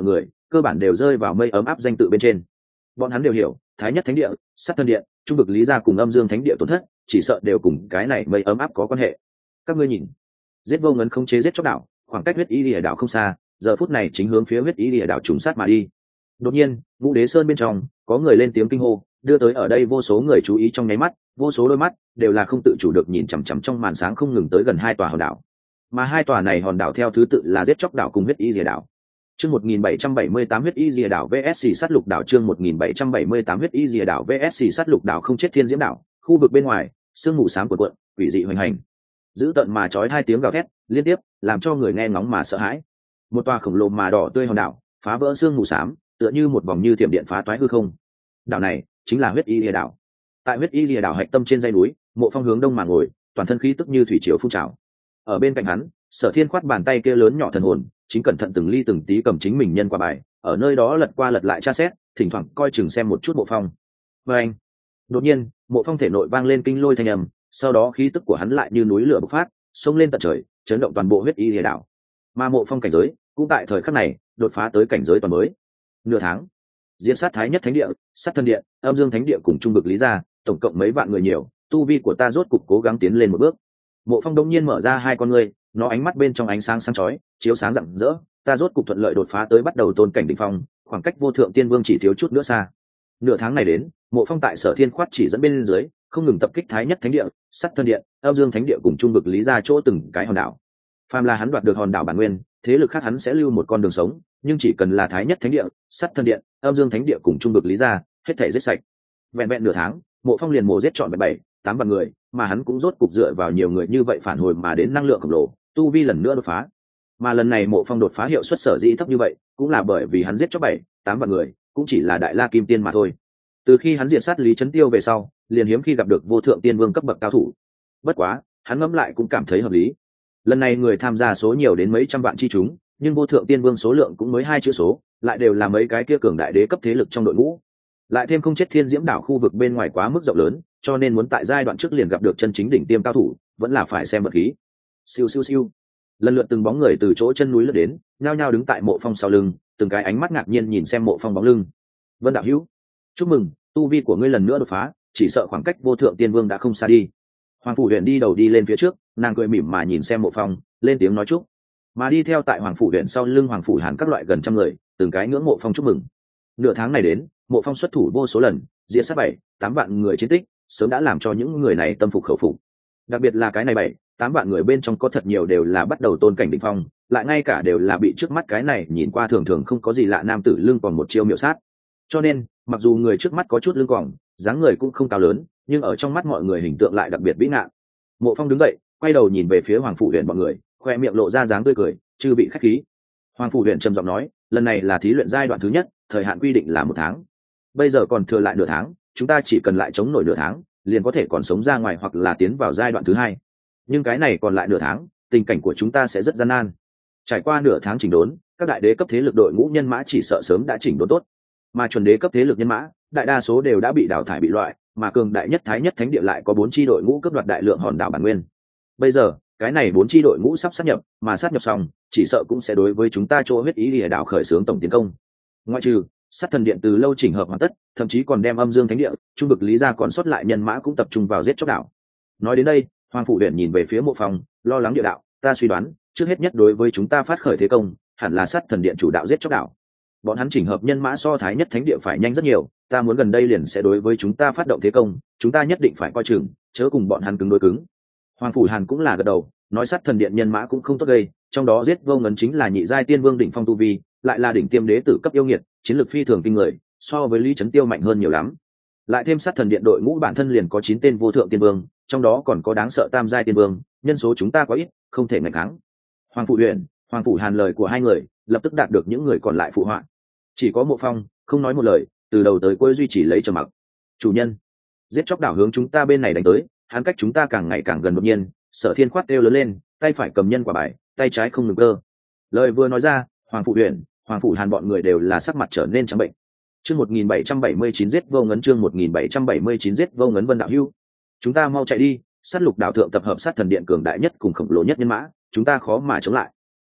cơ bản đều rơi vào mây ấm áp danh tự bên trên. Bọn hắn đều hiểu thái nhất thánh địa, sát thân điện, trung vực lý gia cùng âm dương thánh địa tổn thất chỉ sợ đều cùng cái này mây ấm áp có quan hệ. Các ngươi nhìn, giết vô ngấn không chế giết chóc đảo, khoảng cách huyết y lìa đảo không xa, giờ phút này chính hướng phía huyết y lìa đảo trùng sát mà đi. Đột nhiên Vũ Đế Sơn bên trong có người lên tiếng kinh hô, đưa tới ở đây vô số người chú ý. Trong nháy mắt vô số đôi mắt đều là không tự chủ được nhìn chằm chằm trong màn sáng không ngừng tới gần hai tòa hòn đảo, mà hai tòa này hòn đảo theo thứ tự là giết chóc đảo cùng huyết y lìa đảo. Chương một nghìn bảy trăm bảy mươi tám huyết y lìa đảo vs sát lục đảo. Chương một nghìn bảy trăm bảy mươi tám huyết y lìa đảo vs sát lục đảo. Không chết thiên diễm đảo, khu vực bên ngoài sương mù xám cuộn cuộn, quỷ dị hoành hành, giữ tận mà chói hai tiếng gào thét liên tiếp làm cho người nghe ngóng mà sợ hãi. Một tòa khổng lồ mà đỏ tươi hòn đảo phá vỡ sương mù xám, tựa như một vòng như thiểm điện phá toái hư không. Đảo này chính là huyết y lìa đảo. Tại huyết y lìa đảo hạch tâm trên dãy núi, Mộ Phong hướng đông mà ngồi, toàn thân khí tức như thủy triều phun trào. Ở bên cạnh hắn, Sở Thiên khoát bàn tay kia lớn nhỏ thần hồn, chính cẩn thận từng ly từng tí cầm chính mình nhân quả bài, ở nơi đó lật qua lật lại tra xét, thỉnh thoảng coi chừng xem một chút Mộ Phong. Và anh, đột nhiên, Mộ Phong thể nội vang lên kinh lôi thanh âm, sau đó khí tức của hắn lại như núi lửa bộc phát, xông lên tận trời, chấn động toàn bộ huyết y lìa đảo. Mà Mộ Phong cảnh giới cũng tại thời khắc này đột phá tới cảnh giới toàn mới. Nửa tháng, diễn sát thái nhất thánh địa, sát thân điện, âm dương thánh địa cùng trung vực lý gia, tổng cộng mấy vạn người nhiều, tu vi của ta rốt cục cố gắng tiến lên một bước. Mộ Phong đông nhiên mở ra hai con ngươi, nó ánh mắt bên trong ánh sáng sáng chói, chiếu sáng rạng rỡ. Ta rốt cục thuận lợi đột phá tới bắt đầu tôn cảnh đỉnh phong, khoảng cách vô thượng tiên vương chỉ thiếu chút nữa xa. Nửa tháng này đến, Mộ Phong tại Sở Thiên khoát chỉ dẫn bên dưới, không ngừng tập kích thái nhất thánh địa, sát thân điện, âm dương thánh địa cùng trung vực lý gia chỗ từng cái hòn đảo. Phàm là hắn đoạt được hòn đảo bản nguyên, thế lực khác hắn sẽ lưu một con đường sống, nhưng chỉ cần là thái nhất thánh địa, sát thân điện, âm dương thánh địa cùng trung vực lý gia, hết thảy giết sạch. Vẹn vẹn nửa tháng, Mộ Phong liền mổ giết trọn bảy tám vạn người, mà hắn cũng rốt cục dựa vào nhiều người như vậy phản hồi mà đến năng lượng khổng lồ, tu vi lần nữa đột phá. Mà lần này Mộ Phong đột phá hiệu suất sở dĩ thấp như vậy, cũng là bởi vì hắn giết cho bảy tám vạn người, cũng chỉ là đại la kim tiên mà thôi. Từ khi hắn diệt sát Lý Chấn Tiêu về sau, liền hiếm khi gặp được vô thượng tiên vương cấp bậc cao thủ. Bất quá, hắn ngẫm lại cũng cảm thấy hợp lý. Lần này người tham gia số nhiều đến mấy trăm vạn chi chúng, nhưng vô thượng tiên vương số lượng cũng mới hai chữ số, lại đều là mấy cái kia cường đại đế cấp thế lực trong đội ngũ. Lại thêm không chết thiên diễm đảo khu vực bên ngoài quá mức rộng lớn, cho nên muốn tại giai đoạn trước liền gặp được chân chính đỉnh tiêm cao thủ, vẫn là phải xem vật khí. Siêu siêu siêu. Lần lượt từng bóng người từ chỗ chân núi lướt đến, nhao nhao đứng tại Mộ Phong sau lưng, từng cái ánh mắt ngạc nhiên nhìn xem Mộ Phong bóng lưng. Vân đạo hữu, chúc mừng, tu vi của ngươi lần nữa đột phá, chỉ sợ khoảng cách vô thượng tiên vương đã không xa đi. Hoàng phủ huyện đi đầu đi lên phía trước, nàng cười mỉm mà nhìn xem Mộ Phong, lên tiếng nói chúc. Mà đi theo tại Hoàng phủ huyện sau lưng Hoàng phủ Hàn các loại gần trăm người, từng cái ngưỡng Mộ Phong chúc mừng. Nửa tháng này đến, Mộ Phong xuất thủ vô số lần, diễn sát bảy tám vạn người chiến tích, sớm đã làm cho những người này tâm phục khẩu phục. Đặc biệt là cái này bảy tám vạn người bên trong có thật nhiều đều là bắt đầu tôn cảnh đỉnh phong, lại ngay cả đều là bị trước mắt cái này nhìn qua thường thường không có gì lạ nam tử lưng còn một chiêu miểu sát. Cho nên, mặc dù người trước mắt có chút lưng còng, dáng người cũng không cao lớn, nhưng ở trong mắt mọi người hình tượng lại đặc biệt vĩ ngạn. Mộ Phong đứng dậy, quay đầu nhìn về phía Hoàng phủ huyện bọn người, khoe miệng lộ ra dáng tươi cười, chư bị khách khí. Hoàng phủ huyện trầm giọng nói, lần này là thí luyện giai đoạn thứ nhất, thời hạn quy định là một tháng. Bây giờ còn thừa lại nửa tháng, chúng ta chỉ cần lại chống nổi nửa tháng, liền có thể còn sống ra ngoài hoặc là tiến vào giai đoạn thứ hai. Nhưng cái này còn lại nửa tháng, tình cảnh của chúng ta sẽ rất gian nan. Trải qua nửa tháng chỉnh đốn, các đại đế cấp thế lực đội ngũ nhân mã chỉ sợ sớm đã chỉnh đốn tốt, mà chuẩn đế cấp thế lực nhân mã, đại đa số đều đã bị đào thải bị loại, mà cường đại nhất thái nhất thánh địa lại có bốn chi đội ngũ cấp đoạt đại lượng hòn đảo bản nguyên. Bây giờ, cái này bốn chi đội ngũ sắp sát nhập, mà sát nhập xong, chỉ sợ cũng sẽ đối với chúng ta chỗ huyết ý lìa đảo khởi xướng tổng tiến công. Ngoại trừ sát thần điện từ lâu chỉnh hợp hoàn tất, thậm chí còn đem âm dương thánh địa, trung vực lý gia còn sót lại nhân mã cũng tập trung vào giết chóc đảo. Nói đến đây, Hoàng phủ huyện nhìn về phía Mộ Phong, lo lắng địa đạo, ta suy đoán, trước hết nhất đối với chúng ta phát khởi thế công, hẳn là sát thần điện chủ đạo giết chóc đảo. Bọn hắn chỉnh hợp nhân mã so thái nhất thánh địa phải nhanh rất nhiều, ta muốn gần đây liền sẽ đối với chúng ta phát động thế công, chúng ta nhất định phải coi chừng, chớ cùng bọn hắn cứng đối cứng. Hoàng phủ Hàn cũng là gật đầu, nói sát thần điện nhân mã cũng không tốt gây, trong đó giết vô ngấn chính là nhị giai tiên vương đỉnh phong tu vi, lại là đỉnh tiêm đế tử cấp yêu nghiệt, chiến lược phi thường kinh người, so với Lý Chấn Tiêu mạnh hơn nhiều lắm. Lại thêm sát thần điện đội ngũ bản thân liền có chín tên vô thượng tiên vương, trong đó còn có đáng sợ tam giai tiên vương, nhân số chúng ta quá ít, không thể ngăn kháng. Hoàng phủ Huyền, Hoàng phủ Hàn lời của hai người, lập tức đạt được những người còn lại phụ họa. Chỉ có Mộ Phong không nói một lời, từ đầu tới cuối duy trì lấy trầm mặc. Chủ nhân, giết chóc đảo hướng chúng ta bên này đánh tới, hắn cách chúng ta càng ngày càng gần. Đột nhiên, Sở Thiên khoát kêu lớn lên, tay phải cầm nhân quả bài, tay trái không ngừng cơ. Lời vừa nói ra, Hoàng phủ Huyền, Hoàng phủ Hàn bọn người đều là sắc mặt trở nên trắng bệnh. Chương một nghìn bảy trăm bảy mươi chín giết vô ngấn, chương một nghìn bảy trăm bảy mươi chín giết vô ngấn. Vân đạo hữu, chúng ta mau chạy đi, sát lục đảo thượng tập hợp sát thần điện cường đại nhất cùng khổng lồ nhất nhân mã, chúng ta khó mà chống lại.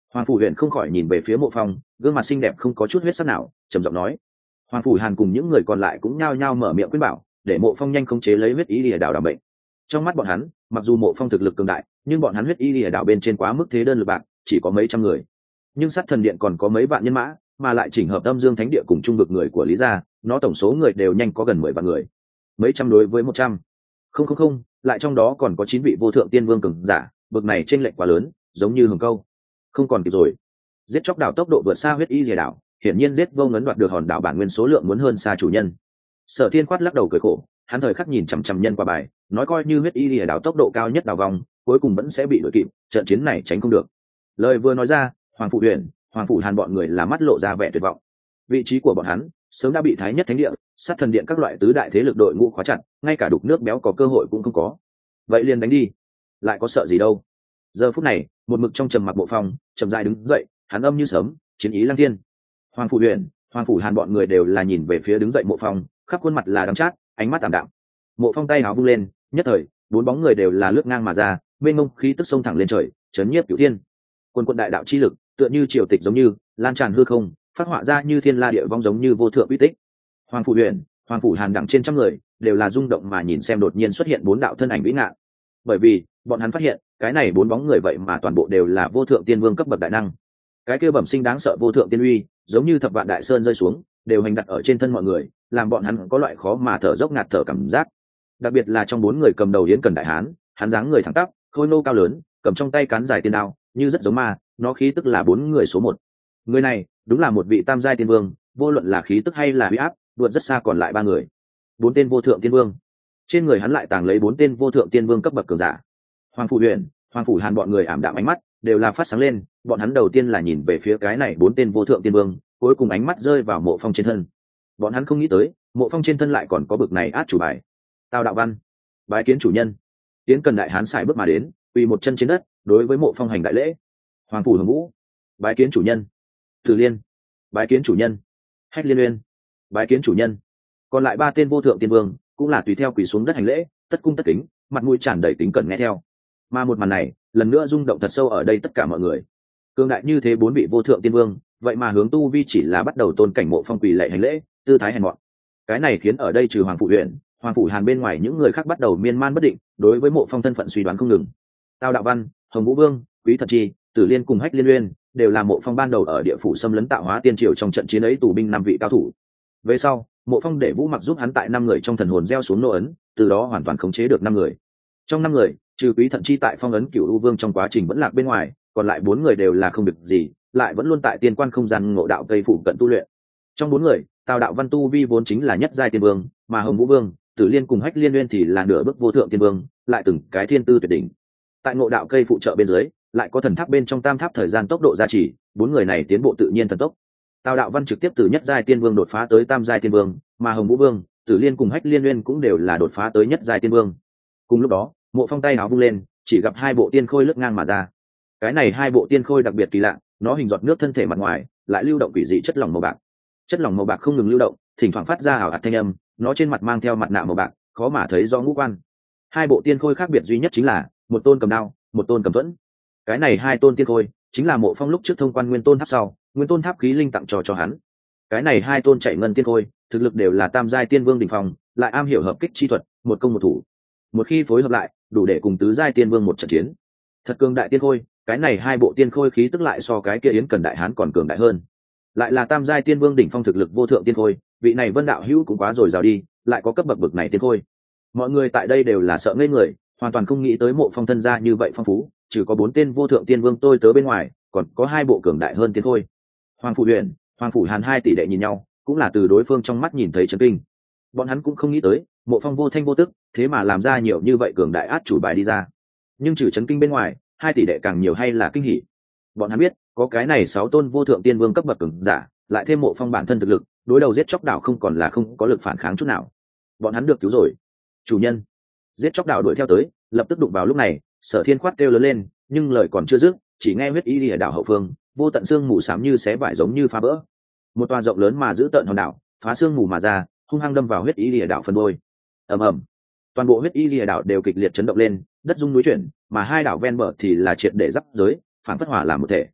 Hoàng Phủ Huyền không khỏi nhìn về phía Mộ Phong, gương mặt xinh đẹp không có chút huyết sắc nào, trầm giọng nói. Hoàng Phủ Hàn cùng những người còn lại cũng nhao nhao mở miệng khuyên bảo, để Mộ Phong nhanh khống chế lấy huyết y lìa đảo đảm bệnh. Trong mắt bọn hắn, mặc dù Mộ Phong thực lực cường đại, nhưng bọn hắn huyết y lìa đảo bên trên quá mức thế đơn lực bạc, chỉ có mấy trăm người. Nhưng Sát Thần Điện còn có mấy vạn nhân mã, mà lại chỉnh hợp Âm Dương Thánh Địa cùng trung vực người của Lý gia, nó tổng số người đều nhanh có gần mười vạn người. Mấy trăm đối với một trăm. Không không không, lại trong đó còn có chín vị vô thượng tiên vương cường giả, bậc này chênh lệch quá lớn, giống như hừng câu. Không còn kịp rồi. Giết chóc đảo tốc độ vượt xa huyết y lìa đảo, hiển nhiên giết vô ngấn đoạt được hòn đảo bản nguyên số lượng muốn hơn xa chủ nhân. Sở Thiên quát lắc đầu cười khổ, hắn thời khắc nhìn chằm chằm nhân quả bài, nói coi như huyết y lìa đảo tốc độ cao nhất đảo vòng, cuối cùng vẫn sẽ bị đuổi kịp, trận chiến này tránh không được. Lời vừa nói ra, Hoàng Phủ Huyền, Hoàng Phủ Hàn bọn người là mắt lộ ra vẻ tuyệt vọng. Vị trí của bọn hắn sớm đã bị Thái Nhất Thánh Địa, Sát Thần Điện các loại tứ đại thế lực đội ngũ khóa chặt, ngay cả đục nước béo có cơ hội cũng không có. Vậy liền đánh đi, lại có sợ gì đâu. Giờ phút này, một mực trong trầm mặc Mộ Phong, chậm rãi đứng dậy, hắn âm như sớm, chiến ý lăng thiên. Hoàng Phủ Huyền, Hoàng Phủ Hàn bọn người đều là nhìn về phía đứng dậy Mộ Phong, khắp khuôn mặt là đắng chát, ánh mắt tạm đạm. Mộ Phong tay áo vung lên, nhất thời, bốn bóng người đều là lướt ngang mà ra, mênh mông khí tức sông thẳng lên trời, chấn nhiếp cửu thiên. Quân quân đại đạo chi lực, tựa như triều tịch giống như, lan tràn hư không, phát họa ra như thiên la địa vong giống như vô thượng uy tích. Hoàng Phủ Huyền, Hoàng Phủ Hàn đẳng trên trăm người, đều là rung động mà nhìn xem đột nhiên xuất hiện bốn đạo thân ảnh vĩ ngạn. Bởi vì, bọn hắn phát hiện, cái này bốn bóng người vậy mà toàn bộ đều là vô thượng tiên vương cấp bậc đại năng. Cái kia bẩm sinh đáng sợ vô thượng tiên uy, giống như thập vạn đại sơn rơi xuống, đều hành đặt ở trên thân mọi người, làm bọn hắn có loại khó mà thở dốc ngạt thở cảm giác. Đặc biệt là trong bốn người cầm đầu Yến Cần Đại Hán, hắn dáng người thẳng tắp, khôi nô cao lớn, cầm trong tay cán dài tiên đao, như rất giống ma, nó khí tức là bốn người số một. Người này, đúng là một vị tam giai tiên vương, vô luận là khí tức hay là uy áp, vượt rất xa còn lại ba người. Bốn tên vô thượng tiên vương. Trên người hắn lại tàng lấy bốn tên vô thượng tiên vương cấp bậc cường giả. Hoàng Phủ Huyền, Hoàng Phủ Hàn bọn người ảm đạm ánh mắt, đều là phát sáng lên, bọn hắn đầu tiên là nhìn về phía cái này bốn tên vô thượng tiên vương, cuối cùng ánh mắt rơi vào Mộ Phong trên thân. Bọn hắn không nghĩ tới, Mộ Phong trên thân lại còn có bậc này át chủ bài. Tào Đạo Văn, bái kiến chủ nhân. Tiến Cần Đại Hán xài bước mà đến, quỳ một chân trên đất, đối với Mộ Phong hành đại lễ. Hoàng Phủ Hồng Vũ, bái kiến chủ nhân. Tử Liên, bái kiến chủ nhân. Hách Liên Uyên, bái kiến chủ nhân. Còn lại ba tên vô thượng tiên vương cũng là tùy theo quỳ xuống đất hành lễ, tất cung tất kính, mặt mũi tràn đầy kính cẩn nghe theo. Mà một màn này, lần nữa rung động thật sâu ở đây tất cả mọi người. Cương đại như thế bốn vị vô thượng tiên vương, vậy mà hướng tu vi chỉ là bắt đầu tôn cảnh Mộ Phong quỳ lạy hành lễ, tư thái hèn mọn. Cái này khiến ở đây trừ Hoàng Phủ Huyền, Hoàng Phủ Hàn bên ngoài những người khác bắt đầu miên man bất định, đối với Mộ Phong thân phận suy đoán không ngừng. Tào Đạo Văn, Hồng Vũ Vương, Quý Thật Chi, Tử Liên cùng Hách Liên Uyên đều là Mộ Phong ban đầu ở địa phủ xâm lấn tạo hóa tiên triều trong trận chiến ấy tù binh năm vị cao thủ. Về sau, Mộ Phong để Vũ Mặc giúp hắn tại năm người trong thần hồn gieo xuống nô ấn, từ đó hoàn toàn khống chế được năm người. Trong năm người, trừ Quý Thận Chi tại phong ấn Cửu U Vương trong quá trình vẫn lạc bên ngoài, còn lại bốn người đều là không được gì, lại vẫn luôn tại tiên quan không gian ngộ đạo cây phủ cận tu luyện. Trong bốn người, Tào Đạo Văn tu vi vốn chính là nhất giai tiên vương, mà Hồng Vũ Vương, Tử Liên cùng Hách Liên Uyên thì là nửa bước vô thượng tiên vương, lại từng cái thiên tư tuyệt đỉnh. Tại ngộ đạo cây phụ trợ bên dưới, lại có thần tháp bên trong tam tháp thời gian tốc độ gia trì, bốn người này tiến bộ tự nhiên thần tốc. Tào Đạo Văn trực tiếp từ nhất giai tiên vương đột phá tới tam giai tiên vương, mà Hồng Vũ Vương, Tử Liên cùng Hách Liên Uyên cũng đều là đột phá tới nhất giai tiên vương. Cùng lúc đó, Mộ Phong tay áo vung lên, chỉ gặp hai bộ tiên khôi lướt ngang mà ra. Cái này hai bộ tiên khôi đặc biệt kỳ lạ, nó hình giọt nước thân thể mặt ngoài, lại lưu động quỷ dị chất lỏng màu bạc. Chất lỏng màu bạc không ngừng lưu động, thỉnh thoảng phát ra ảo ạt thanh âm, nó trên mặt mang theo mặt nạ màu bạc, khó mà thấy rõ ngũ quan. Hai bộ tiên khôi khác biệt duy nhất chính là một tôn cầm đao, một tôn cầm thuẫn. Cái này hai tôn tiên khôi chính là Mộ Phong lúc trước thông quan nguyên tôn tháp sau, nguyên tôn tháp khí linh tặng cho cho hắn. Cái này hai tôn chạy ngân tiên khôi, thực lực đều là tam giai tiên vương đỉnh phong, lại am hiểu hợp kích chi thuật, một công một thủ. Một khi phối hợp lại, đủ để cùng tứ giai tiên vương một trận chiến. Thật cường đại tiên khôi, cái này hai bộ tiên khôi khí tức lại so cái kia Yến Cần Đại Hán còn cường đại hơn. Lại là tam giai tiên vương đỉnh phong thực lực vô thượng tiên khôi, vị này Vân đạo hữu cũng quá rồi rào đi, lại có cấp bậc bậc này tiên khôi. Mọi người tại đây đều là sợ ngây người, hoàn toàn không nghĩ tới Mộ Phong thân gia như vậy phong phú, trừ có bốn tên vô thượng tiên vương tôi tớ bên ngoài, còn có hai bộ cường đại hơn tiên khôi. Hoàng Phủ Huyền, Hoàng Phủ Hàn hai tỷ đệ nhìn nhau, cũng là từ đối phương trong mắt nhìn thấy chấn kinh. Bọn hắn cũng không nghĩ tới, Mộ Phong vô thanh vô tức, thế mà làm ra nhiều như vậy cường đại át chủ bài đi ra. Nhưng trừ chấn kinh bên ngoài, hai tỷ đệ càng nhiều hay là kinh hỉ. Bọn hắn biết, có cái này sáu tôn vô thượng tiên vương cấp bậc cường giả, lại thêm Mộ Phong bản thân thực lực, đối đầu giết chóc đảo không còn là không có lực phản kháng chút nào. Bọn hắn được cứu rồi. Chủ nhân. Giết chóc đảo đuổi theo tới, lập tức đụng vào lúc này, Sở Thiên khoát kêu lớn lên, nhưng lời còn chưa dứt, chỉ nghe huyết y lìa đảo hậu phương, vô tận xương mù xám như xé vải giống như phá vỡ. Một tòa rộng lớn mà giữ tận hòn đảo, phá xương mù mà ra, hung hăng đâm vào huyết y lìa đảo phần đôi. Ầm ầm. Toàn bộ huyết y lìa đảo đều kịch liệt chấn động lên, đất rung núi chuyển, mà hai đảo ven bờ thì là triệt để giáp giới, phản phất hòa làm một thể.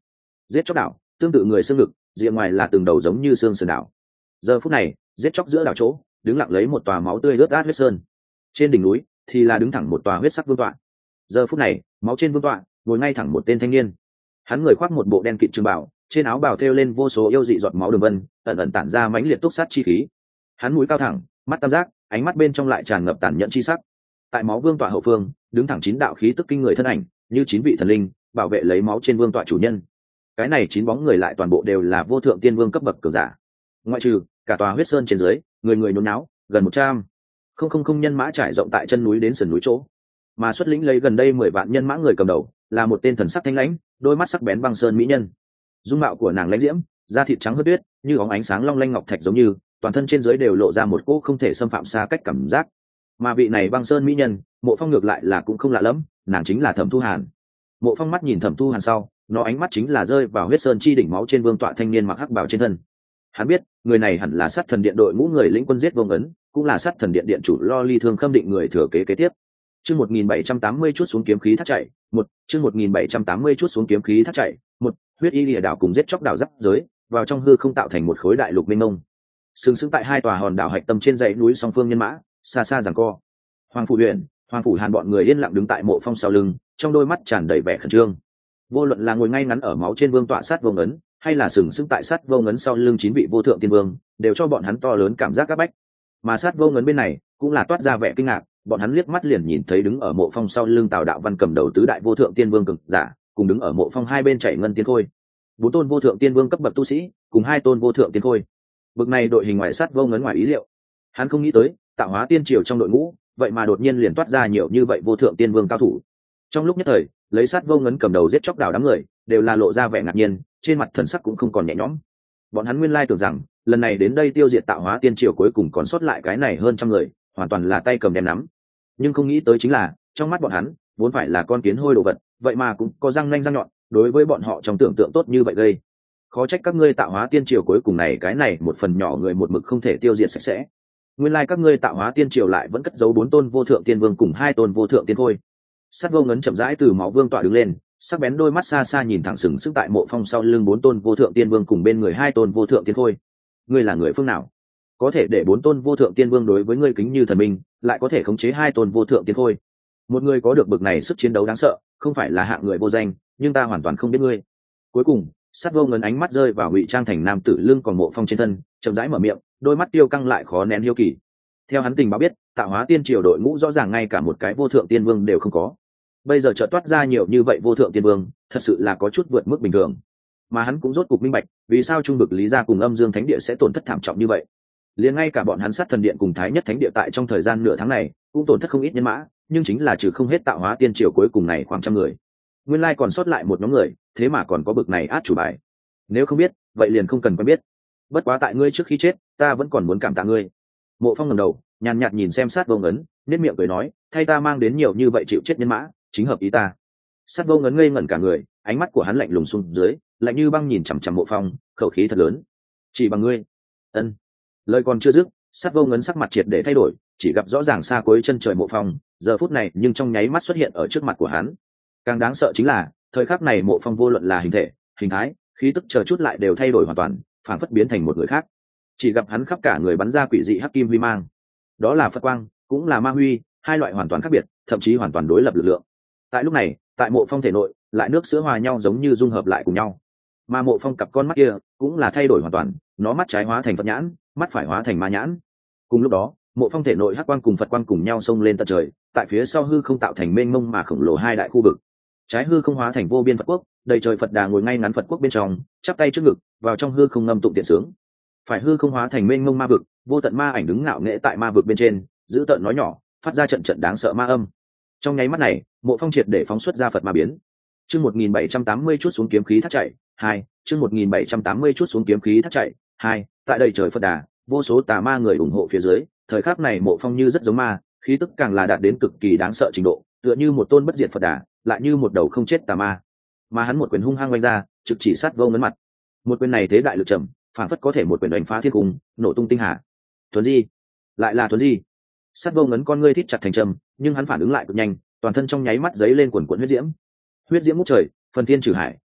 giết chóc đảo tương tự người xương ngực, rìa ngoài là từng đầu giống như xương sườn đảo. Giờ phút này giết chóc giữa đảo chỗ đứng lặng lấy một tòa máu tươi ướt át huyết sơn, trên đỉnh núi thì là đứng thẳng một tòa huyết sắc vương tọa. Giờ phút này máu trên vương tọa ngồi ngay thẳng một tên thanh niên, hắn người khoác một bộ đen kịt trường bào, trên áo bào thêu lên vô số yêu dị giọt máu đường vân, ẩn ẩn tản ra mãnh liệt túc sát chi khí. Hắn mũi cao thẳng, mắt tam giác, ánh mắt bên trong lại tràn ngập tàn nhẫn chi sắc. Tại máu vương tọa hậu phương đứng thẳng chín đạo khí tức kinh người thân ảnh, như chín vị thần linh bảo vệ lấy máu trên vương tọa chủ nhân. Cái này chín bóng người lại toàn bộ đều là vô thượng tiên vương cấp bậc cường giả, ngoại trừ cả tòa huyết sơn trên dưới người người nôn náo gần một trăm không không không nhân mã trải rộng tại chân núi đến sườn núi chỗ, mà xuất lĩnh lấy gần đây mười vạn nhân mã người cầm đầu là một tên thần sắc thanh lãnh, đôi mắt sắc bén băng sơn mỹ nhân. Dung mạo của nàng lãnh diễm, da thịt trắng hớt tuyết như óng ánh sáng long lanh ngọc thạch, giống như toàn thân trên dưới đều lộ ra một cỗ không thể xâm phạm xa cách cảm giác. Mà vị này băng sơn mỹ nhân, Mộ Phong ngược lại là cũng không lạ lẫm, nàng chính là Thẩm Thu Hàn. Mộ Phong mắt nhìn Thẩm Thu Hàn sau, nó ánh mắt chính là rơi vào huyết sơn chi đỉnh máu trên vương tọa thanh niên mặc hắc bào trên thân. Hắn biết người này hẳn là sát thần điện đội ngũ người lĩnh quân giết Vương Ấn, cũng là sát thần điện điện chủ Lo Ly Thương Khâm định người thừa kế kế tiếp. Chương một nghìn bảy trăm tám mươi chút xuống kiếm khí thắt chạy, một, chương một nghìn bảy trăm tám mươi chút xuống kiếm khí thắt chạy, một, huyết y lìa đảo cùng giết chóc đảo giáp giới, vào trong hư không tạo thành một khối đại lục mênh mông. Sừng sững tại hai tòa hòn đảo hạch tâm trên dãy núi song phương nhân mã, xa xa giằng co. Hoàng phủ huyện, Hoàng phủ Hàn bọn người yên lặng đứng tại Mộ Phong sau lưng, trong đôi mắt tràn đầy vẻ khẩn trương. Vô luận là ngồi ngay ngắn ở máu trên vương tọa sát Vương Ấn, hay là sừng sững tại sát Vương Ấn sau lưng chín vị vô thượng tiên vương, đều cho bọn hắn to lớn cảm giác áp bách. Mà sát Vương Ấn bên này cũng là toát ra vẻ kinh ngạc, bọn hắn liếc mắt liền nhìn thấy đứng ở Mộ Phong sau lưng Tào Đạo Văn cầm đầu tứ đại vô thượng tiên vương cực giả, cùng đứng ở Mộ Phong hai bên chảy ngân tiên khôi, bốn tôn vô thượng tiên vương cấp bậc tu sĩ, cùng hai tôn vô thượng tiên khôi. Bực này đội hình ngoại sát Vương Ấn ngoài ý liệu, hắn không nghĩ tới tạo hóa tiên triều trong đội ngũ vậy mà đột nhiên liền toát ra nhiều như vậy vô thượng tiên vương cao thủ. Trong lúc nhất thời, lấy sát Vô Ngấn cầm đầu giết chóc đảo đám người đều là lộ ra vẻ ngạc nhiên, trên mặt thần sắc cũng không còn nhẹ nhõm. Bọn hắn nguyên lai tưởng rằng lần này đến đây tiêu diệt tạo hóa tiên triều cuối cùng còn sót lại cái này hơn trăm người, hoàn toàn là tay cầm đem nắm. Nhưng không nghĩ tới chính là trong mắt bọn hắn vốn phải là con kiến hôi đồ vật, vậy mà cũng có răng nanh răng nhọn, đối với bọn họ trong tưởng tượng tốt như vậy gây. Khó trách các ngươi tạo hóa tiên triều cuối cùng này cái này một phần nhỏ người một mực không thể tiêu diệt sạch sẽ. Nguyên lai các ngươi tạo hóa tiên triều lại vẫn cất giấu bốn tôn vô thượng tiên vương cùng hai tôn vô thượng tiên khôi. Sát Vô Ngấn chậm rãi từ máu vương tọa đứng lên, sắc bén đôi mắt xa xa nhìn thẳng sừng sững tại Mộ Phong sau lưng bốn tôn vô thượng tiên vương cùng bên người hai tôn vô thượng tiên khôi. Ngươi là người phương nào? Có thể để bốn tôn vô thượng tiên vương đối với ngươi kính như thần minh, lại có thể khống chế hai tôn vô thượng tiên khôi. Một người có được bực này sức chiến đấu đáng sợ, không phải là hạng người vô danh, nhưng ta hoàn toàn không biết ngươi. Cuối cùng, Sát Vô Ngấn ánh mắt rơi vào ngụy trang thành nam tử lưng còn Mộ Phong trên thân, chậm rãi mở miệng, đôi mắt tiêu căng lại khó nén hiếu kỳ. Theo hắn tình báo biết, tạo hóa tiên triều đội ngũ rõ ràng ngay cả một cái vô thượng tiên vương đều không có. Bây giờ chợt toát ra nhiều như vậy vô thượng tiên vương, thật sự là có chút vượt mức bình thường. Mà hắn cũng rốt cục minh bạch, vì sao trung vực Lý gia cùng Âm Dương Thánh địa sẽ tổn thất thảm trọng như vậy. Liền ngay cả bọn hắn Sát Thần điện cùng Thái Nhất Thánh địa tại trong thời gian nửa tháng này, cũng tổn thất không ít nhân mã, nhưng chính là trừ không hết tạo hóa tiên triều cuối cùng này khoảng trăm người. Nguyên lai còn sót lại một nhóm người, thế mà còn có bực này át chủ bài. Nếu không biết, vậy liền không cần quen biết. Bất quá tại ngươi trước khi chết, ta vẫn còn muốn cảm tạ ngươi. Mộ Phong ngẩng đầu, nhàn nhạt nhìn xem Sát Vô Ngấn, nét miệng cười nói, thay ta mang đến nhiều như vậy chịu chết nhân mã, chính hợp ý ta. Sát Vô Ngấn ngây ngẩn cả người, ánh mắt của hắn lạnh lùng xuống dưới, lạnh như băng nhìn chằm chằm Mộ Phong, khẩu khí thật lớn. Chỉ bằng ngươi? Ân. Lời còn chưa dứt, Sát Vô Ngấn sắc mặt triệt để thay đổi, chỉ gặp rõ ràng xa cuối chân trời Mộ Phong, giờ phút này nhưng trong nháy mắt xuất hiện ở trước mặt của hắn. Càng đáng sợ chính là, thời khắc này Mộ Phong vô luận là hình thể, hình thái, khí tức chờ chút lại đều thay đổi hoàn toàn, phản phất biến thành một người khác. Chỉ gặp hắn khắp cả người bắn ra quỷ dị hắc kim huy mang, đó là Phật quang, cũng là ma huy, hai loại hoàn toàn khác biệt, thậm chí hoàn toàn đối lập lực lượng. Tại lúc này, tại Mộ Phong thể nội, lại nước sữa hòa nhau giống như dung hợp lại cùng nhau. Mà Mộ Phong cặp con mắt kia cũng là thay đổi hoàn toàn, nó mắt trái hóa thành Phật nhãn, mắt phải hóa thành ma nhãn. Cùng lúc đó, Mộ Phong thể nội hắc quang cùng Phật quang cùng nhau xông lên tận trời, tại phía sau hư không tạo thành mênh mông mà khổng lồ hai đại khu vực. Trái hư không hóa thành vô biên Phật quốc, đầy trời Phật đà ngồi ngay ngắn Phật quốc bên trong, chắp tay trước ngực, vào trong hư không ngâm tụng tiện sướng. Phải hư không hóa thành mênh mông ma vực, vô tận ma ảnh đứng ngạo nghễ tại ma vực bên trên, giữ tợn nói nhỏ, phát ra trận trận đáng sợ ma âm. Trong nháy mắt này, Mộ Phong triệt để phóng xuất ra Phật ma biến. Chương một nghìn bảy trăm tám mươi chút xuống kiếm khí thắt chạy, hai, chương một nghìn bảy trăm tám mươi chút xuống kiếm khí thắt chạy, hai, tại đầy trời Phật đà, vô số tà ma người ủng hộ phía dưới, thời khắc này Mộ Phong như rất giống ma, khí tức càng là đạt đến cực kỳ đáng sợ trình độ, tựa như một tôn bất diệt Phật đà, lại như một đầu không chết tà ma. Mà hắn một quyền hung hăng vung ra, trực chỉ Sát Vô Ngấn mặt. Một quyền này thế đại lực trầm, phản phất có thể một quyền đánh phá thiên cung, nổ tung tinh hà. Thuấn di, lại là thuấn di. Sát Vô Ngấn con ngươi thít chặt thành trầm, nhưng hắn phản ứng lại cực nhanh, toàn thân trong nháy mắt giấy lên quần quần huyết diễm. Huyết diễm ngút trời, phần thiên trừ hải,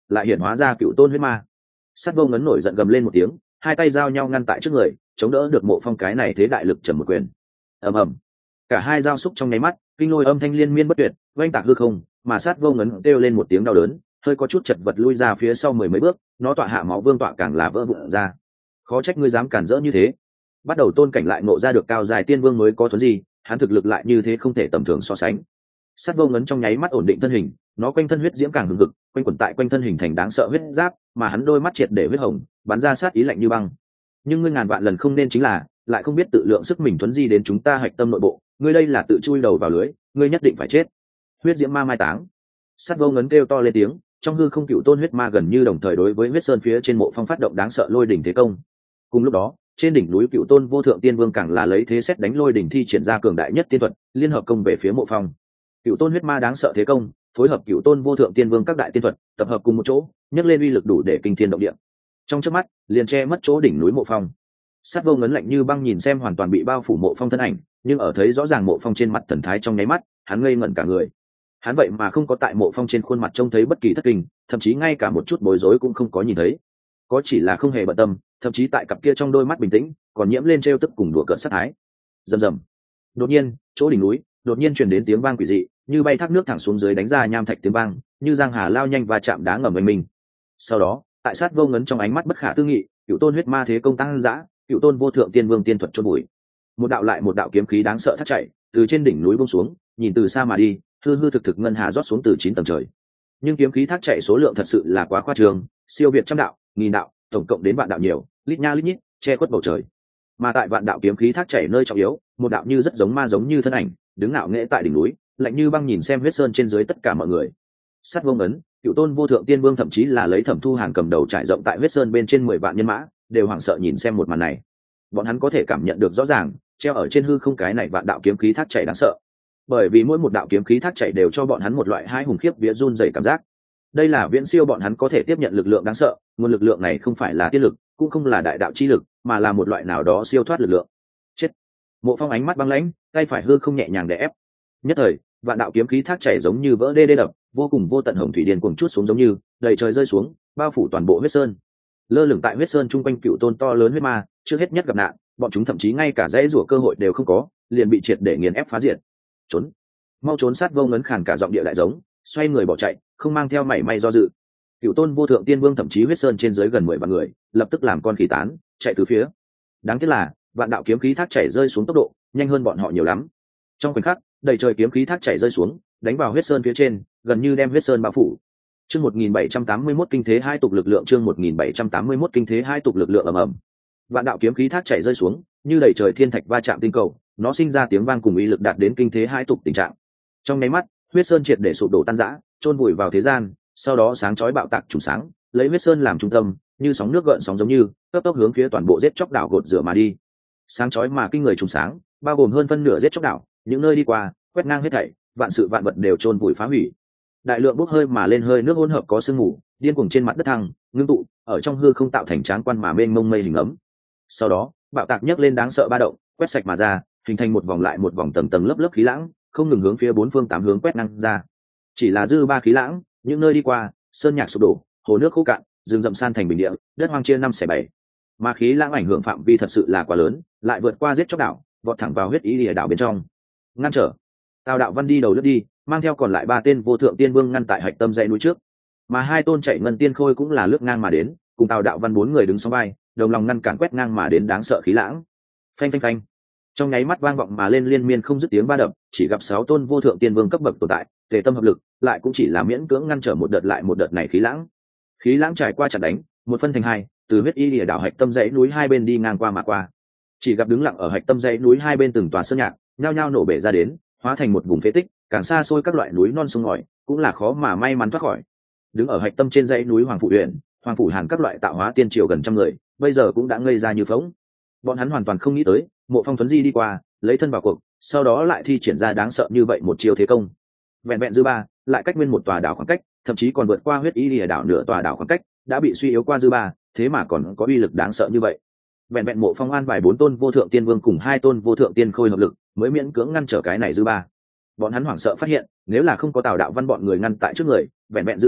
lại hiện hóa ra cựu tôn huyết ma. Sát vô ngấn nổi giận gầm lên một tiếng, hai tay giao nhau ngăn tại trước người, chống đỡ được Mộ Phong cái này thế đại lực trầm một quyền. Ầm ầm, cả hai giao xúc trong nháy mắt, kinh lôi âm thanh liên miên bất tuyệt, oanh tạc hư không, mà Sát vô ngấn kêu lên một tiếng đau đớn, hơi có chút chật vật lui ra phía sau mười mấy bước, nó tọa hạ máu vương tọa càng là vỡ vụn ra. Khó trách ngươi dám cản rỡ như thế. Bắt đầu tôn cảnh lại ngộ ra được cao dài tiên vương mới có thuần gì, hắn thực lực lại như thế không thể tầm thường so sánh. Sát vô ngấn trong nháy mắt ổn định thân hình, nó quanh thân huyết diễm càng hừng hực, quanh quẩn tại quanh thân hình thành đáng sợ huyết giáp, mà hắn đôi mắt triệt để huyết hồng, bắn ra sát ý lạnh như băng. Nhưng ngươi ngàn vạn lần không nên chính là, lại không biết tự lượng sức mình thuấn di đến chúng ta hạch tâm nội bộ, ngươi đây là tự chui đầu vào lưới, ngươi nhất định phải chết. Huyết diễm ma mai táng. Sát vô ngấn kêu to lên tiếng, trong hư không cựu tôn huyết ma gần như đồng thời đối với huyết sơn phía trên Mộ Phong phát động đáng sợ lôi đỉnh thế công. Cùng lúc đó, trên đỉnh núi cựu tôn vô thượng tiên vương càng là lấy thế xét đánh lôi đỉnh thi triển ra cường đại nhất tiên thuật, liên hợp công về phía Mộ Phong. Cựu tôn huyết ma đáng sợ thế công, phối hợp cựu tôn vô thượng tiên vương các đại tiên thuật, tập hợp cùng một chỗ, nhấc lên uy lực đủ để kinh thiên động địa. Trong chớp mắt, liền che mất chỗ đỉnh núi Mộ Phong. Sát vô ngấn lạnh như băng nhìn xem hoàn toàn bị bao phủ Mộ Phong thân ảnh, nhưng ở thấy rõ ràng Mộ Phong trên mặt thần thái trong nháy mắt, hắn ngây ngẩn cả người. Hắn vậy mà không có tại Mộ Phong trên khuôn mặt trông thấy bất kỳ thất kinh, thậm chí ngay cả một chút bối rối cũng không có nhìn thấy. Có chỉ là không hề bận tâm, thậm chí tại cặp kia trong đôi mắt bình tĩnh, còn nhiễm lên trêu tức cùng đùa cợt sát thái. Rầm rầm. Đột nhiên, chỗ đỉnh núi, đột nhiên truyền đến tiếng vang quỷ dị, như bay thác nước thẳng xuống dưới đánh ra nham thạch tiếng vang, như giang hà lao nhanh và chạm đá ngầm oanh mình. Sau đó, tại Sát vô ngấn trong ánh mắt bất khả tư nghị, cựu tôn huyết ma thế công tăng dã, cựu tôn vô thượng tiên vương tiên thuật chôn bụi. Một đạo lại một đạo kiếm khí đáng sợ thắt chạy từ trên đỉnh núi buông xuống, nhìn từ xa mà đi, hư hư thực thực ngân hà rót xuống từ chín tầng trời. Nhưng kiếm khí thác chạy số lượng thật sự là quá khoa trương, siêu việt trăm đạo, nghìn đạo, tổng cộng đến vạn đạo nhiều, lít nha lít nhít, che khuất bầu trời. Mà tại vạn đạo kiếm khí thác chảy nơi trọng yếu, một đạo như rất giống ma giống như thân ảnh, đứng ngạo nghễ tại đỉnh núi, lạnh như băng nhìn xem huyết sơn trên dưới tất cả mọi người. Sát vô ngấn, cựu tôn vô thượng tiên vương thậm chí là lấy Thẩm Thu Hàn cầm đầu trải rộng tại huyết sơn bên trên mười vạn nhân mã, đều hoảng sợ nhìn xem một màn này. Bọn hắn có thể cảm nhận được rõ ràng, treo ở trên hư không cái này vạn đạo kiếm khí thác chảy đáng sợ. Bởi vì mỗi một đạo kiếm khí thác chảy đều cho bọn hắn một loại hai hùng khiếp vía run rẩy cảm giác. Đây là viễn siêu bọn hắn có thể tiếp nhận lực lượng đáng sợ, nguồn lực lượng này không phải là tiên lực, cũng không là đại đạo chi lực, mà là một loại nào đó siêu thoát lực lượng. Chết. Mộ Phong ánh mắt băng lãnh, tay phải hư không nhẹ nhàng đè ép. Nhất thời, vạn đạo kiếm khí thác chảy giống như vỡ đê đê đập, vô cùng vô tận hồng thủy điên cuồng chút xuống giống như đầy trời rơi xuống, bao phủ toàn bộ huyết sơn. Lơ lửng tại huyết sơn trung quanh cựu tôn to lớn huyết ma, trước hết nhất gặp nạn, bọn chúng thậm chí ngay cả dãy rủa cơ hội đều không có, liền bị triệt để nghiền ép phá diệt. Trốn, mau trốn! Sát vô ngấn khàn cả giọng địa đại giống, xoay người bỏ chạy, không mang theo mảy may do dự. Cựu tôn vô thượng tiên vương thậm chí huyết sơn trên dưới gần mười vạn người, lập tức làm con khí tán, chạy từ phía. Đáng tiếc là, vạn đạo kiếm khí thác chảy rơi xuống tốc độ nhanh hơn bọn họ nhiều lắm. Trong khoảnh khắc, đầy trời kiếm khí thác chảy rơi xuống, đánh vào huyết sơn phía trên, gần như đem huyết sơn bao phủ. Chương một nghìn bảy trăm tám mươi mốt kinh thế hai tục lực lượng, chương một nghìn bảy trăm tám mươi mốt kinh thế hai tục lực lượng ầm ầm. Vạn đạo kiếm khí thác chảy rơi xuống, như đầy trời thiên thạch va chạm tinh cầu, nó sinh ra tiếng vang cùng uy lực đạt đến kinh thế hai tục tình trạng. Trong nháy mắt, huyết sơn triệt để sụp đổ tan rã, chôn vùi vào thế gian, sau đó sáng chói bạo tạc trùng sáng, lấy huyết sơn làm trung tâm, như sóng nước gợn sóng giống như, cấp tốc hướng phía toàn bộ giết chóc đảo gột rửa mà đi. Sáng chói mà kinh người trùng sáng, bao gồm hơn phân nửa giết chóc đảo, những nơi đi qua, quét ngang hết thảy, vạn sự vạn vật đều chôn vùi phá hủy. Đại lượng bốc hơi mà lên hơi nước hỗn hợp có sương mù, điên cuồng trên mặt đất thăng, ngưng tụ, ở trong hư không tạo thành tráng quan mà mênh mông mây hình ấm. Sau đó, bạo tạc nhấc lên đáng sợ ba động, quét sạch mà ra, hình thành một vòng lại một vòng tầng tầng lớp lớp khí lãng, không ngừng hướng phía bốn phương tám hướng quét ngang ra. Chỉ là dư ba khí lãng, những nơi đi qua, sơn nhạc sụp đổ, hồ nước khô cạn, rừng rậm san thành bình địa, đất hoang chia năm xẻ bảy. Mà khí lãng ảnh hưởng phạm vi thật sự là quá lớn, lại vượt qua giết chóc đảo, vọt thẳng vào huyết ý lìa đảo bên trong. Ngăn trở. Tào Đạo Văn đi đầu lướt đi, mang theo còn lại ba tên vô thượng tiên vương ngăn tại hạch tâm dãy núi trước, mà hai tôn chạy ngân tiên khôi cũng là lướt ngang mà đến, cùng Tào Đạo Văn bốn người đứng song vai, đồng lòng ngăn cản quét ngang mà đến đáng sợ khí lãng. Phanh phanh phanh. Trong nháy mắt vang vọng mà lên liên miên không dứt tiếng ba đập, chỉ gặp sáu tôn vô thượng tiên vương cấp bậc tồn tại, tề tâm hợp lực, lại cũng chỉ là miễn cưỡng ngăn trở một đợt lại một đợt này khí lãng. Khí lãng trải qua chặt đánh, một phân thành hai, từ huyết y lìa đảo hạch tâm dãy núi hai bên đi ngang qua mà qua. Chỉ gặp đứng lặng ở hạch tâm dãy núi hai bên từng tòa sơn nhạc, nhao nhao nổ bể ra đến, hóa thành một vùng phế tích, càng xa xôi các loại núi non sông ngòi, cũng là khó mà may mắn thoát khỏi. Đứng ở hạch tâm trên dãy núi Hoàng Phủ huyện, Hoàng Phủ Hàn các loại tạo hóa tiên triều gần trăm người, bây giờ cũng đã ngây ra như phỗng. Bọn hắn hoàn toàn không nghĩ tới, Mộ Phong Tuấn Di đi qua, lấy thân vào cuộc, sau đó lại thi triển ra đáng sợ như vậy một chiêu thế công. Vẹn vẹn dư ba, lại cách nguyên một tòa đảo khoảng cách, thậm chí còn vượt qua huyết y lìa đảo nửa tòa đảo khoảng cách, đã bị suy yếu qua dư ba, thế mà còn có uy lực đáng sợ như vậy. Vẹn vẹn Mộ Phong an bài bốn tôn vô thượng tiên vương cùng hai tôn vô thượng tiên khôi hợp lực, mới miễn cưỡng ngăn trở cái này dư ba. Bọn hắn hoảng sợ phát hiện, nếu là không có Tào Đạo Văn bọn người ngăn tại trước người, vẹn vẹn dư ba,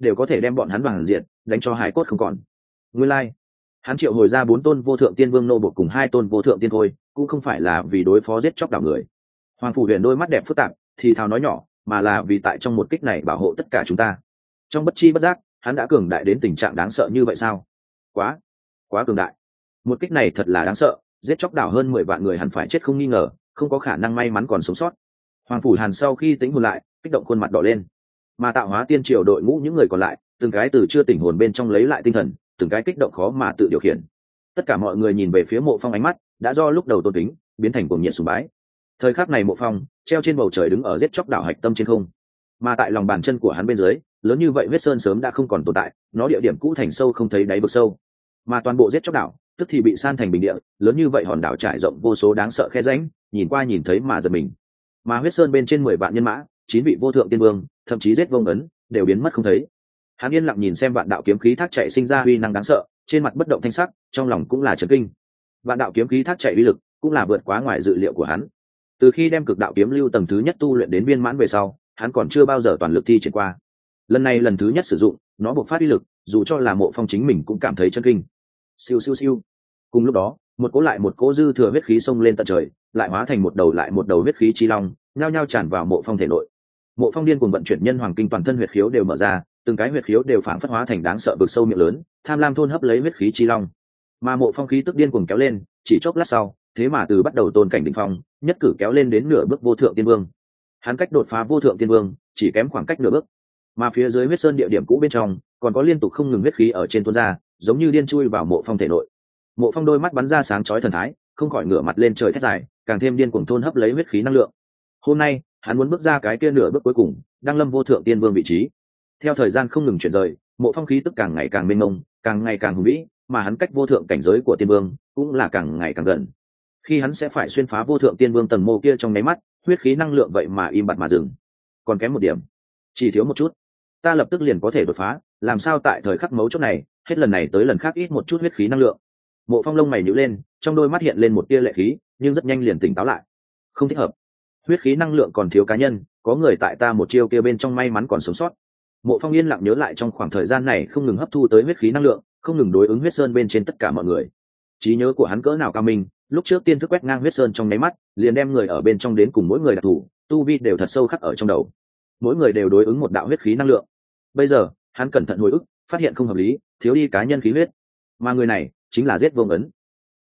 đều có thể đem bọn hắn bằng diện đánh cho hải cốt không còn. Nguyên lai, hắn triệu hồi ra bốn tôn vô thượng tiên vương nô bộc cùng hai tôn vô thượng tiên thôi, cũng không phải là vì đối phó giết chóc đảo người. Hoàng phủ huyền đôi mắt đẹp phức tạp, thì thào nói nhỏ, mà là vì tại trong một kích này bảo hộ tất cả chúng ta. Trong bất chi bất giác, hắn đã cường đại đến tình trạng đáng sợ như vậy sao? Quá, quá cường đại. Một kích này thật là đáng sợ, giết chóc đảo hơn mười vạn người hẳn phải chết không nghi ngờ, không có khả năng may mắn còn sống sót. Hoàng phủ Hàn sau khi tính hồn lại, kích động khuôn mặt đỏ lên. Mà tạo hóa tiên triều đội ngũ những người còn lại, từng cái từ chưa tỉnh hồn bên trong lấy lại tinh thần, từng cái kích động khó mà tự điều khiển. Tất cả mọi người nhìn về phía Mộ Phong, ánh mắt đã do lúc đầu tôn kính biến thành cuồng nhiệt sùng bái. Thời khắc này Mộ Phong treo trên bầu trời đứng ở giết chóc đảo hạch tâm trên không, mà tại lòng bàn chân của hắn bên dưới, lớn như vậy huyết sơn sớm đã không còn tồn tại, nó địa điểm cũ thành sâu không thấy đáy vực sâu, mà toàn bộ giết chóc đảo tức thì bị san thành bình địa, lớn như vậy hòn đảo trải rộng vô số đáng sợ khe rãnh, nhìn qua nhìn thấy mà giật mình. Mà huyết sơn bên trên mười vạn nhân mã, chín vị vô thượng tiên vương, thậm chí giết vông ấn đều biến mất không thấy. Hắn yên lặng nhìn xem vạn đạo kiếm khí thác chạy sinh ra uy năng đáng sợ, trên mặt bất động thanh sắc, trong lòng cũng là chấn kinh. Vạn đạo kiếm khí thác chạy uy lực cũng là vượt quá ngoài dự liệu của hắn. Từ khi đem cực đạo kiếm lưu tầng thứ nhất tu luyện đến viên mãn về sau, hắn còn chưa bao giờ toàn lực thi triển qua. Lần này lần thứ nhất sử dụng, nó bộc phát uy lực, dù cho là Mộ Phong chính mình cũng cảm thấy chấn kinh. Siêu siêu siêu. Cùng lúc đó, một cỗ lại một cỗ dư thừa huyết khí xông lên tận trời, lại hóa thành một đầu lại một đầu huyết khí chi long, nhao nhao tràn vào Mộ Phong thể nội. Mộ Phong điên cuồng vận chuyển nhân hoàng kinh, toàn thân huyết khiếu đều mở ra, từng cái huyết khiếu đều phản phất hóa thành đáng sợ vực sâu miệng lớn, tham lam thôn hấp lấy huyết khí chi long. Mà Mộ Phong khí tức điên cuồng kéo lên, chỉ chốc lát sau, thế mà từ bắt đầu tôn cảnh đỉnh phong, nhất cử kéo lên đến nửa bước vô thượng tiên vương. Hắn cách đột phá vô thượng tiên vương, chỉ kém khoảng cách nửa bước. Mà phía dưới huyết sơn địa điểm cũ bên trong, còn có liên tục không ngừng huyết khí ở trên tuôn ra, giống như điên chui vào Mộ Phong thể nội. Mộ Phong đôi mắt bắn ra sáng chói thần thái, không khỏi ngửa mặt lên trời thét dài, càng thêm điên cuồng thôn hấp lấy huyết khí năng lượng. Hôm nay, hắn muốn bước ra cái kia nửa bước cuối cùng, đăng lâm vô thượng tiên vương vị trí. Theo thời gian không ngừng chuyển rời, Mộ Phong khí tức càng ngày càng mênh mông, càng ngày càng hùng vĩ, mà hắn cách vô thượng cảnh giới của tiên vương cũng là càng ngày càng gần. Khi hắn sẽ phải xuyên phá vô thượng tiên vương tầng mô kia trong nháy mắt, huyết khí năng lượng vậy mà im bặt mà dừng. Còn kém một điểm, chỉ thiếu một chút, ta lập tức liền có thể đột phá. Làm sao tại thời khắc mấu chốt này, hết lần này tới lần khác ít một chút huyết khí năng lượng? Mộ Phong lông mày nhíu lên, trong đôi mắt hiện lên một tia lệ khí, nhưng rất nhanh liền tỉnh táo lại. Không thích hợp, huyết khí năng lượng còn thiếu cá nhân, có người tại ta một chiêu kia bên trong may mắn còn sống sót. Mộ Phong yên lặng nhớ lại trong khoảng thời gian này không ngừng hấp thu tới huyết khí năng lượng, không ngừng đối ứng huyết sơn bên trên tất cả mọi người. Trí nhớ của hắn cỡ nào cao minh, lúc trước tiên thức quét ngang huyết sơn trong nháy mắt, liền đem người ở bên trong đến cùng mỗi người đặc thù, tu vi đều thật sâu khắc ở trong đầu. Mỗi người đều đối ứng một đạo huyết khí năng lượng. Bây giờ, hắn cẩn thận hồi ức, phát hiện không hợp lý, thiếu đi cá nhân khí huyết. Mà người này chính là giết Vương Ấn.